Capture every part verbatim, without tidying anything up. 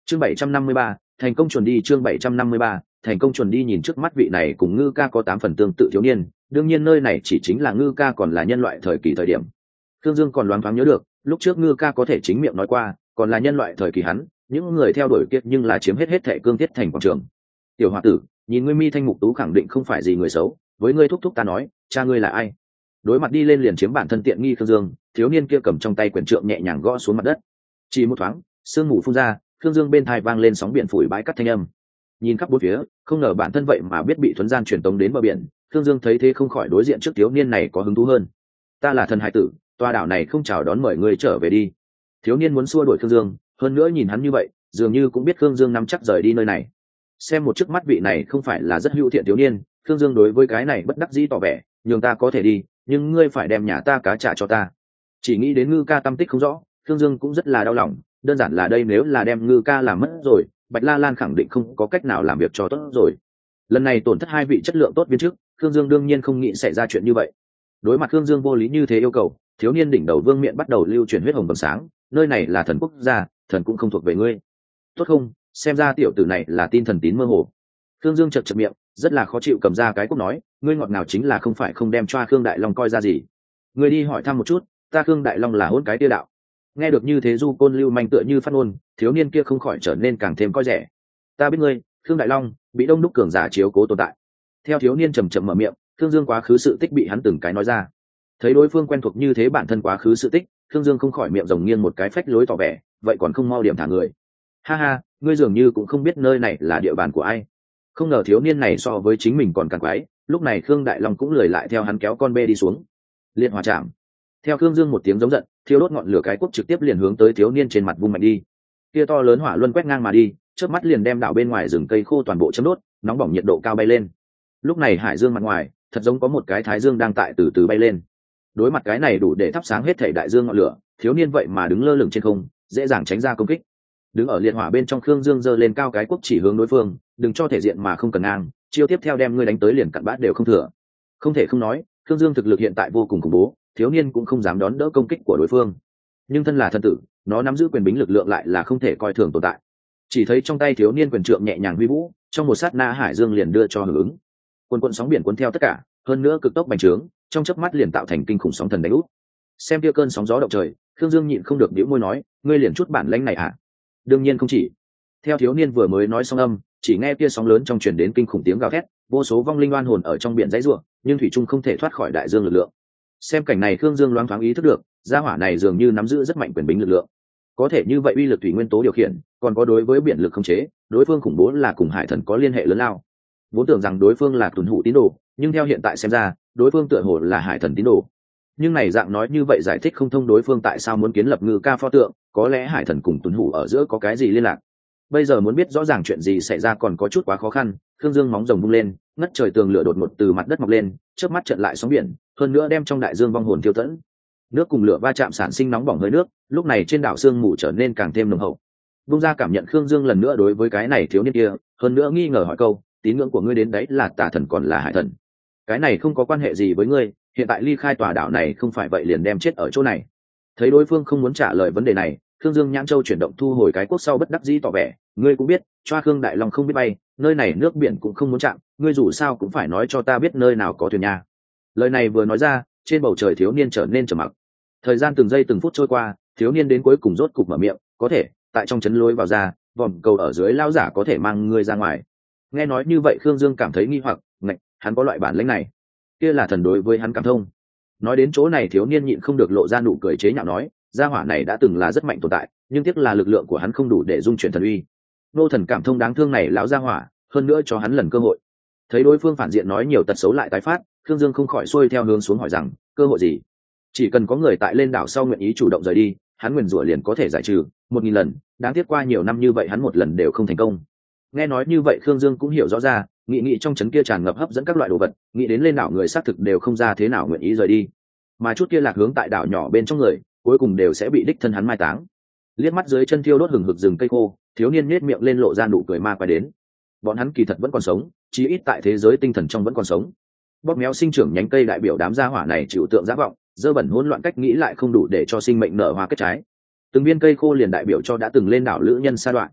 chương bảy trăm năm mươi ba, thành công chuẩn đi. Chương bảy trăm năm mươi ba, thành công chuẩn đi. Nhìn trước mắt vị này cùng Ngư ca có tám phần tương tự thiếu niên, đương nhiên nơi này chỉ chính là Ngư ca còn là nhân loại thời kỳ thời điểm. Thương Dương còn loáng thoáng nhớ được, lúc trước Ngư ca có thể chính miệng nói qua, còn là nhân loại thời kỳ hắn, những người theo đuổi kiệt nhưng là chiếm hết hết thệ cương thiết thành quảng trường. Tiểu hòa tử, nhìn ngươi mi thanh mục tú khẳng định không phải gì người xấu, với ngươi thúc thúc ta nói, cha ngươi là ai? Đối mặt đi lên liền chiếm bản thân tiện nghi Thương Dương, thiếu niên kia cầm trong tay quyển trượng nhẹ nhàng gõ xuống mặt đất. Chỉ một thoáng, sương mù phun ra, Thương Dương bên tai vang lên sóng biển phủi bãi cắt thanh âm. Nhìn khắp bốn phía, không ngờ bản thân vậy mà biết bị thuấn gian truyền tống đến bờ biển. Thương Dương thấy thế không khỏi đối diện trước thiếu niên này có hứng thú hơn. Ta là thần hải tử, tòa đảo này không chào đón mời ngươi trở về đi. Thiếu niên muốn xua đuổi Thương Dương, hơn nữa nhìn hắn như vậy, dường như cũng biết Thương Dương nắm chắc rời đi nơi này. Xem một trước mắt vị này không phải là rất hữu thiện thiếu niên, Thương Dương đối với cái này bất đắc dĩ tỏ vẻ, nhường ta có thể đi, nhưng ngươi phải đem nhà ta cá trả cho ta. Chỉ nghĩ đến Ngư ca tâm tích không rõ, Thương Dương cũng rất là đau lòng, đơn giản là đây nếu là đem Ngư ca làm mất rồi, Bạch La Lan khẳng định không có cách nào làm việc cho tốt rồi. Lần này tổn thất hai vị chất lượng tốt viên chức, Thương Dương đương nhiên không nghĩ xảy ra chuyện như vậy. Đối mặt Thương Dương vô lý như thế yêu cầu, thiếu niên đỉnh đầu vương miện bắt đầu lưu chuyển huyết hồng vầng sáng, nơi này là thần quốc gia, thần cũng không thuộc về ngươi. Tốt không, xem ra tiểu tử này là tin thần tín mơ hồ. Thương Dương chật chật miệng, rất là khó chịu cầm ra cái cúc nói, ngươi ngọt ngào chính là không phải không đem cho Khương Đại Long coi ra gì. Ngươi đi hỏi thăm một chút, ta Khương Đại Long là hôn cái tia đạo. Nghe được như thế du côn lưu manh tựa như phát ngôn, thiếu niên kia không khỏi trở nên càng thêm coi rẻ. Ta biết ngươi, Khương Đại Long bị đông đúc cường giả chiếu cố tồn tại. Theo thiếu niên trầm trầm mở miệng, Thương Dương quá khứ sự tích bị hắn từng cái nói ra. Thấy đối phương quen thuộc như thế bản thân quá khứ sự tích, Thương Dương không khỏi miệng rồng nghiêng một cái phách lối tỏ vẻ, vậy còn không mau điểm thả người. Ha ha, ngươi dường như cũng không biết nơi này là địa bàn của ai. Không ngờ thiếu niên này so với chính mình còn càng quái, lúc này Khương Đại Long cũng lười lại theo hắn kéo con bê đi xuống. Liệt hỏa chạm. Theo Thương Dương một tiếng giống giận, thiêu đốt ngọn lửa cái quốc trực tiếp liền hướng tới thiếu niên trên mặt vung mạnh đi. Kia to lớn hỏa luân quét ngang mà đi, chớp mắt liền đem đảo bên ngoài rừng cây khô toàn bộ chấm đốt, nóng bỏng nhiệt độ cao bay lên. Lúc này hải dương mặt ngoài, thật giống có một cái thái dương đang tại từ từ bay lên. Đối mặt cái này đủ để thắp sáng hết thảy đại dương ngọn lửa, thiếu niên vậy mà đứng lơ lửng trên không, dễ dàng tránh ra công kích. Đứng ở liệt hỏa bên trong Khương Dương giơ lên cao cái quốc chỉ hướng đối phương, đừng cho thể diện mà không cần ngang, chiêu tiếp theo đem ngươi đánh tới liền cặn bát đều không thừa. Không thể không nói, Khương Dương thực lực hiện tại vô cùng khủng bố, thiếu niên cũng không dám đón đỡ công kích của đối phương. Nhưng thân là thân tử, nó nắm giữ quyền bính lực lượng lại là không thể coi thường tồn tại. Chỉ thấy trong tay thiếu niên quyền trượng nhẹ nhàng huy vũ, trong một sát na hải dương liền đưa cho hưởng ứng. Cuồn cuộn sóng biển cuốn theo tất cả, hơn nữa cực tốc bành trướng, trong chớp mắt liền tạo thành kinh khủng sóng thần đánh úp. Xem kia cơn sóng gió động trời, Khương Dương nhịn không được bĩu môi nói, ngươi liền chút bản lãnh này à? Đương nhiên không chỉ. Theo thiếu niên vừa mới nói xong âm, chỉ nghe kia sóng lớn trong truyền đến kinh khủng tiếng gào thét, vô số vong linh oan hồn ở trong biển dãy rủa, nhưng thủy trung không thể thoát khỏi đại dương lực lượng. Xem cảnh này Khương Dương loáng thoáng ý thức được, gia hỏa này dường như nắm giữ rất mạnh quyền bính lực lượng. Có thể như vậy uy lực thủy nguyên tố điều khiển, còn có đối với biển lực khống chế, đối phương khủng bố là cùng hải thần có liên hệ lớn lao. Vốn tưởng rằng đối phương là tuần hủ tín đồ, nhưng theo hiện tại xem ra, đối phương tựa hồ là hải thần tín đồ. Nhưng này dạng nói như vậy giải thích không thông đối phương tại sao muốn kiến lập Ngư ca pho tượng, có lẽ hải thần cùng tuần hủ ở giữa có cái gì liên lạc. Bây giờ muốn biết rõ ràng chuyện gì xảy ra còn có chút quá khó khăn. Khương Dương móng rồng vung lên, ngất trời tường lửa đột ngột từ mặt đất mọc lên, chớp mắt trận lại sóng biển, hơn nữa đem trong đại dương vong hồn tiêu tẫn. Nước cùng lửa va chạm sản sinh nóng bỏng hơi nước, lúc này trên đảo sương mù trở nên càng thêm nồng hậu. Bung ra cảm nhận Khương Dương lần nữa đối với cái này thiếu niên kia, hơn nữa nghi ngờ hỏi câu, tín ngưỡng của ngươi đến đấy là tà thần còn là hải thần? Cái này không có quan hệ gì với ngươi, hiện tại ly khai tòa đảo này không phải vậy liền đem chết ở chỗ này. Thấy đối phương không muốn trả lời vấn đề này, Khương Dương nhãn châu chuyển động thu hồi cái quốc sau bất đắc dĩ tỏ vẻ, ngươi cũng biết, choa Khương Đại Long không biết bay, nơi này nước biển cũng không muốn chạm, ngươi dù sao cũng phải nói cho ta biết nơi nào có thuyền nha. Lời này vừa nói ra, trên bầu trời thiếu niên trở nên trầm mặc. Thời gian từng giây từng phút trôi qua, thiếu niên đến cuối cùng rốt cục mở miệng, có thể, tại trong chấn lối vào ra, vòm cầu ở dưới lao giả có thể mang ngươi ra ngoài. Nghe nói như vậy Khương Dương cảm thấy nghi hoặc, ngạch, hắn có loại bản lĩnh này, kia là thần đối với hắn cảm thông. Nói đến chỗ này thiếu niên nhịn không được lộ ra nụ cười chế nhạo nói, gia hỏa này đã từng là rất mạnh tồn tại, nhưng tiếc là lực lượng của hắn không đủ để dung chuyển thần uy. Nô thần cảm thông đáng thương này lão gia hỏa, hơn nữa cho hắn lần cơ hội. Thấy đối phương phản diện nói nhiều tật xấu lại tái phát, Khương Dương không khỏi xuôi theo hướng xuống hỏi rằng, cơ hội gì? Chỉ cần có người tại lên đảo sau nguyện ý chủ động rời đi, hắn nguyền rủa liền có thể giải trừ một nghìn lần. Đáng tiếc qua nhiều năm như vậy hắn một lần đều không thành công. Nghe nói như vậy Khương Dương cũng hiểu rõ ra, nghị nghị trong trấn kia tràn ngập hấp dẫn các loại đồ vật, nghĩ đến lên đảo người xác thực đều không ra thế nào nguyện ý rời đi, mà chút kia lạc hướng tại đảo nhỏ bên trong người, cuối cùng đều sẽ bị đích thân hắn mai táng. Liếc mắt dưới chân thiêu đốt hừng hực rừng cây khô, thiếu niên nhếch miệng lên lộ ra nụ cười ma quái đến. Bọn hắn kỳ thật vẫn còn sống, chí ít tại thế giới tinh thần trong vẫn còn sống. Bóp méo sinh trưởng nhánh cây đại biểu đám gia hỏa này chịu tượng giả vọng, dơ bẩn hỗn loạn cách nghĩ lại không đủ để cho sinh mệnh nở hoa kết trái. Từng viên cây khô liền đại biểu cho đã từng lên đảo lữ nhân sa đoạn.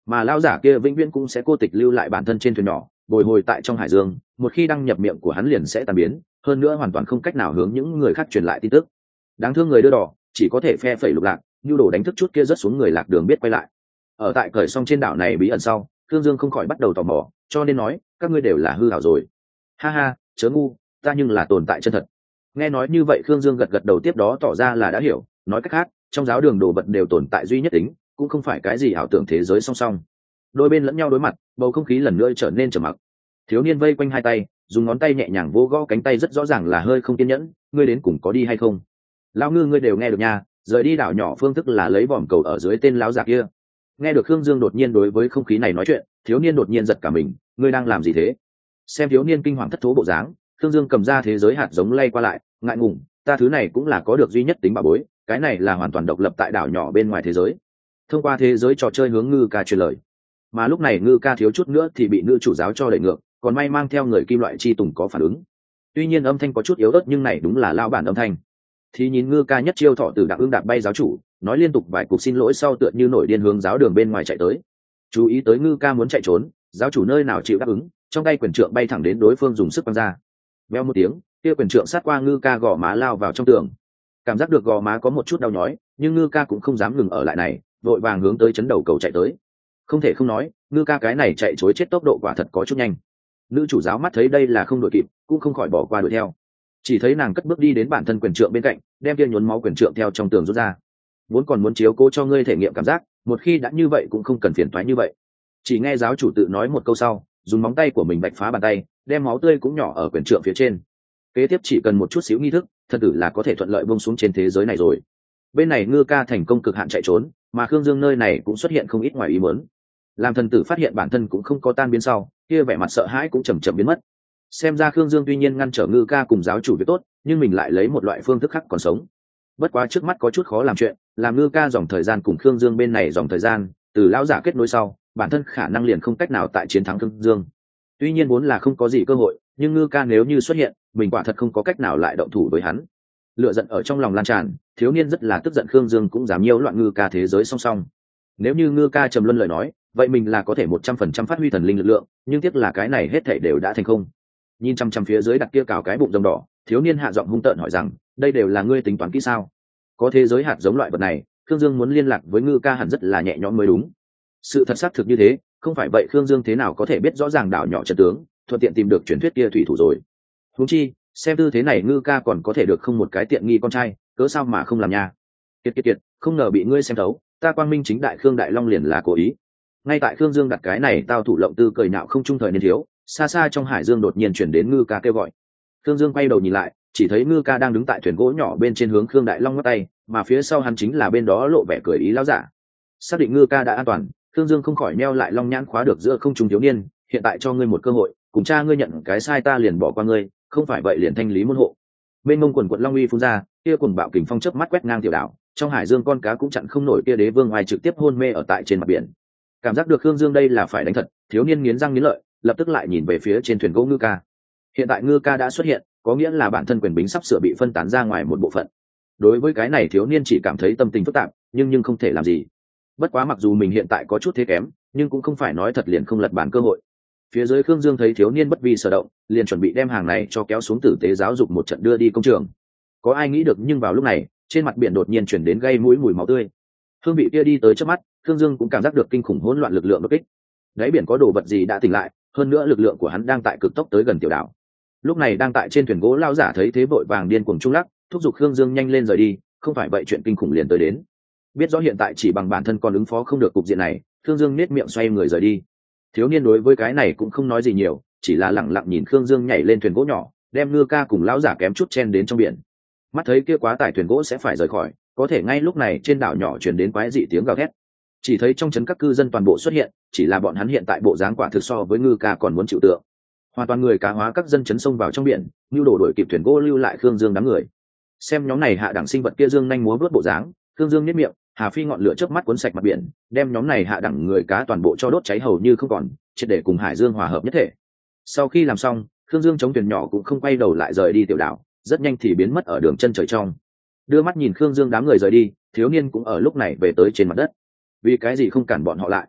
mà lao giả kia vĩnh viễn cũng sẽ cô tịch lưu lại bản thân trên thuyền nhỏ bồi hồi tại trong hải dương, một khi đăng nhập miệng của hắn liền sẽ tan biến, hơn nữa hoàn toàn không cách nào hướng những người khác truyền lại tin tức. Đáng thương người đưa đỏ chỉ có thể phe phẩy lục lạc, nhu đồ đánh thức chút kia rất xuống người lạc đường biết quay lại. Ở tại cởi xong trên đảo này bí ẩn sau, Thương Dương không khỏi bắt đầu tò mò, cho nên nói các ngươi đều là hư ảo rồi. Ha ha, chớ ngu, ta nhưng là tồn tại chân thật. Nghe nói như vậy Thương Dương gật gật đầu, tiếp đó tỏ ra là đã hiểu, nói cách khác trong giáo đường đồ vật đều tồn tại duy nhất tính, cũng không phải cái gì ảo tưởng thế giới song song. Đôi bên lẫn nhau đối mặt, bầu không khí lần nữa trở nên trầm mặc. Thiếu niên vây quanh hai tay, dùng ngón tay nhẹ nhàng vỗ gõ cánh tay, rất rõ ràng là hơi không kiên nhẫn. Ngươi đến cùng có đi hay không? Lão ngư ngươi đều nghe được nha, rời đi đảo nhỏ phương thức là lấy vòm cầu ở dưới tên lão già kia. Nghe được Khương Dương đột nhiên đối với không khí này nói chuyện, thiếu niên đột nhiên giật cả mình. Ngươi đang làm gì thế? Xem thiếu niên kinh hoàng thất thố bộ dáng, Khương Dương cầm ra thế giới hạt giống lay qua lại, ngại ngùng, ta thứ này cũng là có được duy nhất tính bảo bối, cái này là hoàn toàn độc lập tại đảo nhỏ bên ngoài thế giới. Thông qua thế giới trò chơi hướng ngư ca truyền lời. Mà lúc này ngư ca thiếu chút nữa thì bị nữ chủ giáo cho đẩy ngược, còn may mang theo người kim loại chi tùng có phản ứng. Tuy nhiên âm thanh có chút yếu ớt nhưng này đúng là lao bản âm thanh. Thì nhìn ngư ca nhất chiêu thọ từ đặc ương đạp bay giáo chủ, nói liên tục vài cuộc xin lỗi sau tựa như nổi điên hướng giáo đường bên ngoài chạy tới. Chú ý tới ngư ca muốn chạy trốn, giáo chủ nơi nào chịu đáp ứng, trong tay quyền trượng bay thẳng đến đối phương dùng sức quăng ra. Veo một tiếng, kia quyền trượng sát qua ngư ca gò má lao vào trong tường. Cảm giác được gò má có một chút đau nhói, nhưng ngư ca cũng không dám ngừng ở lại này, vội vàng hướng tới chấn đầu cầu chạy tới. Không thể không nói, ngư ca cái này chạy chối chết tốc độ quả thật có chút nhanh. Nữ chủ giáo mắt thấy đây là không đội kịp, cũng không khỏi bỏ qua đuổi theo. Chỉ thấy nàng cất bước đi đến bản thân quyền trượng bên cạnh, đem kia nhuốm máu quyền trượng theo trong tường rút ra. Vốn còn muốn chiếu cố cho ngươi thể nghiệm cảm giác, một khi đã như vậy cũng không cần phiền toái như vậy. Chỉ nghe giáo chủ tự nói một câu sau, dùng móng tay của mình bạch phá bàn tay, đem máu tươi cũng nhỏ ở quyền trượng phía trên. Kế tiếp chỉ cần một chút xíu nghi thức, thân tử là có thể thuận lợi buông xuống trên thế giới này rồi. Bên này ngư ca thành công cực hạn chạy trốn, mà Khương Dương nơi này cũng xuất hiện không ít ngoài ý muốn. Làm thần tử phát hiện bản thân cũng không có tan biến sau, kia vẻ mặt sợ hãi cũng chậm chậm biến mất. Xem ra Khương Dương tuy nhiên ngăn trở ngư ca cùng giáo chủ việc tốt, nhưng mình lại lấy một loại phương thức khác còn sống. Bất quá trước mắt có chút khó làm chuyện, làm ngư ca dòng thời gian cùng Khương Dương bên này dòng thời gian, từ lão giả kết nối sau, bản thân khả năng liền không cách nào tại chiến thắng Khương Dương. Tuy nhiên vốn là không có gì cơ hội, nhưng ngư ca nếu như xuất hiện, mình quả thật không có cách nào lại động thủ với hắn. Lửa giận ở trong lòng lan tràn, thiếu niên rất là tức giận, Khương Dương cũng dám nhiễu loạn ngư ca thế giới song song. Nếu như ngư ca trầm luân lời nói, vậy mình là có thể một trăm phần trăm phát huy thần linh lực lượng, nhưng tiếc là cái này hết thảy đều đã thành không. Nhìn chăm chăm phía dưới đặt kia cào cái bụng rồng đỏ, thiếu niên hạ giọng hung tợn hỏi rằng, đây đều là ngươi tính toán kỹ sao? Có thế giới hạt giống loại vật này, Khương Dương muốn liên lạc với ngư ca hẳn rất là nhẹ nhõm mới đúng. Sự thật xác thực như thế, không phải vậy Khương Dương thế nào có thể biết rõ ràng đảo nhỏ trận tướng, thuận tiện tìm được truyền thuyết kia thủy thủ rồi. Huống chi, xem tư thế này ngư ca còn có thể được không một cái tiện nghi con trai, cớ sao mà không làm nha. Kiệt kiệt kiệt, không ngờ bị ngươi xem thấu, ta quang minh chính đại Khương Đại Long liền là cố ý. Ngay tại Khương Dương đặt cái này tao thủ lộng tư cười nhạo không trung thời niên thiếu, xa xa trong hải dương đột nhiên chuyển đến ngư ca kêu gọi. Khương Dương quay đầu nhìn lại, chỉ thấy ngư ca đang đứng tại thuyền gỗ nhỏ bên trên hướng Khương Đại Long ngắt tay, mà phía sau hắn chính là bên đó lộ vẻ cười ý lão giả. Xác định ngư ca đã an toàn, Khương Dương không khỏi neo lại long nhãn khóa được giữa không trung thiếu niên, hiện tại cho ngươi một cơ hội, cùng cha ngươi nhận cái sai ta liền bỏ qua ngươi, không phải vậy liền thanh lý môn hộ. Bên mông quần quận long uy phun ra, kia cuồng bạo kình phong chớp mắt quét ngang tiểu đảo, trong hải dương con cá cũng chặn không nổi kia đế vương oai trực tiếp hôn mê ở tại trên mặt biển. Cảm giác được Khương Dương đây là phải đánh thật, thiếu niên nghiến răng nghiến lợi, lập tức lại nhìn về phía trên thuyền gỗ ngư ca. Hiện tại ngư ca đã xuất hiện, có nghĩa là bản thân quyền bính sắp sửa bị phân tán ra ngoài một bộ phận. Đối với cái này thiếu niên chỉ cảm thấy tâm tình phức tạp, nhưng nhưng không thể làm gì. Bất quá mặc dù mình hiện tại có chút thế kém, nhưng cũng không phải nói thật liền không lật bản cơ hội. Phía dưới Khương Dương thấy thiếu niên bất vi sở động, liền chuẩn bị đem hàng này cho kéo xuống tử tế giáo dục một trận đưa đi công trường. Có ai nghĩ được, nhưng vào lúc này trên mặt biển đột nhiên chuyển đến gây mũi mùi máu tươi. Hương vị kia đi tới trước mắt, Khương Dương cũng cảm giác được kinh khủng hỗn loạn lực lượng đột kích. Đáy biển có đồ vật gì đã tỉnh lại, hơn nữa lực lượng của hắn đang tại cực tốc tới gần tiểu đảo. Lúc này đang tại trên thuyền gỗ lao giả thấy thế vội vàng điên cuồng trung lắc, thúc giục Khương Dương nhanh lên rời đi, không phải vậy chuyện kinh khủng liền tới đến. Biết rõ hiện tại chỉ bằng bản thân còn ứng phó không được cục diện này, Khương Dương nét miệng xoay người rời đi. Thiếu niên đối với cái này cũng không nói gì nhiều, chỉ là lẳng lặng nhìn Khương Dương nhảy lên thuyền gỗ nhỏ, đem ngư ca cùng lão giả kém chút chen đến trong biển. Mắt thấy kia quá tải thuyền gỗ sẽ phải rời khỏi, có thể ngay lúc này trên đảo nhỏ truyền đến quái dị tiếng gào thét. Chỉ thấy trong trấn các cư dân toàn bộ xuất hiện, chỉ là bọn hắn hiện tại bộ dáng quả thực so với ngư ca còn muốn chịu tượng. Hoàn toàn người cá hóa các dân chấn sông vào trong biển, nhu đổ đuổi kịp thuyền gỗ lưu lại Khương Dương đám người. Xem nhóm này hạ đẳng sinh vật kia dương nhanh múa vớt bộ dáng, Khương Dương nhếch miệng, hà phi ngọn lửa chớp mắt cuốn sạch mặt biển, đem nhóm này hạ đẳng người cá toàn bộ cho đốt cháy hầu như không còn, triệt để cùng hải dương hòa hợp nhất thể. Sau khi làm xong, Khương Dương chống thuyền nhỏ cũng không quay đầu lại rời đi tiểu đảo, rất nhanh thì biến mất ở đường chân trời trong. Đưa mắt nhìn Khương Dương đám người rời đi, thiếu niên cũng ở lúc này về tới trên mặt đất. Vì cái gì không cản bọn họ lại?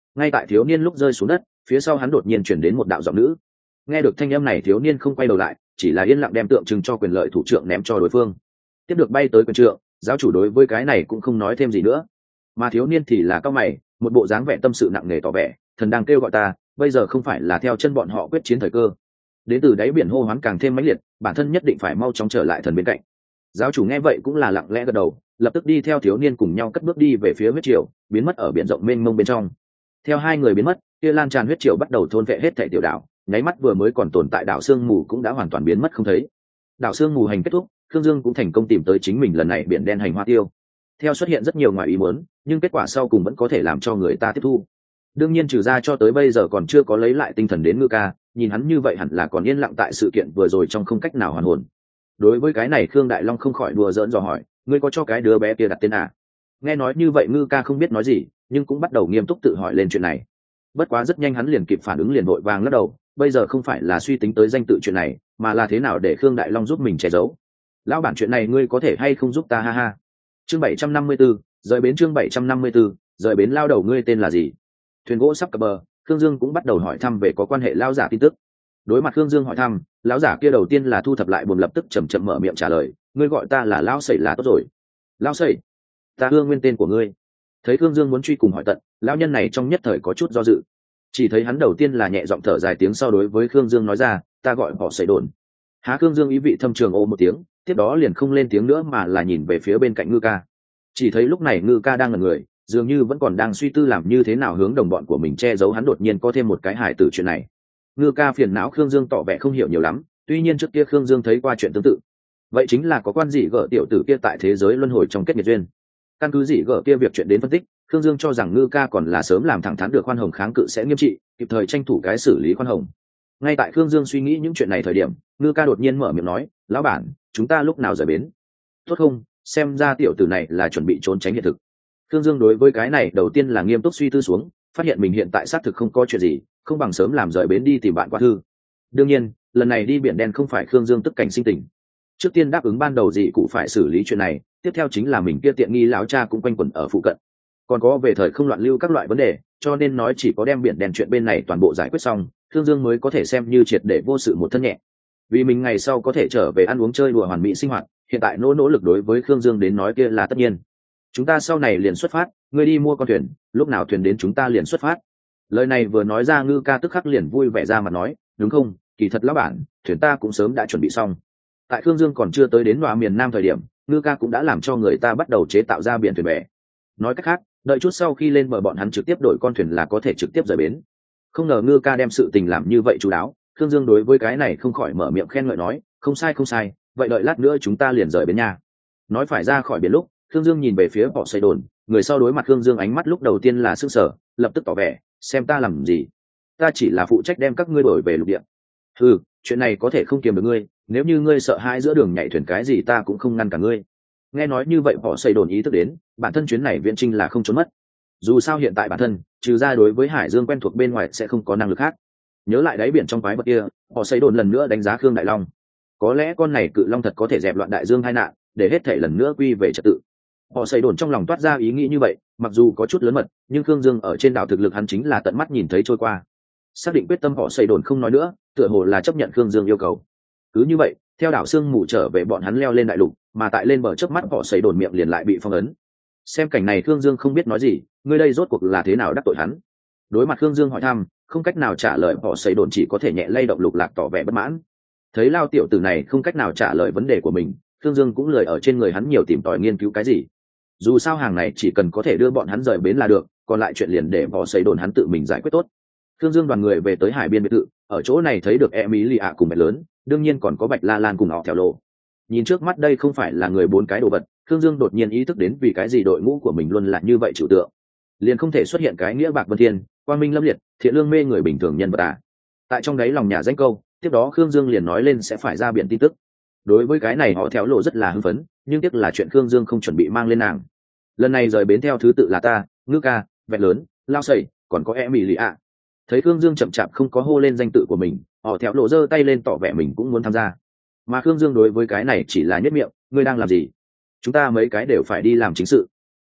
ngay tại thiếu niên lúc rơi xuống đất, phía sau hắn đột nhiên chuyển đến một đạo giọng nữ. Nghe được thanh âm này, thiếu niên không quay đầu lại, chỉ là yên lặng đem tượng trưng cho quyền lợi thủ trưởng ném cho đối phương. Tiếp được bay tới quyền trượng, giáo chủ đối với cái này cũng không nói thêm gì nữa, mà thiếu niên thì là cao mày, một bộ dáng vẻ tâm sự nặng nề tỏ vẻ, thần đang kêu gọi ta, bây giờ không phải là theo chân bọn họ quyết chiến thời cơ. Đến từ đáy biển hô hoán càng thêm mãnh liệt, bản thân nhất định phải mau chóng trở lại thần bên cạnh. Giáo chủ nghe vậy cũng là lặng lẽ gật đầu, lập tức đi theo thiếu niên cùng nhau cất bước đi về phía huyết triều, biến mất ở biển rộng mênh mông bên trong. Theo hai người biến mất, kia lan tràn huyết triều bắt đầu thôn vệ hết thảy tiểu đảo, nháy mắt vừa mới còn tồn tại đảo sương mù cũng đã hoàn toàn biến mất không thấy. Đảo sương mù hành kết thúc, Khương Dương cũng thành công tìm tới chính mình lần này biển đen hành hoa tiêu. Theo xuất hiện rất nhiều ngoài ý muốn, nhưng kết quả sau cùng vẫn có thể làm cho người ta tiếp thu. Đương nhiên trừ ra cho tới bây giờ còn chưa có lấy lại tinh thần đến Ngư Ca, nhìn hắn như vậy hẳn là còn yên lặng tại sự kiện vừa rồi trong không cách nào hoàn hồn. Đối với cái này Khương Đại Long không khỏi đùa giỡn dò hỏi, ngươi có cho cái đứa bé kia đặt tên à? Nghe nói như vậy Ngư Ca không biết nói gì, nhưng cũng bắt đầu nghiêm túc tự hỏi lên chuyện này. Bất quá rất nhanh hắn liền kịp phản ứng, liền vội vàng lắc đầu, bây giờ không phải là suy tính tới danh tự chuyện này, mà là thế nào để Khương Đại Long giúp mình che giấu. Lão bản, chuyện này ngươi có thể hay không giúp ta, ha ha. Chương bảy trăm năm mươi 4, rời bến chương bảy trăm năm mươi 4, rời bến. Lao đầu, ngươi tên là gì? Thuyền gỗ sắp cập bờ, Khương Dương cũng bắt đầu hỏi thăm về có quan hệ lão giả tin tức. Đối mặt Khương Dương hỏi thăm, lão giả kia đầu tiên là thu thập lại buồn, lập tức chậm chậm mở miệng trả lời, ngươi gọi ta là Lão Sẩy là tốt rồi. Lão Sẩy? Ta ưa nguyên tên của ngươi. Thấy Khương Dương muốn truy cùng hỏi tận, lão nhân này trong nhất thời có chút do dự. Chỉ thấy hắn đầu tiên là nhẹ giọng thở dài tiếng sau đối với Khương Dương nói ra, ta gọi họ Sẩy đồn. Há. Khương Dương ý vị thâm trường ô một tiếng, tiếp đó liền không lên tiếng nữa mà là nhìn về phía bên cạnh Ngư Ca. Chỉ thấy lúc này Ngư Ca đang ngẩn người, dường như vẫn còn đang suy tư làm như thế nào hướng đồng bọn của mình che giấu hắn đột nhiên có thêm một cái hài tử chuyện này. Ngư Ca phiền não Khương Dương tỏ vẻ không hiểu nhiều lắm, tuy nhiên trước kia Khương Dương thấy qua chuyện tương tự. Vậy chính là có quan dị gở tiểu tử kia tại thế giới luân hồi trong kết nghiệp duyên. Căn cứ dị gở kia việc chuyện đến phân tích, Khương Dương cho rằng Ngư Ca còn là sớm làm thẳng thắn được khoan hồng kháng cự sẽ nghiêm trị, kịp thời tranh thủ cái xử lý khoan hồng. Ngay tại Khương Dương suy nghĩ những chuyện này thời điểm, Ngư Ca đột nhiên mở miệng nói, lão bản, chúng ta lúc nào rời bến? Tốt không, xem ra tiểu tử này là chuẩn bị trốn tránh hiện thực. Khương Dương đối với cái này đầu tiên là nghiêm túc suy tư xuống, phát hiện mình hiện tại xác thực không có chuyện gì, không bằng sớm làm rời bến đi tìm bạn qua thư. Đương nhiên, lần này đi biển đen không phải Khương Dương tức cảnh sinh tình. Trước tiên đáp ứng ban đầu gì cũng phải xử lý chuyện này, tiếp theo chính là mình kia tiện nghi lão cha cũng quanh quẩn ở phụ cận. Còn có về thời không loạn lưu các loại vấn đề, cho nên nói chỉ có đem biển đen chuyện bên này toàn bộ giải quyết xong, Khương Dương mới có thể xem như triệt để vô sự một thân nhẹ. Vì mình ngày sau có thể trở về ăn uống chơi đùa hoàn mỹ sinh hoạt, hiện tại nỗ nỗ lực đối với Khương Dương đến nói kia là tất nhiên. Chúng ta sau này liền xuất phát, ngươi đi mua con thuyền, lúc nào thuyền đến chúng ta liền xuất phát. Lời này vừa nói ra Ngư Ca tức khắc liền vui vẻ ra mà nói, đúng không, kỳ thật lão bản, thuyền ta cũng sớm đã chuẩn bị xong. Tại Khương Dương còn chưa tới đến đọa miền Nam thời điểm, Ngư Ca cũng đã làm cho người ta bắt đầu chế tạo ra biển thuyền bè. Nói cách khác, đợi chút sau khi lên bờ bọn hắn trực tiếp đổi con thuyền là có thể trực tiếp rời bến. Không ngờ Ngư Ca đem sự tình làm như vậy chú đáo, Khương Dương đối với cái này không khỏi mở miệng khen ngợi nói, không sai không sai, vậy đợi lát nữa chúng ta liền rời bến nha. Nói phải ra khỏi biển lúc, Khương Dương nhìn về phía họ xây đồn, người sau đối mặt Khương Dương ánh mắt lúc đầu tiên là sững sờ, lập tức tỏ vẻ, xem ta làm gì? Ta chỉ là phụ trách đem các ngươi đổi về lục địa. Ừ, chuyện này có thể không kiềm được ngươi, nếu như ngươi sợ hãi giữa đường nhảy thuyền cái gì ta cũng không ngăn cả ngươi. Nghe nói như vậy họ xây đồn ý thức đến, bản thân chuyến này viễn trinh là không trốn mất. Dù sao hiện tại bản thân, trừ ra đối với Hải Dương quen thuộc bên ngoài sẽ không có năng lực khác. Nhớ lại đáy biển trong quái vật kia, họ xây đồn lần nữa đánh giá Khương Đại Long. Có lẽ con này cự long thật có thể dẹp loạn đại dương hai nạn, để hết thể lần nữa quy về trật tự. Họ xây đồn trong lòng toát ra ý nghĩ như vậy, mặc dù có chút lớn mật, nhưng Khương Dương ở trên đảo thực lực hắn chính là tận mắt nhìn thấy trôi qua. Xác định quyết tâm, họ xây đồn không nói nữa, tựa hồ là chấp nhận Khương Dương yêu cầu. Cứ như vậy, theo đảo sương mù trở về bọn hắn leo lên đại lục, mà tại lên bờ chớp mắt họ xây đồn miệng liền lại bị phong ấn. Xem cảnh này Khương Dương không biết nói gì, ngươi đây rốt cuộc là thế nào đắc tội hắn? Đối mặt Khương Dương hỏi thăm, không cách nào trả lời, họ xây đồn chỉ có thể nhẹ lay động Lục Lạc tỏ vẻ bất mãn. Thấy lao tiểu tử này không cách nào trả lời vấn đề của mình, Khương Dương cũng lười ở trên người hắn nhiều tìm tòi nghiên cứu cái gì. Dù sao hàng này chỉ cần có thể đưa bọn hắn rời bến là được, còn lại chuyện liền để họ xây đồn hắn tự mình giải quyết tốt. Khương Dương đoàn người về tới hải biên biệt thự, ở chỗ này thấy được Emilia cùng mẹ lớn, đương nhiên còn có Bạch La Lan cùng họ theo lộ. Nhìn trước mắt đây không phải là người bốn cái đồ vật, Khương Dương đột nhiên ý thức đến vì cái gì đội ngũ của mình luôn là như vậy chịu tượng, liền không thể xuất hiện cái nghĩa bạc vân thiên, quang minh lâm liệt, thiện lương mê người bình thường nhân vật à. Tại trong đấy lòng nhà danh câu, tiếp đó Khương Dương liền nói lên sẽ phải ra biển tin tức. Đối với cái này họ theo lộ rất là hưng phấn, nhưng tiếc là chuyện Khương Dương không chuẩn bị mang lên nàng. Lần này rời bến theo thứ tự là ta, Ngư Ca, Vẹt Lớn, Lao Sẩy, còn có Emilia. Thấy Khương Dương chậm chạp không có hô lên danh tự của mình, họ theo lộ giơ tay lên tỏ vẻ mình cũng muốn tham gia. Mà Khương Dương đối với cái này chỉ là nhất miệng, ngươi đang làm gì? Chúng ta mấy cái đều phải đi làm chính sự.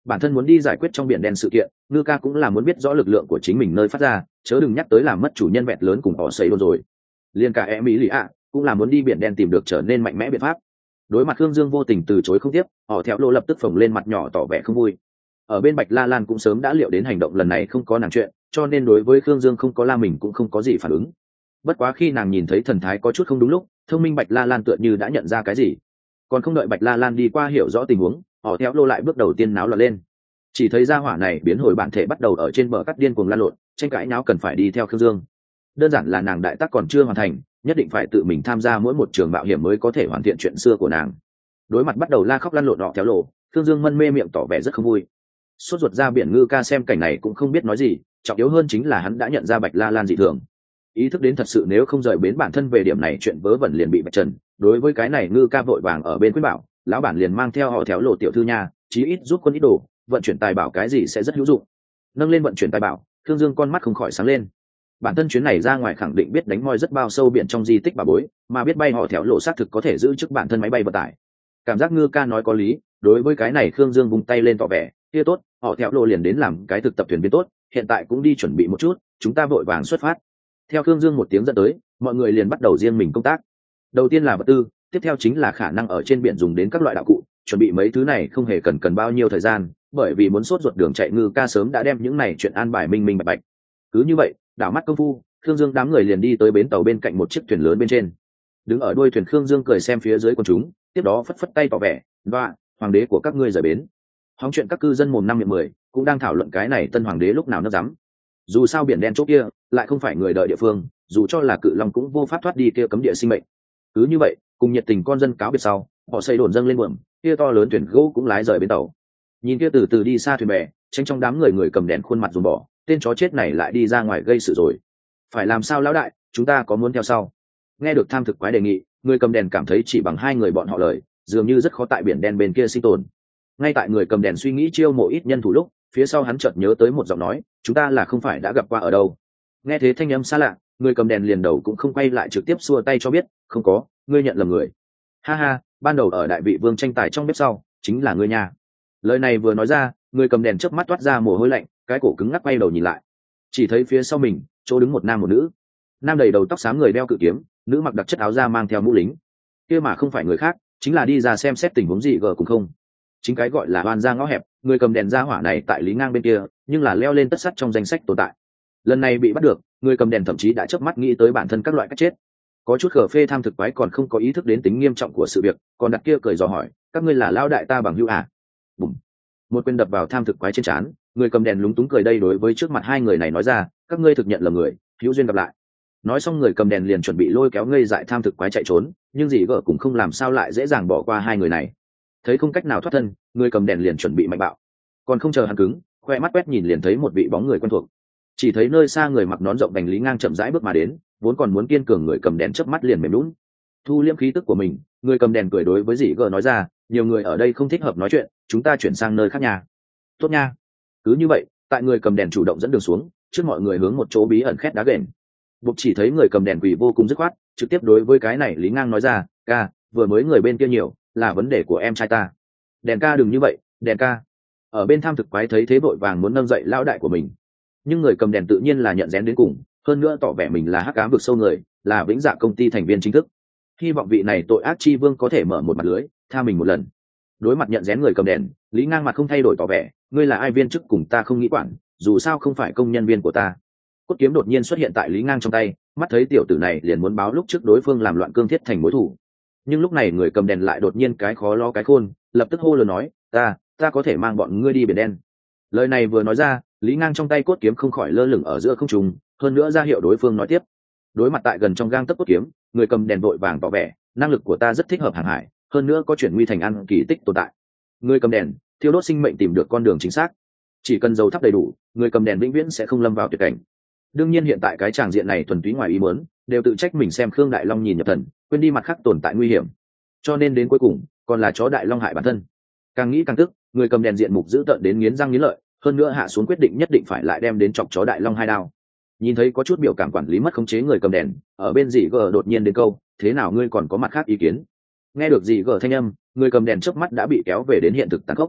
bản thân muốn đi giải quyết trong biển đen sự kiện, ngư ca cũng là muốn biết rõ lực lượng của chính mình nơi phát ra, chớ đừng nhắc tới làm mất chủ nhân vẹn lớn cùng họ xây đồn rồi. Liên cả em mỹ lì ạ cũng là muốn đi biển đen tìm được trở nên mạnh mẽ biện pháp. Đối mặt Khương Dương vô tình từ chối không tiếp, họ theo lộ lập tức phồng lên mặt nhỏ tỏ vẻ không vui. Ở bên Bạch La Lan cũng sớm đã liệu đến hành động lần này không có nàng chuyện, cho nên đối với Khương Dương không có la mình cũng không có gì phản ứng. Bất quá khi nàng nhìn thấy thần thái có chút không đúng lúc, thông minh Bạch La Lan tựa như đã nhận ra cái gì. Còn không đợi Bạch La Lan đi qua hiểu rõ tình huống, họ theo lô lại bước đầu tiên náo loạn lên. Chỉ thấy gia hỏa này biến hồi bản thể bắt đầu ở trên bờ cắt điên cuồng lan lộn, tranh cãi náo cần phải đi theo Khương Dương. Đơn giản là nàng đại tác còn chưa hoàn thành, nhất định phải tự mình tham gia mỗi một trường mạo hiểm mới có thể hoàn thiện chuyện xưa của nàng. Đối mặt bắt đầu la khóc lăn lộn họ theo lộ, Khương Dương mân mê miệng tỏ vẻ rất không vui. Sốt ruột ra biển ngư ca xem cảnh này cũng không biết nói gì, trọng yếu hơn chính là hắn đã nhận ra Bạch La Lan dị thường, ý thức đến thật sự nếu không rời bến bản thân về điểm này chuyện vớ vẩn liền bị bạch trần. Đối với cái này ngư ca vội vàng ở bên khuyên bảo, lão bản liền mang theo họ theo lộ tiểu thư nha, chí ít giúp quân ít đồ, vận chuyển tài bảo cái gì sẽ rất hữu dụng. Nâng lên vận chuyển tài bảo, Khương Dương con mắt không khỏi sáng lên. Bản thân chuyến này ra ngoài khẳng định biết đánh moi rất bao sâu biển trong di tích bà bối, mà biết bay họ theo lộ xác thực có thể giữ chức bản thân máy bay vận tải. Cảm giác ngư ca nói có lý, đối với cái này Khương Dương vung tay lên tỏ vẻ kia tốt, họ theo lộ liền đến làm cái thực tập thuyền viên tốt, hiện tại cũng đi chuẩn bị một chút, chúng ta vội vàng xuất phát. Theo Khương Dương một tiếng dẫn tới, mọi người liền bắt đầu riêng mình công tác. Đầu tiên là vật tư, tiếp theo chính là khả năng ở trên biển dùng đến các loại đạo cụ, chuẩn bị mấy thứ này không hề cần cần bao nhiêu thời gian, bởi vì muốn sốt ruột đường chạy ngư ca sớm đã đem những này chuyện an bài minh minh bạch bạch. Cứ như vậy, đảo mắt công phu, Khương Dương đám người liền đi tới bến tàu bên cạnh một chiếc thuyền lớn bên trên. Đứng ở đuôi thuyền Khương Dương cười xem phía dưới quần chúng, tiếp đó phất phất tay tỏ vẻ, "Đoạ, hoàng đế của các ngươi rời bến." Hóng chuyện các cư dân mồm năm miệng mười, cũng đang thảo luận cái này tân hoàng đế lúc nào nó dám. Dù sao biển đen chỗ kia lại không phải người đợi địa phương, dù cho là cự long cũng vô pháp thoát đi kia cấm địa sinh mệnh. Cứ như vậy, cùng nhiệt tình con dân cáo biệt sau, họ xây đồn dâng lên buồm, kia to lớn thuyền gỗ cũng lái rời bến tàu. Nhìn kia từ từ đi xa thuyền bè, tránh trong đám người người cầm đèn khuôn mặt dùng bỏ, tên chó chết này lại đi ra ngoài gây sự rồi. Phải làm sao lão đại, chúng ta có muốn theo sau? Nghe được tham thực quái đề nghị, người cầm đèn cảm thấy chỉ bằng hai người bọn họ lời, dường như rất khó tại biển đen bên kia sinh tồn. Ngay tại người cầm đèn suy nghĩ chiêu mộ ít nhân thủ lúc, phía sau hắn chợt nhớ tới một giọng nói, chúng ta là không phải đã gặp qua ở đâu? Nghe thế thanh âm xa lạ, người cầm đèn liền đầu cũng không quay lại trực tiếp xua tay cho biết, không có, ngươi nhận lầm người. Ha ha, ban đầu ở đại vị vương tranh tài trong bếp sau, chính là ngươi nha. Lời này vừa nói ra, người cầm đèn chớp mắt toát ra mồ hôi lạnh, cái cổ cứng ngắc quay đầu nhìn lại, chỉ thấy phía sau mình chỗ đứng một nam một nữ. Nam đầy đầu tóc xám người đeo cự kiếm, nữ mặc đặc chất áo da mang theo mũ lính, kia mà không phải người khác, chính là đi ra xem xét tình huống gì gờ cũng không. Chính cái gọi là oan ra ngõ hẹp, người cầm đèn ra hỏa này tại lý ngang bên kia, nhưng là leo lên tất sắt trong danh sách tồn tại. Lần này bị bắt được, người cầm đèn thậm chí đã chớp mắt nghĩ tới bản thân các loại cách chết. Có chút khờ phê tham thực quái còn không có ý thức đến tính nghiêm trọng của sự việc, còn đặt kia cười dò hỏi, các ngươi là lao đại ta bằng hữu à? Bùm. Một quyền đập vào tham thực quái trên trán, người cầm đèn lúng túng cười đây đối với trước mặt hai người này nói ra, các ngươi thực nhận là người, hữu duyên gặp lại. Nói xong người cầm đèn liền chuẩn bị lôi kéo ngây dại tham thực quái chạy trốn, nhưng gì gở cũng không làm sao lại dễ dàng bỏ qua hai người này. Thấy không cách nào thoát thân, người cầm đèn liền chuẩn bị mạnh bạo, còn không chờ hắn cứng, khoe mắt quét nhìn liền thấy một vị bóng người quen thuộc. Chỉ thấy nơi xa người mặc nón rộng đành lý ngang chậm rãi bước mà đến, vốn còn muốn kiên cường người cầm đèn chớp mắt liền mềm lún. Thu liễm khí tức của mình, người cầm đèn cười đối với dì gờ nói ra, nhiều người ở đây không thích hợp nói chuyện, chúng ta chuyển sang nơi khác nhà. Tốt nha. Cứ như vậy, tại người cầm đèn chủ động dẫn đường xuống, trước mọi người hướng một chỗ bí ẩn khét đá ghềnh. Bục chỉ thấy người cầm đèn quỷ vô cùng dứt khoát, trực tiếp đối với cái này lý ngang nói ra, ca, vừa mới người bên kia nhiều, là vấn đề của em trai ta. Đèn ca đừng như vậy, đèn ca. Ở bên tham thực quái thấy thế vội vàng muốn nâng dậy lão đại của mình, nhưng người cầm đèn tự nhiên là nhận rén đến cùng, hơn nữa tỏ vẻ mình là hắc ám vực sâu người, là vĩnh dạ công ty thành viên chính thức, hy vọng vị này tội ác chi vương có thể mở một mặt lưới tha mình một lần. Đối mặt nhận rén người cầm đèn, lý ngang mặt không thay đổi tỏ vẻ, ngươi là ai viên chức cùng ta không nghĩ quản, dù sao không phải công nhân viên của ta. Cốt kiếm đột nhiên xuất hiện tại lý ngang trong tay, mắt thấy tiểu tử này liền muốn báo lúc trước đối phương làm loạn cương thiết thành mối thủ, nhưng lúc này người cầm đèn lại đột nhiên cái khó lo cái khôn, lập tức hô lớn nói, ta ta có thể mang bọn ngươi đi biển đen. Lời này vừa nói ra, lý ngang trong tay cốt kiếm không khỏi lơ lửng ở giữa không trung, hơn nữa ra hiệu đối phương nói tiếp. Đối mặt tại gần trong gang tấc cốt kiếm, người cầm đèn vội vàng tỏ vẻ, năng lực của ta rất thích hợp hàng hải, hơn nữa có chuyển nguy thành ăn kỳ tích tồn tại. Người cầm đèn thiêu đốt sinh mệnh tìm được con đường chính xác, chỉ cần dầu thắp đầy đủ, người cầm đèn vĩnh viễn sẽ không lâm vào tuyệt cảnh. Đương nhiên hiện tại cái tràng diện này thuần túy ngoài ý muốn, đều tự trách mình xem Khương Đại Long nhìn nhập thần, quên đi mặt khác tồn tại nguy hiểm, cho nên đến cuối cùng còn là chó Đại Long hại bản thân. Càng nghĩ càng tức, người cầm đèn diện mục dữ tợn đến nghiến răng nghiến lợi, hơn nữa hạ xuống quyết định nhất định phải lại đem đến chọc chó Đại Long hai đao. Nhìn thấy có chút biểu cảm quản lý mất khống chế người cầm đèn, ở bên dì gờ đột nhiên đến câu, thế nào ngươi còn có mặt khác ý kiến? Nghe được dì gờ thanh âm, người cầm đèn chớp mắt đã bị kéo về đến hiện thực tàn khốc.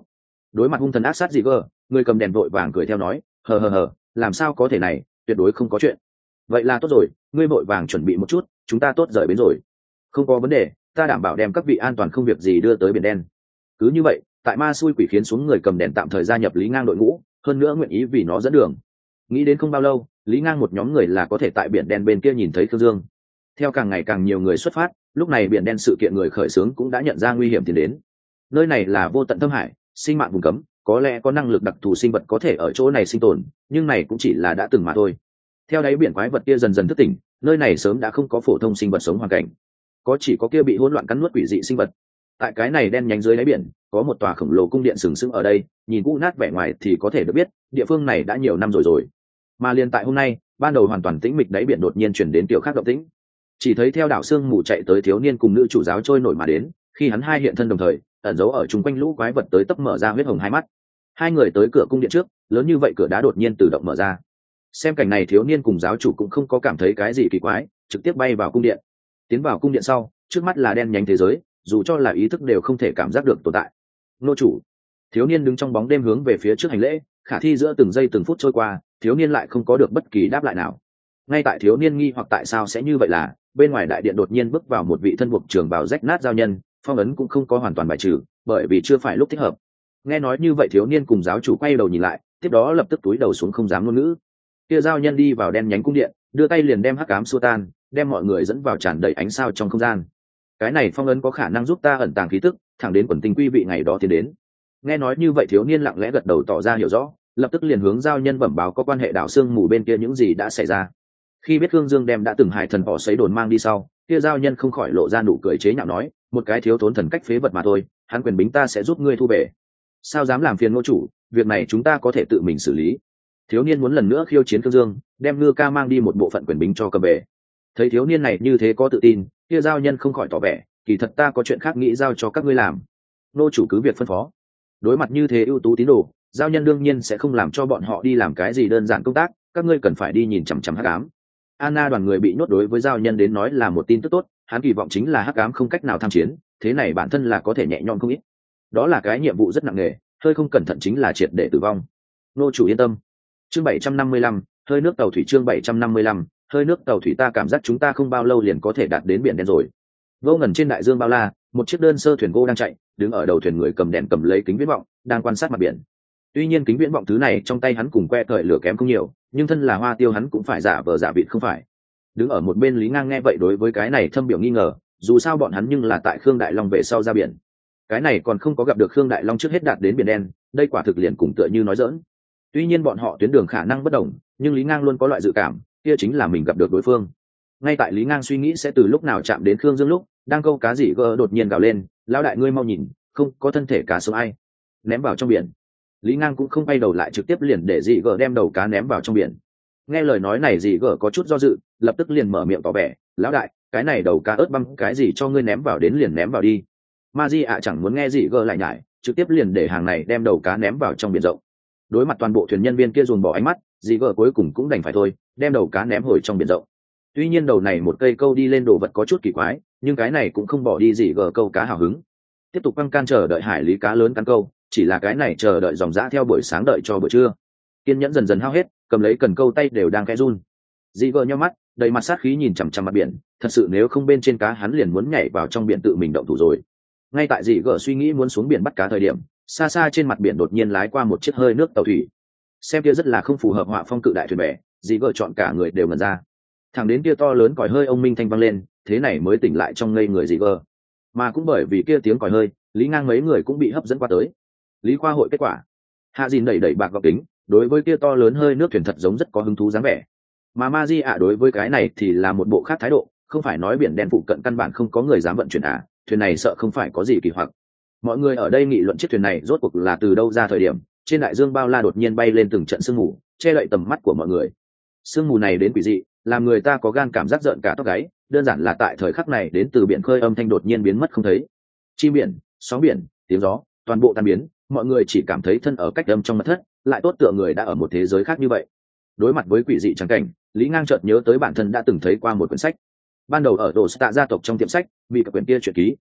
Đối mặt hung thần ác sát dị gờ, người cầm đèn vội vàng cười theo nói, hờ hờ hờ, làm sao có thể này, tuyệt đối không có chuyện. Vậy là tốt rồi, ngươi vội vàng chuẩn bị một chút, chúng ta tốt rời bến rồi. Không có vấn đề, ta đảm bảo đem các vị an toàn không việc gì đưa tới biển đen. Cứ như vậy, tại ma xui quỷ khiến xuống người cầm đèn tạm thời gia nhập Lý Ngang đội ngũ, hơn nữa nguyện ý vì nó dẫn đường. Nghĩ đến không bao lâu, Lý Ngang một nhóm người là có thể tại biển đen bên kia nhìn thấy Khương Dương. Theo càng ngày càng nhiều người xuất phát, lúc này biển đen sự kiện người khởi xướng cũng đã nhận ra nguy hiểm tiến đến. Nơi này là vô tận thâm hải, sinh mạng vùng cấm, có lẽ có năng lực đặc thù sinh vật có thể ở chỗ này sinh tồn, nhưng này cũng chỉ là đã từng mà thôi. Theo đáy biển quái vật kia dần dần thức tỉnh, nơi này sớm đã không có phổ thông sinh vật sống hoàn cảnh, có chỉ có kia bị hỗn loạn cắn nuốt quỷ dị sinh vật. Tại cái này đen nhánh dưới đáy biển, có một tòa khổng lồ cung điện sừng sững ở đây, nhìn cũ nát vẻ ngoài thì có thể được biết, địa phương này đã nhiều năm rồi rồi. Mà liền tại hôm nay, ban đầu hoàn toàn tĩnh mịch đáy biển đột nhiên chuyển đến kiểu khác động tĩnh. Chỉ thấy theo đảo sương mù chạy tới thiếu niên cùng nữ chủ giáo trôi nổi mà đến, khi hắn hai hiện thân đồng thời, ẩn giấu ở chung quanh lũ quái vật tới tấp mở ra huyết hồng hai mắt. Hai người tới cửa cung điện trước, lớn như vậy cửa đá đột nhiên tự động mở ra. Xem cảnh này thiếu niên cùng giáo chủ cũng không có cảm thấy cái gì kỳ quái, trực tiếp bay vào cung điện. Tiến vào cung điện sau, trước mắt là đen nhánh thế giới, dù cho là ý thức đều không thể cảm giác được tồn tại. Nô chủ. Thiếu niên đứng trong bóng đêm hướng về phía trước hành lễ, khả thi giữa từng giây từng phút trôi qua, thiếu niên lại không có được bất kỳ đáp lại nào. Ngay tại thiếu niên nghi hoặc tại sao sẽ như vậy là, bên ngoài đại điện đột nhiên bước vào một vị thân buộc trường bào rách nát giao nhân, phong ấn cũng không có hoàn toàn bài trừ, bởi vì chưa phải lúc thích hợp. Nghe nói như vậy thiếu niên cùng giáo chủ quay đầu nhìn lại, tiếp đó lập tức túi đầu xuống không dám ngôn ngữ. Kia giao nhân đi vào đen nhánh cung điện, đưa tay liền đem hắc ám xua tan, đem mọi người dẫn vào tràn đầy ánh sao trong không gian. Cái này phong ấn có khả năng giúp ta ẩn tàng khí tức, thẳng đến quần tinh quy vị ngày đó tiến đến. Nghe nói như vậy thiếu niên lặng lẽ gật đầu tỏ ra hiểu rõ, lập tức liền hướng giao nhân bẩm báo có quan hệ đảo sương mù bên kia những gì đã xảy ra. Khi biết Khương Dương đem đã từng hại thần họ sấy đồn mang đi sau, kia giao nhân không khỏi lộ ra nụ cười chế nhạo nói, một cái thiếu thốn thần cách phế vật mà thôi, hắn quyền bính ta sẽ giúp ngươi thu về. Sao dám làm phiền ngô chủ, việc này chúng ta có thể tự mình xử lý. Thiếu niên muốn lần nữa khiêu chiến Khương Dương, đem ngư ca mang đi một bộ phận quyền bính cho cầm về. Thấy thiếu niên này như thế có tự tin, kia giao nhân không khỏi tỏ vẻ, kỳ thật ta có chuyện khác nghĩ giao cho các ngươi làm. Nô chủ cứ việc phân phó. Đối mặt như thế ưu tú tín đồ, giao nhân đương nhiên sẽ không làm cho bọn họ đi làm cái gì đơn giản công tác, các ngươi cần phải đi nhìn chằm chằm hắc ám. Anna đoàn người bị nhốt đối với giao nhân đến nói là một tin tức tốt, hắn kỳ vọng chính là hắc ám không cách nào tham chiến, thế này bản thân là có thể nhẹ nhõm không ít. Đó là cái nhiệm vụ rất nặng nề, hơi không cẩn thận chính là triệt để tử vong. Nô chủ yên tâm. Chương bảy trăm năm mươi lăm, hơi nước tàu thủy chương bảy trăm năm mươi lăm, hơi nước tàu thủy ta cảm giác chúng ta không bao lâu liền có thể đạt đến biển đen rồi. Vô ngần trên đại dương bao la, một chiếc đơn sơ thuyền gỗ đang chạy, đứng ở đầu thuyền người cầm đèn cầm lấy kính viễn vọng, đang quan sát mặt biển. Tuy nhiên kính viễn vọng thứ này trong tay hắn cùng que thời lửa kém không nhiều, nhưng thân là Hoa Tiêu hắn cũng phải giả vờ giả vịt không phải. Đứng ở một bên Lý Ngang nghe vậy đối với cái này thâm biểu nghi ngờ, dù sao bọn hắn nhưng là tại Khương Đại Long về sau ra biển. Cái này còn không có gặp được Khương Đại Long trước hết đạt đến biển đen, đây quả thực liền cùng tựa như nói giỡn. Tuy nhiên bọn họ tuyến đường khả năng bất đồng, nhưng Lý Ngang luôn có loại dự cảm, kia chính là mình gặp được đối phương. Ngay tại Lý Ngang suy nghĩ sẽ từ lúc nào chạm đến Khương Dương lúc, đang câu cá dị gờ đột nhiên gào lên, lão đại ngươi mau nhìn, không có thân thể cá sống ai, ném vào trong biển. Lý Ngang cũng không bay đầu lại, trực tiếp liền để dị gờ đem đầu cá ném vào trong biển. Nghe lời nói này dị gờ có chút do dự, lập tức liền mở miệng tỏ vẻ, lão đại, cái này đầu cá ớt băm cái gì cho ngươi ném vào đến liền ném vào đi. Ma Di ạ chẳng muốn nghe dị gờ lại nhải, trực tiếp liền để hàng này đem đầu cá ném vào trong biển rộng. Đối mặt toàn bộ thuyền nhân viên kia dồn bỏ ánh mắt, dị gờ cuối cùng cũng đành phải thôi, đem đầu cá ném hồi trong biển rộng. Tuy nhiên đầu này một cây câu đi lên đồ vật có chút kỳ quái, nhưng cái này cũng không bỏ đi dị gờ câu cá hào hứng. Tiếp tục băng can chờ đợi hải lý cá lớn cắn câu, chỉ là cái này chờ đợi dòng dã theo buổi sáng đợi cho buổi trưa. Kiên nhẫn dần dần hao hết, cầm lấy cần câu tay đều đang khẽ run. Dị gờ nhíu mắt, đầy mặt sát khí nhìn chằm chằm mặt biển, thật sự nếu không bên trên cá hắn liền muốn nhảy vào trong biển tự mình động thủ rồi. Ngay tại dị gờ suy nghĩ muốn xuống biển bắt cá thời điểm, xa xa trên mặt biển đột nhiên lái qua một chiếc hơi nước tàu thủy. Xem kia rất là không phù hợp họa phong cự đại thuyền bè, dị gờ chọn cả người đều ngẩn ra. Thẳng đến kia to lớn còi hơi ông minh thanh vang lên, thế này mới tỉnh lại trong ngây người dị gờ. Mà cũng bởi vì kia tiếng còi hơi, Lý Ngang mấy người cũng bị hấp dẫn qua tới. Lý khoa hội kết quả, Hạ Dìn đẩy đẩy bạc gọc kính, đối với kia to lớn hơi nước thuyền thật giống rất có hứng thú dáng vẻ. Mà Ma Di ạ đối với cái này thì là một bộ khác thái độ, không phải nói biển đen phụ cận căn bản không có người dám vận chuyển à, thuyền này sợ không phải có gì kỳ hoặc. Mọi người ở đây nghị luận chiếc thuyền này rốt cuộc là từ đâu ra thời điểm, trên đại dương bao la đột nhiên bay lên từng trận sương mù, che đậy tầm mắt của mọi người. Sương mù này đến quỷ dị, làm người ta có gan cảm giác rợn cả tóc gáy, đơn giản là tại thời khắc này đến từ biển khơi âm thanh đột nhiên biến mất không thấy. Chim biển, sóng biển, tiếng gió, toàn bộ tan biến, mọi người chỉ cảm thấy thân ở cách âm trong mật thất, lại tốt tựa người đã ở một thế giới khác như vậy. Đối mặt với quỷ dị trắng cảnh, Lý Ngang chợt nhớ tới bản thân đã từng thấy qua một quyển sách. Ban đầu ở Đồ Tạ gia tộc trong tiệm sách, vì cả quyển kia truyện ký.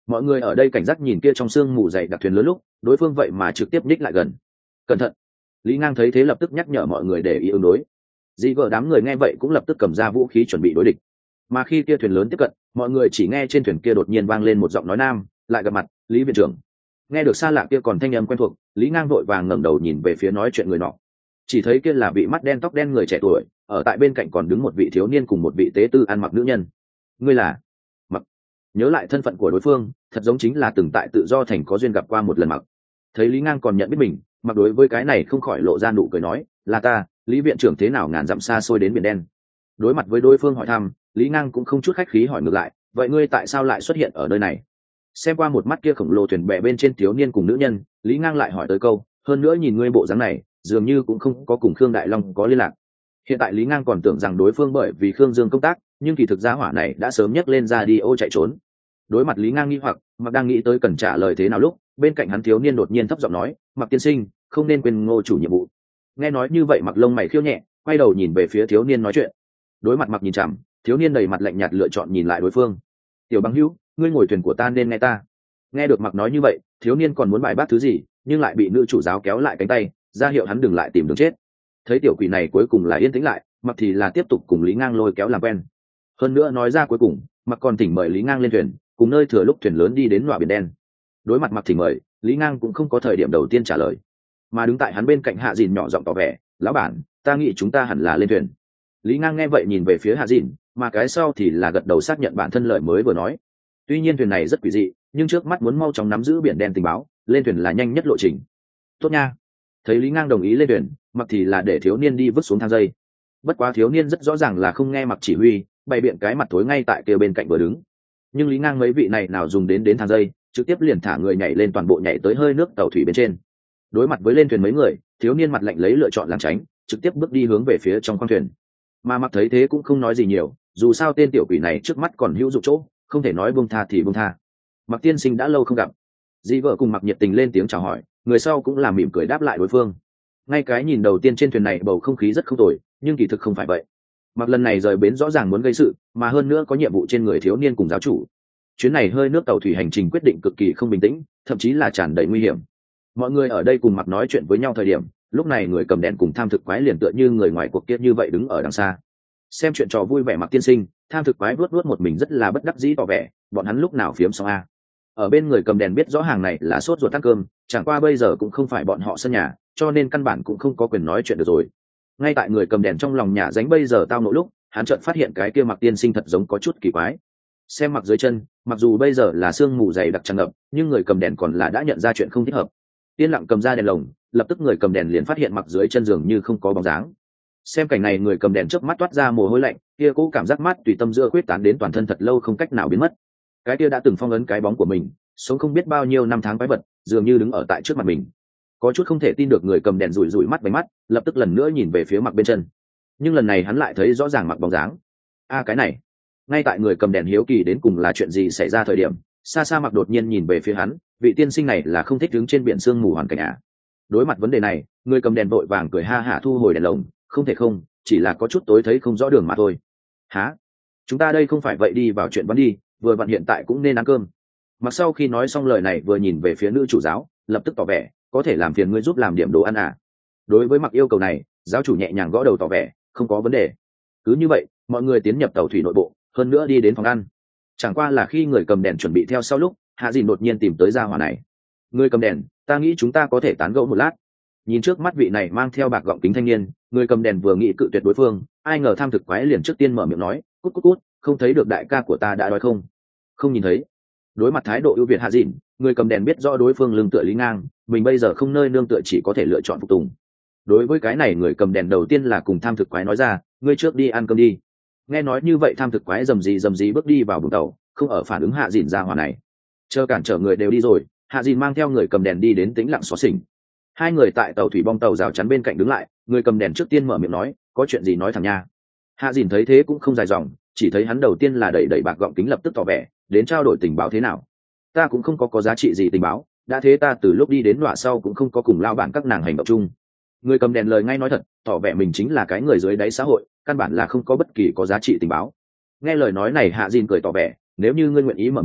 Mọi người ở đây cảnh giác nhìn kia trong sương mù dày đặc thuyền lớn lúc đối phương vậy mà trực tiếp nhích lại gần. Cẩn thận. Lý Ngang thấy thế lập tức nhắc nhở mọi người để ý ứng đối. Dị vợ đám người nghe vậy cũng lập tức cầm ra vũ khí chuẩn bị đối địch. Mà khi kia thuyền lớn tiếp cận, mọi người chỉ nghe trên thuyền kia đột nhiên vang lên một giọng nói nam, lại gặp mặt, Lý viện trưởng. Nghe được xa lạ kia còn thanh âm quen thuộc, Lý Ngang vội vàng ngẩng đầu nhìn về phía nói chuyện người nọ. Chỉ thấy kia là vị mắt đen tóc đen người trẻ tuổi, ở tại bên cạnh còn đứng một vị thiếu niên cùng một vị tế tư ăn mặc nữ nhân. Ngươi là? Mặc. Nhớ lại thân phận của đối phương, thật giống chính là từng tại tự do thành có duyên gặp qua một lần Mặc. Thấy Lý Ngang còn nhận biết mình, Mặc đối với cái này không khỏi lộ ra nụ cười nói, là ta, Lý viện trưởng thế nào ngàn dặm xa xôi đến biển đen. Đối mặt với đối phương hỏi thăm, Lý Ngang cũng không chút khách khí hỏi ngược lại, vậy ngươi tại sao lại xuất hiện ở nơi này? Xem qua một mắt kia khổng lồ thuyền bè bên trên thiếu niên cùng nữ nhân, Lý Ngang lại hỏi tới câu, hơn nữa nhìn ngươi bộ dáng này dường như cũng không có cùng Khương Đại Long có liên lạc. Hiện tại Lý Ngang còn tưởng rằng đối phương bởi vì Khương Dương công tác, nhưng kỳ thực gia hỏa này đã sớm nhấc lên ra đi ô chạy trốn. Đối mặt Lý Ngang nghi hoặc, Mặc đang nghĩ tới cần trả lời thế nào lúc bên cạnh hắn thiếu niên đột nhiên thấp giọng nói, Mặc tiên sinh không nên quên Ngô chủ nhiệm vụ. Nghe nói như vậy Mặc lông mày khiêu nhẹ, quay đầu nhìn về phía thiếu niên nói chuyện. Đối mặt Mặc nhìn chằm, thiếu niên đầy mặt lạnh nhạt lựa chọn nhìn lại đối phương. Tiểu bằng hữu, ngươi ngồi thuyền của ta nên nghe ta. Nghe được Mặc nói như vậy, thiếu niên còn muốn bài bác thứ gì, nhưng lại bị nữ chủ giáo kéo lại cánh tay, ra hiệu hắn đừng lại tìm đường chết. Thấy tiểu quỷ này cuối cùng là yên tĩnh lại, Mặc thì là tiếp tục cùng Lý Ngang lôi kéo làm quen. Hơn nữa nói ra cuối cùng, Mặc còn thỉnh mời Lý Ngang lên thuyền, cùng nơi thừa lúc thuyền lớn đi đến nọa biển đen. Đối mặt Mặc thỉnh mời, Lý Ngang cũng không có thời điểm đầu tiên trả lời, mà đứng tại hắn bên cạnh Hạ Dìn nhỏ giọng tỏ vẻ, lão bản, ta nghĩ chúng ta hẳn là lên thuyền. Lý Ngang nghe vậy nhìn về phía Hạ Dìn, mà cái sau thì là gật đầu xác nhận bản thân lời mới vừa nói. Tuy nhiên thuyền này rất quỷ dị, nhưng trước mắt muốn mau chóng nắm giữ biển đen tình báo, lên thuyền là nhanh nhất lộ trình. Tốt nha. Thấy Lý Ngang đồng ý lên thuyền, Mặc thì là để thiếu niên đi vứt xuống thang dây. Bất quá thiếu niên rất rõ ràng là không nghe Mặc chỉ huy, bày biện cái mặt thối ngay tại kia bên cạnh vừa đứng. Nhưng Lý Ngang mấy vị này nào dùng đến đến thang dây, trực tiếp liền thả người nhảy lên toàn bộ nhảy tới hơi nước tàu thủy bên trên. Đối mặt với lên thuyền mấy người, thiếu niên mặt lạnh lấy lựa chọn lảng tránh, trực tiếp bước đi hướng về phía trong khoang thuyền. Mà Mặc thấy thế cũng không nói gì nhiều, dù sao tên tiểu quỷ này trước mắt còn hữu dụng chỗ, không thể nói buông tha thì buông tha. Mặc tiên sinh đã lâu không gặp. Dì vợ cùng Mặc nhiệt tình lên tiếng chào hỏi, người sau cũng làm mỉm cười đáp lại đối phương. Ngay cái nhìn đầu tiên trên thuyền này bầu không khí rất không tồi, nhưng kỳ thực không phải vậy. Mặc lần này rời bến rõ ràng muốn gây sự, mà hơn nữa có nhiệm vụ trên người thiếu niên cùng giáo chủ. Chuyến này hơi nước tàu thủy hành trình quyết định cực kỳ không bình tĩnh, thậm chí là tràn đầy nguy hiểm. Mọi người ở đây cùng Mặc nói chuyện với nhau thời điểm, lúc này người cầm đèn cùng tham thực quái liền tựa như người ngoài cuộc kia như vậy đứng ở đằng xa. Xem chuyện trò vui vẻ Mặc tiên sinh, tham thực quái vuốt vuốt một mình rất là bất đắc dĩ tỏ vẻ, bọn hắn lúc nào phiếm xong a. Ở bên người cầm đèn biết rõ hàng này là sốt ruột ăn cơm, chẳng qua bây giờ cũng không phải bọn họ sân nhà, cho nên căn bản cũng không có quyền nói chuyện được rồi. Ngay tại người cầm đèn trong lòng nhà dánh bây giờ tao nộ lúc, hắn chợt phát hiện cái kia Mặc tiên sinh thật giống có chút kỳ quái. Xem Mặc dưới chân, mặc dù bây giờ là sương mù dày đặc tràn ngập, nhưng người cầm đèn còn là đã nhận ra chuyện không thích hợp. Yên lặng cầm ra đèn lồng, lập tức người cầm đèn liền phát hiện Mặc dưới chân giường như không có bóng dáng. Xem cảnh này người cầm đèn chớp mắt toát ra mồ hôi lạnh, kia cũ cảm giác mát tùy tâm giữa quyết tán đến toàn thân thật lâu không cách nào biến mất. Cái kia đã từng phong ấn cái bóng của mình, sống không biết bao nhiêu năm tháng quái vật, dường như đứng ở tại trước mặt mình. Có chút không thể tin được người cầm đèn rủi rủi mắt bánh mắt, lập tức lần nữa nhìn về phía Mặc bên chân. Nhưng lần này hắn lại thấy rõ ràng Mặc bóng dáng. A cái này, ngay tại người cầm đèn hiếu kỳ đến cùng là chuyện gì xảy ra thời điểm, xa xa Mặc đột nhiên nhìn về phía hắn, vị tiên sinh này là không thích đứng trên biển sương mù hoàn cảnh à? Đối mặt vấn đề này, người cầm đèn vội vàng cười ha hả thu hồi đèn lồng, không thể không, chỉ là có chút tối thấy không rõ đường mà thôi. Hả? Chúng ta đây không phải vậy đi vào chuyện vấn đi, vừa vặn hiện tại cũng nên ăn cơm. Mặc sau khi nói xong lời này vừa nhìn về phía nữ chủ giáo, lập tức tỏ vẻ, có thể làm phiền ngươi giúp làm điểm đồ ăn à? Đối với Mặc yêu cầu này, giáo chủ nhẹ nhàng gõ đầu tỏ vẻ, không có vấn đề. Cứ như vậy, mọi người tiến nhập tàu thủy nội bộ, hơn nữa đi đến phòng ăn. Chẳng qua là khi người cầm đèn chuẩn bị theo sau lúc, Hạ Dìn đột nhiên tìm tới gia hỏa này. Người cầm đèn, ta nghĩ chúng ta có thể tán gẫu một lát. Nhìn trước mắt vị này mang theo bạc gọng kính thanh niên, người cầm đèn vừa nghĩ cự tuyệt đối phương, ai ngờ tham thực quái liền trước tiên mở miệng nói, cút cút cút, không thấy được đại ca của ta đã đói không? Không nhìn thấy. Đối mặt thái độ ưu việt Hạ Dìn, người cầm đèn biết rõ đối phương lưng tựa Lý Ngang, mình bây giờ không nơi nương tựa chỉ có thể lựa chọn phục tùng. Đối với cái này người cầm đèn đầu tiên là cùng tham thực quái nói ra, ngươi trước đi ăn cơm đi. Nghe nói như vậy tham thực quái rầm rì rầm rì bước đi vào bùng tàu, không ở phản ứng Hạ Dìn ra hỏa này. Chờ cản trở người đều đi rồi, Hạ Dìn mang theo người cầm đèn đi đến tĩnh lặng xóa xỉnh. Hai người tại tàu thủy bong tàu rào chắn bên cạnh đứng lại, người cầm đèn trước tiên mở miệng nói, có chuyện gì nói thẳng nha. Hạ Dìn thấy thế cũng không dài dòng, chỉ thấy hắn đầu tiên là đẩy đẩy bạc gọng kính lập tức tỏ vẻ, đến trao đổi tình báo thế nào. Ta cũng không có có giá trị gì tình báo, đã thế ta từ lúc đi đến đọa sau cũng không có cùng lao bản các nàng hành động chung. Người cầm đèn lời ngay nói thật, tỏ vẻ mình chính là cái người dưới đáy xã hội, căn bản là không có bất kỳ có giá trị tình báo. Nghe lời nói này Hạ Dìn cười tỏ vẻ, nếu như ngươi nguyện ý mở miệng,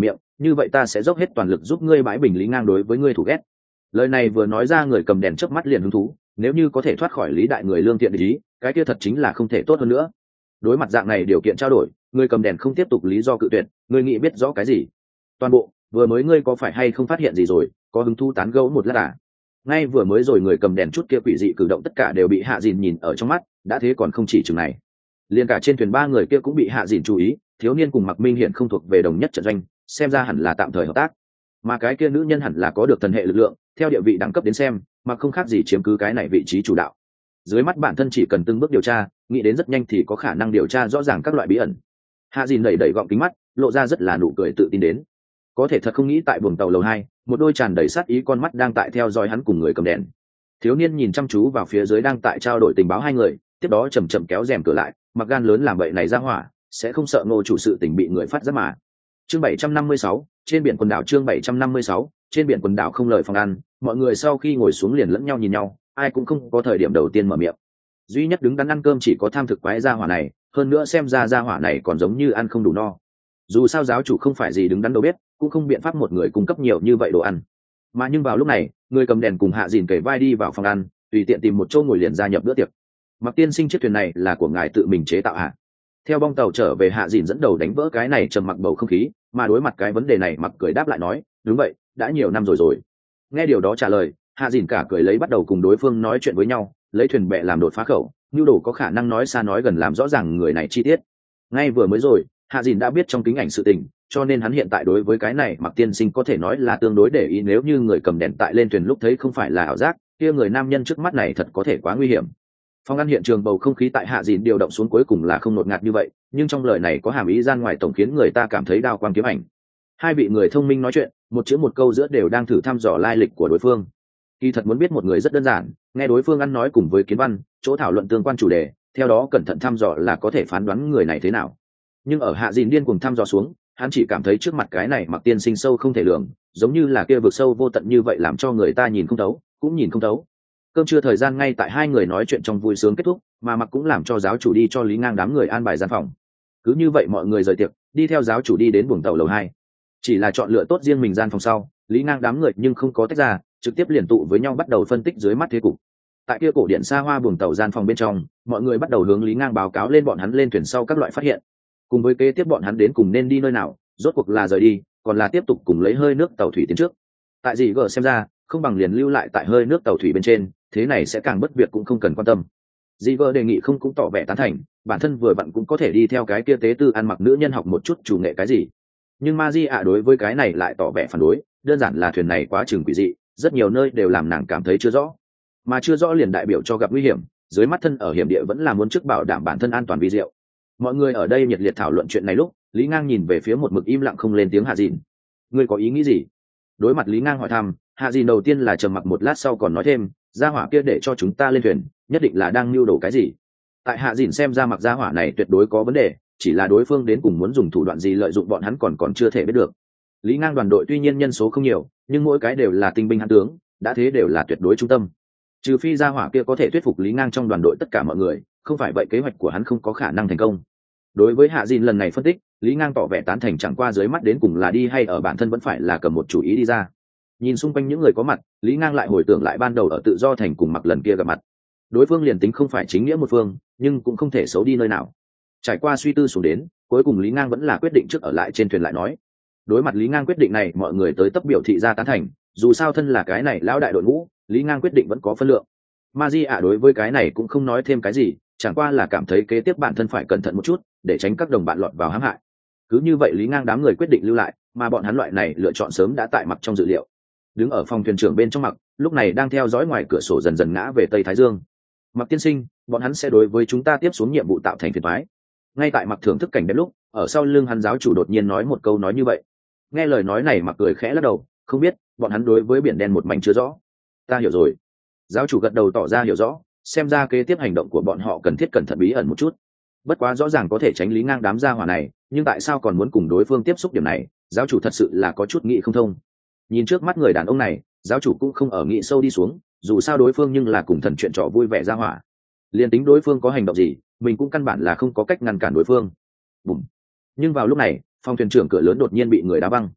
như vậy ta sẽ dốc hết toàn lực giúp ngươi bãi bình Lý Ngang đối với ngươi thù ghét. Lời này vừa nói ra, người cầm đèn chớp mắt liền hứng thú, nếu như có thể thoát khỏi Lý đại người lương thiện ý, cái kia thật chính là không thể tốt hơn nữa. Đối mặt dạng này điều kiện trao đổi, người cầm đèn không tiếp tục lý do cự tuyệt, ngươi nghĩ biết rõ cái gì? Toàn bộ, vừa mới ngươi có phải hay không phát hiện gì rồi, có hứng thú tán gẫu một lát à? Ngay vừa mới rồi người cầm đèn chút kia quỷ dị cử động tất cả đều bị Hạ Dìn nhìn ở trong mắt, đã thế còn không chỉ chừng này. Liên cả trên thuyền ba người kia cũng bị Hạ Dìn chú ý, thiếu niên cùng Mặc Minh hiện không thuộc về đồng nhất trận doanh, xem ra hẳn là tạm thời hợp tác. Mà cái kia nữ nhân hẳn là có được thần hệ lực lượng, theo địa vị đẳng cấp đến xem, mà không khác gì chiếm cứ cái này vị trí chủ đạo. Dưới mắt bản thân chỉ cần từng bước điều tra, nghĩ đến rất nhanh thì có khả năng điều tra rõ ràng các loại bí ẩn. Hạ Dìn đẩy đẩy gọng kính mắt, lộ ra rất là nụ cười tự tin đến. Có thể thật không nghĩ tại buồng tàu lầu hai, một đôi tràn đầy sát ý con mắt đang tại theo dõi hắn cùng người cầm đèn. Thiếu niên nhìn chăm chú vào phía dưới đang tại trao đổi tình báo hai người, tiếp đó chậm chậm kéo rèm cửa lại, mặc gan lớn làm vậy này ra hỏa, sẽ không sợ Ngô chủ sự tình bị người phát giác mà. Chương bảy trăm năm mươi sáu, trên biển quần đảo. Chương bảy trăm năm mươi sáu, trên biển quần đảo không lời phòng ăn, mọi người sau khi ngồi xuống liền lẫn nhau nhìn nhau, ai cũng không có thời điểm đầu tiên mở miệng. Duy nhất đứng đắn ăn cơm chỉ có tham thực quái gia hỏa này, hơn nữa xem ra gia hỏa này còn giống như ăn không đủ no. Dù sao giáo chủ không phải gì đứng đắn đâu biết, cũng không biện pháp một người cung cấp nhiều như vậy đồ ăn. Mà nhưng vào lúc này, người cầm đèn cùng Hạ Dìn kể vai đi vào phòng ăn, tùy tiện tìm một chỗ ngồi liền gia nhập bữa tiệc. Mặc tiên sinh, chiếc thuyền này là của ngài tự mình chế tạo hả? Theo bong tàu trở về, Hạ Dìn dẫn đầu đánh vỡ cái này trầm mặc bầu không khí, mà đối mặt cái vấn đề này Mặc cười đáp lại nói, đúng vậy, đã nhiều năm rồi rồi. Nghe điều đó trả lời, Hạ Dìn cả cười lấy bắt đầu cùng đối phương nói chuyện với nhau, lấy thuyền bè làm đột phá khẩu, nhu đồ có khả năng nói xa nói gần làm rõ ràng người này chi tiết. Ngay vừa mới rồi, Hạ Dìn đã biết trong kính ảnh sự tình, cho nên hắn hiện tại đối với cái này Mặc tiên sinh có thể nói là tương đối để ý. Nếu như người cầm đèn tại lên thuyền lúc thấy không phải là ảo giác, kia người nam nhân trước mắt này thật có thể quá nguy hiểm. Phòng ăn hiện trường bầu không khí tại Hạ Dìn điều động xuống cuối cùng là không ngột ngạt như vậy, nhưng trong lời này có hàm ý gian ngoài tổng khiến người ta cảm thấy đao quang kiếm ảnh. Hai vị người thông minh nói chuyện, một chữ một câu giữa đều đang thử thăm dò lai lịch của đối phương. Kỳ thật muốn biết một người rất đơn giản, nghe đối phương ăn nói cùng với kiến văn, chỗ thảo luận tương quan chủ đề, theo đó cẩn thận thăm dò là có thể phán đoán người này thế nào. Nhưng ở Hạ Dìn điên cuồng thăm dò xuống, hắn chỉ cảm thấy trước mặt cái này Mặc tiên sinh sâu không thể lường, giống như là kia vực sâu vô tận như vậy, làm cho người ta nhìn không thấu, cũng nhìn không thấu. Cơm trưa thời gian ngay tại hai người nói chuyện trong vui sướng kết thúc, mà Mặc cũng làm cho giáo chủ đi cho Lý Ngang đám người an bài gian phòng. Cứ như vậy mọi người rời tiệc, đi theo giáo chủ đi đến buồng tàu lầu hai. Chỉ là chọn lựa tốt riêng mình gian phòng sau, Lý Ngang đám người nhưng không có tách ra, trực tiếp liền tụ với nhau bắt đầu phân tích dưới mắt thế cục. Tại kia cổ điện xa hoa buồng tàu gian phòng bên trong, mọi người bắt đầu hướng Lý Ngang báo cáo lên bọn hắn lên thuyền sau các loại phát hiện, cùng với kế tiếp bọn hắn đến cùng nên đi nơi nào, rốt cuộc là rời đi, còn là tiếp tục cùng lấy hơi nước tàu thủy tiến trước. Tại gì gờ xem ra, không bằng liền lưu lại tại hơi nước tàu thủy bên trên, thế này sẽ càng bất việc cũng không cần quan tâm. Dì vợ đề nghị không cũng tỏ vẻ tán thành, bản thân vừa bạn cũng có thể đi theo cái kia tế tư ăn mặc nữ nhân học một chút chủ nghệ cái gì. Nhưng Maji ạ đối với cái này lại tỏ vẻ phản đối, đơn giản là thuyền này quá chừng quỷ dị, rất nhiều nơi đều làm nàng cảm thấy chưa rõ. Mà chưa rõ liền đại biểu cho gặp nguy hiểm, dưới mắt thân ở hiểm địa vẫn là muốn trước bảo đảm bản thân an toàn vi diệu. Mọi người ở đây nhiệt liệt thảo luận chuyện này lúc, Lý Ngang nhìn về phía một mực im lặng không lên tiếng Hạ Dìn. Ngươi có ý nghĩ gì? Đối mặt Lý Ngang hỏi thăm, Hạ Dìn đầu tiên là trầm mặc một lát sau còn nói thêm, gia hỏa kia để cho chúng ta lên thuyền, nhất định là đang mưu đồ cái gì. Tại Hạ Dìn xem ra mặc gia hỏa này tuyệt đối có vấn đề, chỉ là đối phương đến cùng muốn dùng thủ đoạn gì lợi dụng bọn hắn còn còn chưa thể biết được. Lý Ngang đoàn đội tuy nhiên nhân số không nhiều, nhưng mỗi cái đều là tinh binh hãn tướng, đã thế đều là tuyệt đối trung tâm. Trừ phi gia hỏa kia có thể thuyết phục Lý Ngang trong đoàn đội tất cả mọi người, không phải vậy kế hoạch của hắn không có khả năng thành công. Đối với Hạ Dìn lần này phân tích, Lý Ngang tỏ vẻ tán thành, chẳng qua dưới mắt đến cùng là đi hay ở bản thân vẫn phải là cầm một chủ ý đi ra. Nhìn xung quanh những người có mặt, Lý Ngang lại hồi tưởng lại ban đầu ở Tự Do Thành cùng Mặc lần kia gặp mặt. Đối phương liền tính không phải chính nghĩa một phương, nhưng cũng không thể xấu đi nơi nào. Trải qua suy tư xuống đến, cuối cùng Lý Ngang vẫn là quyết định trước ở lại trên thuyền lại nói. Đối mặt Lý Ngang quyết định này, mọi người tới tấp biểu thị ra tán thành, dù sao thân là cái này lão đại đội ngũ, Lý Ngang quyết định vẫn có phân lượng. Maji ạ đối với cái này cũng không nói thêm cái gì, chẳng qua là cảm thấy kế tiếp bản thân phải cẩn thận một chút, để tránh các đồng bạn lọt vào hãm hại. Cứ như vậy Lý Ngang đám người quyết định lưu lại, mà bọn hắn loại này lựa chọn sớm đã tại Mặc trong dự liệu. Đứng ở phòng thuyền trưởng bên trong Mặc, lúc này đang theo dõi ngoài cửa sổ dần dần ngã về Tây Thái Dương. Mặc tiên sinh, bọn hắn sẽ đối với chúng ta tiếp xuống nhiệm vụ tạo thành phiền toái. Ngay tại Mặc thưởng thức cảnh đẹp lúc, ở sau lưng hắn giáo chủ đột nhiên nói một câu nói như vậy. Nghe lời nói này Mặc cười khẽ lắc đầu, không biết, bọn hắn đối với biển đen một mảnh chưa rõ. Ta hiểu rồi. Giáo chủ gật đầu tỏ ra hiểu rõ, xem ra kế tiếp hành động của bọn họ cần thiết cẩn thận bí ẩn một chút. Bất quá rõ ràng có thể tránh Lý Ngang đám gia hỏa này, nhưng tại sao còn muốn cùng đối phương tiếp xúc điểm này, giáo chủ thật sự là có chút nghĩ không thông. Nhìn trước mắt người đàn ông này, giáo chủ cũng không ở nghĩ sâu đi xuống, dù sao đối phương nhưng là cùng thần chuyện trò vui vẻ gia hỏa. Liên tính đối phương có hành động gì, mình cũng căn bản là không có cách ngăn cản đối phương. Bùm. Nhưng vào lúc này, phòng thuyền trưởng cửa lớn đột nhiên bị người đá văng.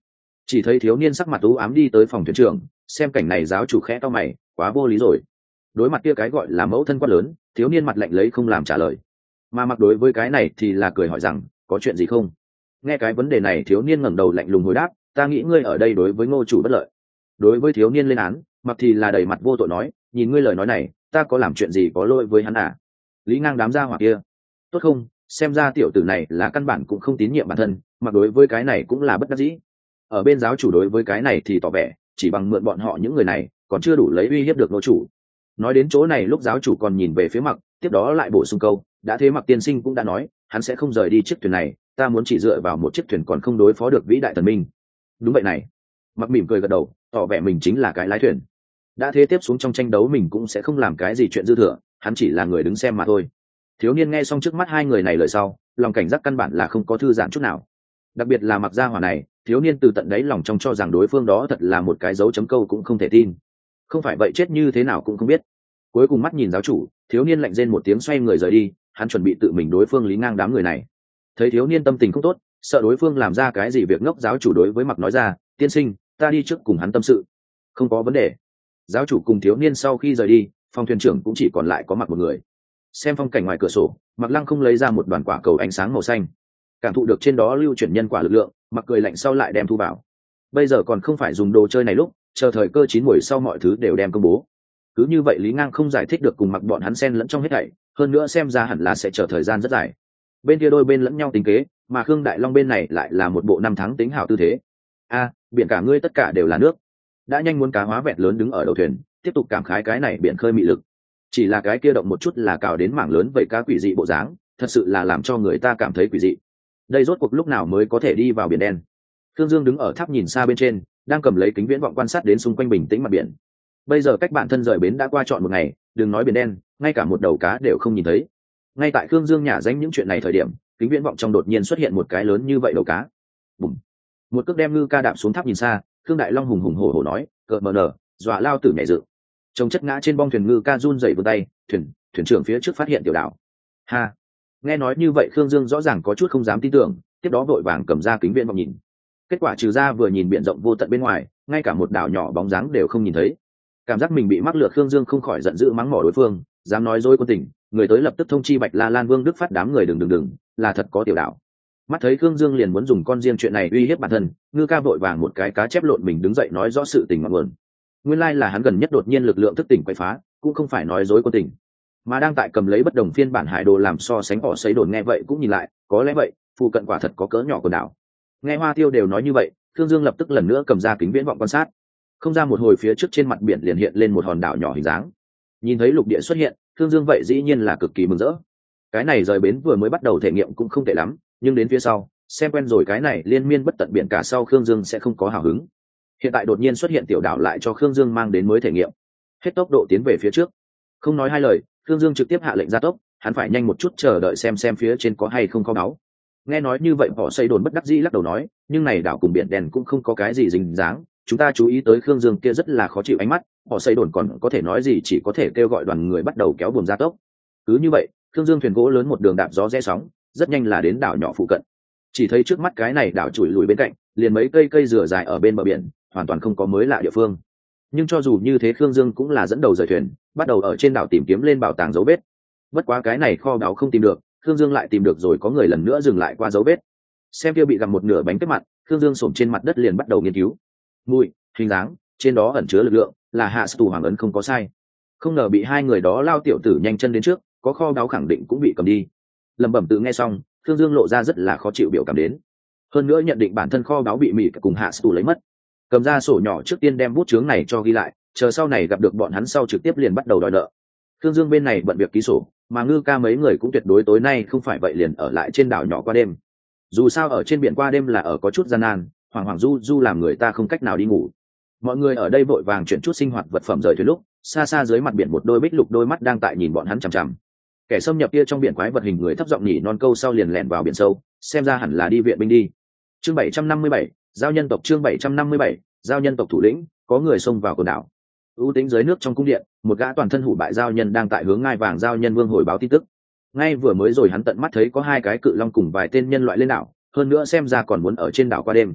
Chỉ thấy thiếu niên sắc mặt u ám đi tới phòng thuyền trưởng, xem cảnh này giáo chủ khẽ to mày, quá vô lý rồi. Đối mặt kia cái gọi là mẫu thân quát lớn, thiếu niên mặt lạnh lấy không làm trả lời, mà mặc đối với cái này thì là cười hỏi rằng có chuyện gì không. Nghe cái vấn đề này, thiếu niên ngẩng đầu lạnh lùng hồi đáp, ta nghĩ ngươi ở đây đối với Ngô chủ bất lợi. Đối với thiếu niên lên án, mặc thì là đầy mặt vô tội nói, nhìn ngươi lời nói này, ta có làm chuyện gì có lỗi với hắn à? Lý Ngang đám gia hỏa kia tốt không, xem ra tiểu tử này là căn bản cũng không tín nhiệm bản thân, mặc đối với cái này cũng là bất đắc dĩ. Ở bên giáo chủ đối với cái này thì tỏ vẻ chỉ bằng mượn bọn họ những người này còn chưa đủ lấy uy hiếp được Ngô chủ. Nói đến chỗ này, lúc giáo chủ còn nhìn về phía Mặc, tiếp đó lại bổ sung câu, đã thế Mặc tiên sinh cũng đã nói hắn sẽ không rời đi chiếc thuyền này, ta muốn chỉ dựa vào một chiếc thuyền còn không đối phó được vĩ đại thần minh. Đúng vậy này. Mặc mỉm cười gật đầu, tỏ vẻ mình chính là cái lái thuyền. Đã thế tiếp xuống trong tranh đấu mình cũng sẽ không làm cái gì chuyện dư thừa, hắn chỉ là người đứng xem mà thôi. Thiếu niên nghe xong trước mắt hai người này lời sau, lòng cảnh giác căn bản là không có thư giãn chút nào. Đặc biệt là Mặc gia hỏa này, thiếu niên từ tận đáy lòng trong cho rằng đối phương đó thật là một cái dấu chấm câu cũng không thể tin. Không phải vậy chết như thế nào cũng không biết. Cuối cùng mắt nhìn giáo chủ, thiếu niên lạnh rên một tiếng xoay người rời đi, hắn chuẩn bị tự mình đối phương Lý Ngang đám người này. Thấy thiếu niên tâm tình không tốt, sợ đối phương làm ra cái gì việc ngốc, giáo chủ đối với Mặc nói ra, tiên sinh, ta đi trước cùng hắn tâm sự. Không có vấn đề. Giáo chủ cùng thiếu niên sau khi rời đi, phòng thuyền trưởng cũng chỉ còn lại có Mặc một người. Xem phong cảnh ngoài cửa sổ, Mặc Lăng không lấy ra một đoàn quả cầu ánh sáng màu xanh, cảm thụ được trên đó lưu chuyển nhân quả lực lượng, Mặc cười lạnh sau lại đem thu vào. Bây giờ còn không phải dùng đồ chơi này lúc, chờ thời cơ chín muồi sau mọi thứ đều đem công bố. Cứ như vậy Lý Ngang không giải thích được cùng Mặc bọn hắn xen lẫn trong hết thảy, hơn nữa xem ra hẳn là sẽ chờ thời gian rất dài. Bên kia đôi bên lẫn nhau tính kế, mà Khương Đại Long bên này lại là một bộ năm tháng tính hảo tư thế. A, biển cả ngươi tất cả đều là nước. Đã nhanh muốn cá hóa vẹt lớn đứng ở đầu thuyền, tiếp tục cảm khái cái này biển khơi mị lực. Chỉ là cái kia động một chút là cào đến mảng lớn vậy cá quỷ dị bộ dáng, thật sự là làm cho người ta cảm thấy quỷ dị. Đây rốt cuộc lúc nào mới có thể đi vào biển đen? Khương Dương đứng ở tháp nhìn xa bên trên, đang cầm lấy kính viễn vọng quan sát đến xung quanh bình tĩnh mặt biển. Bây giờ cách bản thân rời bến đã qua trọn một ngày, đừng nói biển đen, ngay cả một đầu cá đều không nhìn thấy. Ngay tại Khương Dương nhả danh những chuyện này thời điểm, kính viễn vọng trong đột nhiên xuất hiện một cái lớn như vậy đầu cá. Bùm! Một cước đem Ngư Ca đạp xuống tháp nhìn xa, Khương Đại Long hùng hùng hổ hổ nói, cợt mờ nở, dọa lao tử nhảy dựng. Trông chất ngã trên bong thuyền, Ngư Ca run rẩy vươn tay, thuyền, thuyền trưởng phía trước phát hiện tiểu đảo. Ha! Nghe nói như vậy, Khương Dương rõ ràng có chút không dám tin tưởng, tiếp đó vội vàng cầm ra kính viễn vọng nhìn. Kết quả trừ ra vừa nhìn biển rộng vô tận bên ngoài, ngay cả một đảo nhỏ bóng dáng đều không nhìn thấy. Cảm giác mình bị mắc lừa, Khương Dương không khỏi giận dữ mắng mỏ đối phương, dám nói dối quân tình, người tới lập tức thông chi Bạch La Lan Vương Đức phát đám người đừng đừng đừng, là thật có tiểu đảo. Mắt thấy Khương Dương liền muốn dùng con riêng chuyện này uy hiếp bản thân, Ngư Ca vội vàng một cái cá chép lộn mình đứng dậy nói rõ sự tình ngọn nguồn. Nguyên lai là hắn gần nhất đột nhiên lực lượng thức tỉnh quậy phá, cũng không phải nói dối quân tình, mà đang tại cầm lấy bất đồng phiên bản hải đồ làm so sánh họ sấy đồn. Nghe vậy cũng nhìn lại, có lẽ vậy, phụ cận quả thật có cỡ nhỏ của đảo. Nghe Hoa Tiêu đều nói như vậy, Khương Dương lập tức lần nữa cầm ra kính viễn vọng quan sát. Không ra một hồi, phía trước trên mặt biển liền hiện lên một hòn đảo nhỏ hình dáng. Nhìn thấy lục địa xuất hiện, Khương Dương vậy dĩ nhiên là cực kỳ mừng rỡ. Cái này rời bến vừa mới bắt đầu thể nghiệm cũng không tệ lắm, nhưng đến phía sau, xem quen rồi cái này liên miên bất tận biển cả sau, Khương Dương sẽ không có hào hứng. Hiện tại đột nhiên xuất hiện tiểu đảo lại cho Khương Dương mang đến mới thể nghiệm. Hết tốc độ tiến về phía trước. Không nói hai lời, Khương Dương trực tiếp hạ lệnh gia tốc, hắn phải nhanh một chút chờ đợi xem xem phía trên có hay không kho báu. Nghe nói như vậy, họ xây đồn bất đắc dĩ lắc đầu nói, nhưng này đảo cùng biển đen cũng không có cái gì dính dáng, chúng ta chú ý tới Khương Dương kia rất là khó chịu ánh mắt, họ xây đồn còn có thể nói gì, chỉ có thể kêu gọi đoàn người bắt đầu kéo buồm gia tốc. Cứ như vậy, Khương Dương thuyền gỗ lớn một đường đạp gió rẽ sóng, rất nhanh là đến đảo nhỏ phụ cận. Chỉ thấy trước mắt cái này đảo chùi lùi bên cạnh, liền mấy cây cây dừa dài ở bên bờ biển, hoàn toàn không có mới lạ địa phương. Nhưng cho dù như thế, Khương Dương cũng là dẫn đầu rời thuyền, bắt đầu ở trên đảo tìm kiếm lên bảo tàng dấu vết. Bất quá cái này kho báu không tìm được, Khương Dương lại tìm được rồi, có người lần nữa dừng lại qua dấu vết. Xem kia bị gặm một nửa bánh tét mặt, Khương Dương xổm trên mặt đất liền bắt đầu nghiên cứu. Mùi, hình dáng, trên đó ẩn chứa lực lượng, là hạ tù hoàng ấn không có sai. Không ngờ bị hai người đó lao tiểu tử nhanh chân đến trước, có kho báu khẳng định cũng bị cầm đi. Lẩm bẩm tự nghe xong, Khương Dương lộ ra rất là khó chịu biểu cảm đến. Hơn nữa nhận định bản thân kho báu bị Mỹ cùng hạ tù lấy mất. Cầm ra sổ nhỏ trước tiên đem bút chướng này cho ghi lại, chờ sau này gặp được bọn hắn sau trực tiếp liền bắt đầu đòi nợ. Khương Dương bên này bận việc ký sổ, mà Ngư Ca mấy người cũng tuyệt đối tối nay không phải vậy liền ở lại trên đảo nhỏ qua đêm. Dù sao ở trên biển qua đêm là ở có chút gian nan, hoàng hoàng du du làm người ta không cách nào đi ngủ. Mọi người ở đây vội vàng chuyển chút sinh hoạt vật phẩm rời thuyền lúc, xa xa dưới mặt biển một đôi bích lục đôi mắt đang tại nhìn bọn hắn chằm chằm. Kẻ xâm nhập kia trong biển quái vật hình người thấp giọng nhỉ non câu sau liền lẻn vào biển sâu, xem ra hẳn là đi viện binh đi. Chương bảy trăm năm mươi bảy, giao nhân tộc. Chương bảy trăm năm mươi bảy, giao nhân tộc thủ lĩnh, có người xông vào quần đảo. ưu tính dưới nước trong cung điện, một gã toàn thân hủ bại giao nhân đang tại hướng ngai vàng giao nhân vương hồi báo tin tức. Ngay vừa mới rồi hắn tận mắt thấy có hai cái cự long cùng vài tên nhân loại lên đảo, hơn nữa xem ra còn muốn ở trên đảo qua đêm.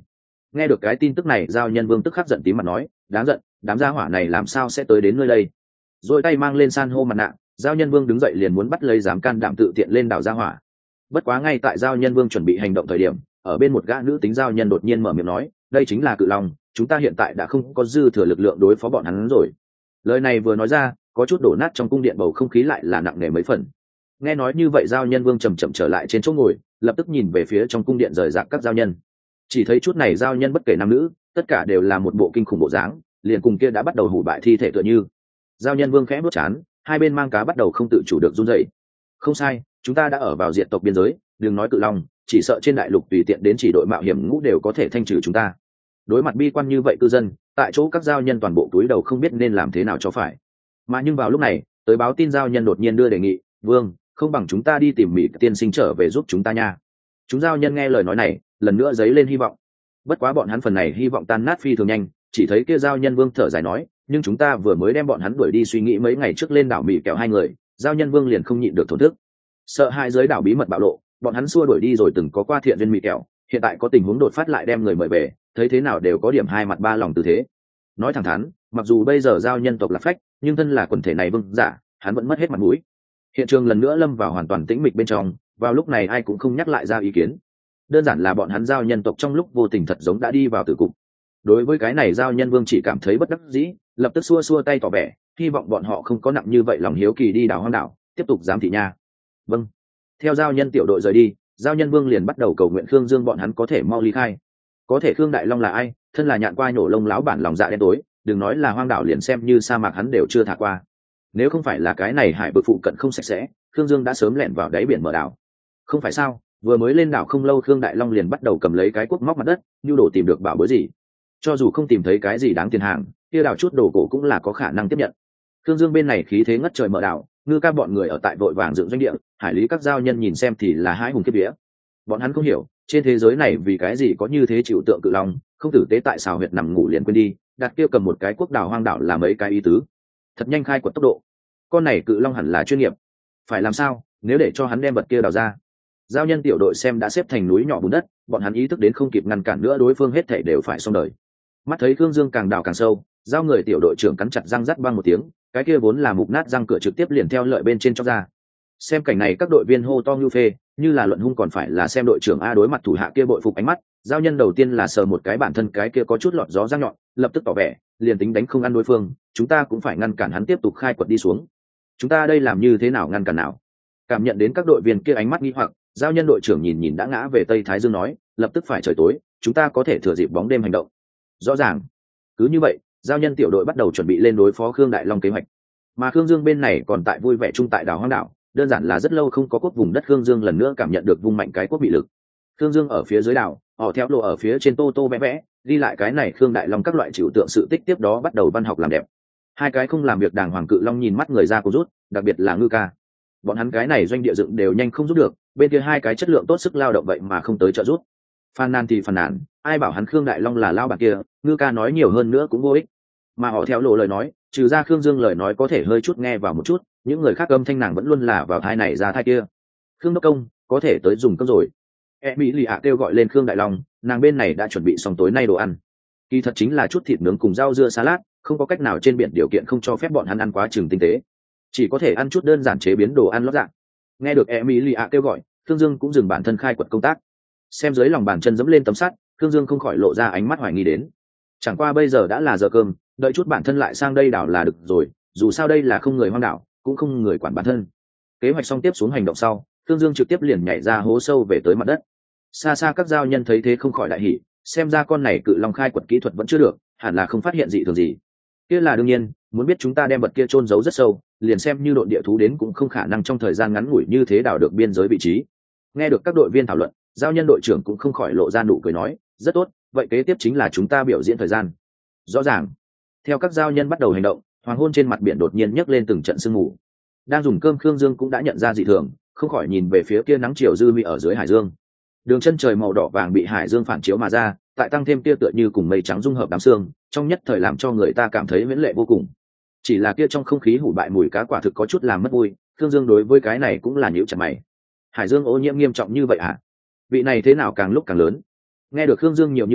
Nghe được cái tin tức này, giao nhân vương tức khắc giận tím mặt nói, đáng giận, đám gia hỏa này làm sao sẽ tới đến nơi đây. Rồi tay mang lên san hô mặt nạ, giao nhân vương đứng dậy liền muốn bắt lấy dám can đảm tự tiện lên đảo gia hỏa. Bất quá ngay tại giao nhân vương chuẩn bị hành động thời điểm, ở bên một gã nữ tính giao nhân đột nhiên mở miệng nói, đây chính là cự long, chúng ta hiện tại đã không có dư thừa lực lượng đối phó bọn hắn rồi. Lời này vừa nói ra, có chút đổ nát trong cung điện, bầu không khí lại là nặng nề mấy phần. Nghe nói như vậy, giao nhân vương chầm chậm trở lại trên chỗ ngồi, lập tức nhìn về phía trong cung điện rời rạc các giao nhân. Chỉ thấy chút này giao nhân bất kể nam nữ, tất cả đều là một bộ kinh khủng bộ dáng, liền cùng kia đã bắt đầu hủ bại thi thể tựa như. Giao nhân vương khẽ bước chán, hai bên mang cá bắt đầu không tự chủ được run rẩy. Không sai, chúng ta đã ở vào diệt tộc biên giới, đừng nói cự long, chỉ sợ trên đại lục tùy tiện đến chỉ đội mạo hiểm ngũ đều có thể thanh trừ chúng ta. Đối mặt bi quan như vậy cư dân, tại chỗ các giao nhân toàn bộ túi đầu không biết nên làm thế nào cho phải. Mà nhưng vào lúc này, tới báo tin giao nhân đột nhiên đưa đề nghị, vương, không bằng chúng ta đi tìm Mỹ tiên sinh trở về giúp chúng ta nha. Chúng giao nhân nghe lời nói này, lần nữa dấy lên hy vọng. Bất quá bọn hắn phần này hy vọng tan nát phi thường nhanh, chỉ thấy kia giao nhân vương thở dài nói, nhưng chúng ta vừa mới đem bọn hắn đuổi đi suy nghĩ mấy ngày trước lên đảo Mỹ kẹo hai người, giao nhân vương liền không nhịn được thổn thức. Sợ hai giới đảo bí mật bạo lộ, bọn hắn xua đuổi đi rồi từng có qua thiện duyên Mỹ kẹo, hiện tại có tình huống đột phát lại đem người mời về, thấy thế nào đều có điểm hai mặt ba lòng tư thế. Nói thẳng thắn, mặc dù bây giờ giao nhân tộc là phách, nhưng thân là quần thể này vương giả, hắn vẫn mất hết mặt mũi. Hiện trường lần nữa lâm vào hoàn toàn tĩnh mịch bên trong, vào lúc này ai cũng không nhắc lại ra ý kiến. Đơn giản là bọn hắn giao nhân tộc trong lúc vô tình thật giống đã đi vào tử cục. Đối với cái này, giao nhân vương chỉ cảm thấy bất đắc dĩ, lập tức xua xua tay tỏ vẻ hy vọng bọn họ không có nặng như vậy lòng hiếu kỳ đi đảo hoang đảo, tiếp tục giám thị nha. Vâng. Theo giao nhân tiểu đội rời đi, giao nhân vương liền bắt đầu cầu nguyện Khương Dương bọn hắn có thể mau ly khai. Có thể Khương Đại Long là ai, thân là nhạn qua nhổ lông láo bản lòng dạ đen tối, đừng nói là hoang đảo, liền xem như sa mạc hắn đều chưa thả qua. Nếu không phải là cái này hải vực phụ cận không sạch sẽ, Khương Dương đã sớm lẻn vào đáy biển mở đảo. Không phải sao, vừa mới lên đảo không lâu Khương Đại Long liền bắt đầu cầm lấy cái cuốc móc mặt đất, nhu đồ tìm được bảo bối gì. Cho dù không tìm thấy cái gì đáng tiền hàng, kia đảo chút đồ cổ cũng là có khả năng tiếp nhận. Khương Dương bên này khí thế ngất trời mở đảo, ngư ca bọn người ở tại vội vàng dựng doanh địa, hải lý các giao nhân nhìn xem thì là hãi hùng kiếp vía. Bọn hắn không hiểu, trên thế giới này vì cái gì có như thế chịu tượng cự long, không tử tế tại sao huyệt nằm ngủ liền quên đi, đặt kia cầm một cái quốc đảo hoang đảo là mấy cái ý tứ. Thật nhanh khai quật tốc độ. Con này cự long hẳn là chuyên nghiệp. Phải làm sao, nếu để cho hắn đem vật kia đào ra. Giao nhân tiểu đội xem đã xếp thành núi nhỏ bùn đất, bọn hắn ý thức đến không kịp ngăn cản nữa, đối phương hết thảy đều phải xong đời. Mắt thấy Khương Dương càng đào càng sâu, giao người tiểu đội trưởng cắn chặt răng rắt băng một tiếng, cái kia vốn là mục nát răng cửa trực tiếp liền theo lợi bên trên chóc ra. Xem cảnh này các đội viên hô to như phê, như là luận hung còn phải là xem đội trưởng a đối mặt thủ hạ kia bội phục ánh mắt. Giao nhân đầu tiên là sờ một cái bản thân cái kia có chút lọt gió răng nhọn, lập tức tỏ vẻ liền tính đánh không ăn đối phương, chúng ta cũng phải ngăn cản hắn tiếp tục khai quật đi xuống. Chúng ta đây làm như thế nào ngăn cản nào? Cảm nhận đến các đội viên kia ánh mắt nghi hoặc, giao nhân đội trưởng nhìn nhìn đã ngã về tây thái dương nói, lập tức phải trời tối, chúng ta có thể thừa dịp bóng đêm hành động. Rõ ràng. Cứ như vậy, giao nhân tiểu đội bắt đầu chuẩn bị lên đối phó Khương Đại Long kế hoạch. Mà Khương Dương bên này còn tại vui vẻ chung tại đảo hoang đảo, đơn giản là rất lâu không có quốc vùng đất, Khương Dương lần nữa cảm nhận được vung mạnh cái quốc bị lực. Khương Dương ở phía dưới đảo, họ theo lộ ở phía trên tô tô vẽ vẽ, ghi lại cái này Khương Đại Long các loại trừu tượng sự tích, tiếp đó bắt đầu văn học làm đẹp. Hai cái không làm việc đàng hoàng cự long nhìn mắt người ra cố rút, đặc biệt là ngư ca. Bọn hắn cái này doanh địa dựng đều nhanh không giúp được, bên kia hai cái chất lượng tốt sức lao động vậy mà không tới trợ giúp. Phàn nàn thì phàn nàn, ai bảo hắn Khương Đại Long là lao bạc kia, ngư ca nói nhiều hơn nữa cũng vô ích. Mà họ theo lộ lời nói, trừ ra Khương Dương lời nói có thể hơi chút nghe vào một chút, những người khác âm thanh nàng vẫn luôn là vào thai này ra thai kia. Khương đốc công, có thể tới dùng cơm rồi. E mỹ lì ạ kêu gọi lên Khương Đại Long, nàng bên này đã chuẩn bị xong tối nay đồ ăn. Kỳ thật chính là chút thịt nướng cùng rau dưa salad, không có cách nào trên biển điều kiện không cho phép bọn hắn ăn quá chừng tinh tế, chỉ có thể ăn chút đơn giản chế biến đồ ăn lót dạng. Nghe được E mỹ lì ạ kêu gọi, Khương Dương cũng dừng bản thân khai quật công tác. Xem dưới lòng bàn chân dẫm lên tấm sắt, Khương Dương không khỏi lộ ra ánh mắt hoài nghi đến. Chẳng qua bây giờ đã là giờ cơm, đợi chút bản thân lại sang đây đảo là được rồi, dù sao đây là không người hoang đảo, cũng không người quản bản thân. Kế hoạch xong tiếp xuống hành động sau, Khương Dương trực tiếp liền nhảy ra hố sâu về tới mặt đất. Xa xa các giao nhân thấy thế không khỏi đại hỉ, xem ra con này cự long khai quật kỹ thuật vẫn chưa được, hẳn là không phát hiện dị thường gì. Kia là đương nhiên, muốn biết chúng ta đem vật kia chôn giấu rất sâu, liền xem như đội địa thú đến cũng không khả năng trong thời gian ngắn ngủi như thế đào được biên giới vị trí. Nghe được các đội viên thảo luận, giao nhân đội trưởng cũng không khỏi lộ ra nụ cười nói, rất tốt, vậy kế tiếp chính là chúng ta biểu diễn thời gian. Rõ ràng. Theo các giao nhân bắt đầu hành động, hoàng hôn trên mặt biển đột nhiên nhấc lên từng trận sương mù. Đang dùng cơm Khương Dương cũng đã nhận ra dị thường, không khỏi nhìn về phía kia nắng chiều dư huy ở dưới hải dương. Đường chân trời màu đỏ vàng bị hải dương phản chiếu mà ra, tại tăng thêm kia tựa như cùng mây trắng dung hợp đám sương, trong nhất thời làm cho người ta cảm thấy viễn lệ vô cùng. Chỉ là kia trong không khí hủ bại mùi cá quả thực có chút làm mất vui, Khương Dương đối với cái này cũng là nhíu chặt mày. Hải dương ô nhiễm nghiêm trọng như vậy à? Vị này thế nào càng lúc càng lớn. Nghe được Khương Dương nhiều như vậy,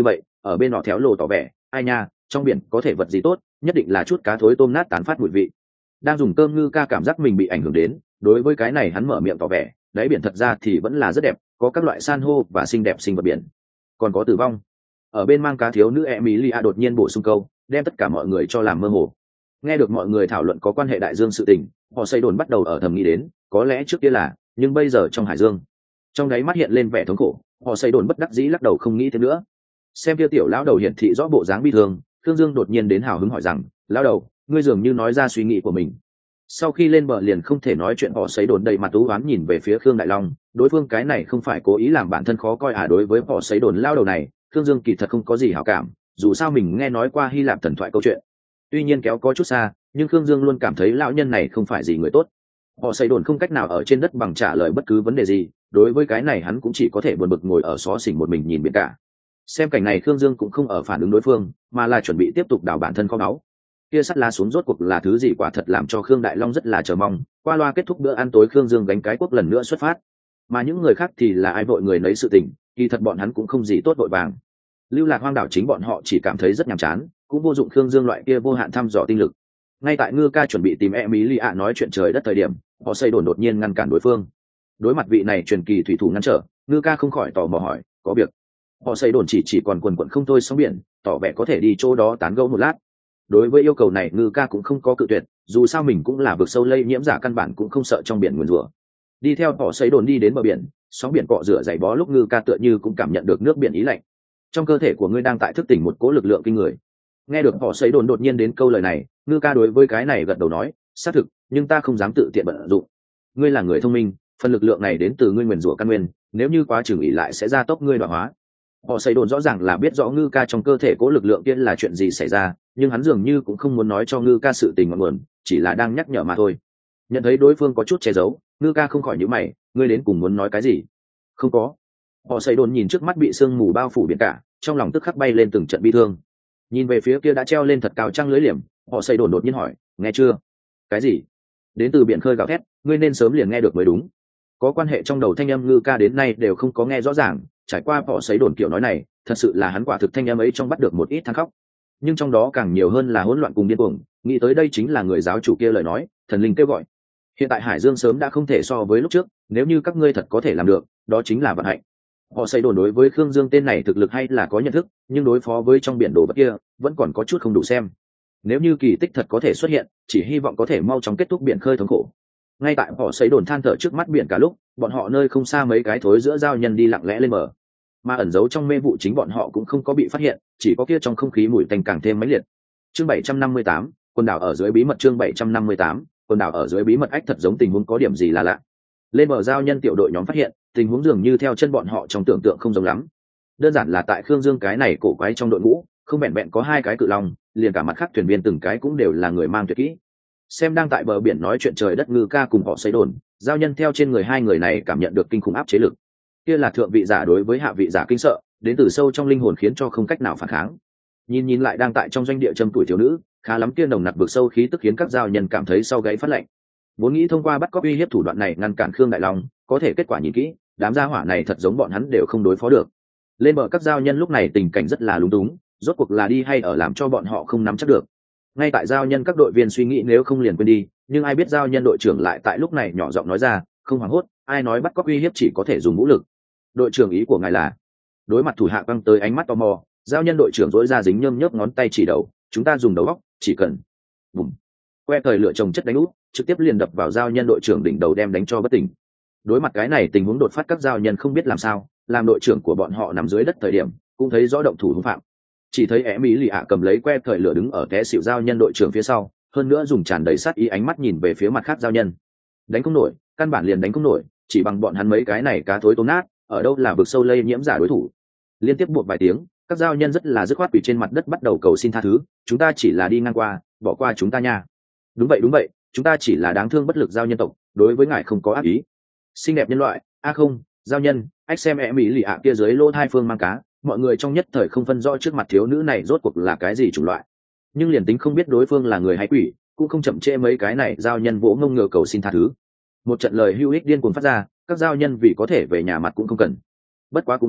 ở bên họ théo lộ tỏ vẻ ai nha, trong biển có thể vật gì tốt, nhất định là chút cá thối tôm nát tán phát mùi vị. Đang dùng cơm ngư ca cảm giác mình bị ảnh hưởng đến, đối với cái này hắn mở miệng tỏ vẻ đáy biển thật ra thì vẫn là rất đẹp, có các loại san hô và xinh đẹp sinh vật biển, còn có tử vong. Ở bên mang cá thiếu nữ Emilia đột nhiên bổ sung câu, đem tất cả mọi người cho làm mơ hồ. Nghe được mọi người thảo luận có quan hệ đại dương sự tình, họ xây đồn bắt đầu ở thầm nghĩ đến có lẽ trước kia là, nhưng bây giờ trong hải dương. Trong đáy mắt hiện lên vẻ thống khổ, họ xây đồn bất đắc dĩ lắc đầu không nghĩ thêm nữa. Xem kia tiểu lão đầu hiển thị rõ bộ dáng bi thương, Thương Dương đột nhiên đến hào hứng hỏi rằng, lão đầu, ngươi dường như nói ra suy nghĩ của mình. Sau khi lên bờ liền không thể nói chuyện, họ xây đồn đầy mặt tú oán nhìn về phía Khương Đại Long, đối phương cái này không phải cố ý làm bản thân khó coi à? Đối với họ xây đồn lao đầu này, Thương Dương kỳ thật không có gì hảo cảm, dù sao mình nghe nói qua Hy Lạp thần thoại câu chuyện. Tuy nhiên kéo có chút xa, nhưng Thương Dương luôn cảm thấy lão nhân này không phải gì người tốt. Họ xây đồn không cách nào ở trên đất bằng trả lời bất cứ vấn đề gì, đối với cái này hắn cũng chỉ có thể buồn bực ngồi ở xó xỉnh một mình nhìn biển cả. Xem cảnh này Thương Dương cũng không ở phản ứng đối phương, mà là chuẩn bị tiếp tục đào bản thân kho báu. Kia sắt lá xuống rốt cuộc là thứ gì, quả thật làm cho Khương Đại Long rất là chờ mong. Qua loa kết thúc bữa ăn tối, Khương Dương gánh cái cuốc lần nữa xuất phát, mà những người khác thì là ai vội người nấy sự tình, kỳ thật bọn hắn cũng không gì tốt vội vàng. Lưu lạc hoang đảo chính bọn họ chỉ cảm thấy rất nhàm chán, cũng vô dụng Khương Dương loại kia vô hạn thăm dò tinh lực. Ngay tại Ngư ca chuẩn bị tìm Emilia nói chuyện trời đất thời điểm, họ xây đồn đột nhiên ngăn cản đối phương. Đối mặt vị này truyền kỳ thủy thủ ngăn trở, Ngư ca không khỏi tò mò hỏi, có việc. Họ xây đồn chỉ chỉ còn quần quần không thôi sóng biển, tỏ vẻ có thể đi chỗ đó tán gẫu một lát. Đối với yêu cầu này Ngư ca cũng không có cự tuyệt, dù sao mình cũng là vực sâu lây nhiễm giả, căn bản cũng không sợ trong biển nguyền rủa. Đi theo họ xây đồn đi đến bờ biển, sóng biển cọ rửa dày bó lúc Ngư ca tựa như cũng cảm nhận được nước biển ý lạnh. Trong cơ thể của ngươi đang tại thức tỉnh một cỗ lực lượng kinh người. Nghe được họ xây đồn đột nhiên đến câu lời này, Ngư ca đối với cái này gật đầu nói, xác thực, nhưng ta không dám tự tiện vận dụng. Ngươi là người thông minh, phần lực lượng này đến từ ngươi nguyền rủa căn nguyên, nếu như quá chừng ỉ lại sẽ gia tốc ngươi đoạt hóa. Họ xây đồn rõ ràng là biết rõ Ngư ca trong cơ thể cỗ lực lượng kia là chuyện gì xảy ra, nhưng hắn dường như cũng không muốn nói cho Ngư ca sự tình ngọn nguồn, chỉ là đang nhắc nhở mà thôi. Nhận thấy đối phương có chút che giấu, Ngư ca không khỏi nhíu mày, ngươi đến cùng muốn nói cái gì? Không có. Họ xây đồn nhìn trước mắt bị sương mù bao phủ biển cả, trong lòng tức khắc bay lên từng trận bi thương. Nhìn về phía kia đã treo lên thật cao trăng lưới liềm, họ xây đồn đột nhiên hỏi, nghe chưa? Cái gì? Đến từ biển khơi gào thét, ngươi nên sớm liền nghe được mới đúng. Có quan hệ trong đầu thanh âm Ngư ca đến nay đều không có nghe rõ ràng, trải qua họ xây đồn kiểu nói này, thật sự là hắn quả thực thanh âm ấy trong bắt được một ít than khóc, nhưng trong đó càng nhiều hơn là hỗn loạn cùng điên cuồng. Nghĩ tới đây chính là người giáo chủ kia lời nói, thần linh kêu gọi. Hiện tại hải dương sớm đã không thể so với lúc trước, nếu như các ngươi thật có thể làm được, đó chính là vận hạnh. Họ xây đồn đối với Khương Dương tên này thực lực hay là có nhận thức, nhưng đối phó với trong biển đồ vật kia vẫn còn có chút không đủ xem. Nếu như kỳ tích thật có thể xuất hiện, chỉ hy vọng có thể mau chóng kết thúc biển khơi thống khổ. Ngay tại họ xây đồn than thở trước mắt biển cả lúc, bọn họ nơi không xa mấy cái thối giữa giao nhân đi lặng lẽ lên bờ, mà ẩn giấu trong mê vụ chính bọn họ cũng không có bị phát hiện, chỉ có kia trong không khí mùi tanh càng thêm mãnh liệt. Chương bảy trăm năm mươi tám, quần đảo ở dưới bí mật. Chương bảy trăm năm mươi tám, quần đảo ở dưới bí mật. Ách, thật giống tình huống có điểm gì là lạ. Lên bờ giao nhân tiểu đội nhóm phát hiện tình huống dường như theo chân bọn họ trong tưởng tượng không giống lắm. Đơn giản là tại Khương Dương cái này cổ quái trong đội ngũ, không vẹn vẹn có hai cái cự long, liền cả mặt khác thuyền viên từng cái cũng đều là người mang tuyệt kỹ. Xem đang tại bờ biển nói chuyện trời đất Ngư ca cùng họ xây đồn, giao nhân theo trên người hai người này cảm nhận được kinh khủng áp chế lực. Kia là thượng vị giả đối với hạ vị giả kinh sợ, đến từ sâu trong linh hồn khiến cho không cách nào phản kháng. Nhìn nhìn lại đang tại trong doanh địa châm tuổi thiếu nữ, khá lắm kia nồng nặc vực sâu khí tức khiến các giao nhân cảm thấy sau gáy phát lạnh. Vốn nghĩ thông qua bắt cóc uy hiếp thủ đoạn này ngăn cản Khương Đại Long, có thể kết quả nhìn kỹ, đám gia hỏa này thật giống bọn hắn đều không đối phó được. Lên bờ các giao nhân lúc này tình cảnh rất là lúng túng, rốt cuộc là đi hay ở làm cho bọn họ không nắm chắc được. Ngay tại giao nhân các đội viên suy nghĩ nếu không liền quên đi, nhưng ai biết giao nhân đội trưởng lại tại lúc này nhỏ giọng nói ra, không hoảng hốt, ai nói bắt cóc uy hiếp chỉ có thể dùng vũ lực. Đội trưởng, ý của ngài là? Đối mặt thủ hạ quăng tới ánh mắt tò mò, giao nhân đội trưởng dỗi ra dính nhơm nhớp ngón tay chỉ đầu, chúng ta dùng đầu óc, chỉ cần bùm, que thời lửa trồng chất đánh úp, trực tiếp liền đập vào giao nhân đội trưởng đỉnh đầu đem đánh cho bất tỉnh. Đối mặt cái này tình huống đột phát, các giao nhân không biết làm sao, làm đội trưởng của bọn họ nằm dưới đất thời điểm cũng thấy rõ động thủ hung phạm. Chỉ thấy é mỹ lì ạ cầm lấy que thời lửa đứng ở té xịu giao nhân đội trưởng phía sau, hơn nữa dùng tràn đầy sát ý ánh mắt nhìn về phía mặt khác giao nhân. Đánh không nổi, căn bản liền đánh không nổi, chỉ bằng bọn hắn mấy cái này cá thối tôm nát, ở đâu là vực sâu lây nhiễm giả đối thủ. Liên tiếp buộc vài tiếng, các giao nhân rất là dứt khoát quỳ trên mặt đất bắt đầu cầu xin tha thứ, chúng ta chỉ là đi ngang qua, bỏ qua chúng ta nha. Đúng vậy đúng vậy, chúng ta chỉ là đáng thương bất lực giao nhân tộc, đối với ngài không có ác ý. Xinh đẹp nhân loại, a à không, giao nhân, ách xem e mỹ lì ạ kia dưới lỗ hai phương mang cá, mọi người trong nhất thời không phân rõ trước mặt thiếu nữ này rốt cuộc là cái gì chủng loại. Nhưng liền tính không biết đối phương là người hay quỷ, cũng không chậm trễ mấy cái này giao nhân vỗ ngông ngựa cầu xin tha thứ. Một trận lời hữu ích điên cuồng phát ra, các giao nhân vì có thể về nhà mặt cũng không cần. Bất quá cũng đúng,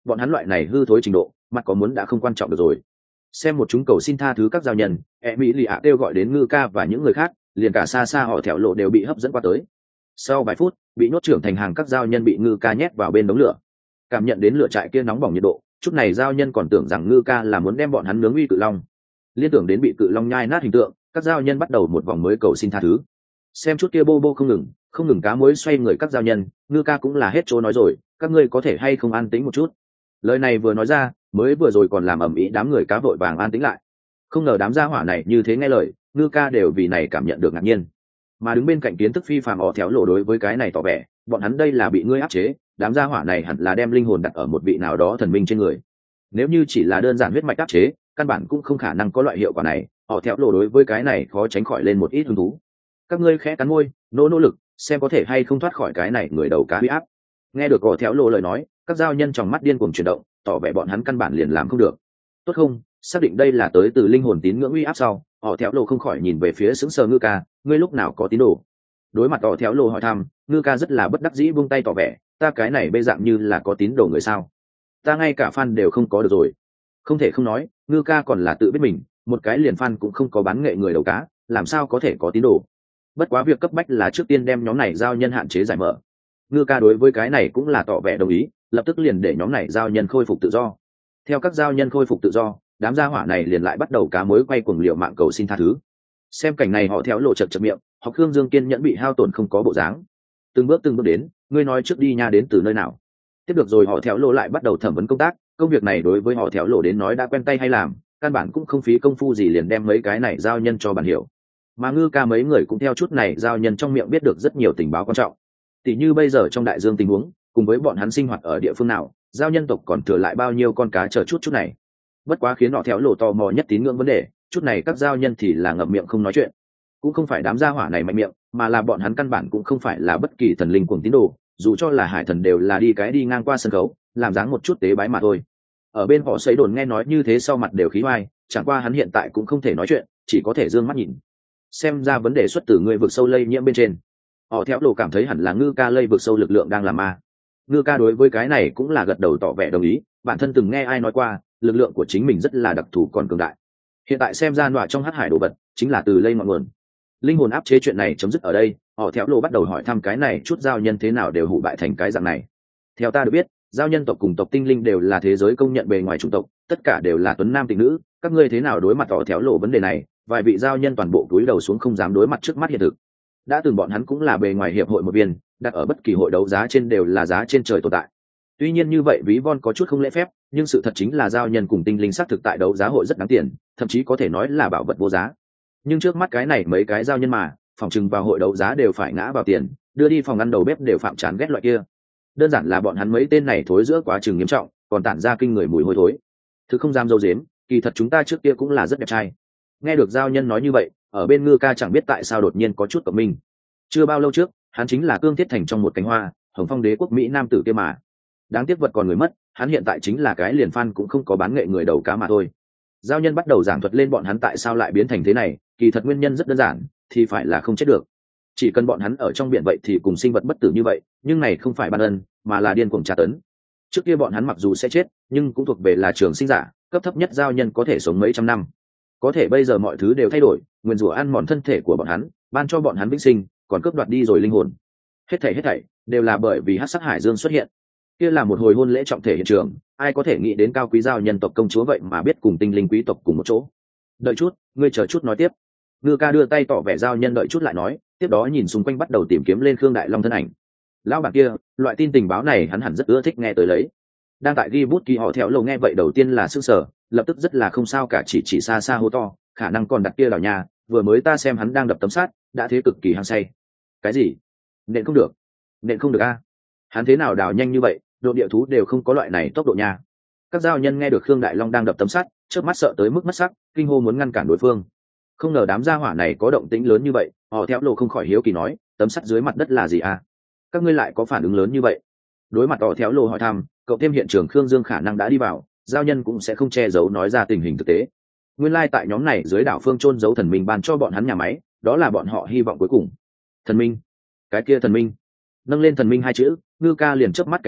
bọn hắn loại này hư thối trình độ mặt có muốn đã không quan trọng được rồi. Xem một chúng cầu xin tha thứ các giao nhân, e mỹ lì ạ kêu gọi đến ngư ca và những người khác, liền cả xa xa họ thẻo lộ đều bị hấp dẫn qua tới. Sau vài phút, bị nhốt trưởng thành hàng các giao nhân bị ngư ca nhét vào bên đống lửa. Cảm nhận đến lửa trại kia nóng bỏng nhiệt độ, chút này giao nhân còn tưởng rằng ngư ca là muốn đem bọn hắn nướng uy cự long. Liên tưởng đến bị cự long nhai nát hình tượng, các giao nhân bắt đầu một vòng mới cầu xin tha thứ. Xem chút kia bô bô không ngừng, không ngừng cá muối xoay người các giao nhân, ngư ca cũng là hết chỗ nói rồi, các ngươi có thể hay không an tĩnh một chút. Lời này vừa nói ra, mới vừa rồi còn làm ầm ĩ đám người cá vội vàng an tĩnh lại. Không ngờ đám gia hỏa này như thế nghe lời, ngư ca đều vì này cảm nhận được ngạc nhiên. Mà đứng bên cạnh kiến thức phi phàm họ théo lộ đối với cái này tỏ vẻ, bọn hắn đây là bị ngươi áp chế, đám gia hỏa này hẳn là đem linh hồn đặt ở một vị nào đó thần minh trên người. Nếu như chỉ là đơn giản huyết mạch áp chế, căn bản cũng không khả năng có loại hiệu quả này. Họ théo lộ đối với cái này khó tránh khỏi lên một ít hứng thú. Các ngươi khẽ cắn môi, nỗ nỗ lực, xem có thể hay không thoát khỏi cái này người đầu cá huy áp. Nghe được họ théo lộ lời nói, các giao nhân trong mắt điên cuồng chuyển động, tỏ vẻ bọn hắn căn bản liền làm không được. Tốt không, xác định đây là tới từ linh hồn tín ngưỡng uy áp sau, họ théo lộ không khỏi nhìn về phía sững sờ ngư ca, ngươi lúc nào có tín đồ? Đối mặt họ théo lộ hỏi thăm, ngư ca rất là bất đắc dĩ buông tay tỏ vẻ, ta cái này bê dạng như là có tín đồ người sao? Ta ngay cả fan đều không có được rồi. Không thể không nói, ngư ca còn là tự biết mình, một cái liền fan cũng không có bán nghệ người đầu cá, làm sao có thể có tín đồ? Bất quá việc cấp bách là trước tiên đem nhóm này giao nhân hạn chế giải mở. Ngư ca đối với cái này cũng là tỏ vẻ đồng ý, lập tức liền để nhóm này giao nhân khôi phục tự do. Theo các giao nhân khôi phục tự do, đám gia hỏa này liền lại bắt đầu cá mối quay cuồng liệu mạng cầu xin tha thứ. Xem cảnh này họ theo lộ chật chật miệng, họ Khương Dương kiên nhẫn bị hao tổn không có bộ dáng. Từng bước từng bước đến, ngươi nói trước đi nha, đến từ nơi nào? Tiếp được rồi họ theo lộ lại bắt đầu thẩm vấn công tác, công việc này đối với họ theo lộ đến nói đã quen tay hay làm, căn bản cũng không phí công phu gì liền đem mấy cái này giao nhân cho bản hiểu. Mà ngư ca mấy người cũng theo chút này giao nhân trong miệng biết được rất nhiều tình báo quan trọng. Tỷ như bây giờ trong đại dương tình huống, cùng với bọn hắn sinh hoạt ở địa phương nào, giao nhân tộc còn thừa lại bao nhiêu con cá chờ chút chút này. Bất quá khiến họ theo lộ tò mò nhất tín ngưỡng vấn đề, chút này các giao nhân thì là ngậm miệng không nói chuyện. Cũng không phải đám gia hỏa này mạnh miệng, mà là bọn hắn căn bản cũng không phải là bất kỳ thần linh cuồng tín đồ, dù cho là hải thần đều là đi cái đi ngang qua sân khấu, làm dáng một chút tế bái mà thôi. Ở bên họ xây đồn nghe nói như thế sau mặt đều khí hoai, chẳng qua hắn hiện tại cũng không thể nói chuyện, chỉ có thể dương mắt nhìn. Xem ra vấn đề xuất từ người vực sâu lây nhiễm bên trên. Họ theo lộ cảm thấy hẳn là ngư ca lây vực sâu lực lượng đang làm ma. Ngư ca đối với cái này cũng là gật đầu tỏ vẻ đồng ý, bản thân từng nghe ai nói qua lực lượng của chính mình rất là đặc thù còn cường đại. Hiện tại xem ra nọa trong hắc hải đồ vật chính là từ lây ngọn nguồn. Linh hồn áp chế chuyện này chấm dứt ở đây, họ theo lộ bắt đầu hỏi thăm cái này chút giao nhân thế nào đều hủ bại thành cái dạng này. Theo ta được biết, giao nhân tộc cùng tộc tinh linh đều là thế giới công nhận bề ngoài chủng tộc, tất cả đều là tuấn nam tịnh nữ, các ngươi thế nào đối mặt họ theo lộ vấn đề này? Vài vị giao nhân toàn bộ cúi đầu xuống không dám đối mặt trước mắt hiện thực. Đã từng bọn hắn cũng là bề ngoài hiệp hội một viên, đặt ở bất kỳ hội đấu giá trên đều là giá trên trời tồn tại. Tuy nhiên như vậy ví von có chút không lễ phép, nhưng sự thật chính là giao nhân cùng tinh linh xác thực tại đấu giá hội rất đáng tiền, thậm chí có thể nói là bảo vật vô giá. Nhưng trước mắt cái này mấy cái giao nhân mà, phòng trừng vào hội đấu giá đều phải ngã vào tiền, đưa đi phòng ăn đầu bếp đều phạm chán ghét loại kia. Đơn giản là bọn hắn mấy tên này thối giữa quá trình nghiêm trọng, còn tản ra kinh người mùi hôi thối. Thứ không dám dâu dếm, kỳ thật chúng ta trước kia cũng là rất đẹp trai. Nghe được giao nhân nói như vậy, ở bên ngư ca chẳng biết tại sao đột nhiên có chút cộng minh. Chưa bao lâu trước, hắn chính là Cương Thiết Thành trong một cánh hoa, Hồng Phong đế quốc Mỹ nam tử kia mà. Đáng tiếc vật còn người mất, hắn hiện tại chính là cái liền fan cũng không có bán nghệ người đầu cá mà thôi. Giao nhân bắt đầu giảng thuật lên bọn hắn tại sao lại biến thành thế này, kỳ thật nguyên nhân rất đơn giản, thì phải là không chết được. Chỉ cần bọn hắn ở trong biển vậy thì cùng sinh vật bất tử như vậy, nhưng này không phải ban ân, mà là điên cuồng tra tấn. Trước kia bọn hắn mặc dù sẽ chết, nhưng cũng thuộc về là trường sinh giả, cấp thấp nhất giao nhân có thể sống mấy trăm năm. Có thể bây giờ mọi thứ đều thay đổi, nguyên rủa ăn mòn thân thể của bọn hắn, ban cho bọn hắn vĩnh sinh, còn cướp đoạt đi rồi linh hồn. Hết thảy hết thảy đều là bởi vì hắc sắc hải dương xuất hiện. Kia là một hồi hôn lễ trọng thể hiện trường, ai có thể nghĩ đến cao quý giao nhân tộc công chúa vậy mà biết cùng tinh linh quý tộc cùng một chỗ. Đợi chút, ngươi chờ chút nói tiếp. Ngư ca đưa tay tỏ vẻ giao nhân đợi chút lại nói, tiếp đó nhìn xung quanh bắt đầu tìm kiếm lên Khương Đại Long thân ảnh. Lão bản kia, loại tin tình báo này hắn hẳn rất ưa thích nghe tới lấy. Đang tại ghi bút ký họ theo lầu nghe vậy đầu tiên là sững sờ, lập tức rất là không sao cả, chỉ chỉ xa xa hô to, khả năng còn đặt kia đảo nhà, vừa mới ta xem hắn đang đập tấm sắt, đã thế cực kỳ hăng say. Cái gì? Nện không được. Nện không được a. Hắn thế nào đào nhanh như vậy, độ địa thú đều không có loại này tốc độ nha. Các giao nhân nghe được Khương Đại Long đang đập tấm sắt, chớp mắt sợ tới mức mất sắc, kinh hô muốn ngăn cản đối phương. Không ngờ đám gia hỏa này có động tĩnh lớn như vậy, họ theo lộ không khỏi hiếu kỳ nói, tấm sắt dưới mặt đất là gì a? Các ngươi lại có phản ứng lớn như vậy? Đối mặt họ theo lộ hỏi thăm, cậu thêm hiện trường Khương Dương khả năng đã đi vào, giao nhân cũng sẽ không che giấu nói ra tình hình thực tế. Nguyên lai like tại nhóm này dưới đảo phương chôn giấu thần minh ban cho bọn hắn nhà máy, đó là bọn họ hy vọng cuối cùng. Thần minh? Cái kia thần minh? Nâng lên thần minh hai chữ, Ngư ca liền chớp mắt cảnh giác,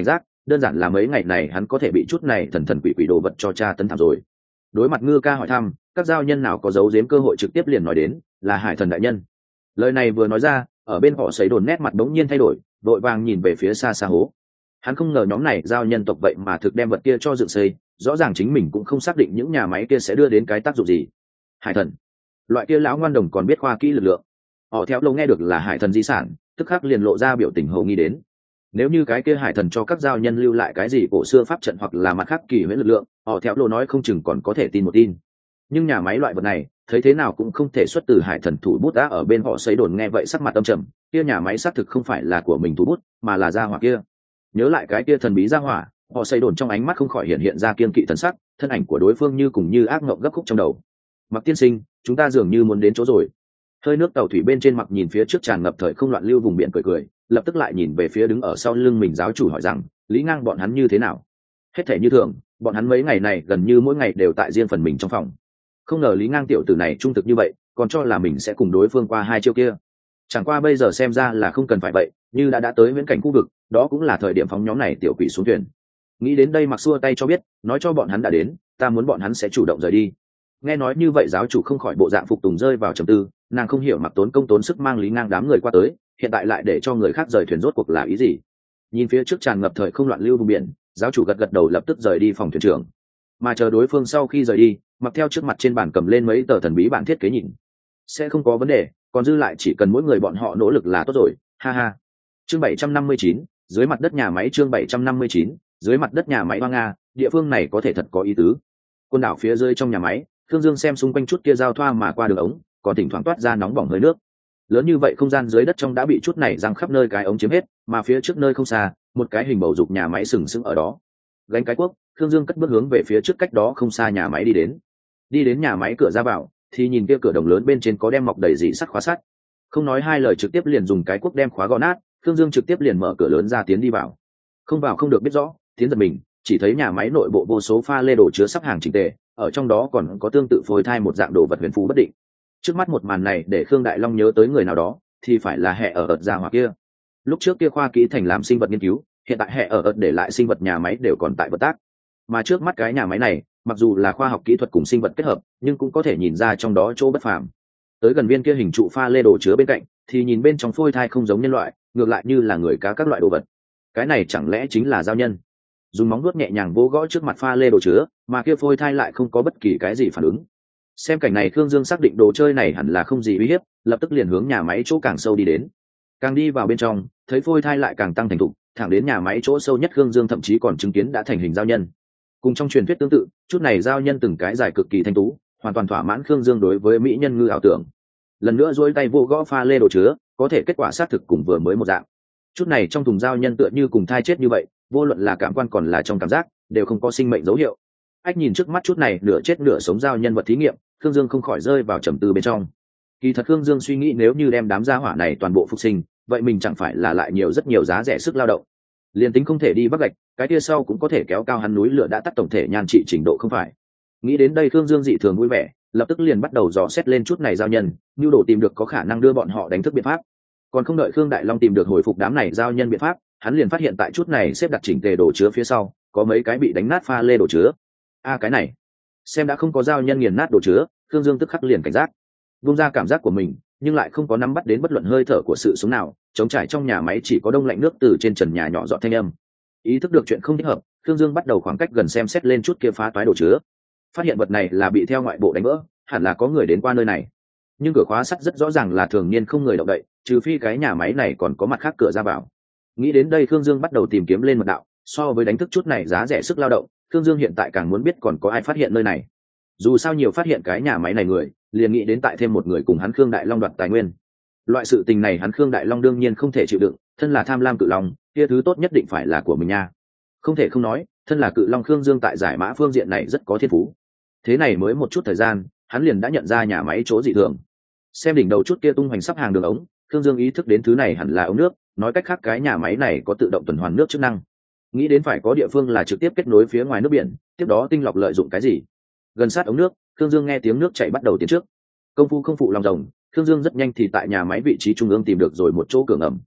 đơn giản là mấy ngày này hắn có thể bị chút này thần thần quỷ quỷ đồ vật cho cha tấn thảm rồi. Đối mặt Ngư Ca hỏi thăm, các giao nhân nào có giấu giếm cơ hội trực tiếp liền nói đến là Hải Thần đại nhân. Lời này vừa nói ra, ở bên họ sấy đồn nét mặt đống nhiên thay đổi, vội vàng nhìn về phía xa xa hố. Hắn không ngờ nhóm này giao nhân tộc vậy mà thực đem vật kia cho dựng xây, rõ ràng chính mình cũng không xác định những nhà máy kia sẽ đưa đến cái tác dụng gì. Hải Thần, loại kia lão ngoan đồng còn biết khoa kỹ lực lượng. Họ theo lâu nghe được là Hải Thần di sản, tức khắc liền lộ ra biểu tình hầu nghi đến. Nếu như cái kia Hải Thần cho các giao nhân lưu lại cái gì cổ xưa pháp trận hoặc là mặt khác kỳ huyễn lực lượng, họ theo lâu nói không chừng còn có thể tin một tin. Nhưng nhà máy loại vật này thấy thế nào cũng không thể xuất từ Hải Thần thủ bút đã. Ở bên họ xây đồn nghe vậy sắc mặt âm trầm, kia nhà máy xác thực không phải là của mình thủ bút mà là gia hỏa kia. Nhớ lại cái kia thần bí gia hỏa, họ xây đồn trong ánh mắt không khỏi hiện hiện ra kiên kỵ thần sắc, thân ảnh của đối phương như cùng như ác ngộng gấp khúc trong đầu. Mặc tiên sinh, chúng ta dường như muốn đến chỗ rồi. Hơi nước tàu thủy bên trên Mặc nhìn phía trước tràn ngập thời không loạn lưu vùng biển cười cười, lập tức lại nhìn về phía đứng ở sau lưng mình giáo chủ hỏi rằng, Lý Ngang bọn hắn như thế nào? Hết thể như thường, bọn hắn mấy ngày này gần như mỗi ngày đều tại riêng phần mình trong phòng. Không ngờ Lý Ngang tiểu tử này trung thực như vậy, còn cho là mình sẽ cùng đối phương qua hai chiêu kia. Chẳng qua bây giờ xem ra là không cần phải vậy, như đã đã tới viễn cảnh khu vực, đó cũng là thời điểm phóng nhóm này tiểu quỷ xuống thuyền. Nghĩ đến đây Mặc xua tay cho biết, nói cho bọn hắn đã đến, ta muốn bọn hắn sẽ chủ động rời đi. Nghe nói như vậy giáo chủ không khỏi bộ dạng phục tùng rơi vào trầm tư, nàng không hiểu Mặc tốn công tốn sức mang Lý Ngang đám người qua tới, hiện tại lại để cho người khác rời thuyền rốt cuộc là ý gì? Nhìn phía trước tràn ngập thời không loạn lưu vùng biển, giáo chủ gật gật đầu lập tức rời đi phòng thuyền trưởng. Mà chờ đối phương sau khi rời đi, Mặc theo trước mặt trên bàn cầm lên mấy tờ thần bí bản thiết kế nhìn, sẽ không có vấn đề, còn dư lại chỉ cần mỗi người bọn họ nỗ lực là tốt rồi, ha ha. Chương bảy trăm năm mươi chín, dưới mặt đất nhà máy. Chương bảy trăm năm mươi chín, dưới mặt đất nhà máy Hoa Nga, địa phương này có thể thật có ý tứ. Quần đảo phía dưới trong nhà máy, Thương Dương xem xung quanh chút kia giao thoa mà qua đường ống, còn thỉnh thoảng toát ra nóng bỏng hơi nước. Lớn như vậy không gian dưới đất trong đã bị chút này răng khắp nơi cái ống chiếm hết, mà phía trước nơi không xa, một cái hình bầu dục nhà máy sừng sững ở đó. Gánh cái cuốc, Thương Dương cất bước hướng về phía trước cách đó không xa nhà máy đi đến. Đi đến nhà máy cửa ra vào, thì nhìn kia cửa đồng lớn bên trên có đem mọc đầy dị sắt khóa sắt. Không nói hai lời trực tiếp liền dùng cái cuốc đem khóa gõ nát, Thương Dương trực tiếp liền mở cửa lớn ra tiến đi vào. Không vào không được biết rõ, tiến giật mình, chỉ thấy nhà máy nội bộ vô số pha lê đồ chứa sắp hàng chỉnh tề, ở trong đó còn có tương tự phôi thai một dạng đồ vật huyền phù bất định. Trước mắt một màn này để Khương Đại Long nhớ tới người nào đó, thì phải là hệ ở ợt gia hỏa kia. Lúc trước kia khoa kỹ thành làm sinh vật nghiên cứu, hiện tại hệ ở ợt để lại sinh vật nhà máy đều còn tại vật tác. Mà trước mắt cái nhà máy này, mặc dù là khoa học kỹ thuật cùng sinh vật kết hợp, nhưng cũng có thể nhìn ra trong đó chỗ bất phàm. Tới gần viên kia hình trụ pha lê đồ chứa bên cạnh, thì nhìn bên trong phôi thai không giống nhân loại, ngược lại như là người cá các loại đồ vật. Cái này chẳng lẽ chính là giao nhân? Dùng móng vuốt nhẹ nhàng vỗ gõ trước mặt pha lê đồ chứa, mà kia phôi thai lại không có bất kỳ cái gì phản ứng. Xem cảnh này, Khương Dương xác định đồ chơi này hẳn là không gì uy hiếp, lập tức liền hướng nhà máy chỗ càng sâu đi đến. Càng đi vào bên trong, thấy phôi thai lại càng tăng thành thục, thẳng đến nhà máy chỗ sâu nhất, Khương Dương thậm chí còn chứng kiến đã thành hình giao nhân. Cùng trong truyền thuyết tương tự, chút này giao nhân từng cái dài cực kỳ thanh tú, hoàn toàn thỏa mãn Khương Dương đối với mỹ nhân ngư ảo tưởng. Lần nữa duỗi tay vô gõ pha lê đồ chứa, có thể kết quả xác thực cùng vừa mới một dạng. Chút này trong thùng giao nhân tựa như cùng thai chết như vậy, vô luận là cảm quan còn là trong cảm giác, đều không có sinh mệnh dấu hiệu. Ách nhìn trước mắt chút này nửa chết nửa sống giao nhân vật thí nghiệm, Khương Dương không khỏi rơi vào trầm tư bên trong. Kỳ thật Khương Dương suy nghĩ nếu như đem đám gia hỏa này toàn bộ phục sinh, vậy mình chẳng phải là lại nhiều rất nhiều giá rẻ sức lao động. Liên tính không thể đi vác gạch, cái kia sau cũng có thể kéo cao hắn núi lửa đã tắt tổng thể nhan trị trình độ không phải. Nghĩ đến đây Khương Dương dị thường vui vẻ, lập tức liền bắt đầu dò xét lên chút này giao nhân, nhu đồ tìm được có khả năng đưa bọn họ đánh thức biện pháp. Còn không đợi Khương Đại Long tìm được hồi phục đám này giao nhân biện pháp, hắn liền phát hiện tại chút này xếp đặt chỉnh tề đồ chứa phía sau, có mấy cái bị đánh nát pha lê đồ chứa. A à, cái này, xem đã không có giao nhân nghiền nát đồ chứa, Khương Dương tức khắc liền cảnh giác. Vung ra cảm giác của mình, nhưng lại không có nắm bắt đến bất luận hơi thở của sự sống nào, trống trải trong nhà máy chỉ có đông lạnh nước từ trên trần nhà nhỏ giọt thanh âm. Ý thức được chuyện không thích hợp, Khương Dương bắt đầu khoảng cách gần xem xét lên chút kia phá toái đồ chứa. Phát hiện vật này là bị theo ngoại bộ đánh vỡ, hẳn là có người đến qua nơi này. Nhưng cửa khóa sắt rất rõ ràng là thường niên không người động đậy, trừ phi cái nhà máy này còn có mặt khác cửa ra vào. Nghĩ đến đây Khương Dương bắt đầu tìm kiếm lên mật đạo, so với đánh thức chút này giá rẻ sức lao động, Khương Dương hiện tại càng muốn biết còn có ai phát hiện nơi này. Dù sao nhiều phát hiện cái nhà máy này người, liền nghĩ đến tại thêm một người cùng hắn Khương Đại Long đoạt tài nguyên. Loại sự tình này hắn Khương Đại Long đương nhiên không thể chịu đựng, thân là tham lam cự long, kia thứ tốt nhất định phải là của mình nha. Không thể không nói, thân là cự long Khương Dương tại giải mã phương diện này rất có thiên phú. Thế này mới một chút thời gian, hắn liền đã nhận ra nhà máy chỗ dị thường. Xem đỉnh đầu chút kia tung hoành sắp hàng đường ống, Khương Dương ý thức đến thứ này hẳn là ống nước, nói cách khác cái nhà máy này có tự động tuần hoàn nước chức năng. Nghĩ đến phải có địa phương là trực tiếp kết nối phía ngoài nước biển, tiếp đó tinh lọc lợi dụng cái gì. Gần sát ống nước, Khương Dương nghe tiếng nước chảy bắt đầu tiến trước. Công phu không phụ lòng rồng, Khương Dương rất nhanh thì tại nhà máy vị trí trung ương tìm được rồi một chỗ cửa ngầm.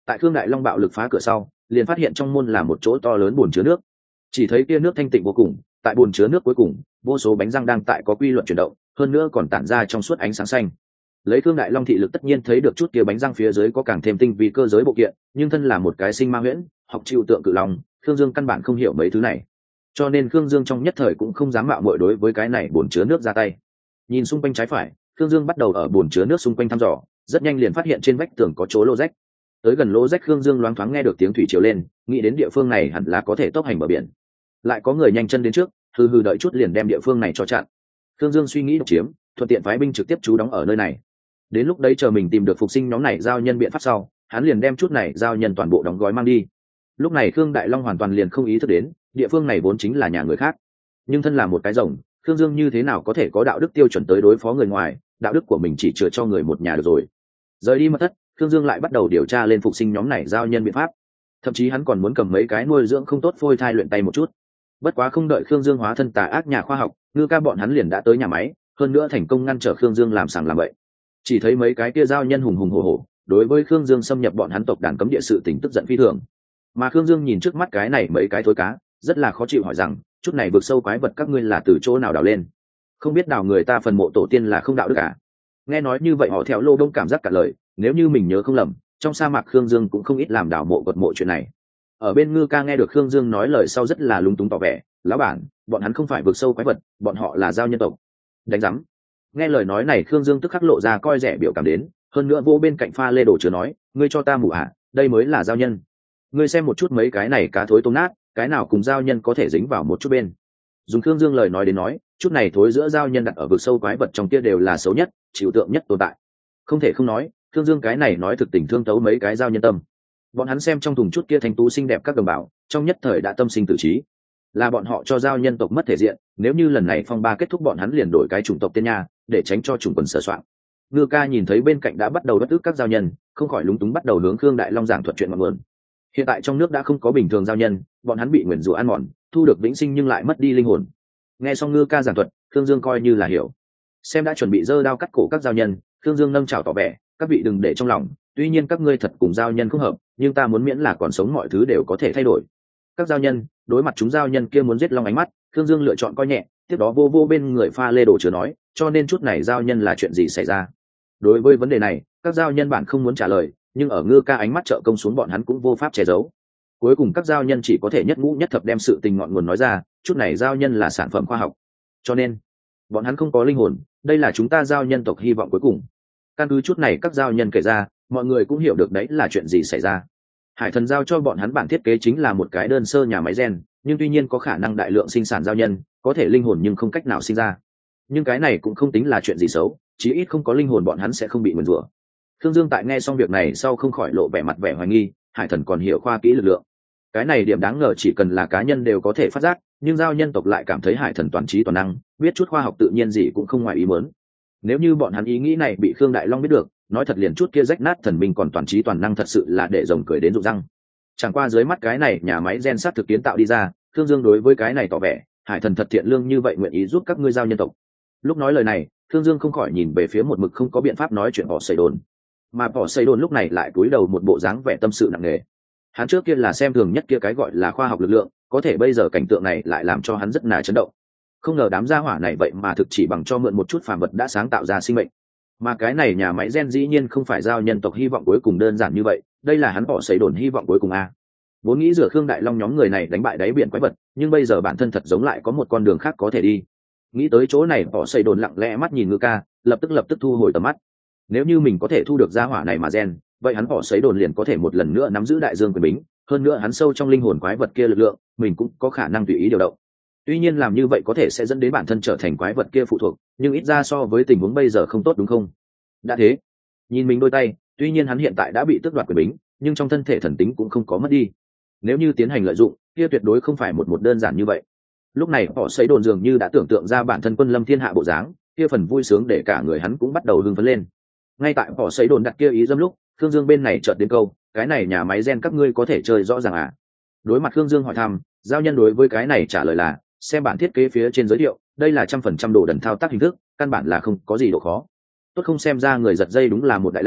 tại Khương Đại Long bạo lực phá cửa sau, liền phát hiện trong môn là một chỗ to lớn bồn chứa nước. Chỉ thấy kia nước thanh tịnh vô cùng, tại bồn chứa nước cuối cùng, vô số bánh răng đang tại có quy luật chuyển động, hơn nữa còn tản ra trong suốt ánh sáng xanh. Lấy Khương Đại Long thị lực tất nhiên thấy được chút kia bánh răng phía dưới có càng thêm tinh vi cơ giới bộ kiện, nhưng thân là một cái sinh ma huyễn, học chịu tượng cự long, Khương Dương căn bản không hiểu mấy thứ này. Cho nên Khương Dương trong nhất thời cũng không dám mạo muội đối với cái này bồn chứa nước ra tay. Nhìn xung quanh trái phải, Khương Dương bắt đầu ở bồn chứa nước xung quanh thăm dò, rất nhanh liền phát hiện trên vách tường có chỗ lỗ rách. Tới gần lỗ rách, Khương Dương loáng thoáng nghe được tiếng thủy triều lên, nghĩ đến địa phương này hẳn là có thể tốc hành bờ biển. Lại có người nhanh chân đến trước, hừ hừ đợi chút liền đem địa phương này cho chặn. Khương Dương suy nghĩ độc chiếm, thuận tiện phái binh trực tiếp trú đóng ở nơi này. Đến lúc đấy chờ mình tìm được phục sinh nhóm này giao nhân biện pháp sau, hắn liền đem chút này giao nhân toàn bộ đóng gói mang đi. Lúc này Khương Đại Long hoàn toàn liền không ý thức đến, địa phương này vốn chính là nhà người khác. Nhưng thân là một cái rồng, Khương Dương như thế nào có thể có đạo đức tiêu chuẩn tới đối phó người ngoài, đạo đức của mình chỉ chừa cho người một nhà được rồi. Rời đi mật thất, Khương Dương lại bắt đầu điều tra lên phục sinh nhóm này giao nhân biện pháp. Thậm chí hắn còn muốn cầm mấy cái nuôi dưỡng không tốt phôi thai luyện tay một chút. Bất quá không đợi Khương Dương hóa thân tà ác nhà khoa học, Ngư Ca bọn hắn liền đã tới nhà máy, hơn nữa thành công ngăn trở Khương Dương làm sàng làm bậy. Chỉ thấy mấy cái kia giao nhân hùng hùng hổ hổ, đối với Khương Dương xâm nhập bọn hắn tộc đàn cấm địa sự tình tức giận phi thường. Mà Khương Dương nhìn trước mắt cái này mấy cái thối cá, rất là khó chịu hỏi rằng, chút này vượt sâu quái vật các ngươi là từ chỗ nào đào lên? Không biết đào người ta phần mộ tổ tiên là không đạo đức cả. Nghe nói như vậy họ theo Lô Đông cảm giác cả lời, nếu như mình nhớ không lầm, trong sa mạc Khương Dương cũng không ít làm đào mộ quật mộ chuyện này. Ở bên Ngư Ca nghe được Khương Dương nói lời sau rất là lúng túng tỏ vẻ, lão bản, bọn hắn không phải vượt sâu quái vật, bọn họ là giao nhân tộc. Đánh rắm. Nghe lời nói này Khương Dương tức khắc lộ ra coi rẻ biểu cảm đến, hơn nữa vô bên cạnh pha lê đồ chứa nói, ngươi cho ta mù hả, đây mới là giao nhân. Ngươi xem một chút mấy cái này cá thối tôm nát, cái nào cùng giao nhân có thể dính vào một chút bên. Dùng Khương Dương lời nói đến nói, chút này thối giữa giao nhân đặt ở vực sâu quái vật trong kia đều là xấu nhất, chịu tượng nhất tồn tại. Không thể không nói, Khương Dương cái này nói thực tình thương tấu mấy cái giao nhân tâm. Bọn hắn xem trong thùng chút kia thanh tú xinh đẹp các đồng bào, trong nhất thời đã tâm sinh tử trí. Là bọn họ cho giao nhân tộc mất thể diện, nếu như lần này phong ba kết thúc bọn hắn liền đổi cái chủng tộc tên nha, để tránh cho chủng quần sở soạn. Ngư Ca nhìn thấy bên cạnh đã bắt đầu bất ức các giao nhân, không khỏi lúng túng bắt đầu hướng Khương Đại Long giảng thuật chuyện ngọn nguồn. Hiện tại trong nước đã không có bình thường giao nhân, bọn hắn bị nguyền rủa ăn mòn, thu được vĩnh sinh nhưng lại mất đi linh hồn. Nghe xong Ngư Ca giảng thuật, Khương Dương coi như là hiểu. Xem đã chuẩn bị giơ đao cắt cổ các giao nhân, Khương Dương nâng chào tỏ vẻ, các vị đừng để trong lòng, tuy nhiên các ngươi thật cùng giao nhân không hợp, nhưng ta muốn miễn là còn sống mọi thứ đều có thể thay đổi. Các giao nhân, đối mặt chúng giao nhân kia muốn giết long ánh mắt, Khương Dương lựa chọn coi nhẹ, tiếp đó vô vô bên người pha lê đồ chứa nói, cho nên chút này giao nhân là chuyện gì xảy ra. Đối với vấn đề này, các giao nhân bản không muốn trả lời, nhưng ở Ngư Ca ánh mắt trợ công xuống bọn hắn cũng vô pháp che giấu. Cuối cùng các giao nhân chỉ có thể nhất ngũ nhất thập đem sự tình ngọn nguồn nói ra, chút này giao nhân là sản phẩm khoa học, cho nên bọn hắn không có linh hồn, đây là chúng ta giao nhân tộc hy vọng cuối cùng. Căn cứ chút này các giao nhân kể ra, mọi người cũng hiểu được đấy là chuyện gì xảy ra. Hải Thần giao cho bọn hắn bản thiết kế chính là một cái đơn sơ nhà máy gen, nhưng tuy nhiên có khả năng đại lượng sinh sản giao nhân, có thể linh hồn nhưng không cách nào sinh ra. Nhưng cái này cũng không tính là chuyện gì xấu, chí ít không có linh hồn bọn hắn sẽ không bị nguyền rủa. Khương Dương tại nghe xong việc này sau không khỏi lộ vẻ mặt vẻ hoài nghi, Hải Thần còn hiểu khoa kỹ lực lượng. Cái này điểm đáng ngờ chỉ cần là cá nhân đều có thể phát giác, nhưng giao nhân tộc lại cảm thấy Hải Thần toàn trí toàn năng, biết chút khoa học tự nhiên gì cũng không ngoài ý muốn. Nếu như bọn hắn ý nghĩ này bị Khương Đại Long biết được, nói thật liền chút kia rách nát thần binh còn toàn trí toàn năng thật sự là để rồng cười đến rụng răng. Chẳng qua dưới mắt cái này nhà máy gen sát thực kiến tạo đi ra, Khương Dương đối với cái này tỏ vẻ, Hải Thần thật thiện lương như vậy nguyện ý giúp các ngươi giao nhân tộc. Lúc nói lời này, Khương Dương không khỏi nhìn về phía một mực không có biện pháp nói chuyện bỏ xây đồn, mà bỏ xây đồn lúc này lại cúi đầu một bộ dáng vẻ tâm sự nặng nề. Hắn trước kia là xem thường nhất kia cái gọi là khoa học lực lượng, có thể bây giờ cảnh tượng này lại làm cho hắn rất là chấn động. Không ngờ đám gia hỏa này vậy mà thực chỉ bằng cho mượn một chút phàm vật đã sáng tạo ra sinh mệnh. Mà cái này nhà máy gen dĩ nhiên không phải giao nhân tộc hy vọng cuối cùng đơn giản như vậy, đây là hắn bỏ xây đồn hy vọng cuối cùng a. Vốn nghĩ rửa Khương Đại Long nhóm người này đánh bại đáy biển quái vật, nhưng bây giờ bản thân thật giống lại có một con đường khác có thể đi. Nghĩ tới chỗ này, bỏ xây đồn lặng lẽ mắt nhìn Ngư Ca, lập tức lập tức thu hồi tầm mắt. Nếu như mình có thể thu được gia hỏa này mà gen, vậy hắn bỏ xây đồn liền có thể một lần nữa nắm giữ đại dương quyền bính, hơn nữa hắn sâu trong linh hồn quái vật kia lực lượng, mình cũng có khả năng tùy ý điều động. Tuy nhiên làm như vậy có thể sẽ dẫn đến bản thân trở thành quái vật kia phụ thuộc, nhưng ít ra so với tình huống bây giờ không tốt đúng không? Đã thế, nhìn mình đôi tay, tuy nhiên hắn hiện tại đã bị tước đoạt quyền bính, nhưng trong thân thể thần tính cũng không có mất đi. Nếu như tiến hành lợi dụng, kia tuyệt đối không phải một một đơn giản như vậy. Lúc này họ xây đồn dường như đã tưởng tượng ra bản thân quân lâm thiên hạ bộ dáng, kia phần vui sướng để cả người hắn cũng bắt đầu hưng phấn lên. Ngay tại họ xây đồn đặt kia ý dâm lúc, Khương Dương bên này chợt đến câu, cái này nhà máy gen các ngươi có thể chơi rõ ràng à? Đối mặt Khương Dương hỏi thăm, giao nhân đối với cái này trả lời là, xem bản thiết kế phía trên giới thiệu, đây là trăm phần trăm đồ đần thao tác hình thức, căn bản là không có gì độ khó. Tốt không xem ra người giật dây đúng là một đại lao,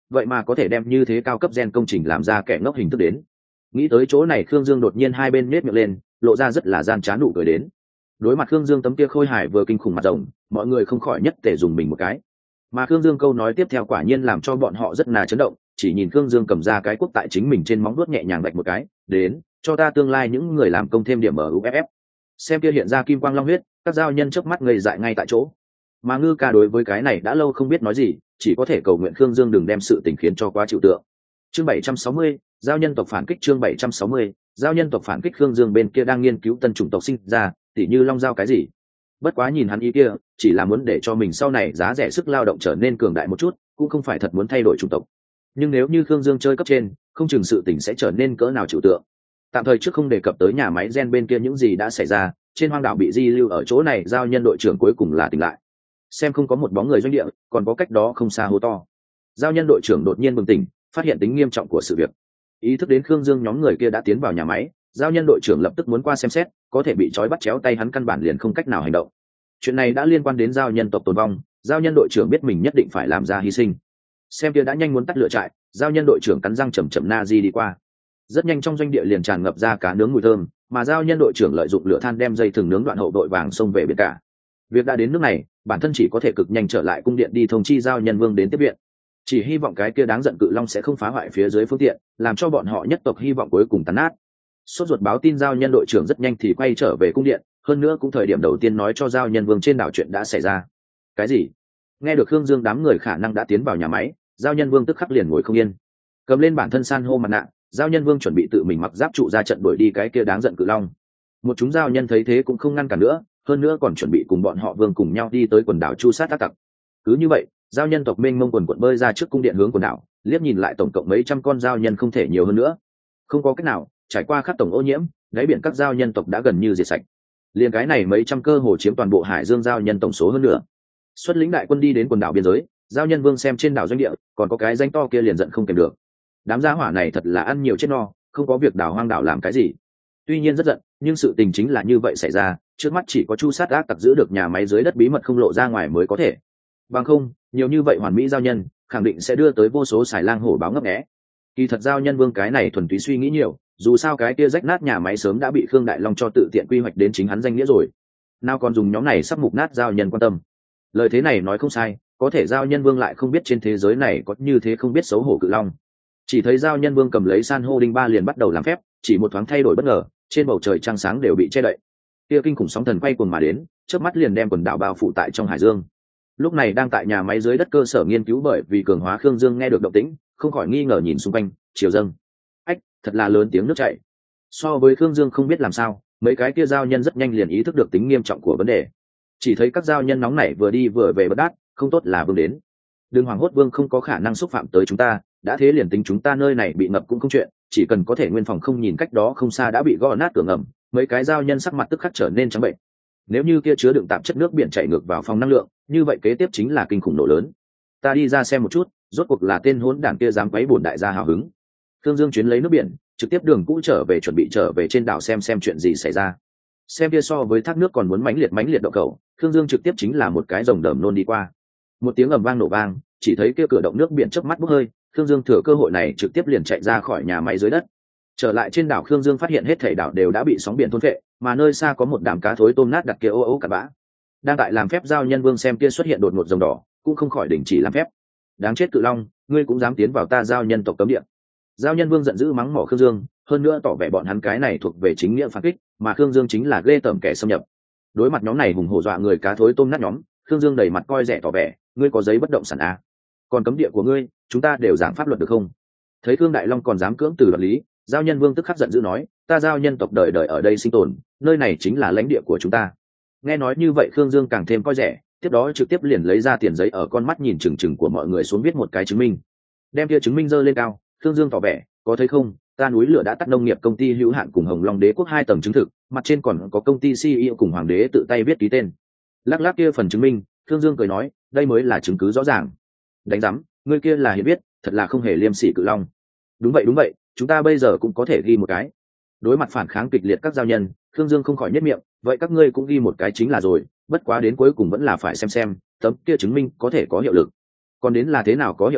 vậy mà có thể đem như thế cao cấp gen công trình làm ra kẻ ngốc hình thức đến. Nghĩ tới chỗ này, Khương Dương đột nhiên hai bên nết miệng lên, lộ ra rất là gian trá nụ cười đến. Đối mặt Khương Dương tấm kia khôi hài vừa kinh khủng mặt rồng, mọi người không khỏi nhất tề dùng mình một cái. Mà Khương Dương câu nói tiếp theo quả nhiên làm cho bọn họ rất là chấn động, chỉ nhìn Khương Dương cầm ra cái cuốc tại chính mình trên móng vuốt nhẹ nhàng vạch một cái, đến, cho ta tương lai những người làm công thêm điểm ở u ép ép. Xem kia hiện ra kim quang long huyết, các giao nhân chớp mắt ngây dại ngay tại chỗ. Mà Ngư Ca đối với cái này đã lâu không biết nói gì, chỉ có thể cầu nguyện Khương Dương đừng đem sự tình khiến cho quá chịu tượng. Chương bảy trăm sáu mươi, giao nhân tộc phản kích. Chương bảy trăm sáu mươi, giao nhân tộc phản kích. Khương Dương bên kia đang nghiên cứu tân chủng tộc sinh ra, tỉ như long giao cái gì. Bất quá nhìn hắn ý kia, chỉ là muốn để cho mình sau này giá rẻ sức lao động trở nên cường đại một chút, cũng không phải thật muốn thay đổi chủng tộc. Nhưng nếu như Khương Dương chơi cấp trên, không chừng sự tình sẽ trở nên cỡ nào chịu tượng. Tạm thời trước không đề cập tới nhà máy gen bên kia những gì đã xảy ra, trên hoang đảo bị di lưu ở chỗ này, giao nhân đội trưởng cuối cùng là tỉnh lại. Xem không có một bóng người doanh địa, còn có cách đó không xa hố to. Giao nhân đội trưởng đột nhiên bừng tỉnh, phát hiện tính nghiêm trọng của sự việc. Ý thức đến Khương Dương nhóm người kia đã tiến vào nhà máy, giao nhân đội trưởng lập tức muốn qua xem xét, có thể bị trói bắt chéo tay hắn căn bản liền không cách nào hành động. Chuyện này đã liên quan đến giao nhân tộc tồn vong, giao nhân đội trưởng biết mình nhất định phải làm ra hy sinh. Xem kia đã nhanh muốn tắt lửa trại, giao nhân đội trưởng cắn răng chầm chậm na di đi qua. Rất nhanh trong doanh địa liền tràn ngập ra cá nướng mùi thơm, mà giao nhân đội trưởng lợi dụng lửa than đem dây thừng nướng đoạn hậu đội vàng xông về biển cả. Việc đã đến nước này, bản thân chỉ có thể cực nhanh trở lại cung điện đi thông chi giao nhân vương đến tiếp viện. Chỉ hy vọng cái kia đáng giận cự long sẽ không phá hoại phía dưới phương tiện, làm cho bọn họ nhất tộc hy vọng cuối cùng tàn nát. Sốt ruột báo tin giao nhân đội trưởng rất nhanh thì quay trở về cung điện, hơn nữa cũng thời điểm đầu tiên nói cho giao nhân vương trên đảo chuyện đã xảy ra. Cái gì? Nghe được Khương Dương đám người khả năng đã tiến vào nhà máy, giao nhân vương tức khắc liền ngồi không yên, cầm lên bản thân san hô mặt nạ. Giao nhân vương chuẩn bị tự mình mặc giáp trụ ra trận đuổi đi cái kia đáng giận cự long. Một chúng giao nhân thấy thế cũng không ngăn cản nữa, hơn nữa còn chuẩn bị cùng bọn họ vương cùng nhau đi tới quần đảo chu sát ác tặc. Cứ như vậy, giao nhân tộc mênh mông quần quận bơi ra trước cung điện hướng quần đảo, liếc nhìn lại tổng cộng mấy trăm con giao nhân không thể nhiều hơn nữa. Không có cách nào, trải qua khắc tổng ô nhiễm, đáy biển các giao nhân tộc đã gần như diệt sạch. Liền cái này mấy trăm cơ hồ chiếm toàn bộ hải dương giao nhân tổng số hơn nữa. Xuất lĩnh đại quân đi đến quần đảo biên giới, giao nhân vương xem trên đảo doanh địa, còn có cái danh to kia liền giận không kèm được. Đám gia hỏa này thật là ăn nhiều chết no, không có việc đảo hoang đảo làm cái gì. Tuy nhiên rất giận, nhưng sự tình chính là như vậy xảy ra, trước mắt chỉ có chu sát ác tặc giữ được nhà máy dưới đất bí mật không lộ ra ngoài mới có thể. Bằng không, nhiều như vậy hoàn mỹ giao nhân, khẳng định sẽ đưa tới vô số xài lang hổ báo ngấp nghé. Kỳ thật giao nhân vương cái này thuần túy suy nghĩ nhiều, dù sao cái kia rách nát nhà máy sớm đã bị Khương Đại Long cho tự tiện quy hoạch đến chính hắn danh nghĩa rồi. Nào còn dùng nhóm này sắp mục nát giao nhân quan tâm. Lời thế này nói không sai, có thể giao nhân vương lại không biết trên thế giới này có như thế không biết xấu hổ cự long. Chỉ thấy giao nhân vương cầm lấy san hô đinh ba liền bắt đầu làm phép, chỉ một thoáng thay đổi bất ngờ, trên bầu trời trăng sáng đều bị che đậy. Kia kinh khủng sóng thần quay cuồng mà đến, chớp mắt liền đem quần đảo bao phủ tại trong hải dương. Lúc này đang tại nhà máy dưới đất cơ sở nghiên cứu bởi vì cường hóa Khương Dương nghe được động tĩnh, không khỏi nghi ngờ nhìn xung quanh, chiều dâng. Ách, thật là lớn tiếng nước chảy. So với Khương Dương không biết làm sao, mấy cái kia giao nhân rất nhanh liền ý thức được tính nghiêm trọng của vấn đề. Chỉ thấy các giao nhân nóng nảy vừa đi vừa về bất đát, không tốt là vương đến. Đừng hoảng hốt, vương không có khả năng xúc phạm tới chúng ta, đã thế liền tính chúng ta nơi này bị ngập cũng không chuyện, chỉ cần có thể nguyên phòng không nhìn cách đó không xa đã bị gõ nát cửa ngầm. Mấy cái giao nhân sắc mặt tức khắc trở nên trắng bệnh. Nếu như kia chứa đựng tạp chất nước biển chảy ngược vào phòng năng lượng, như vậy kế tiếp chính là kinh khủng nổ lớn. Ta đi ra xem một chút, rốt cuộc là tên hỗn đản kia dám quấy bổn đại gia hào hứng. Khương Dương chuyến lấy nước biển, trực tiếp đường cũ trở về chuẩn bị trở về trên đảo xem xem chuyện gì xảy ra. Xem kia so với thác nước còn muốn mãnh liệt mãnh liệt động cầu, Khương Dương trực tiếp chính là một cái rồng đờm nôn đi qua. Một tiếng ầm vang nổ vang, chỉ thấy kia cửa động nước biển chớp mắt bốc hơi, Khương Dương thừa cơ hội này trực tiếp liền chạy ra khỏi nhà máy dưới đất. Trở lại trên đảo, Khương Dương phát hiện hết thảy đảo đều đã bị sóng biển thôn phệ, mà nơi xa có một đám cá thối tôm nát đặt kia ô ô cặn bã. Đang tại làm phép giao nhân vương xem kia xuất hiện đột ngột rồng đỏ, cũng không khỏi đình chỉ làm phép. Đáng chết cự long, ngươi cũng dám tiến vào ta giao nhân tộc cấm địa. Giao nhân vương giận dữ mắng mỏ Khương Dương, hơn nữa tỏ vẻ bọn hắn cái này thuộc về chính nghĩa phản kích, mà Khương Dương chính là ghê tởm kẻ xâm nhập. Đối mặt nhóm này hùng hổ dọa người cá thối tôm nát nhóm, Khương Dương đầy mặt coi rẻ tỏ vẻ, ngươi có giấy bất động sản à? Còn cấm địa của ngươi, chúng ta đều giảng pháp luật được không? Thấy Khương Đại Long còn dám cưỡng từ đoạt lý, giao nhân vương tức khắc giận dữ nói, ta giao nhân tộc đời đời ở đây sinh tồn, nơi này chính là lãnh địa của chúng ta. Nghe nói như vậy, Khương Dương càng thêm coi rẻ, tiếp đó trực tiếp liền lấy ra tiền giấy ở con mắt nhìn chừng chừng của mọi người xuống viết một cái chứng minh. Đem kia chứng minh giơ lên cao, Khương Dương tỏ vẻ, có thấy không, ta núi lửa đã tắt nông nghiệp công ty hữu hạn cùng Hồng Long Đế quốc hai tầng chứng thực, mặt trên còn có công ty xê e ô cùng hoàng đế tự tay viết ký tên. Lắc lắc kia phần chứng minh, Khương Dương cười nói, đây mới là chứng cứ rõ ràng. Đánh rắm, ngươi kia là hiểu biết, thật là không hề liêm sỉ cự long. Đúng vậy đúng vậy, chúng ta bây giờ cũng có thể ghi một cái. Đối mặt phản kháng kịch liệt các giao nhân, Khương Dương không khỏi nhếch miệng, vậy các ngươi cũng ghi một cái chính là rồi, bất quá đến cuối cùng vẫn là phải xem xem tấm kia chứng minh có thể có hiệu lực. Còn đến là thế nào có hiệu lực,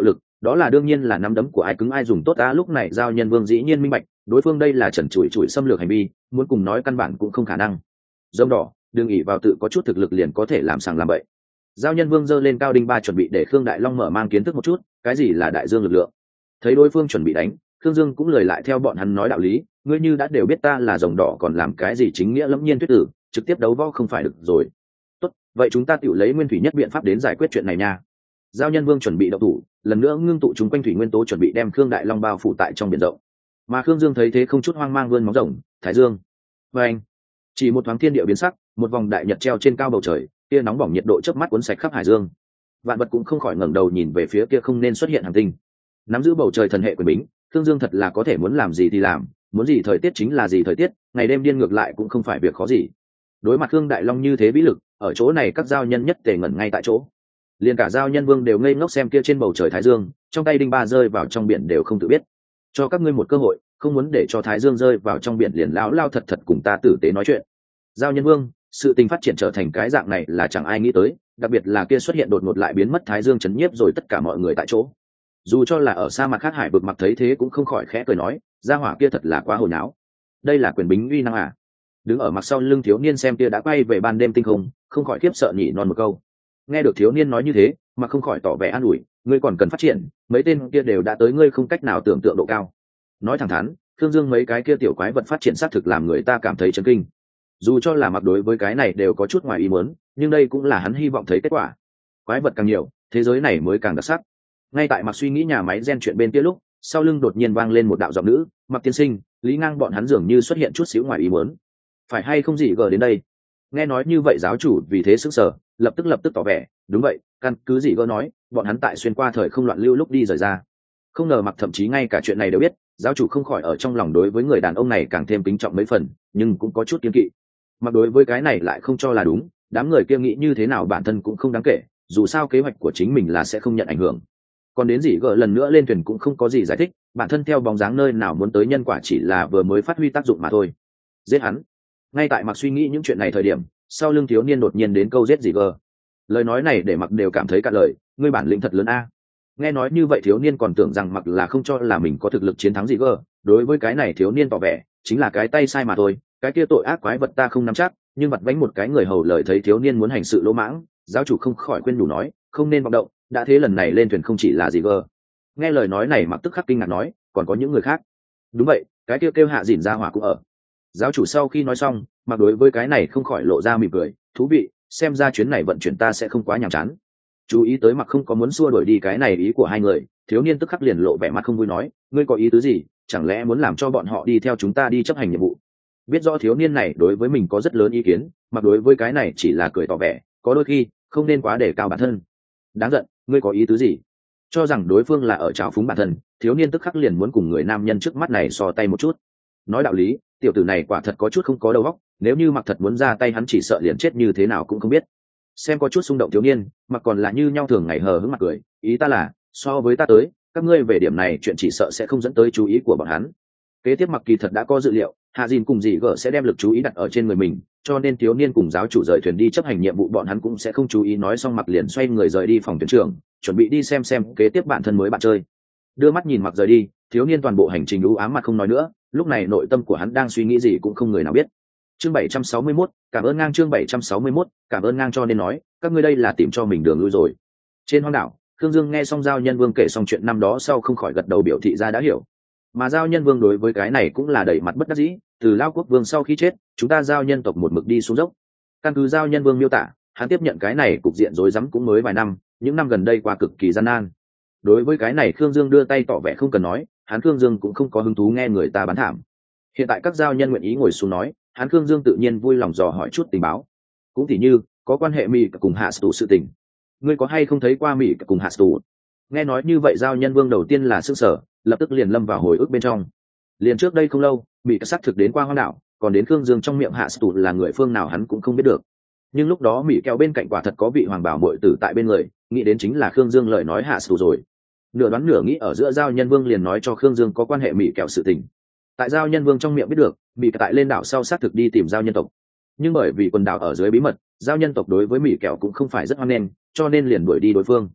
đó là đương nhiên là nắm đấm của ai cứng ai dùng tốt ta. Lúc này giao nhân vương dĩ nhiên minh bạch đối phương đây là trần trụi trụi xâm lược hành vi, muốn cùng nói căn bản cũng không khả năng. Rồng đỏ đừng ỉ vào tự có chút thực lực liền có thể làm sàng làm bậy. Giao nhân vương giơ lên cao đinh ba chuẩn bị để Khương Đại Long mở mang kiến thức một chút cái gì là đại dương lực lượng. Thấy đối phương chuẩn bị đánh, Khương Dương cũng lời lại theo bọn hắn nói đạo lý, ngươi như đã đều biết ta là rồng đỏ còn làm cái gì chính nghĩa lẫm nhiên thuyết tử, trực tiếp đấu võ không phải được rồi. Tốt, vậy chúng ta tự lấy nguyên thủy nhất biện pháp đến giải quyết chuyện này nha. Giao nhân vương chuẩn bị động thủ, lần nữa ngưng tụ chúng quanh thủy nguyên tố chuẩn bị đem Khương Đại Long bao phủ tại trong biển rộng. Mà Khương Dương thấy thế không chút hoang mang vươn móng rồng, Thái Dương. Và anh, chỉ một thoáng thiên địa biến sắc, một vòng đại nhật treo trên cao bầu trời, tia nóng bỏng nhiệt độ chớp mắt cuốn sạch khắp hải dương. Vạn vật cũng không khỏi ngẩng đầu nhìn về phía kia không nên xuất hiện hành tinh. Nắm giữ bầu trời thần hệ quyền bính, Khương Dương thật là có thể muốn làm gì thì làm, muốn gì thời tiết chính là gì thời tiết, ngày đêm điên ngược lại cũng không phải việc khó gì. Đối mặt Khương Đại Long như thế vĩ lực, ở chỗ này các giao nhân nhất tề ngẩn ngay tại chỗ. Liền cả giao nhân vương đều ngây ngốc xem kia trên bầu trời Thái Dương, trong tay đinh ba rơi vào trong biển đều không tự biết. Cho các ngươi một cơ hội, không muốn để cho Thái Dương rơi vào trong biển liền lão lao thật thật cùng ta tử tế nói chuyện. Giao nhân vương, sự tình phát triển trở thành cái dạng này là chẳng ai nghĩ tới, đặc biệt là kia xuất hiện đột ngột lại biến mất Thái Dương chấn nhiếp rồi tất cả mọi người tại chỗ. Dù cho là ở xa mặt khác hải vực mặc thấy thế cũng không khỏi khẽ cười nói, gia hỏa kia thật là quá hồi nháo. Đây là quyền bính uy năng à? Đứng ở mặt sau lưng thiếu niên xem kia đã quay về ban đêm tinh không, không khỏi khiếp sợ nhỉ non một câu. Nghe được thiếu niên nói như thế, mà không khỏi tỏ vẻ an ủi, ngươi còn cần phát triển, mấy tên kia đều đã tới ngươi không cách nào tưởng tượng độ cao. Nói thẳng thắn, Thương Dương mấy cái kia tiểu quái vật phát triển xác thực làm người ta cảm thấy chấn kinh. Dù cho là mặc đối với cái này đều có chút ngoài ý muốn, nhưng đây cũng là hắn hy vọng thấy kết quả. Quái vật càng nhiều, thế giới này mới càng đặc sắc. Ngay tại mặc suy nghĩ nhà máy gen chuyện bên kia lúc, sau lưng đột nhiên vang lên một đạo giọng nữ, Mặc tiên sinh, Lý Ngang bọn hắn dường như xuất hiện chút xíu ngoài ý muốn. Phải hay không gì gờ đến đây? Nghe nói như vậy giáo chủ vì thế sững sờ, lập tức lập tức tỏ vẻ, đúng vậy, căn cứ gì gờ nói, bọn hắn tại xuyên qua thời không loạn lưu lúc đi rời ra. Không ngờ Mặc thậm chí ngay cả chuyện này đều biết, giáo chủ không khỏi ở trong lòng đối với người đàn ông này càng thêm kính trọng mấy phần, nhưng cũng có chút kiêng kỵ. Mặc đối với cái này lại không cho là đúng, đám người kia nghĩ như thế nào bản thân cũng không đáng kể, dù sao kế hoạch của chính mình là sẽ không nhận ảnh hưởng. Còn đến gì gờ lần nữa lên thuyền cũng không có gì giải thích, bản thân theo bóng dáng nơi nào muốn tới nhân quả chỉ là vừa mới phát huy tác dụng mà thôi. Giết hắn. Ngay tại Mặc suy nghĩ những chuyện này thời điểm, sau lưng thiếu niên đột nhiên đến câu giết gì gờ. Lời nói này để Mặc đều cảm thấy cạn lời, ngươi bản lĩnh thật lớn a. Nghe nói như vậy thiếu niên còn tưởng rằng Mặc là không cho là mình có thực lực chiến thắng gì gờ, đối với cái này thiếu niên tỏ vẻ chính là cái tay sai mà thôi, cái kia tội ác quái vật ta không nắm chắc, nhưng mặt vánh một cái người hầu lời thấy thiếu niên muốn hành sự lỗ mãng, giáo chủ không khỏi khuyên đủ nói, không nên vọng động, đã thế lần này lên thuyền không chỉ là gì gờ. Nghe lời nói này Mặc tức khắc kinh ngạc nói, còn có những người khác? Đúng vậy, cái kia kêu, kêu hạ dìn ra hỏa cũng ở. Giáo chủ sau khi nói xong, Mặc đối với cái này không khỏi lộ ra mỉm cười, thú vị, xem ra chuyến này vận chuyển ta sẽ không quá nhàm chán. Chú ý tới Mặc không có muốn xua đuổi đi cái này ý của hai người, thiếu niên tức khắc liền lộ vẻ mặt không vui nói, ngươi có ý tứ gì, chẳng lẽ muốn làm cho bọn họ đi theo chúng ta đi chấp hành nhiệm vụ? Biết rõ thiếu niên này đối với mình có rất lớn ý kiến, Mặc đối với cái này chỉ là cười tỏ vẻ, có đôi khi không nên quá đề cao bản thân. Đáng giận, ngươi có ý tứ gì? Cho rằng đối phương là ở trào phúng bản thân, thiếu niên tức khắc liền muốn cùng người nam nhân trước mắt này so tay một chút. Nói đạo lý, tiểu tử này quả thật có chút không có đầu óc, nếu như Mặc thật muốn ra tay hắn chỉ sợ liền chết như thế nào cũng không biết. Xem có chút xung động thiếu niên, Mặc còn là như nhau thường ngày hờ hững mặt cười, ý ta là, so với ta tới, các ngươi về điểm này chuyện chỉ sợ sẽ không dẫn tới chú ý của bọn hắn. Kế tiếp Mặc kỳ thật đã có dự liệu, Hạ Dìn cùng dì gở sẽ đem lực chú ý đặt ở trên người mình, cho nên thiếu niên cùng giáo chủ rời thuyền đi chấp hành nhiệm vụ bọn hắn cũng sẽ không chú ý. Nói xong Mặc liền xoay người rời đi phòng thuyền trưởng, chuẩn bị đi xem xem kế tiếp bản thân mới bạn chơi. Đưa mắt nhìn Mặc rời đi, thiếu niên toàn bộ hành trình u ám mặt không nói nữa, lúc này nội tâm của hắn đang suy nghĩ gì cũng không người nào biết. Chương bảy trăm sáu mươi mốt, cảm ơn ngang chương bảy trăm sáu mươi mốt, cảm ơn ngang cho nên nói, các ngươi đây là tìm cho mình đường lui rồi. Trên hoang đảo, Khương Dương nghe xong giao nhân vương kể xong chuyện năm đó sau không khỏi gật đầu biểu thị ra đã hiểu. Mà giao nhân vương đối với cái này cũng là đầy mặt bất đắc dĩ, từ Lao Quốc vương sau khi chết, chúng ta giao nhân tộc một mực đi xuống dốc. Căn cứ giao nhân vương miêu tả, hắn tiếp nhận cái này cục diện rối rắm cũng mới vài năm, những năm gần đây qua cực kỳ gian nan. Đối với cái này Khương Dương đưa tay tỏ vẻ không cần nói, hắn Khương Dương cũng không có hứng thú nghe người ta bán thảm. Hiện tại các giao nhân nguyện ý ngồi xuống nói, hắn Khương Dương tự nhiên vui lòng dò hỏi chút tình báo. Cũng tỉ như, có quan hệ Mỹ cùng Hạ Tù sự tình. Ngươi có hay không thấy qua Mỹ cùng Hạ Tù? Nghe nói như vậy giao nhân vương đầu tiên là sững sờ, lập tức liền lâm vào hồi ức bên trong. Liền trước đây không lâu, Mỹ xác thực đến qua hoang đảo, còn đến Khương Dương trong miệng Hạ Tù là người phương nào hắn cũng không biết được. Nhưng lúc đó Mỹ kéo bên cạnh quả thật có vị hoàng bảo muội tử tại bên người, nghĩ đến chính là Khương Dương lời nói Hạ Tù rồi. Nửa đoán nửa nghĩ ở giữa giao nhân vương liền nói cho Khương Dương có quan hệ Mỹ kẹo sự tình. Tại giao nhân vương trong miệng biết được, Mỹ tại lên đảo sau xác thực đi tìm giao nhân tộc, nhưng bởi vì quần đảo ở dưới bí mật, giao nhân tộc đối với Mỹ kẹo cũng không phải rất hoan nghênh, cho nên liền đuổi đi đối phương.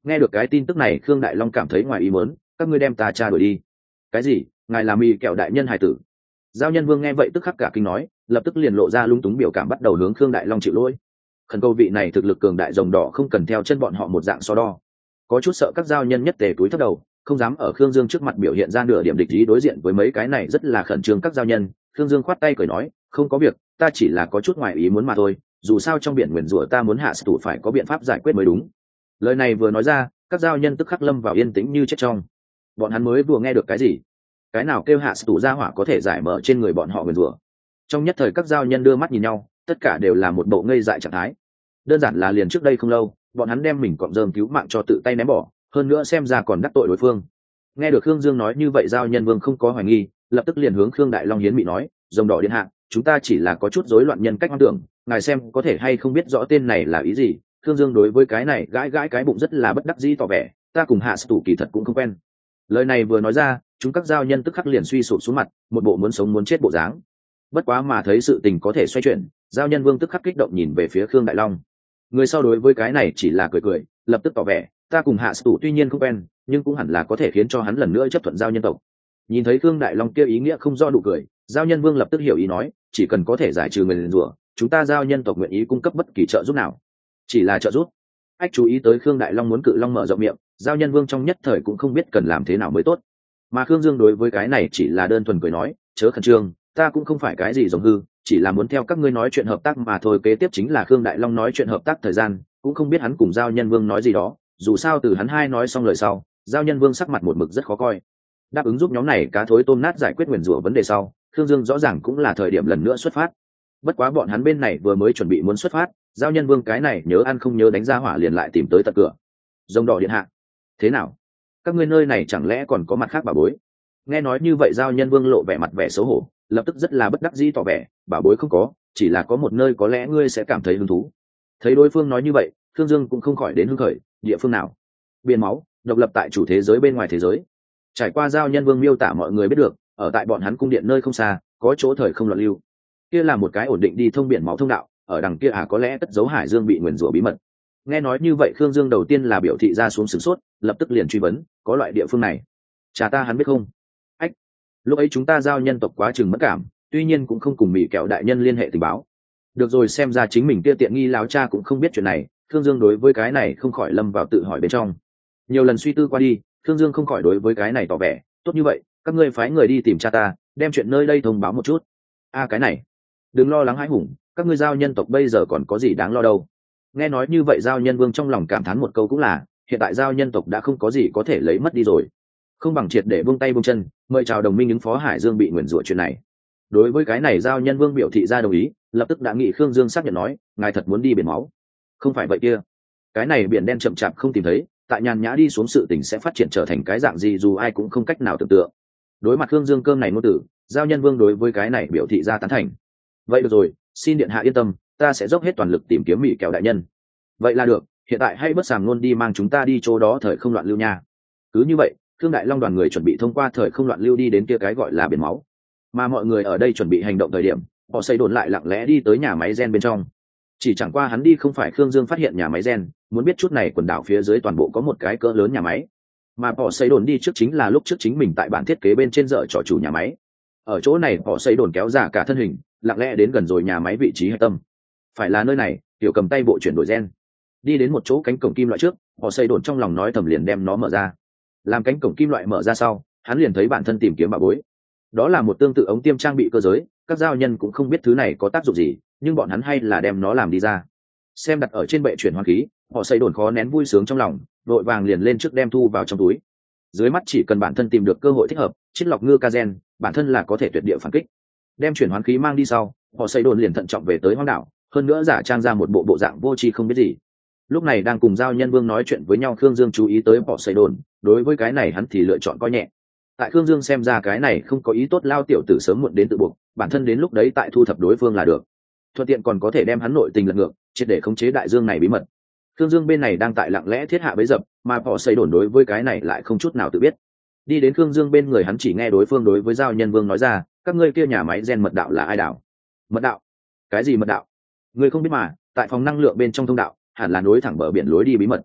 Nghe được cái tin tức này, Khương Đại Long cảm thấy ngoài ý muốn. Các ngươi đem ta tra đuổi đi. Cái gì? Ngài là mì kẹo đại nhân hải tử? Giao Nhân Vương nghe vậy tức khắc cả kinh nói, lập tức liền lộ ra lung túng biểu cảm, bắt đầu hướng Khương Đại Long chịu lỗi. Khẩn cầu vị này thực lực cường đại rồng đỏ không cần theo chân bọn họ một dạng so đo. Có chút sợ các giao nhân nhất tề túi thấp đầu, không dám ở Khương Dương trước mặt biểu hiện ra nửa điểm địch ý, đối diện với mấy cái này rất là khẩn trương các giao nhân. Khương Dương khoát tay cười nói, không có việc, ta chỉ là có chút ngoài ý muốn mà thôi, dù sao trong biển nguyền rủa ta muốn hạ tủ phải có biện pháp giải quyết mới đúng. Lời này vừa nói ra, các giao nhân tức khắc lâm vào yên tĩnh như chết trong. Bọn hắn mới vừa nghe được cái gì? Cái nào kêu hạ tủ ra hỏa có thể giải mở trên người bọn họ nguyền rủa? Trong nhất thời các giao nhân đưa mắt nhìn nhau, tất cả đều là một bộ ngây dại trạng thái. Đơn giản là liền trước đây không lâu, bọn hắn đem mình cọm rơm cứu mạng cho tự tay ném bỏ, hơn nữa xem ra còn đắc tội đối phương. Nghe được Khương Dương nói như vậy, Giao Nhân Vương không có hoài nghi, lập tức liền hướng Khương Đại Long hiến mị nói, rồng đỏ điện hạ, chúng ta chỉ là có chút rối loạn nhân cách hoang tưởng, ngài xem có thể hay không biết rõ tên này là ý gì. Khương Dương đối với cái này gãi gãi cái bụng rất là bất đắc dĩ tỏ vẻ, ta cùng hạ tủ kỳ thật cũng không quen. Lời này vừa nói ra, chúng các giao nhân tức khắc liền suy sụp xuống mặt, một bộ muốn sống muốn chết bộ dáng. Bất quá mà thấy sự tình có thể xoay chuyển, Giao Nhân Vương tức khắc kích động nhìn về phía Khương Đại Long. Người sau đối với cái này chỉ là cười cười, lập tức tỏ vẻ, ta cùng hạ tủ tuy nhiên không quen, nhưng cũng hẳn là có thể khiến cho hắn lần nữa chấp thuận giao nhân tộc. Nhìn thấy Khương Đại Long kia ý nghĩa không do nụ cười, Giao Nhân Vương lập tức hiểu ý nói, chỉ cần có thể giải trừ nguyền rủa, chúng ta giao nhân tộc nguyện ý cung cấp bất kỳ trợ giúp nào. Chỉ là trợ giúp? Ách chú ý tới Khương Đại Long muốn cự long mở rộng miệng, Giao Nhân Vương trong nhất thời cũng không biết cần làm thế nào mới tốt. Mà Khương Dương đối với cái này chỉ là đơn thuần cười nói, chớ khẩn trương, ta cũng không phải cái gì giống hư, chỉ là muốn theo các ngươi nói chuyện hợp tác mà thôi. Kế tiếp chính là Khương Đại Long nói chuyện hợp tác thời gian, cũng không biết hắn cùng Giao Nhân Vương nói gì đó, dù sao từ hắn hai nói xong lời sau, Giao Nhân Vương sắc mặt một mực rất khó coi. Đáp ứng giúp nhóm này cá thối tôm nát giải quyết nguyền rủa vấn đề sau, Khương Dương rõ ràng cũng là thời điểm lần nữa xuất phát. Bất quá bọn hắn bên này vừa mới chuẩn bị muốn xuất phát, Giao Nhân Vương cái này nhớ ăn không nhớ đánh ra hỏa liền lại tìm tới tận cửa. Rồng đỏ điện hạ, thế nào? Các ngươi nơi này chẳng lẽ còn có mặt khác bảo bối? Nghe nói như vậy, Giao Nhân Vương lộ vẻ mặt vẻ xấu hổ, lập tức rất là bất đắc dĩ tỏ vẻ, bảo bối không có, chỉ là có một nơi có lẽ ngươi sẽ cảm thấy hứng thú. Thấy đối phương nói như vậy, Khương Dương cũng không khỏi đến hứng khởi, địa phương nào? Biển máu, độc lập tại chủ thế giới bên ngoài thế giới. Trải qua Giao Nhân Vương miêu tả, mọi người biết được, ở tại bọn hắn cung điện nơi không xa, có chỗ thời không loạn lưu. Kia là một cái ổn định đi thông biển máu thông đạo, ở đằng kia à có lẽ cất giấu Hải Dương bị nguyền rủa bí mật. Nghe nói như vậy, Khương Dương đầu tiên là biểu thị ra xuống sửng sốt, lập tức liền truy vấn, có loại địa phương này, cha ta hắn biết không? Ách, lúc ấy chúng ta giao nhân tộc quá chừng mất cảm, tuy nhiên cũng không cùng Mỹ kẹo đại nhân liên hệ tình báo. Được rồi, xem ra chính mình kia tiện nghi láo cha cũng không biết chuyện này. Khương Dương đối với cái này không khỏi lâm vào tự hỏi bên trong. Nhiều lần suy tư qua đi, Khương Dương không khỏi đối với cái này tỏ vẻ, tốt như vậy, các ngươi phái người đi tìm cha ta, đem chuyện nơi đây thông báo một chút. A à, cái này, đừng lo lắng hãi hùng, các ngươi giao nhân tộc bây giờ còn có gì đáng lo đâu. Nghe nói như vậy, Giao Nhân Vương trong lòng cảm thán một câu cũng là, hiện tại giao nhân tộc đã không có gì có thể lấy mất đi rồi, không bằng triệt để buông tay buông chân, mời chào đồng minh ứng phó Hải Dương bị nguyền rủa chuyện này. Đối với cái này, Giao Nhân Vương biểu thị ra đồng ý, lập tức đã nghị Khương Dương xác nhận nói, ngài thật muốn đi biển máu? Không phải vậy kia, cái này biển đen chậm chạp không tìm thấy, tại nhàn nhã đi xuống sự tình sẽ phát triển trở thành cái dạng gì dù ai cũng không cách nào tưởng tượng. Đối mặt Khương Dương cơm này ngôn tử, Giao Nhân Vương đối với cái này biểu thị ra tán thành. Vậy được rồi, xin điện hạ yên tâm, ta sẽ dốc hết toàn lực tìm kiếm Mỹ kẹo đại nhân. Vậy là được, hiện tại hãy bất sàm luôn đi mang chúng ta đi chỗ đó thời không loạn lưu nha. Cứ như vậy, Thương Đại Long đoàn người chuẩn bị thông qua thời không loạn lưu đi đến kia cái gọi là biển máu. Mà mọi người ở đây chuẩn bị hành động thời điểm, họ xây đồn lại lặng lẽ đi tới nhà máy gen bên trong. Chỉ chẳng qua hắn đi không phải Khương Dương phát hiện nhà máy gen, muốn biết chút này quần đảo phía dưới toàn bộ có một cái cỡ lớn nhà máy. Mà họ xây đồn đi trước chính là lúc trước chính mình tại bản thiết kế bên trên dở trò chủ nhà máy. Ở chỗ này họ xây đồn kéo ra cả thân hình, lặng lẽ đến gần rồi nhà máy vị trí hạch tâm. Phải là nơi này, tiểu cầm tay bộ chuyển đổi gen. Đi đến một chỗ cánh cổng kim loại trước, họ xây đồn trong lòng nói thầm liền đem nó mở ra. Làm cánh cổng kim loại mở ra sau, hắn liền thấy bản thân tìm kiếm bảo bối. Đó là một tương tự ống tiêm trang bị cơ giới, các giao nhân cũng không biết thứ này có tác dụng gì, nhưng bọn hắn hay là đem nó làm đi ra. Xem đặt ở trên bệ chuyển hóa khí, họ xây đồn khó nén vui sướng trong lòng, vội vàng liền lên trước đem thu vào trong túi. Dưới mắt chỉ cần bản thân tìm được cơ hội thích hợp, chiết lọc ngư ca gen, bản thân là có thể tuyệt địa phản kích. Đem chuyển hóa khí mang đi sau, họ xây đồn liền thận trọng về tới hoang đảo, hơn nữa giả trang ra một bộ bộ dạng vô tri không biết gì. Lúc này đang cùng Giao Nhân Vương nói chuyện với nhau, Khương Dương chú ý tới họ xây đồn, đối với cái này hắn thì lựa chọn coi nhẹ. Tại Khương Dương xem ra cái này không có ý tốt, lao tiểu tử sớm muộn đến tự buộc, bản thân đến lúc đấy tại thu thập đối phương là được, thuận tiện còn có thể đem hắn nội tình lật ngược, triệt để khống chế đại dương này bí mật. Khương Dương bên này đang tại lặng lẽ thiết hạ bẫy dập, mà họ xây đồn đối với cái này lại không chút nào tự biết. Đi đến Khương Dương bên người, hắn chỉ nghe đối phương đối với Giao Nhân Vương nói ra, các ngươi kia nhà máy gen mật đạo là ai đảo? Mật đạo? Cái gì mật đạo? Ngươi không biết mà, tại phòng năng lượng bên trong thông đạo, hẳn là nối thẳng bờ biển lối đi bí mật.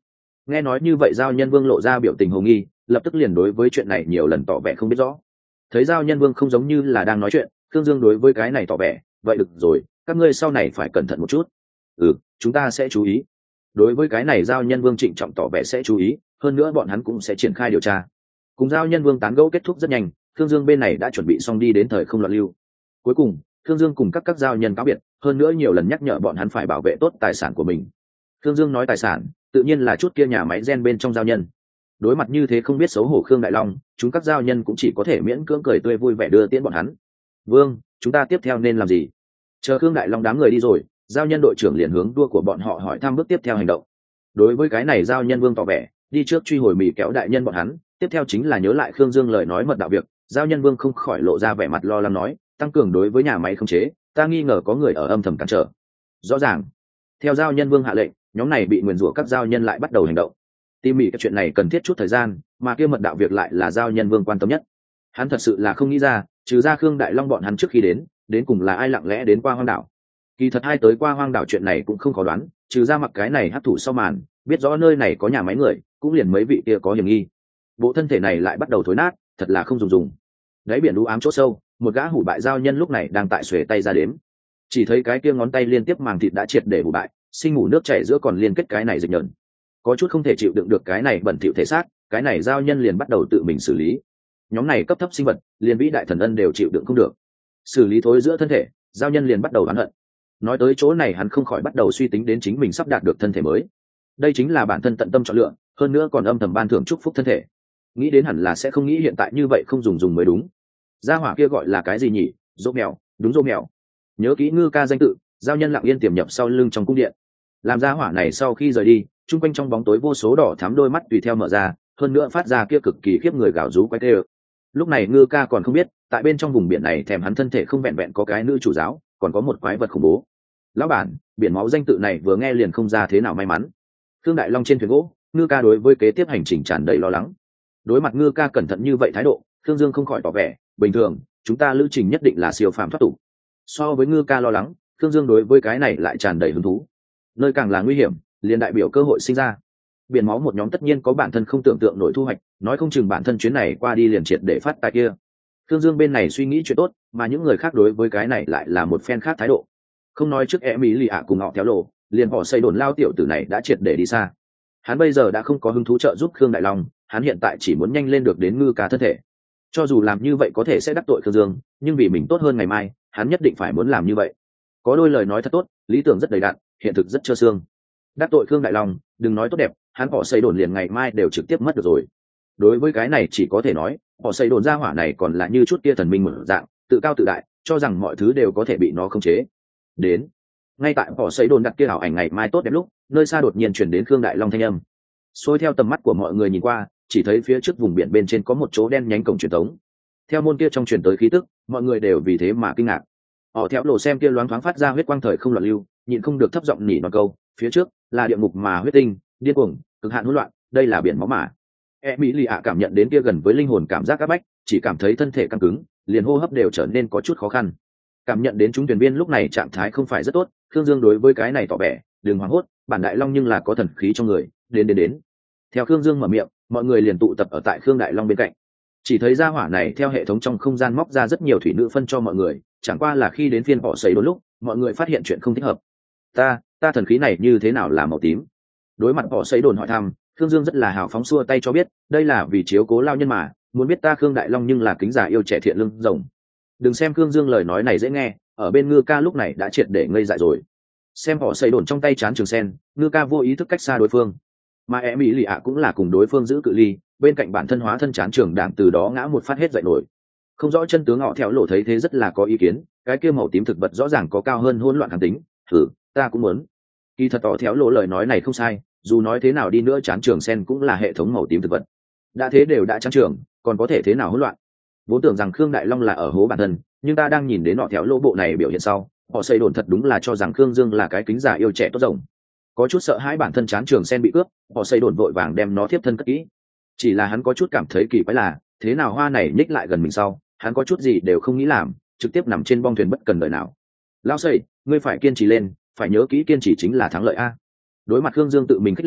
Nghe nói như vậy giao nhân vương lộ ra biểu tình hồ nghi, lập tức liền đối với chuyện này nhiều lần tỏ vẻ không biết rõ. Thấy giao nhân vương không giống như là đang nói chuyện, Thương Dương đối với cái này tỏ vẻ, vậy được rồi, các ngươi sau này phải cẩn thận một chút. Ừ, chúng ta sẽ chú ý. Đối với cái này giao nhân vương trịnh trọng tỏ vẻ sẽ chú ý, hơn nữa bọn hắn cũng sẽ triển khai điều tra. Cùng giao nhân vương tán gẫu kết thúc rất nhanh, Thương Dương bên này đã chuẩn bị xong đi đến thời không loạn lưu. Cuối cùng, Thương Dương cùng các các giao nhân cáo biệt, hơn nữa nhiều lần nhắc nhở bọn hắn phải bảo vệ tốt tài sản của mình. Thương Dương nói tài sản, tự nhiên là chút kia nhà máy gen bên trong giao nhân. Đối mặt như thế không biết xấu hổ Khương Đại Long, chúng các giao nhân cũng chỉ có thể miễn cưỡng cười tươi vui vẻ đưa tiễn bọn hắn. Vương, chúng ta tiếp theo nên làm gì? Chờ Khương Đại Long đám người đi rồi, giao nhân đội trưởng liền hướng đua của bọn họ hỏi thăm bước tiếp theo hành động. Đối với cái này giao nhân vương tỏ vẻ, đi trước truy hồi mì kéo đại nhân bọn hắn, tiếp theo chính là nhớ lại Khương Dương lời nói mật đạo việc. Giao nhân vương không khỏi lộ ra vẻ mặt lo lắng nói, tăng cường đối với nhà máy không chế, ta nghi ngờ có người ở âm thầm cản trở. Rõ ràng, theo giao nhân vương hạ lệnh, nhóm này bị nguyền rủa các giao nhân lại bắt đầu hành động. Tỉ mỉ cái chuyện này cần thiết chút thời gian, mà kia mật đạo việc lại là giao nhân vương quan tâm nhất. Hắn thật sự là không nghĩ ra, trừ ra Khương Đại Long bọn hắn trước khi đến, đến cùng là ai lặng lẽ đến qua hoang đảo. Kỳ thật hai tới qua hoang đảo chuyện này cũng không khó đoán, trừ ra mặc cái này hấp thụ sau màn, biết rõ nơi này có nhà máy người, cũng liền mấy vị kia có hiểm nghi. Bộ thân thể này lại bắt đầu thối nát, thật là không dùng dùng. Đáy biển u ám chỗ sâu, một gã hủ bại giao nhân lúc này đang tại xuề tay ra đếm. Chỉ thấy cái kia ngón tay liên tiếp màng thịt đã triệt để hủ bại, sinh ngủ nước chảy giữa còn liên kết cái này dịch nhợn. Có chút không thể chịu đựng được cái này bẩn thỉu thể xác, cái này giao nhân liền bắt đầu tự mình xử lý. Nhóm này cấp thấp sinh vật, liền vĩ đại thần ân đều chịu đựng không được. Xử lý thối giữa thân thể, giao nhân liền bắt đầu oán hận. Nói tới chỗ này hắn không khỏi bắt đầu suy tính đến chính mình sắp đạt được thân thể mới. Đây chính là bản thân tận tâm chọn lựa, hơn nữa còn âm thầm ban thưởng chúc phúc thân thể. Nghĩ đến hẳn là sẽ không nghĩ hiện tại như vậy không dùng dùng mới đúng. Gia hỏa kia gọi là cái gì nhỉ? Dỗ mèo, đúng dỗ mèo. Nhớ kỹ ngư ca danh tự, giao nhân lặng yên tiềm nhập sau lưng trong cung điện. Làm gia hỏa này sau khi rời đi, trung quanh trong bóng tối vô số đỏ thắm đôi mắt tùy theo mở ra, hơn nữa phát ra kia cực kỳ khiếp người gào rú quái tê. Lúc này ngư ca còn không biết, tại bên trong vùng biển này thèm hắn thân thể không vẹn vẹn có cái nữ chủ giáo, còn có một quái vật khủng bố. Lão bản, biển máu danh tự này vừa nghe liền không ra thế nào may mắn. Thương Đại Long trên thuyền gỗ, ngư ca đối với kế tiếp hành trình tràn đầy lo lắng. Đối mặt ngư ca cẩn thận như vậy thái độ, Thương Dương không khỏi tỏ vẻ, bình thường, chúng ta lữ trình nhất định là siêu phàm thoát tục. So với ngư ca lo lắng, Thương Dương đối với cái này lại tràn đầy hứng thú. Nơi càng là nguy hiểm, liền đại biểu cơ hội sinh ra. Biển máu một nhóm tất nhiên có bản thân không tưởng tượng nổi thu hoạch, nói không chừng bản thân chuyến này qua đi liền triệt để phát tài kia. Thương Dương bên này suy nghĩ chuyện tốt, mà những người khác đối với cái này lại là một phen khác thái độ. Không nói trước em ý lì ạ cùng họ kéo lộ, liền họ xây đồn lao tiểu tử này đã triệt để đi xa. Hắn bây giờ đã không có hứng thú trợ giúp Khương Đại Long, hắn hiện tại chỉ muốn nhanh lên được đến ngư cá thân thể. Cho dù làm như vậy có thể sẽ đắc tội Khương Dương, nhưng vì mình tốt hơn ngày mai, hắn nhất định phải muốn làm như vậy. Có đôi lời nói thật tốt, lý tưởng rất đầy đặn, hiện thực rất trơ xương. Đắc tội Khương Đại Long, đừng nói tốt đẹp, hắn họ xây đồn liền ngày mai đều trực tiếp mất được rồi. Đối với cái này chỉ có thể nói, họ xây đồn ra hỏa này còn là như chút kia thần minh mở dạng, tự cao tự đại, cho rằng mọi thứ đều có thể bị nó khống chế. Đến, ngay tại họ xây đồn đặt kia ảo ảnh ngày mai tốt đẹp lúc, nơi xa đột nhiên chuyển đến Khương Đại Long thanh âm. Xôi theo tầm mắt của mọi người nhìn qua, chỉ thấy phía trước vùng biển bên trên có một chỗ đen nhánh cổng truyền thống. Theo môn kia trong truyền tới khí tức, mọi người đều vì thế mà kinh ngạc. Họ theo lộ xem kia loáng thoáng phát ra huyết quang thời không loạn lưu, nhịn không được thấp giọng nỉ non câu, phía trước là địa ngục mà huyết tinh, điên cuồng, cực hạn hỗn loạn, đây là biển máu mà. Emily ạ cảm nhận đến kia gần với linh hồn cảm giác áp bách, chỉ cảm thấy thân thể căng cứng, liền hô hấp đều trở nên có chút khó khăn. Cảm nhận đến chúng thuyền viên lúc này trạng thái không phải rất tốt, Khương Dương đối với cái này tỏ vẻ, đừng hoảng hốt, bản Đại Long nhưng là có thần khí trong người, đến đến đến. Theo Khương Dương mở miệng, mọi người liền tụ tập ở tại Khương Đại Long bên cạnh. Chỉ thấy gia hỏa này theo hệ thống trong không gian móc ra rất nhiều thủy nữ phân cho mọi người, chẳng qua là khi đến phiên họ xảy đôi lúc, mọi người phát hiện chuyện không thích hợp. Ta, ta thần khí này như thế nào là màu tím? Đối mặt họ xảy đồn hỏi thăm, Khương Dương rất là hào phóng xua tay cho biết, đây là vì chiếu cố lao nhân mà, muốn biết ta Khương Đại Long nhưng là kính giả yêu trẻ thiện lương rồng. Đừng xem Khương Dương lời nói này dễ nghe, ở bên ngư ca lúc này đã triệt để ngây dại rồi. Xem họ xây đồn trong tay chán trường sen, ngư ca vô ý thức cách xa đối phương, mà em ý lì ạ cũng là cùng đối phương giữ cự ly, bên cạnh bản thân hóa thân chán trường đảng từ đó ngã một phát hết dậy nổi. Không rõ chân tướng họ theo lộ thấy thế rất là có ý kiến, cái kia màu tím thực vật rõ ràng có cao hơn hỗn loạn kháng tính, thử ta cũng muốn. Kỳ thật họ theo lộ lời nói này không sai, dù nói thế nào đi nữa chán trường sen cũng là hệ thống màu tím thực vật, đã thế đều đã chán trường, còn có thể thế nào hỗn loạn. Vốn tưởng rằng Khương Đại Long là ở hố bản thân, nhưng ta đang nhìn đến họ theo lộ bộ này biểu hiện sau, họ xây đồn thật đúng là cho rằng Khương Dương là cái kính giả yêu trẻ tốt rồng. Có chút sợ hãi bản thân chán trường sen bị cướp, họ xây đồn vội vàng đem nó tiếp thân cất kỹ. Chỉ là hắn có chút cảm thấy kỳ quái là, thế nào hoa này nhích lại gần mình sau, hắn có chút gì đều không nghĩ làm, trực tiếp nằm trên bong thuyền bất cần đời nào. Lao xây, ngươi phải kiên trì lên, phải nhớ kỹ kiên trì chính là thắng lợi a. Đối mặt Khương Dương tự mình khích lệ,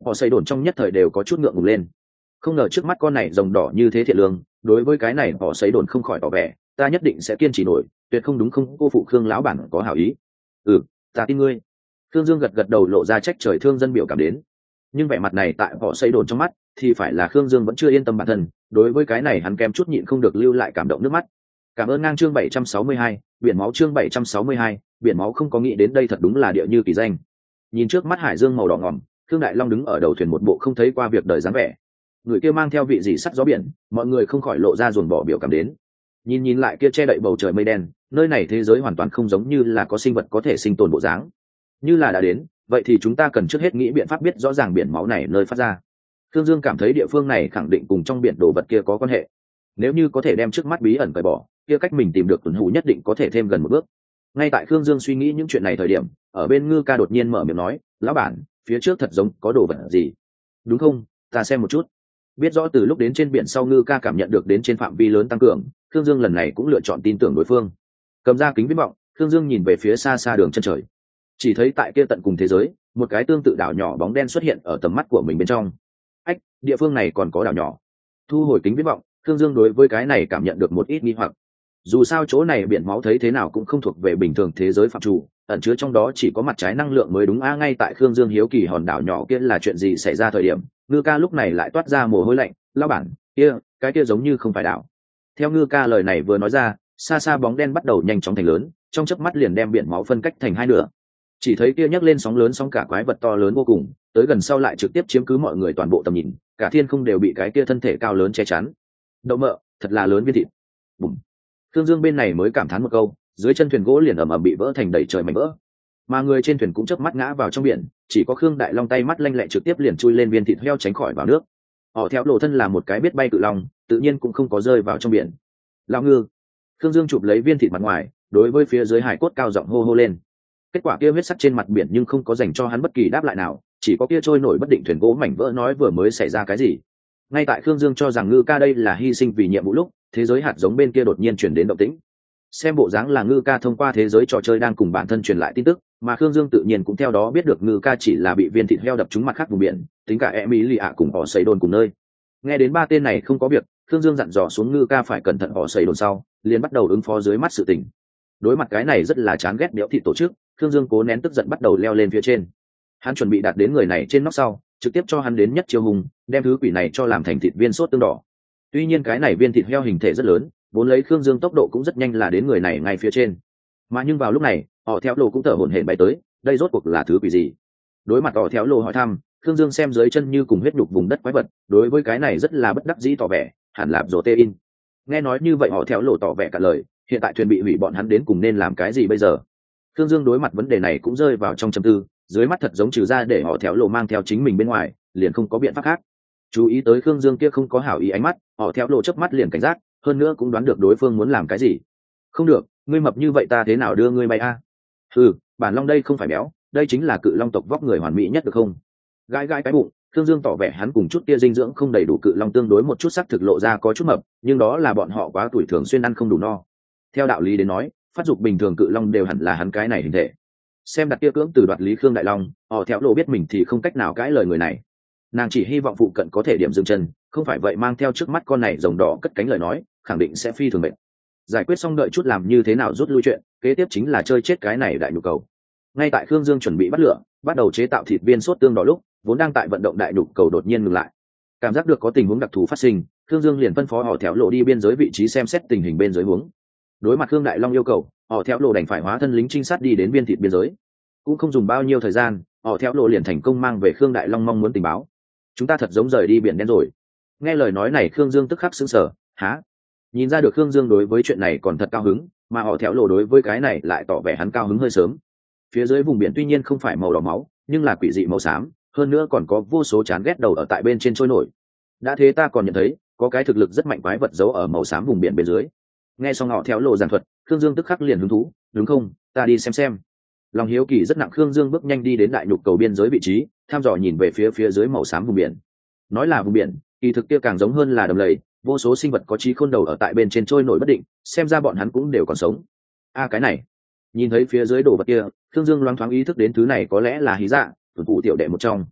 họ xây đồn trong nhất thời đều có chút ngượng ngùng lên. Không ngờ trước mắt con này rồng đỏ như thế thiện lương, đối với cái này họ xây đồn không khỏi tỏ vẻ ta nhất định sẽ kiên trì nổi, tuyệt không đúng không cô phụ Khương lão bản có hảo ý. Ừ, ta tin ngươi. Khương Dương gật gật đầu lộ ra trách trời thương dân biểu cảm đến. Nhưng vẻ mặt này tại họ xây đồn trong mắt thì phải là Khương Dương vẫn chưa yên tâm bản thân, đối với cái này hắn kém chút nhịn không được lưu lại cảm động nước mắt. Cảm ơn ngang chương bảy trăm sáu mươi hai, biển máu chương bảy trăm sáu mươi hai, biển máu không có nghĩ đến đây thật đúng là địa như kỳ danh. Nhìn trước mắt hải dương màu đỏ ngòm, Khương Đại Long đứng ở đầu thuyền một bộ không thấy qua việc đời dáng vẻ. Người kia mang theo vị gì sắt gió biển, mọi người không khỏi lộ ra ruồng bỏ biểu cảm đến. Nhìn nhìn lại kia che đậy bầu trời mây đen, nơi này thế giới hoàn toàn không giống như là có sinh vật có thể sinh tồn bộ dáng. Như là đã đến, vậy thì chúng ta cần trước hết nghĩ biện pháp biết rõ ràng biển máu này nơi phát ra. Khương Dương cảm thấy địa phương này khẳng định cùng trong biển đồ vật kia có quan hệ. Nếu như có thể đem trước mắt bí ẩn cởi bỏ, kia cách mình tìm được tuần hủ nhất định có thể thêm gần một bước. Ngay tại Khương Dương suy nghĩ những chuyện này thời điểm, ở bên Ngư Ca đột nhiên mở miệng nói, lão bản, phía trước thật giống có đồ vật gì, đúng không? Ta xem một chút. Biết rõ từ lúc đến trên biển sau, Ngư Ca cảm nhận được đến trên phạm vi lớn tăng cường, Khương Dương lần này cũng lựa chọn tin tưởng đối phương. Cầm ra kính viễn vọng, Khương Dương nhìn về phía xa xa đường chân trời, chỉ thấy tại kia tận cùng thế giới, một cái tương tự đảo nhỏ bóng đen xuất hiện ở tầm mắt của mình bên trong. Ách, địa phương này còn có đảo nhỏ. Thu hồi kính viễn vọng, Khương Dương đối với cái này cảm nhận được một ít nghi hoặc. Dù sao chỗ này biển máu thấy thế nào cũng không thuộc về bình thường thế giới phạm chủ, ẩn chứa trong đó chỉ có mặt trái năng lượng mới đúng. A, ngay tại Khương Dương hiếu kỳ hòn đảo nhỏ kia là chuyện gì xảy ra thời điểm, Ngư Ca lúc này lại toát ra mồ hôi lạnh, lão bản, kia, cái kia giống như không phải đảo. Theo Ngư Ca lời này vừa nói ra, xa xa bóng đen bắt đầu nhanh chóng thành lớn, trong chớp mắt liền đem biển máu phân cách thành hai nửa. Chỉ thấy kia nhấc lên sóng lớn, sóng cả quái vật to lớn vô cùng, tới gần sau lại trực tiếp chiếm cứ mọi người toàn bộ tầm nhìn, cả thiên không đều bị cái kia thân thể cao lớn che chắn. Đậu mợ, thật là lớn viên thịt. Bùm. Thương Dương bên này mới cảm thán một câu, dưới chân thuyền gỗ liền ầm ầm bị vỡ thành đầy trời mảnh vỡ, mà người trên thuyền cũng chớp mắt ngã vào trong biển, chỉ có Khương Đại Long tay mắt lanh lẹ trực tiếp liền chui lên viên thịt heo tránh khỏi vào nước. Họ theo lộ thân là một cái biết bay cự long, tự nhiên cũng không có rơi vào trong biển. Lão Ngư. Thương Dương chụp lấy viên thịt mặt ngoài, đối với phía dưới hải cốt cao giọng hô hô lên. Kết quả kia huyết sắc trên mặt biển nhưng không có dành cho hắn bất kỳ đáp lại nào, chỉ có kia trôi nổi bất định thuyền gỗ mảnh vỡ nói vừa mới xảy ra cái gì. Ngay tại Khương Dương cho rằng Ngư Ca đây là hy sinh vì nhiệm vụ lúc, thế giới hạt giống bên kia đột nhiên chuyển đến động tĩnh. Xem bộ dáng là Ngư Ca thông qua thế giới trò chơi đang cùng bản thân truyền lại tin tức, mà Khương Dương tự nhiên cũng theo đó biết được Ngư Ca chỉ là bị viên thịt heo đập trúng mặt khác vùng biển, tính cả Emily ạ cùng họ xây đồn cùng nơi. Nghe đến ba tên này không có việc, Khương Dương dặn dò xuống Ngư Ca phải cẩn thận họ xây đồn sau, liền bắt đầu ứng phó dưới mắt sự tình. Đối mặt cái này rất là chán ghét béo thịt tổ chức, Khương Dương cố nén tức giận bắt đầu leo lên phía trên. Hắn chuẩn bị đạt đến người này trên nóc sau, trực tiếp cho hắn đến nhất chiêu hùng, đem thứ quỷ này cho làm thành thịt viên sốt tương đỏ. Tuy nhiên cái này viên thịt heo hình thể rất lớn, vốn lấy Khương Dương tốc độ cũng rất nhanh là đến người này ngay phía trên. Mà nhưng vào lúc này, họ theo lộ cũng thở hổn hển bay tới, đây rốt cuộc là thứ quỷ gì? Đối mặt họ theo lộ hỏi thăm, Khương Dương xem dưới chân như cùng huyết nhục vùng đất quái vật, đối với cái này rất là bất đắc dĩ tỏ vẻ, hẳn là protein. Nghe nói như vậy họ theo lộ tỏ vẻ cả lời, hiện tại thuyền bị hủy, bọn hắn đến cùng nên làm cái gì bây giờ? Khương Dương đối mặt vấn đề này cũng rơi vào trong trầm tư, dưới mắt thật giống trừ ra để họ theo lộ mang theo chính mình bên ngoài, liền không có biện pháp khác. Chú ý tới Khương Dương kia không có hảo ý ánh mắt, họ theo lộ chớp mắt liền cảnh giác, hơn nữa cũng đoán được đối phương muốn làm cái gì. Không được, ngươi mập như vậy ta thế nào đưa ngươi bay a? Ừ, bản long đây không phải béo, đây chính là cự long tộc vóc người hoàn mỹ nhất được không? Gãi gãi cái bụng, Khương Dương tỏ vẻ hắn cùng chút tia dinh dưỡng không đầy đủ cự long tương đối một chút sắc thực lộ ra có chút mập, nhưng đó là bọn họ quá tuổi thường xuyên ăn không đủ no. Theo đạo lý đến nói, phát dục bình thường cự long đều hẳn là hắn cái này hình thể. Xem đặt kia cưỡng từ đoạt lý Khương Đại Long, họ theo lộ biết mình thì không cách nào cãi lời người này. Nàng chỉ hy vọng phụ cận có thể điểm dừng chân, không phải vậy mang theo trước mắt con này rồng đỏ cất cánh lời nói, khẳng định sẽ phi thường mệt. Giải quyết xong đợi chút làm như thế nào rút lui chuyện, kế tiếp chính là chơi chết cái này đại nhu cầu. Ngay tại Khương Dương chuẩn bị bắt lửa, bắt đầu chế tạo thịt viên sốt tương đỏ lúc, vốn đang tại vận động đại nhu cầu đột nhiên ngừng lại. Cảm giác được có tình huống đặc thù phát sinh, Khương Dương liền phân phó họ theo lộ đi biên giới vị trí xem xét tình hình bên dưới huống. Đối mặt Khương Đại Long yêu cầu, họ theo lộ đành phải hóa thân lính trinh sát đi đến biên thịt biên giới. Cũng không dùng bao nhiêu thời gian, họ theo lộ liền thành công mang về Khương Đại Long mong muốn tình báo. Chúng ta thật giống rời đi biển đen rồi. Nghe lời nói này Khương Dương tức khắc sững sờ, há? Nhìn ra được Khương Dương đối với chuyện này còn thật cao hứng, mà họ theo lộ đối với cái này lại tỏ vẻ hắn cao hứng hơi sớm. Phía dưới vùng biển tuy nhiên không phải màu đỏ máu, nhưng là quỷ dị màu xám, hơn nữa còn có vô số chán ghét đầu ở tại bên trên trôi nổi. Đã thế ta còn nhận thấy, có cái thực lực rất mạnh quái vật giấu ở màu xám vùng biển bên dưới. Nghe xong họ theo lộ giảng thuật, Khương Dương tức khắc liền hứng thú, đúng không? Ta đi xem xem. Lòng hiếu kỳ rất nặng, Khương Dương bước nhanh đi đến đại nhục cầu biên giới vị trí, thăm dò nhìn về phía phía dưới màu xám vùng biển. Nói là vùng biển, kỳ thực kia càng giống hơn là đầm lầy, vô số sinh vật có trí khôn đầu ở tại bên trên trôi nổi bất định, xem ra bọn hắn cũng đều còn sống. A cái này, nhìn thấy phía dưới đồ vật kia, Khương Dương loáng thoáng ý thức đến thứ này có lẽ là hí dạ, tuần phụ tiểu đệ một trong.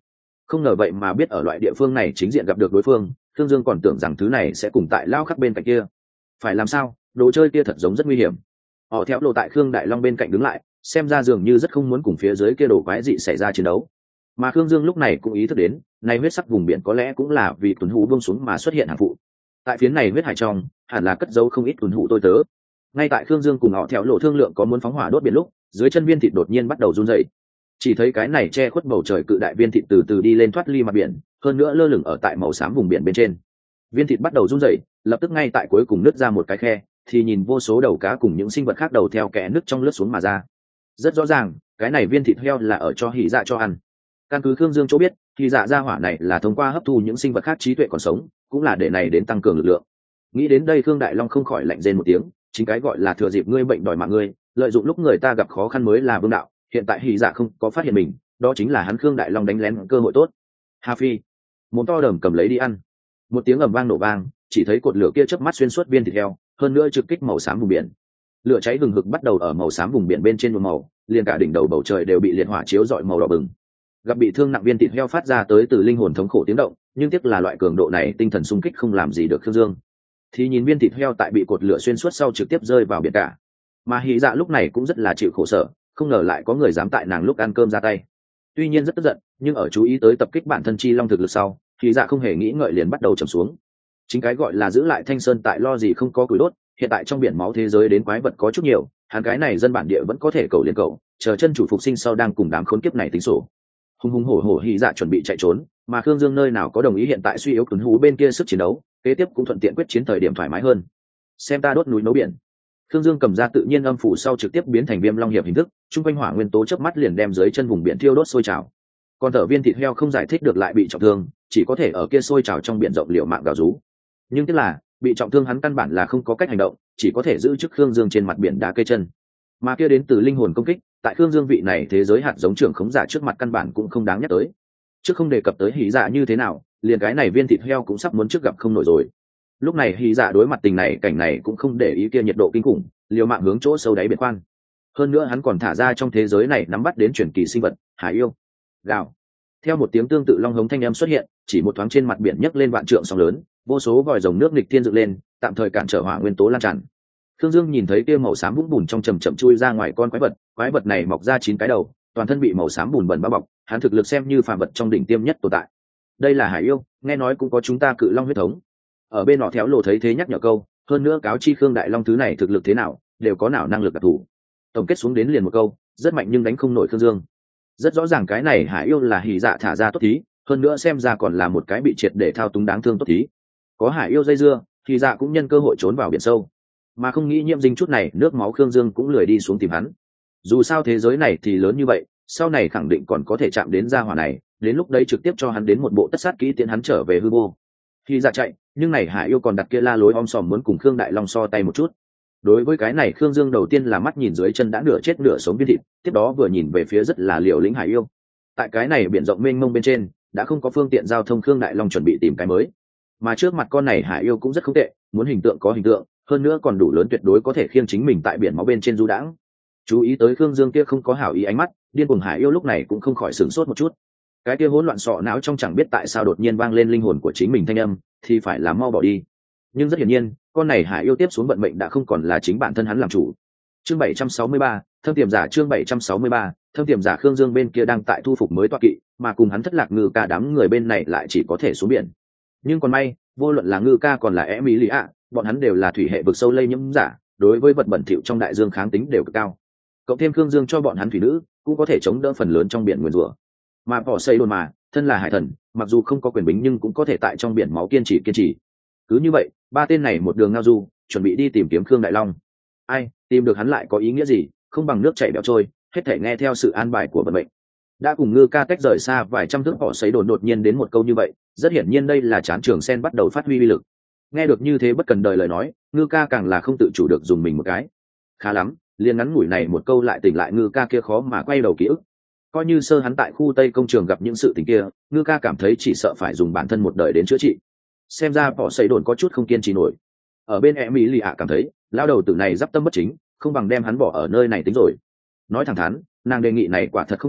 Không ngờ vậy mà biết ở loại địa phương này chính diện gặp được đối phương, Thương Dương còn tưởng rằng thứ này sẽ cùng tại lao khắc bên cạnh kia. Phải làm sao, đồ chơi kia thật giống rất nguy hiểm. Họ theo lộ tại Khương Đại Long bên cạnh đứng lại, xem ra dường như rất không muốn cùng phía dưới kia đồ quái dị xảy ra chiến đấu. Mà Khương Dương lúc này cũng ý thức đến, này huyết sắc vùng biển có lẽ cũng là vì tuần hũ buông xuống mà xuất hiện hàng phụ. Tại phía này huyết hải trong, hẳn là cất giấu không ít tuần hũ tôi tớ. Ngay tại Khương Dương cùng họ theo lộ thương lượng có muốn phóng hỏa đốt biển lúc, dưới chân viên thịt đột nhiên bắt đầu run rẩy. Chỉ thấy cái này che khuất bầu trời cự đại viên thịt từ từ đi lên thoát ly mặt biển, hơn nữa lơ lửng ở tại màu xám vùng biển bên trên. Viên thịt bắt đầu run rẩy, lập tức ngay tại cuối cùng nứt ra một cái khe, thì nhìn vô số đầu cá cùng những sinh vật khác đầu theo kẽ nứt trong lướt xuống mà ra. Rất rõ ràng, cái này viên thịt heo là ở cho hỉ dạ cho ăn. Căn cứ Khương Dương chỗ biết, hỉ dạ gia hỏa này là thông qua hấp thu những sinh vật khác trí tuệ còn sống, cũng là để này đến tăng cường lực lượng. Nghĩ đến đây, Khương Đại Long không khỏi lạnh rên một tiếng, chính cái gọi là thừa dịp ngươi bệnh đòi mạng ngươi, lợi dụng lúc người ta gặp khó khăn mới là vương đạo. Hiện tại hỉ dạ không có phát hiện mình, đó chính là hắn Khương Đại Long đánh lén cơ hội tốt. Hà Phi, mồm to đờm cầm lấy đi ăn. Một tiếng ầm vang nổ vang, chỉ thấy cột lửa kia chớp mắt xuyên suốt viên thịt heo, hơn nữa trực kích màu xám vùng biển. Lửa cháy hừng hực bắt đầu ở màu xám vùng biển bên trên một màu, liền cả đỉnh đầu bầu trời đều bị liệt hỏa chiếu rọi màu đỏ bừng. Gặp bị thương nặng viên thịt heo phát ra tới từ linh hồn thống khổ tiếng động, nhưng tiếc là loại cường độ này tinh thần xung kích không làm gì được Khương Dương. Thì nhìn viên thịt heo tại bị cột lửa xuyên suốt sau trực tiếp rơi vào biển cả. Mà Hỉ Dạ lúc này cũng rất là chịu khổ sở, không ngờ lại có người dám tại nàng lúc ăn cơm ra tay. Tuy nhiên rất tức giận, nhưng ở chú ý tới tập kích bản thân chi long thực lực sau, Hỉ Dạ không hề nghĩ ngợi liền bắt đầu trầm xuống. Chính cái gọi là giữ lại thanh sơn tại lo gì không có củi đốt, hiện tại trong biển máu thế giới đến quái vật có chút nhiều, hắn cái này dân bản địa vẫn có thể cầu liền cầu, chờ chân chủ phục sinh sau đang cùng đám khốn kiếp này tính sổ. Hùng hùng hổ hổ Hỉ Dạ chuẩn bị chạy trốn, mà Khương Dương nơi nào có đồng ý hiện tại suy yếu tuấn hú bên kia sức chiến đấu, kế tiếp cũng thuận tiện quyết chiến thời điểm thoải mái hơn. Xem ta đốt núi nấu biển. Khương Dương cầm ra tự nhiên âm phủ sau trực tiếp biến thành viêm long hiệp hình thức, trung quanh hỏa nguyên tố chớp mắt liền đem dưới chân vùng biển thiêu đốt sôi trào. Còn thở viên thịt heo không giải thích được lại bị trọng thương, chỉ có thể ở kia sôi trào trong biển rộng liều mạng gào rú. Nhưng tiếc là bị trọng thương hắn căn bản là không có cách hành động, chỉ có thể giữ chức Khương Dương trên mặt biển đá cây chân. Mà kia đến từ linh hồn công kích, tại Khương Dương vị này thế giới hạt giống trưởng khống giả trước mặt căn bản cũng không đáng nhắc tới. Trước không đề cập tới Hỉ Dạ như thế nào, liền cái này viên thịt heo cũng sắp muốn trước gặp không nổi rồi. Lúc này Hỉ Dạ đối mặt tình này cảnh này cũng không để ý kia nhiệt độ kinh khủng, liều mạng hướng chỗ sâu đáy biển khoan. Hơn nữa hắn còn thả ra trong thế giới này nắm bắt đến truyền kỳ sinh vật hải yêu. Gào. Theo một tiếng tương tự long hống thanh âm xuất hiện, chỉ một thoáng trên mặt biển nhấc lên vạn trượng sóng lớn, vô số vòi rồng nước nghịch thiên dựng lên, tạm thời cản trở hỏa nguyên tố lan tràn. Khương Dương nhìn thấy kia màu xám vũng bùn trong chầm chậm chui ra ngoài con quái vật, quái vật này mọc ra chín cái đầu, toàn thân bị màu xám bùn bẩn bao bọc, hắn thực lực xem như phàm vật trong đỉnh tiêm nhất tồn tại. Đây là hải yêu, nghe nói cũng có chúng ta cự long huyết thống. Ở bên nọ Théo Lộ thấy thế nhắc nhở câu, hơn nữa cáo chi Khương Đại Long thứ này thực lực thế nào, đều có nào năng lực đặc thù. Tổng kết xuống đến liền một câu, rất mạnh nhưng đánh không nổi Khương Dương. Rất rõ ràng cái này hải yêu là Hỉ Dạ thả ra tốt thí, hơn nữa xem ra còn là một cái bị triệt để thao túng đáng thương tốt thí. Có hải yêu dây dưa, Hỉ Dạ cũng nhân cơ hội trốn vào biển sâu, mà không nghĩ nhiễm dinh chút này, nước máu Khương Dương cũng lười đi xuống tìm hắn. Dù sao thế giới này thì lớn như vậy, sau này khẳng định còn có thể chạm đến gia hỏa này, đến lúc đấy trực tiếp cho hắn đến một bộ tất sát kỹ tiễn hắn trở về hư vô. Hỉ Dạ chạy, nhưng này hải yêu còn đặt kia la lối om sòm muốn cùng Khương Đại Long so tay một chút. Đối với cái này Khương Dương đầu tiên là mắt nhìn dưới chân đã nửa chết nửa sống viên thịt, tiếp đó vừa nhìn về phía rất là liều lĩnh hải yêu. Tại cái này biển rộng mênh mông bên trên đã không có phương tiện giao thông, Khương Đại Long chuẩn bị tìm cái mới, mà trước mặt con này hải yêu cũng rất không tệ, muốn hình tượng có hình tượng, hơn nữa còn đủ lớn tuyệt đối có thể khiêng chính mình tại biển máu bên trên du đãng. Chú ý tới Khương Dương kia không có hảo ý ánh mắt, điên cuồng hải yêu lúc này cũng không khỏi sửng sốt một chút. Cái kia hỗn loạn sọ não trong chẳng biết tại sao đột nhiên vang lên linh hồn của chính mình thanh âm, thì phải là mau bỏ đi. Nhưng rất hiển nhiên, con này hải yêu tiếp xuống vận mệnh đã không còn là chính bản thân hắn làm chủ. Chương bảy trăm sáu mươi ba, thâm tiềm giả. Chương bảy trăm sáu mươi ba, thâm tiềm giả. Khương Dương bên kia đang tại thu phục mới tọa kỵ, mà cùng hắn thất lạc ngư ca đám người bên này lại chỉ có thể xuống biển. Nhưng còn may, vô luận là ngư ca còn là Emilia, bọn hắn đều là thủy hệ vực sâu lây nhiễm giả, đối với vật bẩn thỉu trong đại dương kháng tính đều cực cao. Cộng thêm Khương Dương cho bọn hắn thủy nữ, cũng có thể chống đỡ phần lớn trong biển nguyên rủa. Mà bỏ xây đồn mà, thân là hải thần, mặc dù không có quyền bính nhưng cũng có thể tại trong biển máu kiên trì kiên trì. Cứ như vậy, ba tên này một đường ngao du, chuẩn bị đi tìm kiếm Khương Đại Long. Ai, tìm được hắn lại có ý nghĩa gì, không bằng nước chảy bèo trôi, hết thể nghe theo sự an bài của vận mệnh. Đã cùng ngư ca tách rời xa vài trăm thước, họ sấy đồn đột nhiên đến một câu như vậy, rất hiển nhiên đây là chán trường sen bắt đầu phát huy uy lực. Nghe được như thế bất cần đời lời nói, ngư ca càng là không tự chủ được dùng mình một cái. Khá lắm, liền ngắn ngủi này một câu lại tỉnh lại ngư ca kia khó mà quay đầu ký ức. Coi như sơ hắn tại khu Tây công trường gặp những sự tình kia, ngư ca cảm thấy chỉ sợ phải dùng bản thân một đời đến chữa trị. Xem ra bỏ xây đồn có chút không kiên trì nổi. Ở bên em mỹ lì ạ cảm thấy lao đầu tử này d i p tâm bất chính, không bằng đem hắn bỏ ở nơi này tính rồi. Nói thẳng thắn, nàng đề nghị này quả thật không tệ,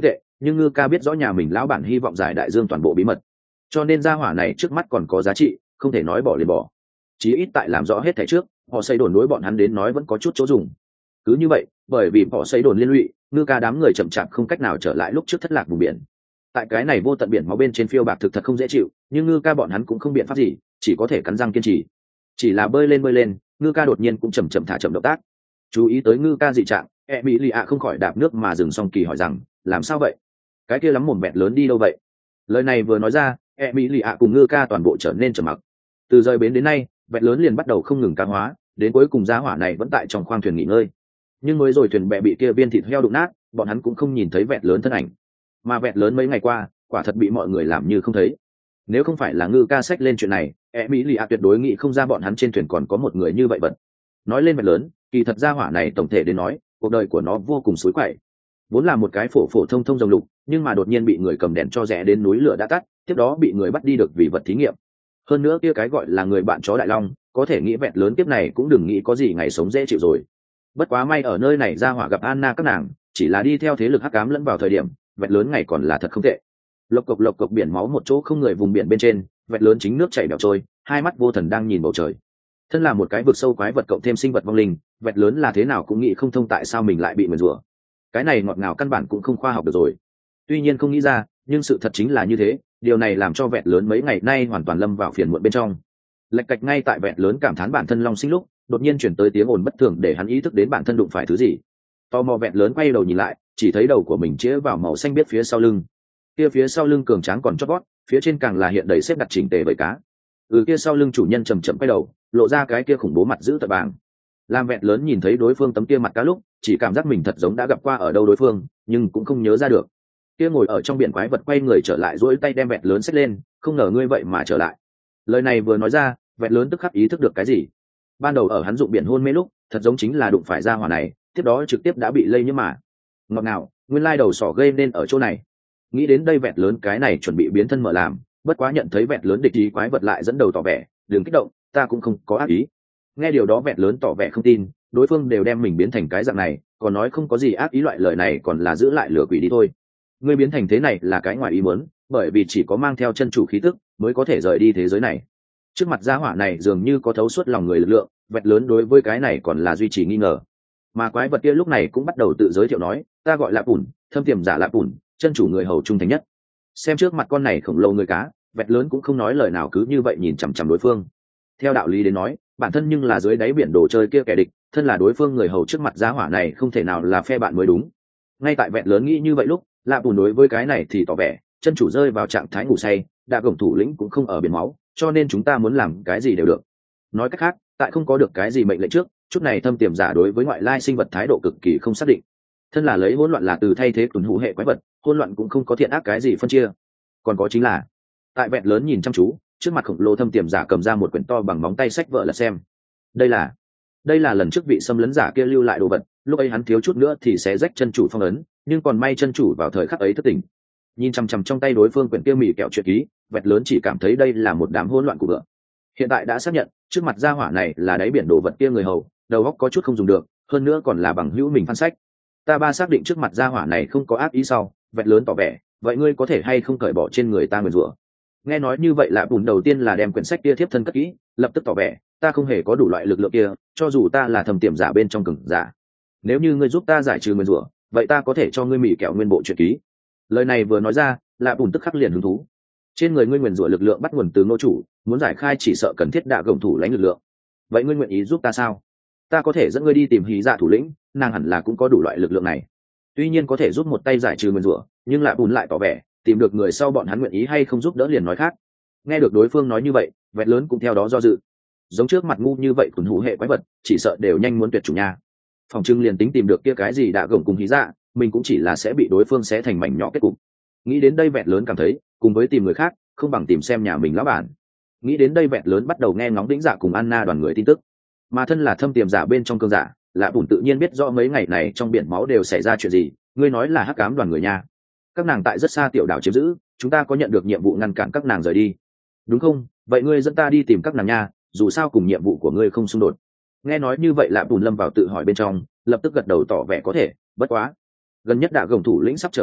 nhưng ngư ca biết rõ nhà mình lão bản hy vọng giải đại dương toàn bộ bí mật, cho nên gia hỏa này trước mắt còn có giá trị, không thể nói bỏ liền bỏ. Chí ít tại làm rõ hết thảy trước, họ xây đồn đối bọn hắn đến nói vẫn có chút chỗ dùng. Cứ như vậy, bởi vì họ xây đồn liên lụy, ngư ca đám người chậm chạp không cách nào trở lại lúc trước thất lạc vùng biển. Tại cái này vô tận biển máu bên trên phiêu bạc thực thật không dễ chịu, nhưng ngư ca bọn hắn cũng không biện pháp gì, chỉ có thể cắn răng kiên trì. Chỉ là bơi lên bơi lên, ngư ca đột nhiên cũng chậm chậm thả chậm động tác. Chú ý tới ngư ca dị trạng, Emilia không khỏi đạp nước mà dừng song kỳ hỏi rằng, làm sao vậy? Cái kia lắm mồm mẹt lớn đi đâu vậy? Lời này vừa nói ra, Emilia cùng ngư ca toàn bộ trở nên trầm mặc. Từ rời bến đến nay, vẹt lớn liền bắt đầu không ngừng cá hóa, đến cuối cùng giá hỏa này vẫn tại trong khoang thuyền nghỉ ngơi. Nhưng mới rồi thuyền bè bị kia viên thịt heo đụng nát, bọn hắn cũng không nhìn thấy vẹt lớn thân ảnh. Mà vẹt lớn mấy ngày qua, quả thật bị mọi người làm như không thấy. Nếu không phải là ngư ca sách lên chuyện này, Emilia tuyệt đối nghĩ không ra bọn hắn trên thuyền còn có một người như vậy vật. Nói lên vẹt lớn, kỳ thật gia hỏa này tổng thể đến nói, cuộc đời của nó vô cùng suối quậy. Vốn là một cái phổ phổ thông thông rồng lục, nhưng mà đột nhiên bị người cầm đèn cho rẽ đến núi lửa đã tắt, tiếp đó bị người bắt đi được vì vật thí nghiệm. Hơn nữa kia cái gọi là người bạn chó đại long, có thể nghĩ vẹt lớn tiếp này cũng đừng nghĩ có gì ngày sống dễ chịu rồi. Bất quá may ở nơi này gia hỏa gặp Anna các nàng, chỉ là đi theo thế lực hắc ám lẫn vào thời điểm, vẹt lớn ngày còn là thật không tệ. Lộc cộc lộc cộc biển máu một chỗ không người vùng biển bên trên, vẹt lớn chính nước chảy bèo trôi, hai mắt vô thần đang nhìn bầu trời. Thân là một cái vực sâu quái vật cộng thêm sinh vật vong linh, vẹt lớn là thế nào cũng nghĩ không thông tại sao mình lại bị nguyền rủa. Cái này ngọt ngào căn bản cũng không khoa học được rồi. Tuy nhiên không nghĩ ra, nhưng sự thật chính là như thế, điều này làm cho vẹt lớn mấy ngày nay hoàn toàn lâm vào phiền muộn bên trong. Lạch cạch ngay tại vẹt lớn cảm thán bản thân long sinh lúc, đột nhiên chuyển tới tiếng ồn bất thường để hắn ý thức đến bản thân đụng phải thứ gì. Tò mò vẹt lớn quay đầu nhìn lại, chỉ thấy đầu của mình chĩa vào màu xanh biếc phía sau lưng. Kia phía sau lưng cường tráng còn chót vót, phía trên càng là hiện đầy xếp đặt chỉnh tề bởi cá. Ừ, kia sau lưng chủ nhân chầm chậm quay đầu, lộ ra cái kia khủng bố mặt giữ tợn bảng. Lam vẹt lớn nhìn thấy đối phương tấm kia mặt cá lúc, chỉ cảm giác mình thật giống đã gặp qua ở đâu đối phương, nhưng cũng không nhớ ra được. Kia ngồi ở trong biển quái vật quay người trở lại, duỗi tay đem vẹt lớn xách lên, không ngờ ngươi vậy mà trở lại. Lời này vừa nói ra, vẹt lớn tức khắc ý thức được cái gì. Ban đầu ở hắn dụng biển hôn mê lúc, thật giống chính là đụng phải ra hỏa này, tiếp đó trực tiếp đã bị lây nhiễm mà. Ngọt ngào, nguyên lai đầu sỏ gây nên ở chỗ này. Nghĩ đến đây vẹt lớn cái này chuẩn bị biến thân mở làm, bất quá nhận thấy vẹt lớn địch ý quái vật lại dẫn đầu tỏ vẻ, đừng kích động, ta cũng không có ác ý. Nghe điều đó vẹt lớn tỏ vẻ không tin, đối phương đều đem mình biến thành cái dạng này, còn nói không có gì ác ý, loại lời này còn là giữ lại lửa quỷ đi thôi. Ngươi biến thành thế này là cái ngoài ý muốn, bởi vì chỉ có mang theo chân chủ khí tức mới có thể rời đi thế giới này. Trước mặt gia hỏa này dường như có thấu suốt lòng người lực lượng, vẹt lớn đối với cái này còn là duy trì nghi ngờ. Mà quái vật kia lúc này cũng bắt đầu tự giới thiệu nói, ta gọi là Bùn, thâm tiềm giả là Bùn, chân chủ người hầu trung thành nhất. Xem trước mặt con này khổng lồ người cá, vẹt lớn cũng không nói lời nào, cứ như vậy nhìn chằm chằm đối phương. Theo đạo lý đến nói, bản thân nhưng là dưới đáy biển đồ chơi kia kẻ địch, thân là đối phương người hầu trước mặt gia hỏa này không thể nào là phe bạn mới đúng. Ngay tại vẹt lớn nghĩ như vậy lúc, lạ Bùn đối với cái này thì tỏ vẻ, chân chủ rơi vào trạng thái ngủ say, đạ gồng thủ lĩnh cũng không ở biển máu, cho nên chúng ta muốn làm cái gì đều được. Nói cách khác, tại không có được cái gì mệnh lệnh trước, chút này thâm tiềm giả đối với ngoại lai sinh vật thái độ cực kỳ không xác định. Thân là lấy hỗn loạn là từ thay thế tuần hữu hệ quái vật, hỗn loạn cũng không có thiện ác cái gì phân chia. Còn có chính là, tại vẹt lớn nhìn chăm chú, trước mặt khổng lồ thâm tiềm giả cầm ra một quyển to bằng móng tay sách vợ là xem. Đây là, đây là lần trước vị xâm lấn giả kia lưu lại đồ vật, lúc ấy hắn thiếu chút nữa thì sẽ rách chân chủ phong ấn, nhưng còn may chân chủ vào thời khắc ấy thất tình. Nhìn chằm chằm trong tay đối phương quyển kia mỉ kẹo truyện ký, vẹt lớn chỉ cảm thấy đây là một đám hỗn loạn của bữa. Hiện tại đã xác nhận, trước mặt gia hỏa này là đáy biển đồ vật kia người hầu, đầu óc có chút không dùng được, hơn nữa còn là bằng hữu mình phan sách. Ta ba xác định trước mặt gia hỏa này không có ác ý sau, vẹt lớn tỏ vẻ, vậy ngươi có thể hay không cởi bỏ trên người ta nguyền rủa? Nghe nói như vậy lạ Bùn đầu tiên là đem quyển sách kia thiếp thân cất kỹ, lập tức tỏ vẻ, ta không hề có đủ loại lực lượng kia, cho dù ta là thầm tiềm giả bên trong cường giả. Nếu như ngươi giúp ta giải trừ nguyền rủa, vậy ta có thể cho ngươi mỉ kẹo nguyên bộ truyện ký. Lời này vừa nói ra, lạ Bùn tức khắc liền hứng thú. Trên người ngươi nguyền rủa lực lượng bắt nguồn từ nô chủ, muốn giải khai chỉ sợ cần thiết đạ gồng thủ lãnh lực lượng. Vậy ngươi nguyện ý giúp ta sao? Ta có thể dẫn ngươi đi tìm hí dạ thủ lĩnh, nàng hẳn là cũng có đủ loại lực lượng này. Tuy nhiên có thể giúp một tay giải trừ nguyền rủa, nhưng lạ Bùn lại tỏ vẻ, tìm được người sau bọn hắn nguyện ý hay không giúp đỡ liền nói khác. Nghe được đối phương nói như vậy, vẹt lớn cũng theo đó do dự. Giống trước mặt ngu như vậy tuần hữu hệ quái vật, chỉ sợ đều nhanh muốn tuyệt chủ nha. Phòng trưng liền tính tìm được kia cái gì đạ gồng cùng hí dạ, mình cũng chỉ là sẽ bị đối phương xé thành mảnh nhỏ kết cục. Nghĩ đến đây vẹt lớn cảm thấy, cùng với tìm người khác, không bằng tìm xem nhà mình lão bản. Nghĩ đến đây vẹt lớn bắt đầu nghe ngóng đĩnh dạ cùng Anna đoàn người tin tức. Mà thân là thâm tiềm giả bên trong cương giả, lạ Bùn tự nhiên biết rõ mấy ngày này trong biển máu đều xảy ra chuyện gì. Ngươi nói là hắc ám đoàn người nha. Các nàng tại rất xa tiểu đảo chiếm giữ, chúng ta có nhận được nhiệm vụ ngăn cản các nàng rời đi, đúng không? Vậy ngươi dẫn ta đi tìm các nàng nha, dù sao cùng nhiệm vụ của ngươi không xung đột. Nghe nói như vậy lạ Bùn lâm vào tự hỏi bên trong, lập tức gật đầu tỏ vẻ có thể. Bất quá, gần nhất đạ gồng thủ lĩnh sắp trở về,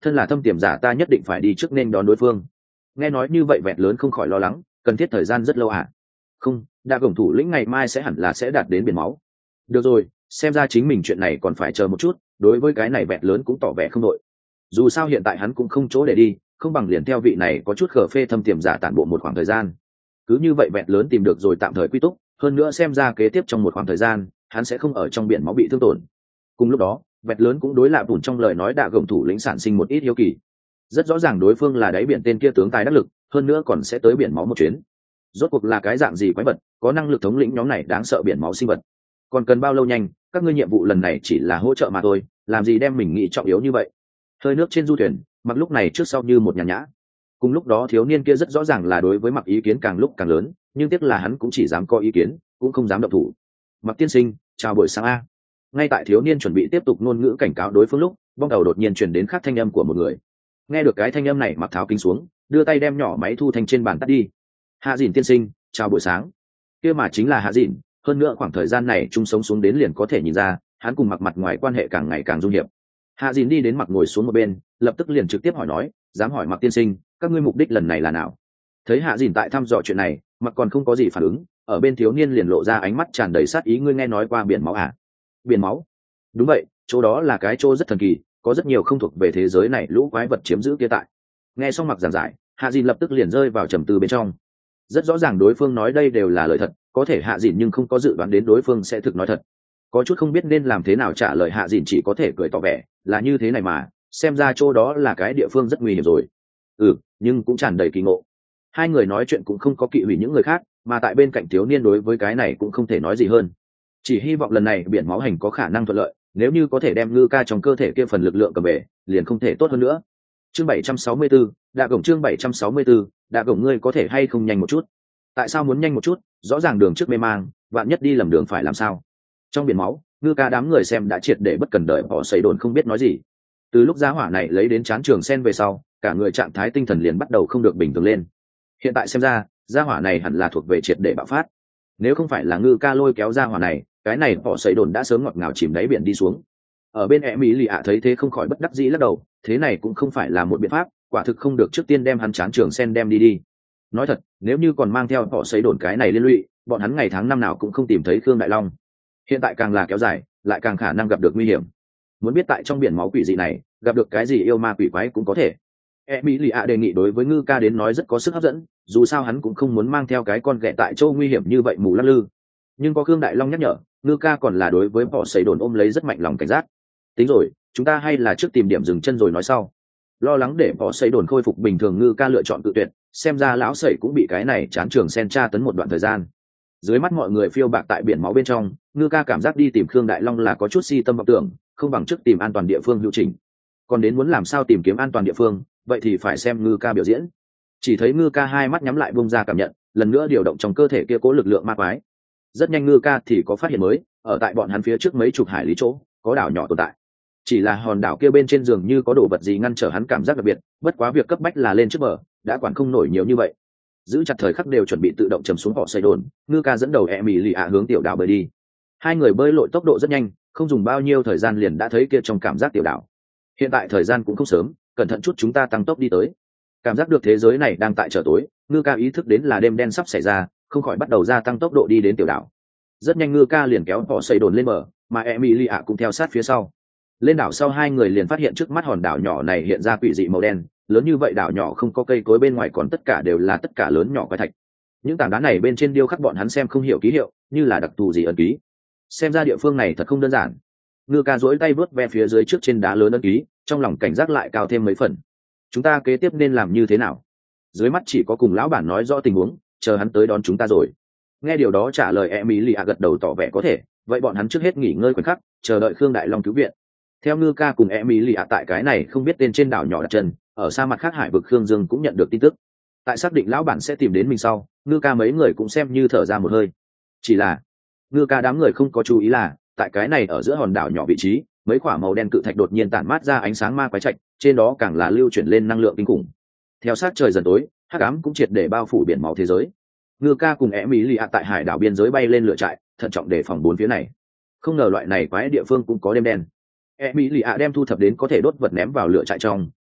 thân là thâm tiềm giả ta nhất định phải đi trước nên đón đối phương. Nghe nói như vậy vẹt lớn không khỏi lo lắng, cần thiết thời gian rất lâu à? Không, đa gồng thủ lĩnh ngày mai sẽ hẳn là sẽ đạt đến biển máu. Được rồi, xem ra chính mình chuyện này còn phải chờ một chút. Đối với cái này vẹt lớn cũng tỏ vẻ không đội. Dù sao hiện tại hắn cũng không chỗ để đi, không bằng liền theo vị này có chút khờ phê thâm tiềm giả tản bộ một khoảng thời gian. Cứ như vậy vẹt lớn tìm được rồi tạm thời quy túc, hơn nữa xem ra kế tiếp trong một khoảng thời gian hắn sẽ không ở trong biển máu bị thương tổn. Cùng lúc đó vẹt lớn cũng đối lạ bùn trong lời nói đạ gồng thủ lĩnh sản sinh một ít hiếu kỳ. Rất rõ ràng đối phương là đáy biển tên kia tướng tài đắc lực, hơn nữa còn sẽ tới biển máu một chuyến. Rốt cuộc là cái dạng gì quái vật có năng lực thống lĩnh nhóm này đáng sợ biển máu sinh vật? Còn cần bao lâu nhanh? Các ngươi nhiệm vụ lần này chỉ là hỗ trợ mà thôi, làm gì đem mình nghĩ trọng yếu như vậy? Hơi nước trên du thuyền mặc lúc này trước sau như một nhàn nhã. Cùng lúc đó thiếu niên kia rất rõ ràng là đối với mặc ý kiến càng lúc càng lớn, nhưng tiếc là hắn cũng chỉ dám có ý kiến, cũng không dám động thủ. Mặc tiên sinh, chào buổi sáng a. Ngay tại thiếu niên chuẩn bị tiếp tục ngôn ngữ cảnh cáo đối phương lúc, bong đầu đột nhiên truyền đến khắc thanh âm của một người. Nghe được cái thanh âm này, Mặc tháo kính xuống, đưa tay đem nhỏ máy thu thanh trên bàn tắt đi. Hạ Dĩn tiên sinh, chào buổi sáng. Kia mà chính là Hạ Dĩn, hơn nữa khoảng thời gian này chung sống xuống đến liền có thể nhìn ra, hắn cùng Mặc mặt ngoài quan hệ càng ngày càng dung hiệp. Hạ Dĩn đi đến Mặc ngồi xuống một bên, lập tức liền trực tiếp hỏi nói, dám hỏi Mặc tiên sinh, các ngươi mục đích lần này là nào? Thấy Hạ Dĩn tại thăm dò chuyện này, Mặc còn không có gì phản ứng, ở bên thiếu niên liền lộ ra ánh mắt tràn đầy sát ý. Ngươi nghe nói qua biển máu à? Biển máu? Đúng vậy, chỗ đó là cái chỗ rất thần kỳ, có rất nhiều không thuộc về thế giới này lũ quái vật chiếm giữ kia tại. Nghe xong Mặc giảng giải, Hạ Dĩn lập tức liền rơi vào trầm tư bên trong. Rất rõ ràng đối phương nói đây đều là lời thật, có thể Hạ Dĩn nhưng không có dự đoán đến đối phương sẽ thực nói thật. Có chút không biết nên làm thế nào trả lời. Hạ Dĩn chỉ có thể cười tỏ vẻ là như thế này mà, xem ra chỗ đó là cái địa phương rất nguy hiểm rồi. Ừ, nhưng cũng tràn đầy kỳ ngộ. Hai người nói chuyện cũng không có kỵ hủy những người khác, mà tại bên cạnh thiếu niên đối với cái này cũng không thể nói gì hơn, chỉ hy vọng lần này biển máu hành có khả năng thuận lợi, nếu như có thể đem ngư ca trong cơ thể kia phần lực lượng cầm về liền không thể tốt hơn nữa. Chương bảy trăm sáu mươi tư, đạ gồng chương bảy trăm sáu mươi tư, đạ gồng ngươi có thể hay không nhanh một chút? Tại sao muốn nhanh một chút? Rõ ràng đường trước mê mang, vạn nhất đi lầm đường phải làm sao? Trong biển máu, ngư ca đám người xem đã triệt để bất cần đời bỏ xây đồn không biết nói gì. Từ lúc giá hỏa này lấy đến chán trường sen về sau, cả người trạng thái tinh thần liền bắt đầu không được bình thường lên. Hiện tại xem ra, gia hỏa này hẳn là thuộc về triệt để bạo phát. Nếu không phải là ngư ca lôi kéo gia hỏa này, cái này bỏ xây đồn đã sớm ngọt ngào chìm đáy biển đi xuống. Ở bên e mỹ lì ạ thấy thế không khỏi bất đắc dĩ lắc đầu, thế này cũng không phải là một biện pháp, quả thực không được trước tiên đem hắn chán trường sen đem đi đi. Nói thật, nếu như còn mang theo bỏ xây đồn cái này liên lụy, bọn hắn ngày tháng năm nào cũng không tìm thấy Khương Đại Long. Hiện tại càng là kéo dài, lại càng khả năng gặp được nguy hiểm. Muốn biết tại trong biển máu quỷ dị này, gặp được cái gì yêu ma quỷ quái cũng có thể. Emilia đề nghị đối với ngư ca đến nói rất có sức hấp dẫn, dù sao hắn cũng không muốn mang theo cái con ghẻ tại châu nguy hiểm như vậy mù lắc lư. Nhưng có Khương Đại Long nhắc nhở, ngư ca còn là đối với bỏ sấy đồn ôm lấy rất mạnh lòng cảnh giác. Tính rồi, chúng ta hay là trước tìm điểm dừng chân rồi nói sau. Lo lắng để bỏ sấy đồn khôi phục bình thường, ngư ca lựa chọn tự tuyệt, xem ra lão sẩy cũng bị cái này chán trường sen tra tấn một đoạn thời gian. Dưới mắt mọi người phiêu bạc tại biển máu bên trong, ngư ca cảm giác đi tìm Khương Đại Long là có chút si tâm vọng tưởng, không bằng trước tìm an toàn địa phương hữu trình. Còn đến muốn làm sao tìm kiếm an toàn địa phương, vậy thì phải xem ngư ca biểu diễn. Chỉ thấy ngư ca hai mắt nhắm lại bung ra cảm nhận, lần nữa điều động trong cơ thể kia cố lực lượng ma quái. Rất nhanh ngư ca thì có phát hiện mới, ở tại bọn hắn phía trước mấy chục hải lý chỗ có đảo nhỏ tồn tại. Chỉ là hòn đảo kia bên trên giường như có đồ vật gì ngăn trở hắn cảm giác đặc biệt, bất quá việc cấp bách là lên trước bờ, đã quản không nổi nhiều như vậy. Giữ chặt thời khắc đều chuẩn bị tự động chầm xuống họ xây đồn, ngư ca dẫn đầu e mì lì ạ hướng tiểu đảo bơi đi. Hai người bơi lội tốc độ rất nhanh, không dùng bao nhiêu thời gian liền đã thấy kia trong cảm giác tiểu đảo. Hiện tại thời gian cũng không sớm, cẩn thận chút chúng ta tăng tốc đi tới. Cảm giác được thế giới này đang tại trở tối, ngư ca ý thức đến là đêm đen sắp xảy ra, không khỏi bắt đầu gia tăng tốc độ đi đến tiểu đảo. Rất nhanh ngư ca liền kéo họ xây đồn lên bờ, mà Emilia cũng theo sát phía sau. Lên đảo sau hai người liền phát hiện trước mắt hòn đảo nhỏ này hiện ra quỷ dị màu đen, lớn như vậy đảo nhỏ không có cây cối bên ngoài, còn tất cả đều là tất cả lớn nhỏ quái thạch. Những tảng đá này bên trên điêu khắc bọn hắn xem không hiểu ký hiệu, như là đặc thù gì ấn ký. Xem ra địa phương này thật không đơn giản. Ngư ca duỗi tay vớt ve phía dưới trước trên đá lớn ấn ký, trong lòng cảnh giác lại cao thêm mấy phần. Chúng ta kế tiếp nên làm như thế nào? Dưới mắt chỉ có cùng lão bản nói rõ tình huống, chờ hắn tới đón chúng ta rồi. Nghe điều đó trả lời Emilia gật đầu tỏ vẻ có thể, vậy bọn hắn trước hết nghỉ ngơi khoảnh khắc, chờ đợi Khương Đại Long cứu viện. Theo ngư ca cùng Emilia tại cái này không biết tên trên đảo nhỏ đặt chân, ở sa mạc khác hải vực, Khương Dương cũng nhận được tin tức. Tại xác định lão bản sẽ tìm đến mình sau, ngư ca mấy người cũng xem như thở ra một hơi. Chỉ là ngư ca đám người không có chú ý là tại cái này ở giữa hòn đảo nhỏ vị trí, mấy quả màu đen cự thạch đột nhiên tản mát ra ánh sáng ma quái trạch, trên đó càng là lưu chuyển lên năng lượng kinh khủng. Theo sát trời dần tối, hắc ám cũng triệt để bao phủ biển máu thế giới. Ngư ca cùng Emilia tại hải đảo biên giới bay lên lửa trại, thận trọng đề phòng bốn phía này. Không ngờ loại này quái địa phương cũng có đêm đen. Emilia đem thu thập đến có thể đốt vật ném vào lửa trại trong,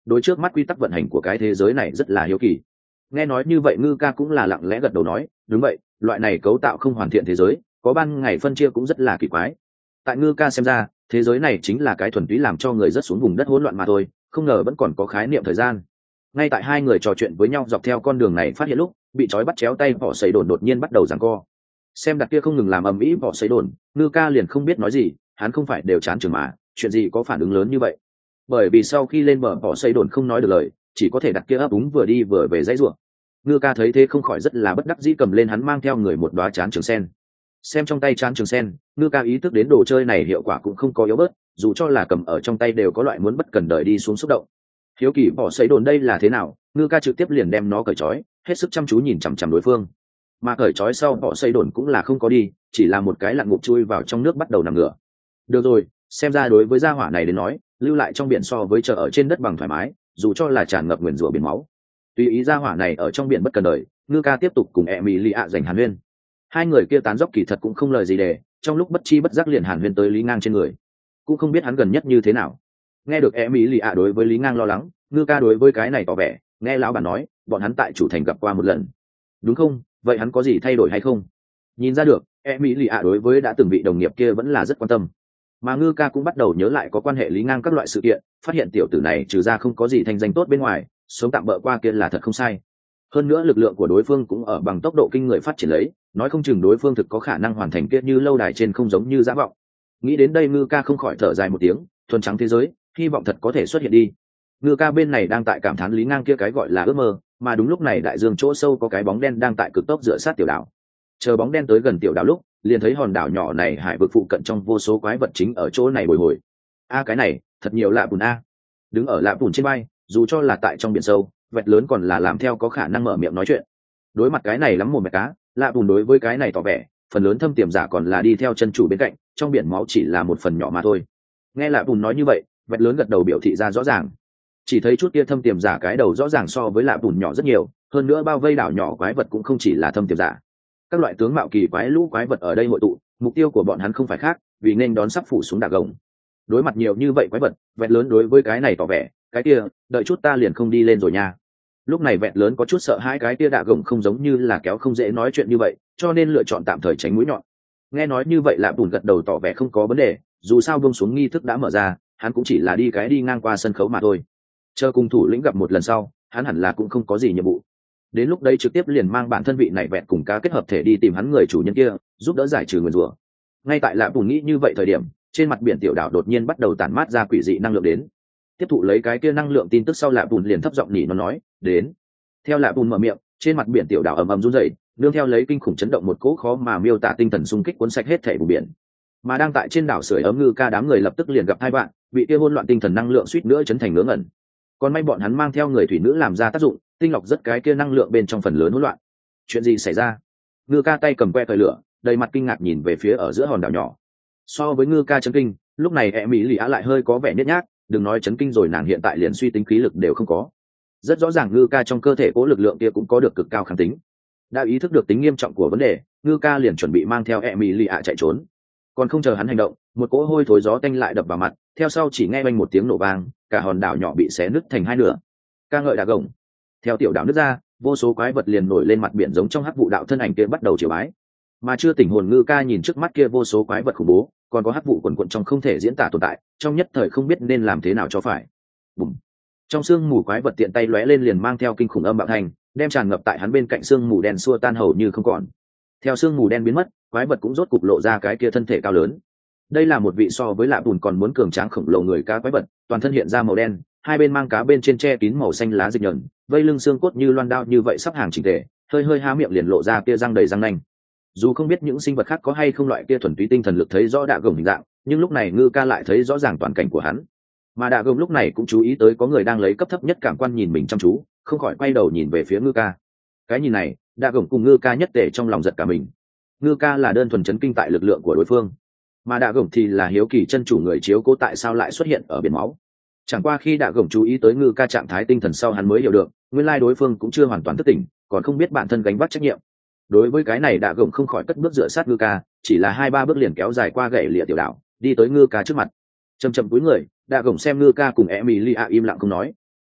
đối trước mắt quy tắc vận hành của cái thế giới này rất là hiếu kỳ. Nghe nói như vậy ngư ca cũng là lặng lẽ gật đầu nói, đúng vậy, loại này cấu tạo không hoàn thiện thế giới, có ban ngày phân chia cũng rất là kỳ quái. Tại ngư ca xem ra, thế giới này chính là cái thuần túy làm cho người rất xuống vùng đất hỗn loạn mà thôi, không ngờ vẫn còn có khái niệm thời gian. Ngay tại hai người trò chuyện với nhau dọc theo con đường này phát hiện lúc bị trói bắt chéo tay vỏ sấy đồn đột nhiên bắt đầu giằng co. Xem đặt kia không ngừng làm ầm ĩ vỏ sấy đồn, ngư ca liền không biết nói gì, hắn không phải đều chán trường mà, chuyện gì có phản ứng lớn như vậy. Bởi vì sau khi lên bờ vỏ sấy đồn không nói được lời, chỉ có thể đặt kia ấp úng vừa đi vừa về dãy rủa. Ngư ca thấy thế không khỏi rất là bất đắc dĩ, cầm lên hắn mang theo người một đóa chán trường sen. Xem trong tay chán trường sen, ngư ca ý thức đến đồ chơi này hiệu quả cũng không có yếu bớt, dù cho là cầm ở trong tay đều có loại muốn bất cần đời đi xuống xúc động. Hiếu kỳ bỏ sấy đồn đây là thế nào, ngư ca trực tiếp liền đem nó cởi trói, hết sức chăm chú nhìn chằm chằm đối phương. Mà cởi trói sau bỏ sấy đồn cũng là không có đi, chỉ là một cái lặn ngục chui vào trong nước bắt đầu nằm ngửa. Được rồi, xem ra đối với gia hỏa này đến nói, lưu lại trong biển so với chờ ở trên đất bằng thoải mái, dù cho là tràn ngập nguyền rủa biển máu. Tùy ý gia hỏa này ở trong biển bất cần đời, ngư ca tiếp tục cùng Emily ạ giành hàn huyên. Hai người kia tán dóc kỳ thật cũng không lời gì để, trong lúc bất chi bất giác liền hàn huyên tới Lý Ngang trên người. Cũng không biết hắn gần nhất như thế nào. Nghe được Emily ạ đối với Lý Ngang lo lắng, ngư ca đối với cái này tỏ vẻ, nghe lão bản nói, bọn hắn tại chủ thành gặp qua một lần. Đúng không? Vậy hắn có gì thay đổi hay không? Nhìn ra được, Emily ạ đối với đã từng vị đồng nghiệp kia vẫn là rất quan tâm. Mà ngư ca cũng bắt đầu nhớ lại có quan hệ Lý Ngang các loại sự kiện, phát hiện tiểu tử này trừ ra không có gì thành danh tốt bên ngoài, sống tạm bỡ qua kia là thật không sai. Hơn nữa lực lượng của đối phương cũng ở bằng tốc độ kinh người phát triển lấy, nói không chừng đối phương thực có khả năng hoàn thành kiết như lâu đài trên không giống như dã vọng. Nghĩ đến đây ngư ca không khỏi thở dài một tiếng, thuần trắng thế giới, hy vọng thật có thể xuất hiện đi. Ngư ca bên này đang tại cảm thán Lý Ngang kia cái gọi là ước mơ, mà đúng lúc này đại dương chỗ sâu có cái bóng đen đang tại cực tốc dựa sát tiểu đảo. Chờ bóng đen tới gần tiểu đảo lúc, liền thấy hòn đảo nhỏ này hải vực phụ cận trong vô số quái vật chính ở chỗ này bồi hồi. A cái này, thật nhiều lạ bùn a. Đứng ở lạ bùn trên bay, dù cho là tại trong biển sâu, vẹt lớn còn là làm theo có khả năng mở miệng nói chuyện. Đối mặt cái này lắm một mẹ cá, lạ bùn đối với cái này tỏ vẻ, phần lớn thâm tiềm giả còn là đi theo chân chủ bên cạnh, trong biển máu chỉ là một phần nhỏ mà thôi. Nghe lạ bùn nói như vậy, vẹt lớn gật đầu biểu thị ra rõ ràng. Chỉ thấy chút kia thâm tiềm giả cái đầu rõ ràng so với lạ bùn nhỏ rất nhiều, hơn nữa bao vây đảo nhỏ quái vật cũng không chỉ là thâm tiềm giả. Các loại tướng mạo kỳ quái lũ quái vật ở đây hội tụ, mục tiêu của bọn hắn không phải khác, vì nên đón sắp phủ xuống đạc gồng. Đối mặt nhiều như vậy quái vật, vẹt lớn đối với cái này tỏ vẻ, cái kia, đợi chút ta liền không đi lên rồi nha. Lúc này vẹt lớn có chút sợ hãi cái kia đạ gồng không giống như là kéo không dễ nói chuyện như vậy, cho nên lựa chọn tạm thời tránh mũi nhọn. Nghe nói như vậy lạ bùn gật đầu tỏ vẻ không có vấn đề, dù sao buông xuống nghi thức đã mở ra, hắn cũng chỉ là đi cái đi ngang qua sân khấu mà thôi. Chờ cùng thủ lĩnh gặp một lần sau, hắn hẳn là cũng không có gì nhiệm vụ. Đến lúc đấy trực tiếp liền mang bản thân vị này vẹt cùng cá kết hợp thể đi tìm hắn người chủ nhân kia, giúp đỡ giải trừ nguyền rủa. Ngay tại lạ bùn nghĩ như vậy thời điểm, trên mặt biển tiểu đảo đột nhiên bắt đầu tản mát ra quỷ dị năng lượng đến. Tiếp thụ lấy cái kia năng lượng tin tức sau lạ bùn liền thấp giọng nhỉ nó nói, đến. Theo lạ bùn mở miệng, trên mặt biển tiểu đảo ầm ầm run rẩy, nương theo lấy kinh khủng chấn động một cỗ khó mà miêu tả tinh thần xung kích cuốn sạch hết thể vùng biển. Mà đang tại trên đảo sưởi ấm ngư ca đám người lập tức liền gặp hai bạn, bị kia hỗn loạn tinh thần năng lượng suýt nữa chấn thành ngớ ngẩn. Còn may bọn hắn mang theo người thủy nữ làm ra tác dụng, tinh lọc rất cái kia năng lượng bên trong phần lớn hỗn loạn. Chuyện gì xảy ra? Ngư ca tay cầm que thời lửa, đầy mặt kinh ngạc nhìn về phía ở giữa hòn đảo nhỏ. So với ngư ca chấn kinh, lúc này e mỹ lì á lại hơi có vẻ nhếch nhác, đừng nói chấn kinh rồi, nàng hiện tại liền suy tính khí lực đều không có. Rất rõ ràng ngư ca trong cơ thể cố lực lượng kia cũng có được cực cao kháng tính. Đã ý thức được tính nghiêm trọng của vấn đề, ngư ca liền chuẩn bị mang theo e mỹ lì á chạy trốn. Còn không chờ hắn hành động, một cỗ hôi thối gió tanh lại đập vào mặt, theo sau chỉ nghe banh một tiếng nổ vang, cả hòn đảo nhỏ bị xé nứt thành hai nửa. Ca ngợi đà gồng. Theo tiểu đảo nứt ra, vô số quái vật liền nổi lên mặt biển giống trong hắc vụ đạo thân ảnh kia bắt đầu chiều bái. Mà chưa tỉnh hồn ngư ca nhìn trước mắt kia vô số quái vật khủng bố, còn có hắc vụ quần quần trong không thể diễn tả tồn tại, trong nhất thời không biết nên làm thế nào cho phải. Bùm. Trong xương mù quái vật tiện tay lóe lên liền mang theo kinh khủng âm bạo thành, đem tràn ngập tại hắn bên cạnh xương mù đen xua tan hầu như không còn. Theo xương mù đen biến mất, quái vật cũng rốt cục lộ ra cái kia thân thể cao lớn. Đây là một vị so với lạ bùn còn muốn cường tráng khổng lồ người cá quái vật, toàn thân hiện ra màu đen, hai bên mang cá bên trên che kín màu xanh lá dịch nhẫn, vây lưng xương cốt như loan đao như vậy sắp hàng chỉnh tề, hơi hơi há miệng liền lộ ra kia răng đầy răng nanh. Dù không biết những sinh vật khác có hay không loại kia thuần túy tinh thần lực thấy rõ đạ gồng hình dạng, nhưng lúc này ngư ca lại thấy rõ ràng toàn cảnh của hắn. Mà đạ gồng lúc này cũng chú ý tới có người đang lấy cấp thấp nhất cảm quan nhìn mình chăm chú, không khỏi quay đầu nhìn về phía ngư ca. Cái nhìn này, đạ gồng cùng ngư ca nhất tề trong lòng giật cả mình. Ngư ca là đơn thuần chấn kinh tại lực lượng của đối phương, mà đạ gồng thì là hiếu kỳ chân chủ người chiếu cố tại sao lại xuất hiện ở biển máu. Chẳng qua khi đạ gồng chú ý tới ngư ca trạng thái tinh thần sau, hắn mới hiểu được nguyên lai đối phương cũng chưa hoàn toàn thức tỉnh, còn không biết bản thân gánh vác trách nhiệm. Đối với cái này đạ gồng không khỏi cất bước dựa sát ngư ca, chỉ là hai ba bước liền kéo dài qua gậy lịa tiểu đảo, đi tới ngư ca trước mặt. Chầm chầm cúi người, đạ gồng xem ngư ca cùng Emilia im lặng không nói.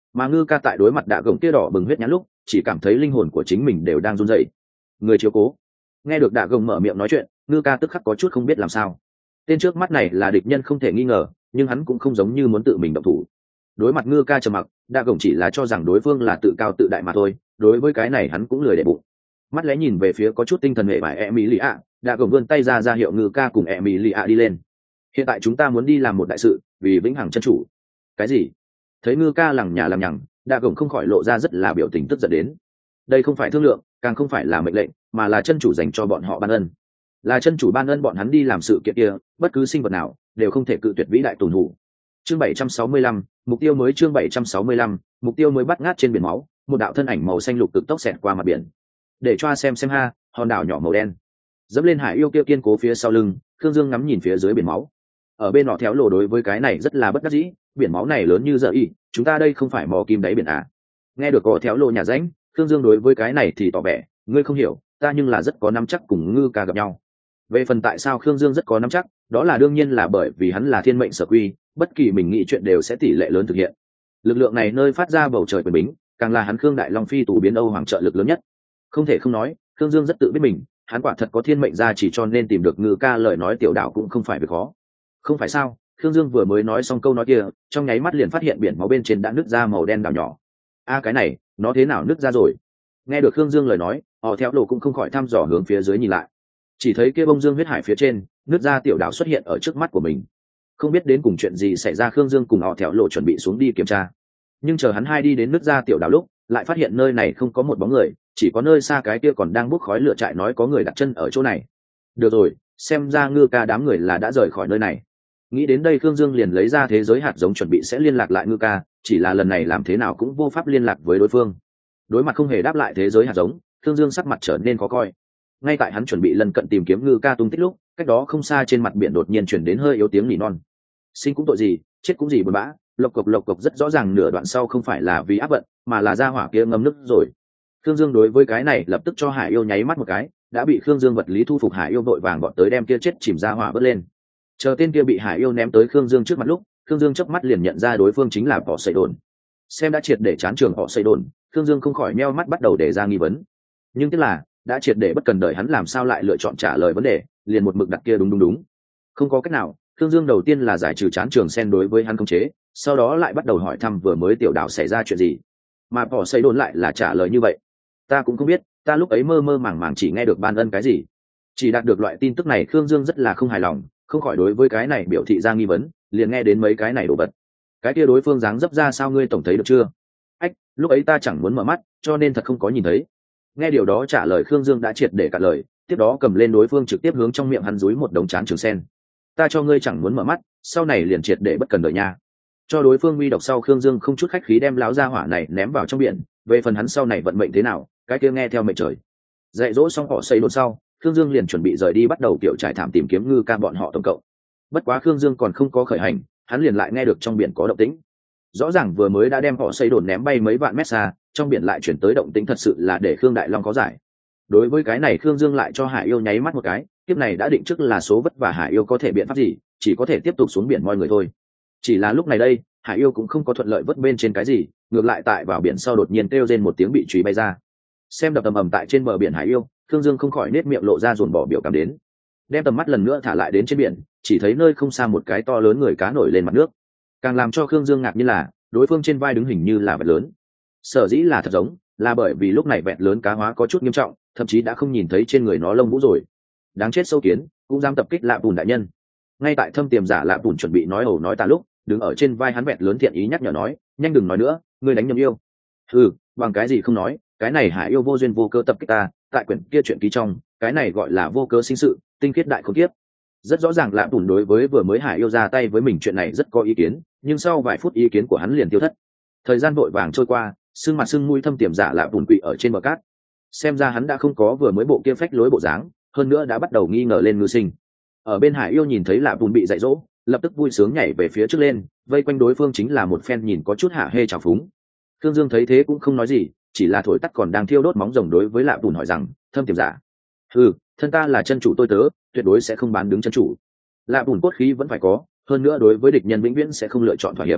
mà ngư ca tại đối mặt đạ gồng kia đỏ bừng huyết nhãn lúc chỉ cảm thấy linh hồn của chính mình đều đang run rẩy. Người chiếu cố. Nghe được đạ gồng mở miệng nói chuyện, ngư ca tức khắc có chút không biết làm sao. Tên trước mắt này là địch nhân không thể nghi ngờ, nhưng hắn cũng không giống như muốn tự mình động thủ. Đối mặt ngư ca trầm mặc, đạ gồng chỉ là cho rằng đối phương là tự cao tự đại mà thôi, đối với cái này hắn cũng lười để bụng. Mắt lẽ nhìn về phía có chút tinh thần hệ bài Emilia, đạ gồng vươn tay ra ra hiệu ngư ca cùng Emilia đi lên. Hiện tại chúng ta muốn đi làm một đại sự, vì vĩnh hằng chân chủ. Cái gì? Thấy ngư ca lằng nhà lằng nhằng, đạ gồng không khỏi lộ ra rất là biểu tình tức giận đến. Đây không phải thương lượng, càng không phải là mệnh lệnh, mà là chân chủ dành cho bọn họ ban ân. Là chân chủ ban ân bọn hắn đi làm sự kiện kia, bất cứ sinh vật nào đều không thể cự tuyệt vĩ đại tổn thủ. Chương bảy trăm sáu mươi lăm, mục tiêu mới. Chương bảy trăm sáu mươi lăm, mục tiêu mới. Bắt ngát trên biển máu, một đạo thân ảnh màu xanh lục cực tốc xẹt qua mặt biển. Để cho xem xem ha, hòn đảo nhỏ màu đen. Dẫm lên hải yêu kia kiên cố phía sau lưng, Khương Dương ngắm nhìn phía dưới biển máu. Ở bên nọ theo lộ đối với cái này rất là bất đắc dĩ, biển máu này lớn như giờ y, chúng ta đây không phải mò kim đáy biển à? Nghe được có theo lộ nhà ránh, Khương Dương đối với cái này thì tỏ vẻ, ngươi không hiểu, ta nhưng là rất có nắm chắc cùng ngư ca gặp nhau. Về phần tại sao Khương Dương rất có nắm chắc, đó là đương nhiên là bởi vì hắn là thiên mệnh sở quy, bất kỳ mình nghĩ chuyện đều sẽ tỷ lệ lớn thực hiện. Lực lượng này nơi phát ra bầu trời quyền bính, càng là hắn Khương Đại Long phi tù biến Âu hoàng trợ lực lớn nhất. Không thể không nói, Khương Dương rất tự biết mình, hắn quả thật có thiên mệnh gia chỉ cho nên tìm được ngư ca lời nói tiểu đạo cũng không phải việc khó. Không phải sao? Khương Dương vừa mới nói xong câu nói kia, trong nháy mắt liền phát hiện biển máu bên trên đã nứt ra màu đen đảo nhỏ. A cái này, nó thế nào nứt ra rồi? Nghe được Khương Dương lời nói, họ theo lộ cũng không khỏi thăm dò hướng phía dưới nhìn lại. Chỉ thấy kia bông dương huyết hải phía trên, nứt ra tiểu đảo xuất hiện ở trước mắt của mình. Không biết đến cùng chuyện gì xảy ra, Khương Dương cùng họ theo lộ chuẩn bị xuống đi kiểm tra. Nhưng chờ hắn hai đi đến nứt ra tiểu đảo lúc, lại phát hiện nơi này không có một bóng người, chỉ có nơi xa cái kia còn đang bốc khói lửa trại nói có người đặt chân ở chỗ này. Được rồi, xem ra ngư ca đám người là đã rời khỏi nơi này. Nghĩ đến đây Khương Dương liền lấy ra thế giới hạt giống chuẩn bị sẽ liên lạc lại ngư ca, chỉ là lần này làm thế nào cũng vô pháp liên lạc với đối phương. Đối mặt không hề đáp lại thế giới hạt giống, Khương Dương sắc mặt trở nên khó coi. Ngay tại hắn chuẩn bị lần cận tìm kiếm ngư ca tung tích lúc, cách đó không xa trên mặt biển đột nhiên chuyển đến hơi yếu tiếng nỉ non. Sinh cũng tội gì, chết cũng gì buồn bã, lộc cộc lộc cộc rất rõ ràng nửa đoạn sau không phải là vì áp vận, mà là ra hỏa kia ngâm nước rồi. Khương Dương đối với cái này lập tức cho Hải Yêu nháy mắt một cái, đã bị Khương Dương vật lý thu phục. Hải Yêu vội vàng bọn tới đem kia chết chìm ra hỏa vớt lên. Chờ tên kia bị Hải Yêu ném tới Khương Dương trước mặt lúc, Khương Dương chớp mắt liền nhận ra đối phương chính là Bỏ Sẩy Đồn. Xem đã triệt để chán trường Bỏ Sẩy Đồn, Khương Dương không khỏi meo mắt bắt đầu để ra nghi vấn. Nhưng tức là đã triệt để bất cần đợi hắn làm sao lại lựa chọn trả lời vấn đề, liền một mực đặt kia đúng đúng đúng. Không có cách nào, Khương Dương đầu tiên là giải trừ chán trường sen đối với hắn khống chế, sau đó lại bắt đầu hỏi thăm vừa mới tiểu đảo xảy ra chuyện gì. Mà Bỏ Sẩy Đồn lại là trả lời như vậy. Ta cũng không biết, ta lúc ấy mơ mơ màng màng chỉ nghe được ban ân cái gì. Chỉ đạt được loại tin tức này Khương Dương rất là không hài lòng, không khỏi đối với cái này biểu thị ra nghi vấn, liền nghe đến mấy cái này đổ vật. Cái kia đối phương dáng dấp ra sao ngươi tổng thấy được chưa? Ách, lúc ấy ta chẳng muốn mở mắt, cho nên thật không có nhìn thấy. Nghe điều đó trả lời Khương Dương đã triệt để cạn lời, tiếp đó cầm lên đối phương trực tiếp hướng trong miệng hắn dúi một đống chán trường sen. Ta cho ngươi chẳng muốn mở mắt, sau này liền triệt để bất cần đợi nha. Cho đối phương uy độc sau, Khương Dương không chút khách khí đem lão gia hỏa này ném vào trong biển, về phần hắn sau này vận mệnh thế nào, cái kia nghe theo mệnh trời. Dạy dỗ xong họ xây đồn sau, Khương Dương liền chuẩn bị rời đi bắt đầu kiểu trải thảm tìm kiếm ngư ca bọn họ tổng cộng. Bất quá Khương Dương còn không có khởi hành, hắn liền lại nghe được trong biển có động tĩnh. Rõ ràng vừa mới đã đem họ xây đồn ném bay mấy vạn mét xa, trong biển lại chuyển tới động tĩnh thật sự là để Khương Đại Long có giải. Đối với cái này Khương Dương lại cho Hải Yêu nháy mắt một cái, tiếp này đã định trước là số vất và Hải Yêu có thể biện pháp gì, chỉ có thể tiếp tục xuống biển moi người thôi. Chỉ là lúc này đây, Hải Yêu cũng không có thuận lợi vớt bên trên cái gì, ngược lại tại vào biển sau đột nhiên kêu rên một tiếng bị chùy bay ra. Xem đập ầm ầm tại trên bờ biển Hải Yêu, Khương Dương không khỏi nết miệng lộ ra ruồn bỏ biểu cảm đến. Đem tầm mắt lần nữa thả lại đến trên biển, chỉ thấy nơi không xa một cái to lớn người cá nổi lên mặt nước. Càng làm cho Khương Dương ngạc nhiên là, đối phương trên vai đứng hình như là vẹt lớn. Sở dĩ là thật giống, là bởi vì lúc này vẹt lớn cá hóa có chút nghiêm trọng, thậm chí đã không nhìn thấy trên người nó lông vũ rồi. Đáng chết sâu kiến, cũng dám tập kích Lạ Bùn đại nhân. Ngay tại Thâm Tiềm Giả Lạ Bùn chuẩn bị nói ẩu nói tà lúc, đứng ở trên vai hắn vẹt lớn thiện ý nhắc nhở nói, nhanh đừng nói nữa, ngươi đánh nhầm yêu. Ừ, bằng cái gì không nói, cái này Hải Yêu vô duyên vô cớ tập kích ta, tại quyển kia chuyện ký trong, cái này gọi là vô cớ sinh sự, tinh khiết đại khốn kiếp. Rất rõ ràng Lạ Bùn đối với vừa mới Hải Yêu ra tay với mình chuyện này rất có ý kiến, nhưng sau vài phút ý kiến của hắn liền tiêu thất. Thời gian vội vàng trôi qua, sưng mặt sưng mũi Thâm Tiềm Giả Lạ Bùn quỵ ở trên bờ cát. Xem ra hắn đã không có vừa mới bộ kia phách lối bộ dáng, hơn nữa đã bắt đầu nghi ngờ lên ngư sinh. Ở bên Hải Yêu nhìn thấy Lạ Bùn bị dạy dỗ, lập tức vui sướng nhảy về phía trước lên, vây quanh đối phương chính là một phen nhìn có chút hạ hê trào phúng. Khương Dương thấy thế cũng không nói gì, chỉ là thổi tắt còn đang thiêu đốt móng rồng đối với Lạ Bùn hỏi rằng, Thâm Tiềm Giả, ừ, thân ta là chân chủ tôi tớ, tuyệt đối sẽ không bán đứng chân chủ. Lạ Bùn cốt khí vẫn phải có, hơn nữa đối với địch nhân vĩnh viễn sẽ không lựa chọn thỏa hiệp.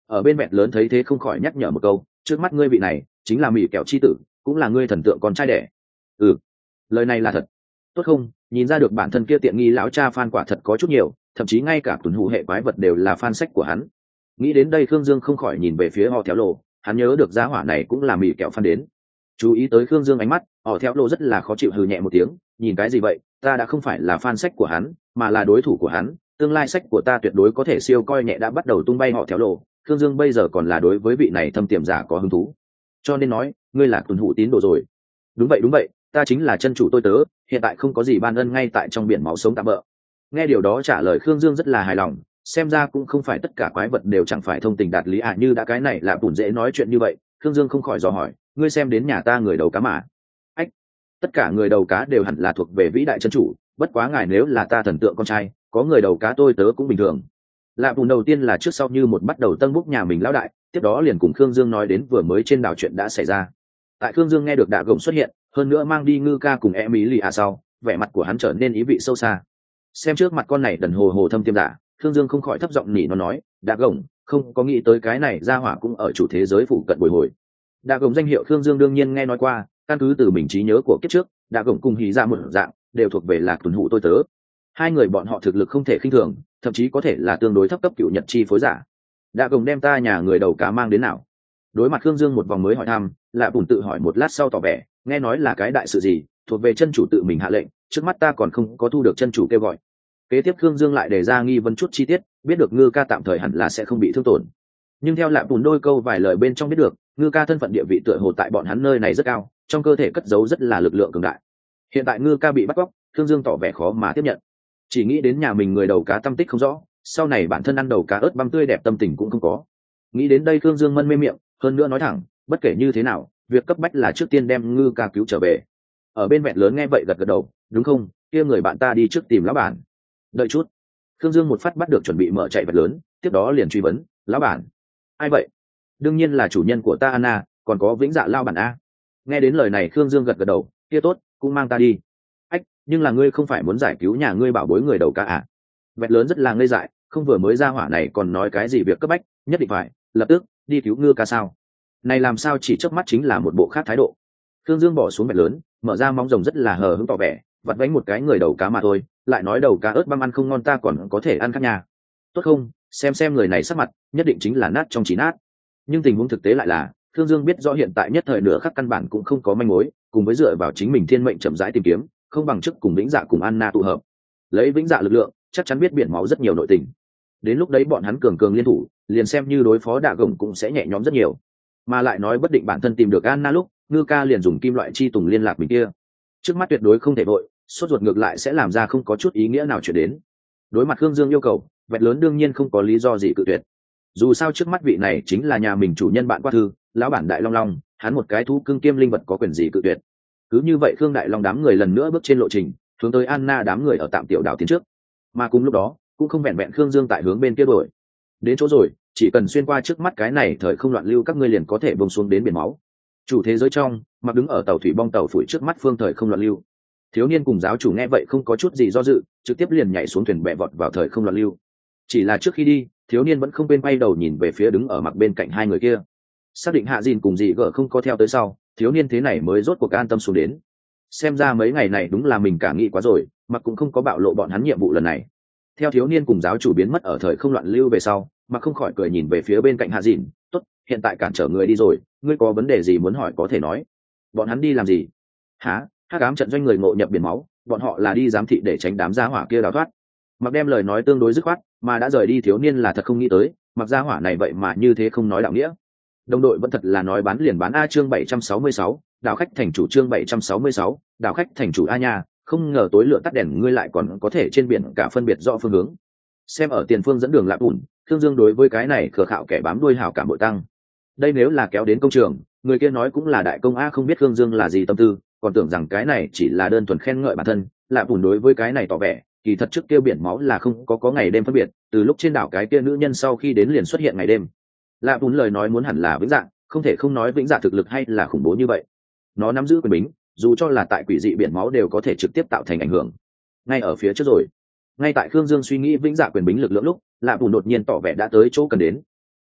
Ở bên vẹn lớn thấy thế không khỏi nhắc nhở một câu, trước mắt ngươi vị này chính là mỹ kẹo chi tử, cũng là ngươi thần tượng con trai đẻ. Ừ, lời này là thật. Tốt không, nhìn ra được bản thân kia tiện nghi lão cha fan quả thật có chút nhiều, thậm chí ngay cả tuần hụ hệ quái vật đều là fan sách của hắn. Nghĩ đến đây Khương Dương không khỏi nhìn về phía họ theo lộ, hắn nhớ được giá hỏa này cũng là mỹ kẹo fan đến. Chú ý tới Khương Dương ánh mắt, họ theo lộ rất là khó chịu hừ nhẹ một tiếng, nhìn cái gì vậy, ta đã không phải là fan sách của hắn, mà là đối thủ của hắn, tương lai sách của ta tuyệt đối có thể siêu coi nhẹ đã bắt đầu tung bay họ theo lộ. Khương Dương bây giờ còn là đối với vị này thâm tiềm giả có hứng thú, cho nên nói ngươi là tuần hụ tín đồ rồi. Đúng vậy đúng vậy, ta chính là chân chủ tôi tớ, hiện tại không có gì ban ân ngay tại trong biển máu sống tạm bỡ. Nghe điều đó trả lời Khương Dương rất là hài lòng, xem ra cũng không phải tất cả quái vật đều chẳng phải thông tình đạt lý à, như đã cái này là bùn dễ nói chuyện như vậy. Khương Dương không khỏi dò hỏi, ngươi xem đến nhà ta người đầu cá mà? Ách, tất cả người đầu cá đều hẳn là thuộc về vĩ đại chân chủ, bất quá ngài nếu là ta thần tượng con trai, có người đầu cá tôi tớ cũng bình thường. Lạ bùn đầu tiên là trước sau như một bắt đầu tân búc nhà mình lão đại, tiếp đó liền cùng Khương Dương nói đến vừa mới trên đảo chuyện đã xảy ra. Tại Khương Dương nghe được Đạ Gồng xuất hiện, hơn nữa mang đi Ngư Ca cùng Emily à sau, vẻ mặt của hắn trở nên ý vị sâu xa. Xem trước mặt con này đần hồ hồ thâm tiêm giả, Khương Dương không khỏi thấp giọng nỉ nó nói, Đạ Gồng, không có nghĩ tới cái này ra hỏa cũng ở chủ thế giới phụ cận bồi hồi. Đạ Gồng danh hiệu Khương Dương đương nhiên nghe nói qua, căn cứ từ mình trí nhớ của kiếp trước, Đạ Gồng cùng Hí Dạ một dạng, đều thuộc về Lạc Tuần Hụ tôi tớ. Hai người bọn họ thực lực không thể khinh thường, thậm chí có thể là tương đối thấp cấp cựu nhật chi phối giả. Đạ Gồng đem ta nhà người đầu cá mang đến nào? Đối mặt Khương Dương một vòng mới hỏi thăm, Lạ Bùn tự hỏi một lát sau tỏ vẻ, nghe nói là cái đại sự gì, thuộc về chân chủ tự mình hạ lệnh, trước mắt ta còn không có thu được chân chủ kêu gọi. Kế tiếp Khương Dương lại đề ra nghi vấn chút chi tiết, biết được Ngư Ca tạm thời hẳn là sẽ không bị thương tổn. Nhưng theo Lạ Bùn đôi câu vài lời bên trong biết được, Ngư Ca thân phận địa vị tựa hồ tại bọn hắn nơi này rất cao, trong cơ thể cất giấu rất là lực lượng cường đại. Hiện tại Ngư Ca bị bắt cóc, Khương Dương tỏ vẻ khó mà tiếp nhận. Chỉ nghĩ đến nhà mình người đầu cá tâm tích không rõ, sau này bản thân ăn đầu cá ớt băm tươi đẹp tâm tình cũng không có. Nghĩ đến đây Khương Dương mân mê miệng, hơn nữa nói thẳng, bất kể như thế nào, việc cấp bách là trước tiên đem Ngư Ca cứu trở về. Ở bên vẹn lớn nghe vậy gật gật đầu, đúng không, kia người bạn ta đi trước tìm lão bản. Đợi chút. Khương Dương một phát bắt được chuẩn bị mở chạy vẹt lớn, tiếp đó liền truy vấn, lão bản? Ai vậy? Đương nhiên là chủ nhân của ta Anna, còn có vĩnh dạ lao bản a. Nghe đến lời này Khương Dương gật gật đầu, kia tốt, cũng mang ta đi. Ách, nhưng là ngươi không phải muốn giải cứu nhà ngươi bảo bối người đầu cá à? Vẹt lớn rất là ngây dại, không vừa mới ra hỏa này còn nói cái gì việc cấp bách, nhất định phải lập tức đi cứu Ngư Ca sao? Này làm sao chỉ chớp mắt chính là một bộ khác thái độ. Khương Dương bỏ xuống vẹt lớn, mở ra móng rồng rất là hờ hững tỏ vẻ, vặt vánh một cái người đầu cá mà thôi, lại nói đầu cá ớt băm ăn không ngon ta còn có thể ăn khác nhà. Tốt không, xem xem người này sắc mặt, nhất định chính là nát trong trí nát. Nhưng tình huống thực tế lại là, Khương Dương biết rõ hiện tại nhất thời nửa khắc căn bản cũng không có manh mối, cùng với dựa vào chính mình thiên mệnh chậm rãi tìm kiếm, không bằng chức cùng Vĩnh Dạ cùng Anna tụ hợp. Lấy Vĩnh Dạ lực lượng, chắc chắn biết biển máu rất nhiều nội tình. Đến lúc đấy bọn hắn cường cường liên thủ, liền xem như đối phó Đạ Gồng cũng sẽ nhẹ nhõm rất nhiều. Mà lại nói bất định bản thân tìm được Anna lúc, Ngư Ca liền dùng kim loại chi tùng liên lạc mình kia. Trước mắt tuyệt đối không thể vội, sốt ruột ngược lại sẽ làm ra không có chút ý nghĩa nào chuyển đến. Đối mặt Khương Dương yêu cầu, vẹt lớn đương nhiên không có lý do gì cự tuyệt. Dù sao trước mắt vị này chính là nhà mình chủ nhân bạn qua thư, lão bản Đại Long Long, hắn một cái thú cưng kiêm linh vật có quyền gì cự tuyệt. Cứ như vậy Khương Đại Long đám người lần nữa bước trên lộ trình, hướng tới Anna đám người ở tạm tiểu đảo tiến trước. Mà cùng lúc đó, cũng không vẹn vẹn Khương Dương tại hướng bên kia đổi. Đến chỗ rồi, chỉ cần xuyên qua trước mắt cái này thời không loạn lưu các ngươi liền có thể bông xuống đến biển máu. Chủ thế giới trong, mặc đứng ở tàu thủy bong tàu phủi trước mắt phương thời không loạn lưu. Thiếu niên cùng giáo chủ nghe vậy không có chút gì do dự, trực tiếp liền nhảy xuống thuyền bè vọt vào thời không loạn lưu. Chỉ là trước khi đi, thiếu niên vẫn không quên quay đầu nhìn về phía đứng ở mặt bên cạnh hai người kia. Xác định Hạ Dìn cùng dị gở không có theo tới sau, thiếu niên thế này mới rốt cuộc an tâm xuống đến. Xem ra mấy ngày này đúng là mình cả nghĩ quá rồi, mặc cũng không có bạo lộ bọn hắn nhiệm vụ lần này. Theo thiếu niên cùng giáo chủ biến mất ở thời không loạn lưu về sau, mặc không khỏi cười nhìn về phía bên cạnh Hạ Dìn, tốt, hiện tại cản trở người đi rồi, ngươi có vấn đề gì muốn hỏi có thể nói. Bọn hắn đi làm gì? Hả? Hắc ám trận doanh người ngộ nhập biển máu, bọn họ là đi giám thị để tránh đám gia hỏa kia đào thoát. Mặc đem lời nói tương đối dứt khoát, mà đã rời đi thiếu niên là thật không nghĩ tới, mặc gia hỏa này vậy mà như thế không nói đạo nghĩa. Đồng đội vẫn thật là nói bán liền bán a. Chương bảy trăm sáu mươi sáu, đảo khách thành chủ. Chương bảy trăm sáu mươi sáu, đảo khách thành chủ a nha, không ngờ tối lửa tắt đèn ngươi lại còn có thể trên biển cả phân biệt rõ phương hướng. Xem ở tiền phương dẫn đường Lạp Ủn, Thương Dương đối với cái này khờ khạo kẻ bám đuôi hảo cảm bội tăng. Đây nếu là kéo đến công trường, người kia nói cũng là đại công a, không biết Thương Dương là gì tâm tư, còn tưởng rằng cái này chỉ là đơn thuần khen ngợi bản thân. Lạp Ủn đối với cái này tỏ vẻ, kỳ thật trước kia biển máu là không có có ngày đêm phân biệt, từ lúc trên đảo cái kia nữ nhân sau khi đến liền xuất hiện ngày đêm. Lạp Ủn lời nói muốn hẳn là vĩnh dạng, không thể không nói vĩnh dạ thực lực hay là khủng bố như vậy. Nó nắm giữ quyền bính, dù cho là tại quỷ dị biển máu đều có thể trực tiếp tạo thành ảnh hưởng. Ngay ở phía trước rồi, ngay tại Khương Dương suy nghĩ vĩnh dạ quyền bính lực lượng lúc, Lạp Ủn đột nhiên tỏ vẻ đã tới chỗ cần đến.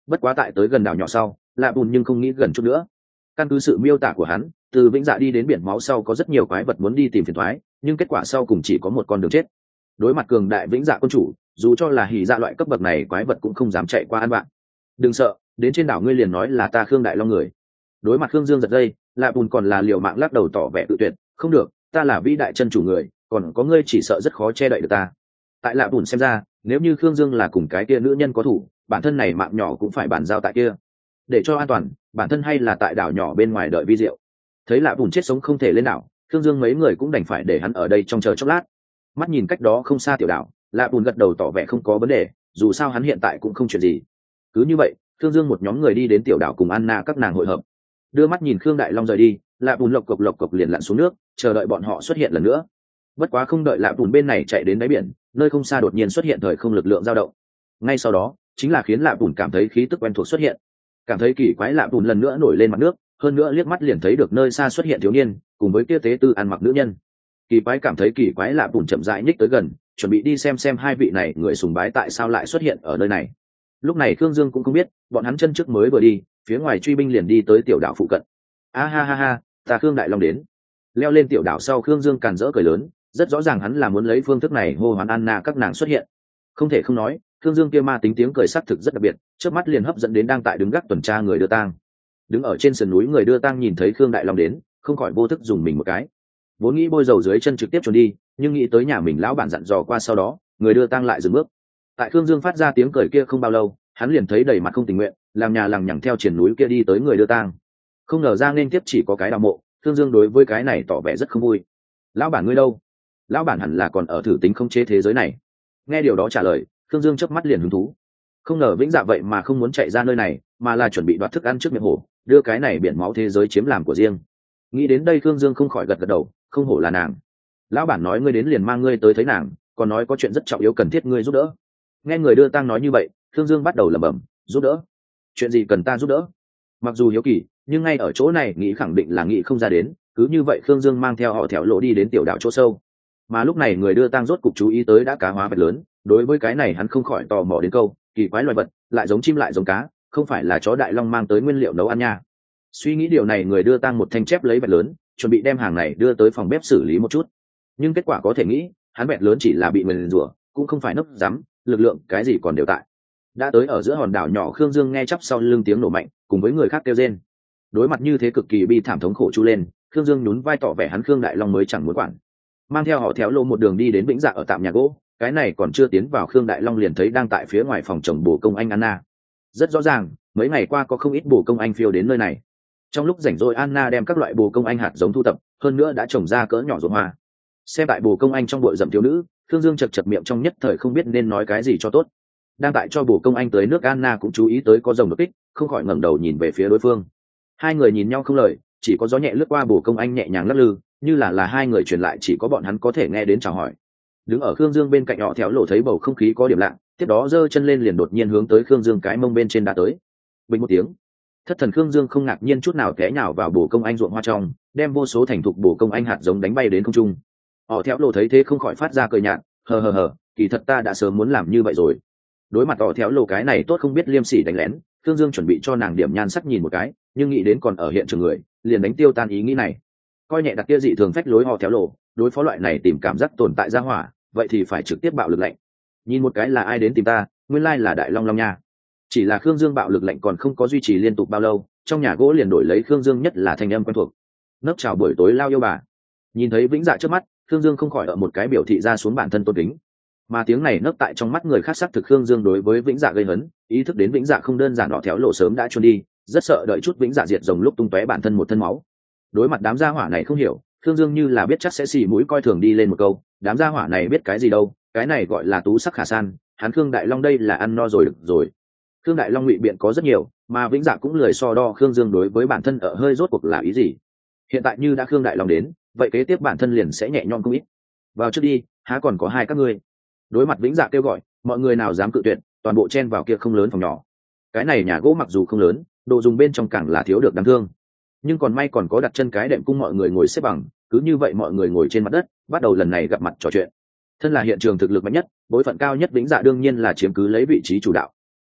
bất quá tại tới gần đảo nhỏ sau lạ bùn nhưng không nghĩ gần chút nữa. Căn cứ sự miêu tả của hắn, từ vĩnh dạ đi đến biển máu sau có rất nhiều quái vật muốn đi tìm phiền thoái, nhưng kết quả sau cùng chỉ có một con đường chết. Đối mặt cường đại vĩnh dạ quân chủ, dù cho là hỉ dạ loại cấp bậc này quái vật cũng không dám chạy qua ăn bạn. Đừng sợ, đến trên đảo ngươi liền nói là ta Khương Đại Long người. Đối mặt Khương Dương giật dây, lạ bùn còn là liều mạng lắc đầu tỏ vẻ tự tuyệt, không được, ta là vĩ đại chân chủ người, còn có ngươi chỉ sợ rất khó che đậy được ta. Tại lạ bùn xem ra, nếu như Khương Dương là cùng cái kia nữ nhân có thủ, bản thân này mạng nhỏ cũng phải bàn giao tại kia. Để cho an toàn, bản thân hay là tại đảo nhỏ bên ngoài đợi vi diệu. Thấy lạ bùn chết sống không thể lên đảo, Khương Dương mấy người cũng đành phải để hắn ở đây trong chờ chốc lát. Mắt nhìn cách đó không xa tiểu đảo, lạ bùn gật đầu tỏ vẻ không có vấn đề, dù sao hắn hiện tại cũng không chuyện gì. Cứ như vậy, Khương Dương một nhóm người đi đến tiểu đảo cùng Anna các nàng hội hợp. Đưa mắt nhìn Khương Đại Long rời đi, lạ bùn lộc cộc lộc cộc liền lặn xuống nước, chờ đợi bọn họ xuất hiện lần nữa. Bất quá không đợi lạ bùn bên này chạy đến đáy biển, nơi không xa đột nhiên xuất hiện thời không lực lượng dao động. Ngay sau đó, chính là khiến lạ bùn cảm thấy khí tức quen thuộc xuất hiện. Cảm thấy kỳ quái, lạ bùn lần nữa nổi lên mặt nước, hơn nữa liếc mắt liền thấy được nơi xa xuất hiện thiếu niên cùng với kia tế tư ăn mặc nữ nhân. Kỳ quái cảm thấy kỳ quái, lạ bùn chậm rãi nhích tới gần, chuẩn bị đi xem xem hai vị này người sùng bái tại sao lại xuất hiện ở nơi này. Lúc này Khương Dương cũng không biết, bọn hắn chân trước mới vừa đi, phía ngoài truy binh liền đi tới tiểu đảo phụ cận. A ha ha ha, ta Khương Đại Long đến. Leo lên tiểu đảo sau, Khương Dương càn rỡ cười lớn, rất rõ ràng hắn là muốn lấy phương thức này hô hoán Anna các nàng xuất hiện. Không thể không nói, Khương Dương kia ma tính tiếng cười sắc thực rất đặc biệt, chớp mắt liền hấp dẫn đến đang tại đứng gác tuần tra người đưa tang. Đứng ở trên sườn núi người đưa tang nhìn thấy Khương Đại Long đến, không khỏi vô thức dùng mình một cái. Vốn nghĩ bôi dầu dưới chân trực tiếp trốn đi, nhưng nghĩ tới nhà mình lão bản dặn dò qua sau đó, người đưa tang lại dừng bước. Tại Khương Dương phát ra tiếng cười kia không bao lâu, hắn liền thấy đầy mặt không tình nguyện, làm nhà lằng nhằng theo triển núi kia đi tới người đưa tang. Không ngờ ra nên tiếp chỉ có cái đào mộ, Khương Dương đối với cái này tỏ vẻ rất không vui. Lão bản ngươi đâu? Lão bản hẳn là còn ở thử tính không chế thế giới này. Nghe điều đó trả lời, Khương Dương chớp mắt liền hứng thú. Không ngờ Vĩnh Dạ vậy mà không muốn chạy ra nơi này, mà là chuẩn bị đoạt thức ăn trước miệng hổ, đưa cái này biển máu thế giới chiếm làm của riêng. Nghĩ đến đây, Khương Dương không khỏi gật gật đầu, không hổ là nàng. Lão bản nói ngươi đến liền mang ngươi tới thấy nàng, còn nói có chuyện rất trọng yếu cần thiết ngươi giúp đỡ. Nghe người đưa tang nói như vậy, Khương Dương bắt đầu lẩm bẩm, giúp đỡ? Chuyện gì cần ta giúp đỡ? Mặc dù hiếu kỳ, nhưng ngay ở chỗ này nghĩ khẳng định là nghĩ không ra đến, cứ như vậy Khương Dương mang theo họ thẻo lộ đi đến tiểu đảo chỗ sâu. Mà lúc này người đưa tang rốt cục chú ý tới đã cá hóa vật lớn, đối với cái này hắn không khỏi tò mò đến câu, kỳ quái loài vật, lại giống chim lại giống cá, không phải là chó Đại Long mang tới nguyên liệu nấu ăn nha. Suy nghĩ điều này, người đưa tang một thanh chép lấy vật lớn, chuẩn bị đem hàng này đưa tới phòng bếp xử lý một chút. Nhưng kết quả có thể nghĩ, hắn vẹt lớn chỉ là bị mình rủa, cũng không phải nốc rắm, lực lượng cái gì còn đều tại. Đã tới ở giữa hòn đảo nhỏ, Khương Dương nghe chắp sau lưng tiếng nổ mạnh, cùng với người khác kêu rên. Đối mặt như thế cực kỳ bi thảm thống khổ chu lên, Khương Dương nhún vai tỏ vẻ hắn Khương Đại Long mới chẳng muốn quản. Mang theo họ theo lộ một đường đi đến Vĩnh Dạ ở tạm nhà gỗ, cái này còn chưa tiến vào, Khương Đại Long liền thấy đang tại phía ngoài phòng chồng bồ công anh Anna. Rất rõ ràng, mấy ngày qua có không ít bồ công anh phiêu đến nơi này. Trong lúc rảnh rỗi, Anna đem các loại bồ công anh hạt giống thu tập, hơn nữa đã trồng ra cỡ nhỏ ruộng hoa. Xem tại bồ công anh trong bụi rậm thiếu nữ, Khương Dương chật chật miệng trong nhất thời không biết nên nói cái gì cho tốt. Đang tại cho bồ công anh tới nước, Anna cũng chú ý tới có rồng đột kích, không khỏi ngẩng đầu nhìn về phía đối phương. Hai người nhìn nhau không lời, chỉ có gió nhẹ lướt qua, bồ công anh nhẹ nhàng lắc lư, như là là hai người truyền lại chỉ có bọn hắn có thể nghe đến chào hỏi. Đứng ở Khương Dương bên cạnh họ Theo Lộ thấy bầu không khí có điểm lạ, tiếp đó giơ chân lên liền đột nhiên hướng tới Khương Dương cái mông bên trên đã tới. Bình một tiếng, thất thần Khương Dương không ngạc nhiên chút nào té nhào vào bồ công anh ruộng hoa trong, đem vô số thành thục bồ công anh hạt giống đánh bay đến không trung. Họ Theo Lộ thấy thế không khỏi phát ra cười nhạt, hờ hờ hờ, kỳ thật ta đã sớm muốn làm như vậy rồi. Đối mặt họ Theo Lộ cái này tốt không biết liêm sỉ đánh lén, Khương Dương chuẩn bị cho nàng điểm nhan sắc nhìn một cái, nhưng nghĩ đến còn ở hiện trường người, liền đánh tiêu tan ý nghĩ này. Coi nhẹ đặc kia dị thường phách lối họ Theo Lộ, đối phó loại này tìm cảm giác tồn tại ra hỏa, vậy thì phải trực tiếp bạo lực lệnh. Nhìn một cái là ai đến tìm ta, nguyên lai là Đại Long Long nha. Chỉ là Khương Dương bạo lực lệnh còn không có duy trì liên tục bao lâu, trong nhà gỗ liền đổi lấy Khương Dương nhất là thanh âm quen thuộc. Nấc chào buổi tối lao yêu bà. Nhìn thấy Vĩnh Dạ trước mắt, Khương Dương không khỏi ở một cái biểu thị ra xuống bản thân tôn kính. Mà tiếng này nấc tại trong mắt người khác xác thực Khương Dương đối với Vĩnh Dạ gây hấn, ý thức đến Vĩnh Dạ không đơn giản, đỏ Theo Lộ sớm đã trốn đi, rất sợ đợi chút Vĩnh Dạ diệt rồng lúc tung tóe bản thân một thân máu. Đối mặt đám gia hỏa này không hiểu, Khương Dương như là biết chắc sẽ xì mũi coi thường đi lên một câu, đám gia hỏa này biết cái gì đâu, cái này gọi là tú sắc khả san, hắn Khương Đại Long đây là ăn no rồi được rồi. Khương Đại Long ngụy biện có rất nhiều, mà Vĩnh Dạ cũng lười so đo Khương Dương đối với bản thân ở hơi rốt cuộc là ý gì. Hiện tại như đã Khương Đại Long đến, vậy kế tiếp bản thân liền sẽ nhẹ nhõm không ít. Vào trước đi, há còn có hai các ngươi. Đối mặt Vĩnh Dạ kêu gọi, mọi người nào dám cự tuyệt, toàn bộ chen vào kia không lớn phòng nhỏ. Cái này nhà gỗ mặc dù không lớn, đồ dùng bên trong càng là thiếu được đáng thương, nhưng còn may còn có đặt chân cái đệm cung, mọi người ngồi xếp bằng, cứ như vậy mọi người ngồi trên mặt đất, bắt đầu lần này gặp mặt trò chuyện. Thân là hiện trường thực lực mạnh nhất, bối phận cao nhất Vĩnh Dạ đương nhiên là chiếm cứ lấy vị trí chủ đạo.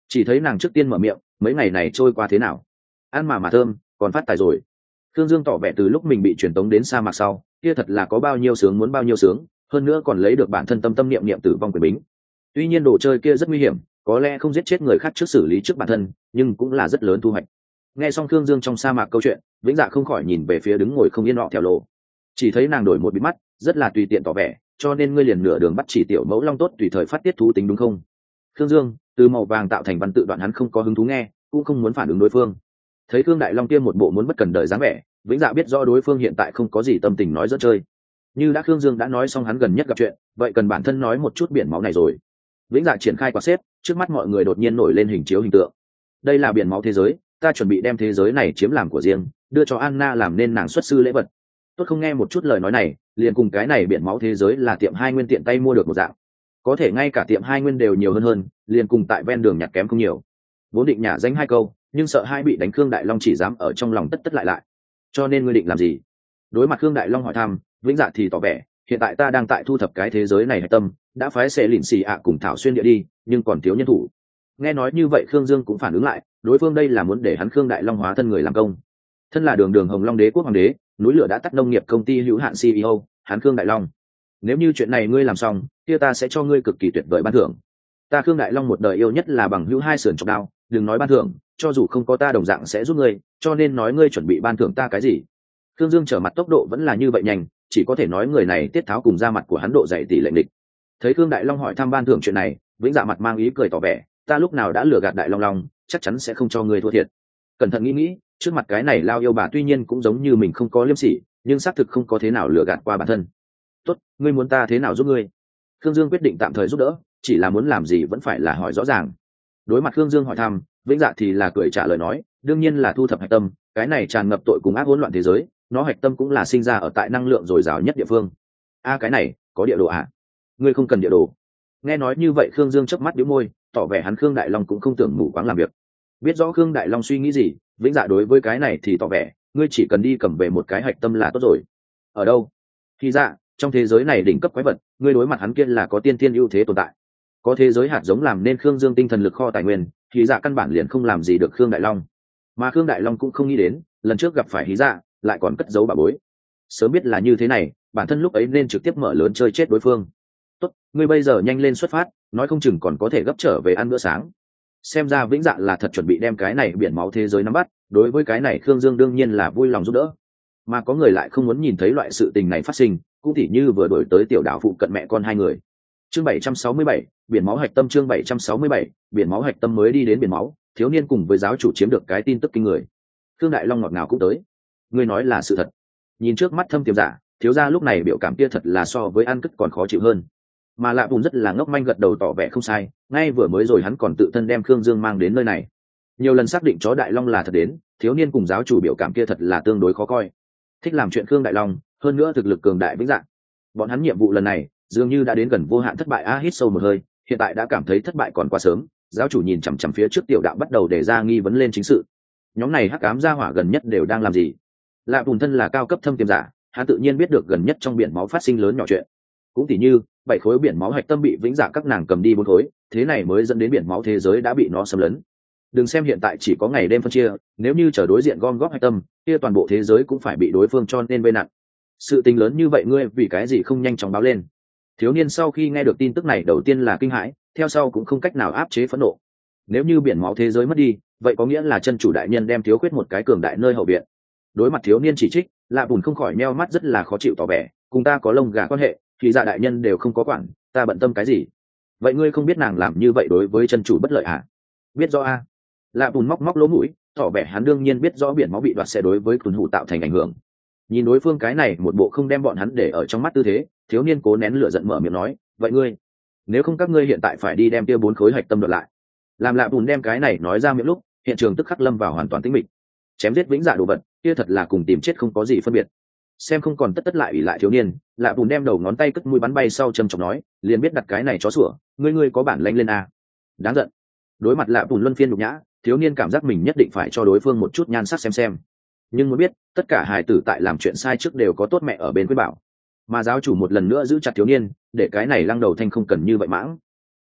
Chỉ thấy nàng trước tiên mở miệng, mấy ngày này trôi qua thế nào? Ăn mà mà thơm, còn phát tài rồi. Khương Dương tỏ vẻ từ lúc mình bị truyền tống đến sa mạc sau, kia thật là có bao nhiêu sướng muốn bao nhiêu sướng, hơn nữa còn lấy được bản thân tâm tâm niệm niệm tử vong quyền bính. Tuy nhiên đồ chơi kia rất nguy hiểm, có lẽ không giết chết người khác trước xử lý trước bản thân, nhưng cũng là rất lớn thu hoạch. Nghe xong Khương Dương trong sa mạc câu chuyện, Vĩnh Dạ không khỏi nhìn về phía đứng ngồi không yên nọ theo lộ. Chỉ thấy nàng đổi một bít mắt, rất là tùy tiện tỏ vẻ, cho nên ngươi liền nửa đường bắt chỉ tiểu mẫu long tốt tùy thời phát tiết thú tính đúng không? Khương Dương, từ màu vàng tạo thành văn tự đoạn hắn không có hứng thú nghe, cũng không muốn phản ứng đối phương. Thấy Khương Đại Long kia một bộ muốn bất cần đời dáng vẻ, Vĩnh Dạ biết rõ đối phương hiện tại không có gì tâm tình nói dỡ chơi. Như đã Khương Dương đã nói xong hắn gần nhất gặp chuyện, vậy cần bản thân nói một chút biển máu này rồi. Vĩnh Dạ triển khai quạt xếp, trước mắt mọi người đột nhiên nổi lên hình chiếu hình tượng. Đây là biển máu thế giới, ta chuẩn bị đem thế giới này chiếm làm của riêng, đưa cho Anna làm nên nàng xuất sư lễ vật. Tốt không nghe một chút lời nói này, liền cùng cái này biển máu thế giới là tiệm hai nguyên tiện tay mua được một dạng. Có thể ngay cả tiệm hai nguyên đều nhiều hơn hơn, liền cùng tại ven đường nhặt kém không nhiều. Vốn định nhả danh hai câu, nhưng sợ hai bị đánh Khương Đại Long chỉ dám ở trong lòng tất tất lại lại. Cho nên ngươi định làm gì? Đối mặt Khương Đại Long hỏi thăm, Vĩnh Dạ thì tỏ vẻ, hiện tại ta đang tại thu thập cái thế giới này hạch tâm, đã phái xe lìn xì ạ cùng thảo xuyên địa đi, nhưng còn thiếu nhân thủ. Nghe nói như vậy Khương Dương cũng phản ứng lại, đối phương đây là muốn để hắn Khương Đại Long hóa thân người làm công. Thân là đường đường Hồng Long Đế quốc hoàng đế, núi lửa đã tắt nông nghiệp công ty hữu hạn xê e ô, hắn Khương Đại Long. Nếu như chuyện này ngươi làm xong, kia ta sẽ cho ngươi cực kỳ tuyệt vời ban thưởng. Ta Khương Đại Long một đời yêu nhất là bằng hữu hai sườn chọc đao, đừng nói ban thưởng, cho dù không có ta đồng dạng sẽ giúp ngươi, cho nên nói ngươi chuẩn bị ban thưởng ta cái gì? Khương Dương trở mặt tốc độ vẫn là như vậy nhanh, chỉ có thể nói người này tiết tháo cùng ra mặt của hắn độ dày tỷ lệ địch. Thấy Khương Đại Long hỏi thăm ban thưởng chuyện này, Vĩnh Dạ mặt mang ý cười tỏ vẻ, ta lúc nào đã lừa gạt Đại Long Long, chắc chắn sẽ không cho ngươi thua thiệt. Cẩn thận nghĩ nghĩ, trước mặt cái này lao yêu bà tuy nhiên cũng giống như mình không có liêm sỉ, nhưng xác thực không có thế nào lừa gạt qua bản thân. Tốt, ngươi muốn ta thế nào giúp ngươi? Khương Dương quyết định tạm thời giúp đỡ, chỉ là muốn làm gì vẫn phải là hỏi rõ ràng. Đối mặt Khương Dương hỏi thăm, Vĩnh Dạ thì là cười trả lời nói, đương nhiên là thu thập hạch tâm, cái này tràn ngập tội cùng ác hỗn loạn thế giới, nó hạch tâm cũng là sinh ra ở tại năng lượng dồi dào nhất địa phương. A à, cái này, có địa đồ à? Ngươi không cần địa đồ. Nghe nói như vậy Khương Dương chớp mắt nhíu môi, tỏ vẻ hắn Khương Đại Long cũng không tưởng mù quáng làm việc. Biết rõ Khương Đại Long suy nghĩ gì, Vĩnh Dạ đối với cái này thì tỏ vẻ, ngươi chỉ cần đi cầm về một cái hạch tâm là tốt rồi. Ở đâu? Thì dạ, trong thế giới này đỉnh cấp quái vật, ngươi đối mặt hắn kia là có tiên tiên ưu thế tồn tại. Có thế giới hạt giống làm nên Khương Dương tinh thần lực kho tài nguyên, thì dạ căn bản liền không làm gì được Khương Đại Long. Mà Khương Đại Long cũng không nghĩ đến, lần trước gặp phải hí dạ, lại còn cất giấu bà bối. Sớm biết là như thế này, bản thân lúc ấy nên trực tiếp mở lớn chơi chết đối phương. Tốt, ngươi bây giờ nhanh lên xuất phát, nói không chừng còn có thể gấp trở về ăn bữa sáng. Xem ra Vĩnh Dạ là thật chuẩn bị đem cái này biển máu thế giới nắm bắt, đối với cái này Khương Dương đương nhiên là vui lòng giúp đỡ. Mà có người lại không muốn nhìn thấy loại sự tình này phát sinh, cũng tỉ như vừa đổi tới tiểu đảo phụ cận mẹ con hai người. Chương bảy trăm sáu mươi bảy, biển máu hạch tâm. Chương bảy trăm sáu mươi bảy, biển máu hạch tâm. Mới đi đến biển máu, thiếu niên cùng với giáo chủ chiếm được cái tin tức kinh người. Khương Đại Long ngọt ngào cũng tới. Ngươi nói là sự thật. Nhìn trước mắt thâm tiềm giả, thiếu gia lúc này biểu cảm kia thật là so với ăn cất còn khó chịu hơn. Mà Lạ Bùn rất là ngốc manh gật đầu tỏ vẻ không sai, ngay vừa mới rồi hắn còn tự thân đem Khương Dương mang đến nơi này. Nhiều lần xác định chó Đại Long là thật đến, thiếu niên cùng giáo chủ biểu cảm kia thật là tương đối khó coi. Thích làm chuyện Khương Đại Long, hơn nữa thực lực cường đại vĩnh dạng. Bọn hắn nhiệm vụ lần này dường như đã đến gần vô hạn thất bại. A hít sâu một hơi, hiện tại đã cảm thấy thất bại còn quá sớm. Giáo chủ nhìn chằm chằm phía trước tiểu đạo bắt đầu để ra nghi vấn lên chính sự. Nhóm này hắc ám gia hỏa gần nhất đều đang làm gì? Lạ Bùn thân là cao cấp thâm tiềm giả, hắn tự nhiên biết được gần nhất trong biển máu phát sinh lớn nhỏ chuyện. Cũng tỉ như bảy khối biển máu hạch tâm bị vĩnh dạ các nàng cầm đi bốn khối, thế này mới dẫn đến biển máu thế giới đã bị nó xâm lấn. Đừng xem hiện tại chỉ có ngày đêm phân chia, nếu như chờ đối diện gom góp hạch tâm, kia toàn bộ thế giới cũng phải bị đối phương cho nên vây nặng. Sự tình lớn như vậy ngươi vì cái gì không nhanh chóng báo lên? Thiếu niên sau khi nghe được tin tức này đầu tiên là kinh hãi, theo sau cũng không cách nào áp chế phẫn nộ. Nếu như biển máu thế giới mất đi, vậy có nghĩa là chân chủ đại nhân đem thiếu khuyết một cái cường đại nơi hậu viện. Đối mặt thiếu niên chỉ trích, Lạ Bùn không khỏi meo mắt rất là khó chịu tỏ vẻ, cùng ta có lông gà quan hệ, thì dạ đại nhân đều không có quản, ta bận tâm cái gì? Vậy ngươi không biết nàng làm như vậy đối với chân chủ bất lợi à? Biết rõ a? À? Lạ Bùn móc móc lỗ mũi, tỏ vẻ hắn đương nhiên biết rõ biển máu bị đoạt sẽ đối với tuần hủ tạo thành ảnh hưởng. Nhìn đối phương cái này một bộ không đem bọn hắn để ở trong mắt tư thế, thiếu niên cố nén lửa giận mở miệng nói, vậy ngươi, nếu không các ngươi hiện tại phải đi đem kia bốn khối hạch tâm đoạt lại. Làm Lạ Bùn đem cái này nói ra miệng lúc, hiện trường tức khắc lâm vào hoàn toàn tĩnh mịch. Chém giết vĩnh dạ đồ vật, kia thật là cùng tìm chết không có gì phân biệt. Xem không còn tất tất lại ủy lại thiếu niên, Lạ Bùn đem đầu ngón tay cất mũi bắn bay sau châm chọc nói, liền biết đặt cái này chó sủa, ngươi ngươi có bản lãnh lên a. Đáng giận. Đối mặt Lạ Bùn luân phiên nhục nhã, thiếu niên cảm giác mình nhất định phải cho đối phương một chút nhan sắc xem xem. Nhưng muốn biết, tất cả hài tử tại làm chuyện sai trước đều có tốt mẹ ở bên khuyên bảo. Mà giáo chủ một lần nữa giữ chặt thiếu niên, để cái này lăng đầu thanh không cần như vậy mãng.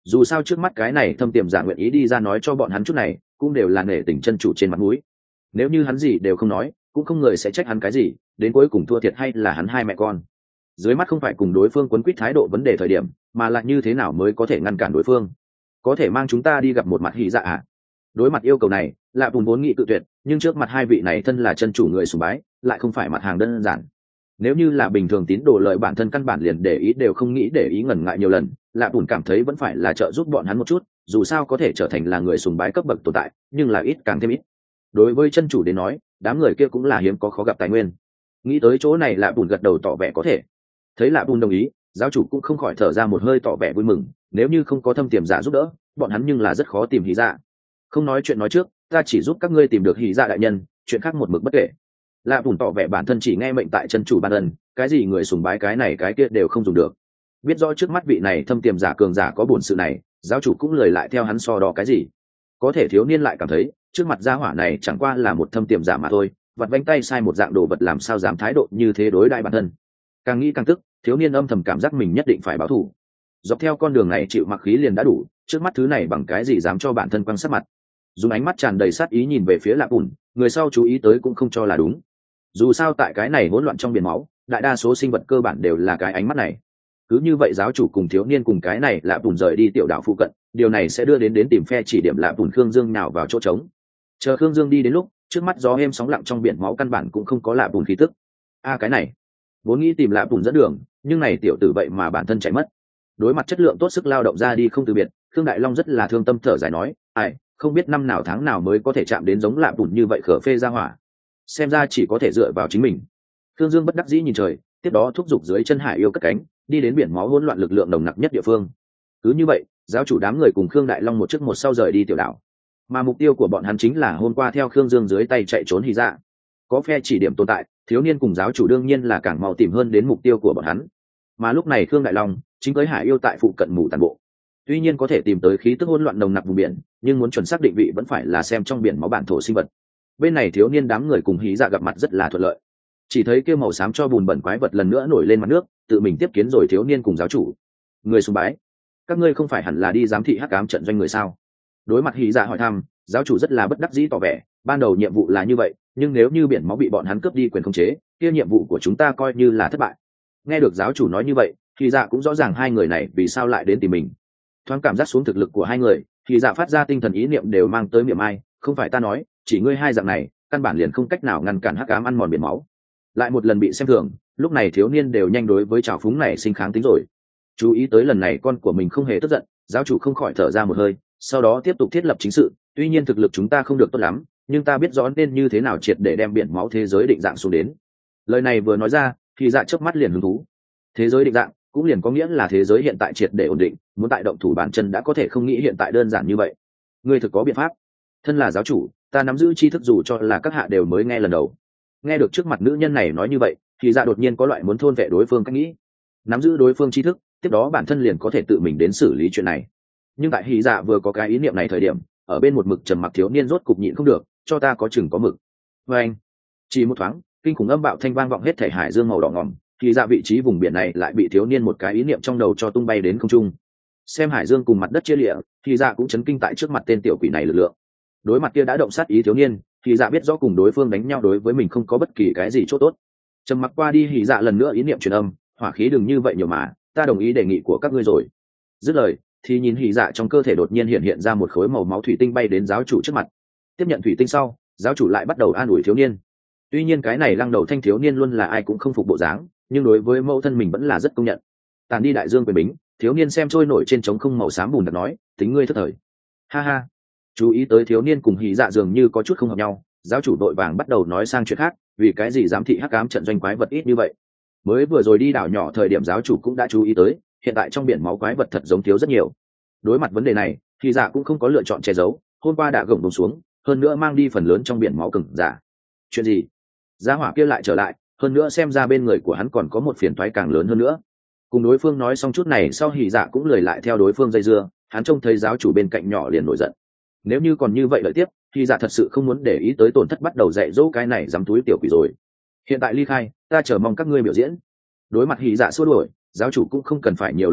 dù sao trước mắt cái này thâm tiềm giả nguyện ý đi ra nói cho bọn hắn chút này cũng đều là nể tình chân chủ trên mặt mũi. Nếu như hắn gì đều không nói cũng không người sẽ trách hắn cái gì, đến cuối cùng thua thiệt hay là hắn hai mẹ con. Dưới mắt không phải cùng đối phương quấn quýt thái độ vấn đề thời điểm, mà là như thế nào mới có thể ngăn cản đối phương. Có thể mang chúng ta đi gặp một mặt Hỉ Dạ à? Đối mặt yêu cầu này, Lạ Bùn vốn nghĩ tự tuyệt, nhưng trước mặt hai vị này thân là chân chủ người sùng bái, lại không phải mặt hàng đơn giản. Nếu như là bình thường tín đồ lời bản thân căn bản liền để ý đều không nghĩ để ý ngần ngại nhiều lần, Lạ Bùn cảm thấy vẫn phải là trợ giúp bọn hắn một chút, dù sao có thể trở thành là người sùng bái cấp bậc tồn tại, nhưng là ít càng thêm ít. Đối với chân chủ đến nói, đám người kia cũng là hiếm có khó gặp tài nguyên. Nghĩ tới chỗ này, Lạ Bùn gật đầu tỏ vẻ có thể. Thấy Lạ Bùn đồng ý, giáo chủ cũng không khỏi thở ra một hơi tỏ vẻ vui mừng, nếu như không có thâm tiềm giả giúp đỡ, bọn hắn nhưng là rất khó tìm Hỉ Dạ. Không nói chuyện nói trước, ta chỉ giúp các ngươi tìm được Hỉ Dạ đại nhân, chuyện khác một mực bất kể. Lạ Bùn tỏ vẻ bản thân chỉ nghe mệnh tại chân chủ ban ân, cái gì người sùng bái cái này cái kia đều không dùng được. Biết rõ trước mắt vị này thâm tiềm giả cường giả có bổn sự này, giáo chủ cũng lời lại theo hắn so đo cái gì. Có thể thiếu niên lại cảm thấy trước mặt gia hỏa này chẳng qua là một thâm tiềm giả mà thôi, vặt vánh tay sai một dạng đồ vật làm sao dám thái độ như thế đối đại bản thân. Càng nghĩ càng tức, thiếu niên âm thầm cảm giác mình nhất định phải báo thù. Dọc theo con đường này chịu mặc khí liền đã đủ, trước mắt thứ này bằng cái gì dám cho bản thân quăng sát mặt. Dùng ánh mắt tràn đầy sát ý nhìn về phía Lạ Bùn, người sau chú ý tới cũng không cho là đúng. Dù sao tại cái này hỗn loạn trong biển máu, đại đa số sinh vật cơ bản đều là cái ánh mắt này. Cứ như vậy giáo chủ cùng thiếu niên cùng cái này Lạ Bùn rời đi tiểu đảo phụ cận, điều này sẽ đưa đến đến tìm phe chỉ điểm Lạ Bùn Khương Dương nào vào chỗ trống. Chờ Khương Dương đi đến lúc, trước mắt gió êm sóng lặng trong biển máu căn bản cũng không có Lạ Bùn khí tức. A cái này, vốn nghĩ tìm Lạ Bùn dẫn đường, nhưng này tiểu tử vậy mà bản thân chạy mất. Đối mặt chất lượng tốt sức lao động ra đi không từ biệt, Khương Đại Long rất là thương tâm thở dài nói, ai, không biết năm nào tháng nào mới có thể chạm đến giống Lạ Bùn như vậy khở phê ra hỏa. Xem ra chỉ có thể dựa vào chính mình. Khương Dương bất đắc dĩ nhìn trời, tiếp đó thúc giục dưới chân hải yêu cất cánh, đi đến biển máu hỗn loạn lực lượng nồng nặc nhất địa phương. Cứ như vậy, giáo chủ đám người cùng Khương Đại Long một trước một sau rời đi tiểu đảo. Mà mục tiêu của bọn hắn chính là hôm qua theo Khương Dương dưới tay chạy trốn Hỉ Dạ. Có phe chỉ điểm tồn tại, thiếu niên cùng giáo chủ đương nhiên là càng mau tìm hơn đến mục tiêu của bọn hắn. Mà lúc này Khương Đại Long chính tới hải yêu tại phụ cận mù tàn bộ. Tuy nhiên có thể tìm tới khí tức hỗn loạn nồng nặc vùng biển, nhưng muốn chuẩn xác định vị vẫn phải là xem trong biển máu bản thổ sinh vật. Bên này thiếu niên đám người cùng Hỉ Dạ gặp mặt rất là thuận lợi. Chỉ thấy kia màu xám cho bùn bẩn quái vật lần nữa nổi lên mặt nước, tự mình tiếp kiến rồi thiếu niên cùng giáo chủ. Người sùng bái, các ngươi không phải hẳn là đi giám thị hắc ám trận doanh người sao? Đối mặt Hỉ Dạ hỏi thăm, giáo chủ rất là bất đắc dĩ tỏ vẻ, ban đầu nhiệm vụ là như vậy, nhưng nếu như biển máu bị bọn hắn cướp đi quyền khống chế, kia nhiệm vụ của chúng ta coi như là thất bại. Nghe được giáo chủ nói như vậy, Hỉ Dạ cũng rõ ràng hai người này vì sao lại đến tìm mình. Thoáng cảm giác xuống thực lực của hai người, Hỉ Dạ phát ra tinh thần ý niệm đều mang tới miệng ai, không phải ta nói, chỉ ngươi hai dạng này, căn bản liền không cách nào ngăn cản hắc ám ăn mòn biển máu. Lại một lần bị xem thường, lúc này thiếu niên đều nhanh đối với trào phúng này sinh kháng tính rồi. Chú ý tới lần này con của mình không hề tức giận, giáo chủ không khỏi thở ra một hơi, sau đó tiếp tục thiết lập chính sự. Tuy nhiên thực lực chúng ta không được tốt lắm, nhưng ta biết rõ nên như thế nào triệt để đem biển máu thế giới định dạng xuống đến. Lời này vừa nói ra, thì dạ chớp mắt liền hứng thú. Thế giới định dạng cũng liền có nghĩa là thế giới hiện tại triệt để ổn định, muốn tại động thủ bản chân đã có thể không nghĩ hiện tại đơn giản như vậy. Ngươi thực có biện pháp? Thân là giáo chủ, ta nắm giữ tri thức dù cho là các hạ đều mới nghe lần đầu. Nghe được trước mặt nữ nhân này nói như vậy, thì dạ đột nhiên có loại muốn thôn vệ đối phương cách nghĩ. Nắm giữ đối phương tri thức, tiếp đó bản thân liền có thể tự mình đến xử lý chuyện này. Nhưng tại Hỉ Dạ vừa có cái ý niệm này thời điểm, ở bên một mực trầm mặc thiếu niên rốt cục nhịn không được, cho ta có chừng có mực. Và anh, chỉ một thoáng, kinh khủng âm bạo thanh vang vọng hết thể hải dương màu đỏ ngòm, Hỉ Dạ vị trí vùng biển này lại bị thiếu niên một cái ý niệm trong đầu cho tung bay đến không trung. Xem hải dương cùng mặt đất chia liễu, Hỉ Dạ cũng chấn kinh tại trước mặt tên tiểu quỷ này lực lượng. Đối mặt kia đã động sát ý thiếu niên, Hỉ Dạ biết rõ cùng đối phương đánh nhau đối với mình không có bất kỳ cái gì chỗ tốt. Trầm mặc qua đi, Hỉ Dạ lần nữa ý niệm truyền âm, hỏa khí đừng như vậy nhiều mà, ta đồng ý đề nghị của các ngươi rồi. Dứt lời, thì nhìn Hỉ Dạ trong cơ thể đột nhiên hiện hiện ra một khối màu máu thủy tinh bay đến giáo chủ trước mặt. Tiếp nhận thủy tinh sau, giáo chủ lại bắt đầu an ủi thiếu niên. Tuy nhiên cái này lăng đầu thanh thiếu niên luôn là ai cũng không phục bộ dáng, nhưng đối với mẫu thân mình vẫn là rất công nhận. Tàn đi đại dương quyền bính, thiếu niên xem trôi nổi trên trống không màu xám bùn đặc nói, tính ngươi thất thời. Ha ha. Chú ý tới thiếu niên cùng Hỉ Dạ dường như có chút không hợp nhau, giáo chủ đội vàng bắt đầu nói sang chuyện khác, vì cái gì giám thị hắc ám trận doanh quái vật ít như vậy. Mới vừa rồi đi đảo nhỏ thời điểm giáo chủ cũng đã chú ý tới, hiện tại trong biển máu quái vật thật giống thiếu rất nhiều. Đối mặt vấn đề này, Hỉ Dạ cũng không có lựa chọn che giấu, hôm qua đã gồng bùng xuống, hơn nữa mang đi phần lớn trong biển máu cứng giả. Chuyện gì? Gia hỏa kia lại trở lại, hơn nữa xem ra bên người của hắn còn có một phiền toái càng lớn hơn nữa. Cùng đối phương nói xong chút này sau, Hỉ Dạ cũng lười lại theo đối phương dây dưa, hắn trông thấy giáo chủ bên cạnh nhỏ liền nổi giận. Nếu như còn như vậy lợi tiếp, Hỉ Dạ thật sự không muốn để ý tới tổn thất, bắt đầu dạy dỗ cái này dám túi tiểu quỷ rồi. Hiện tại ly khai, ta chờ mong các ngươi biểu diễn. Đối mặt Hỉ Dạ xua đuổi, giáo chủ cũng không cần phải nhiều lời nữa,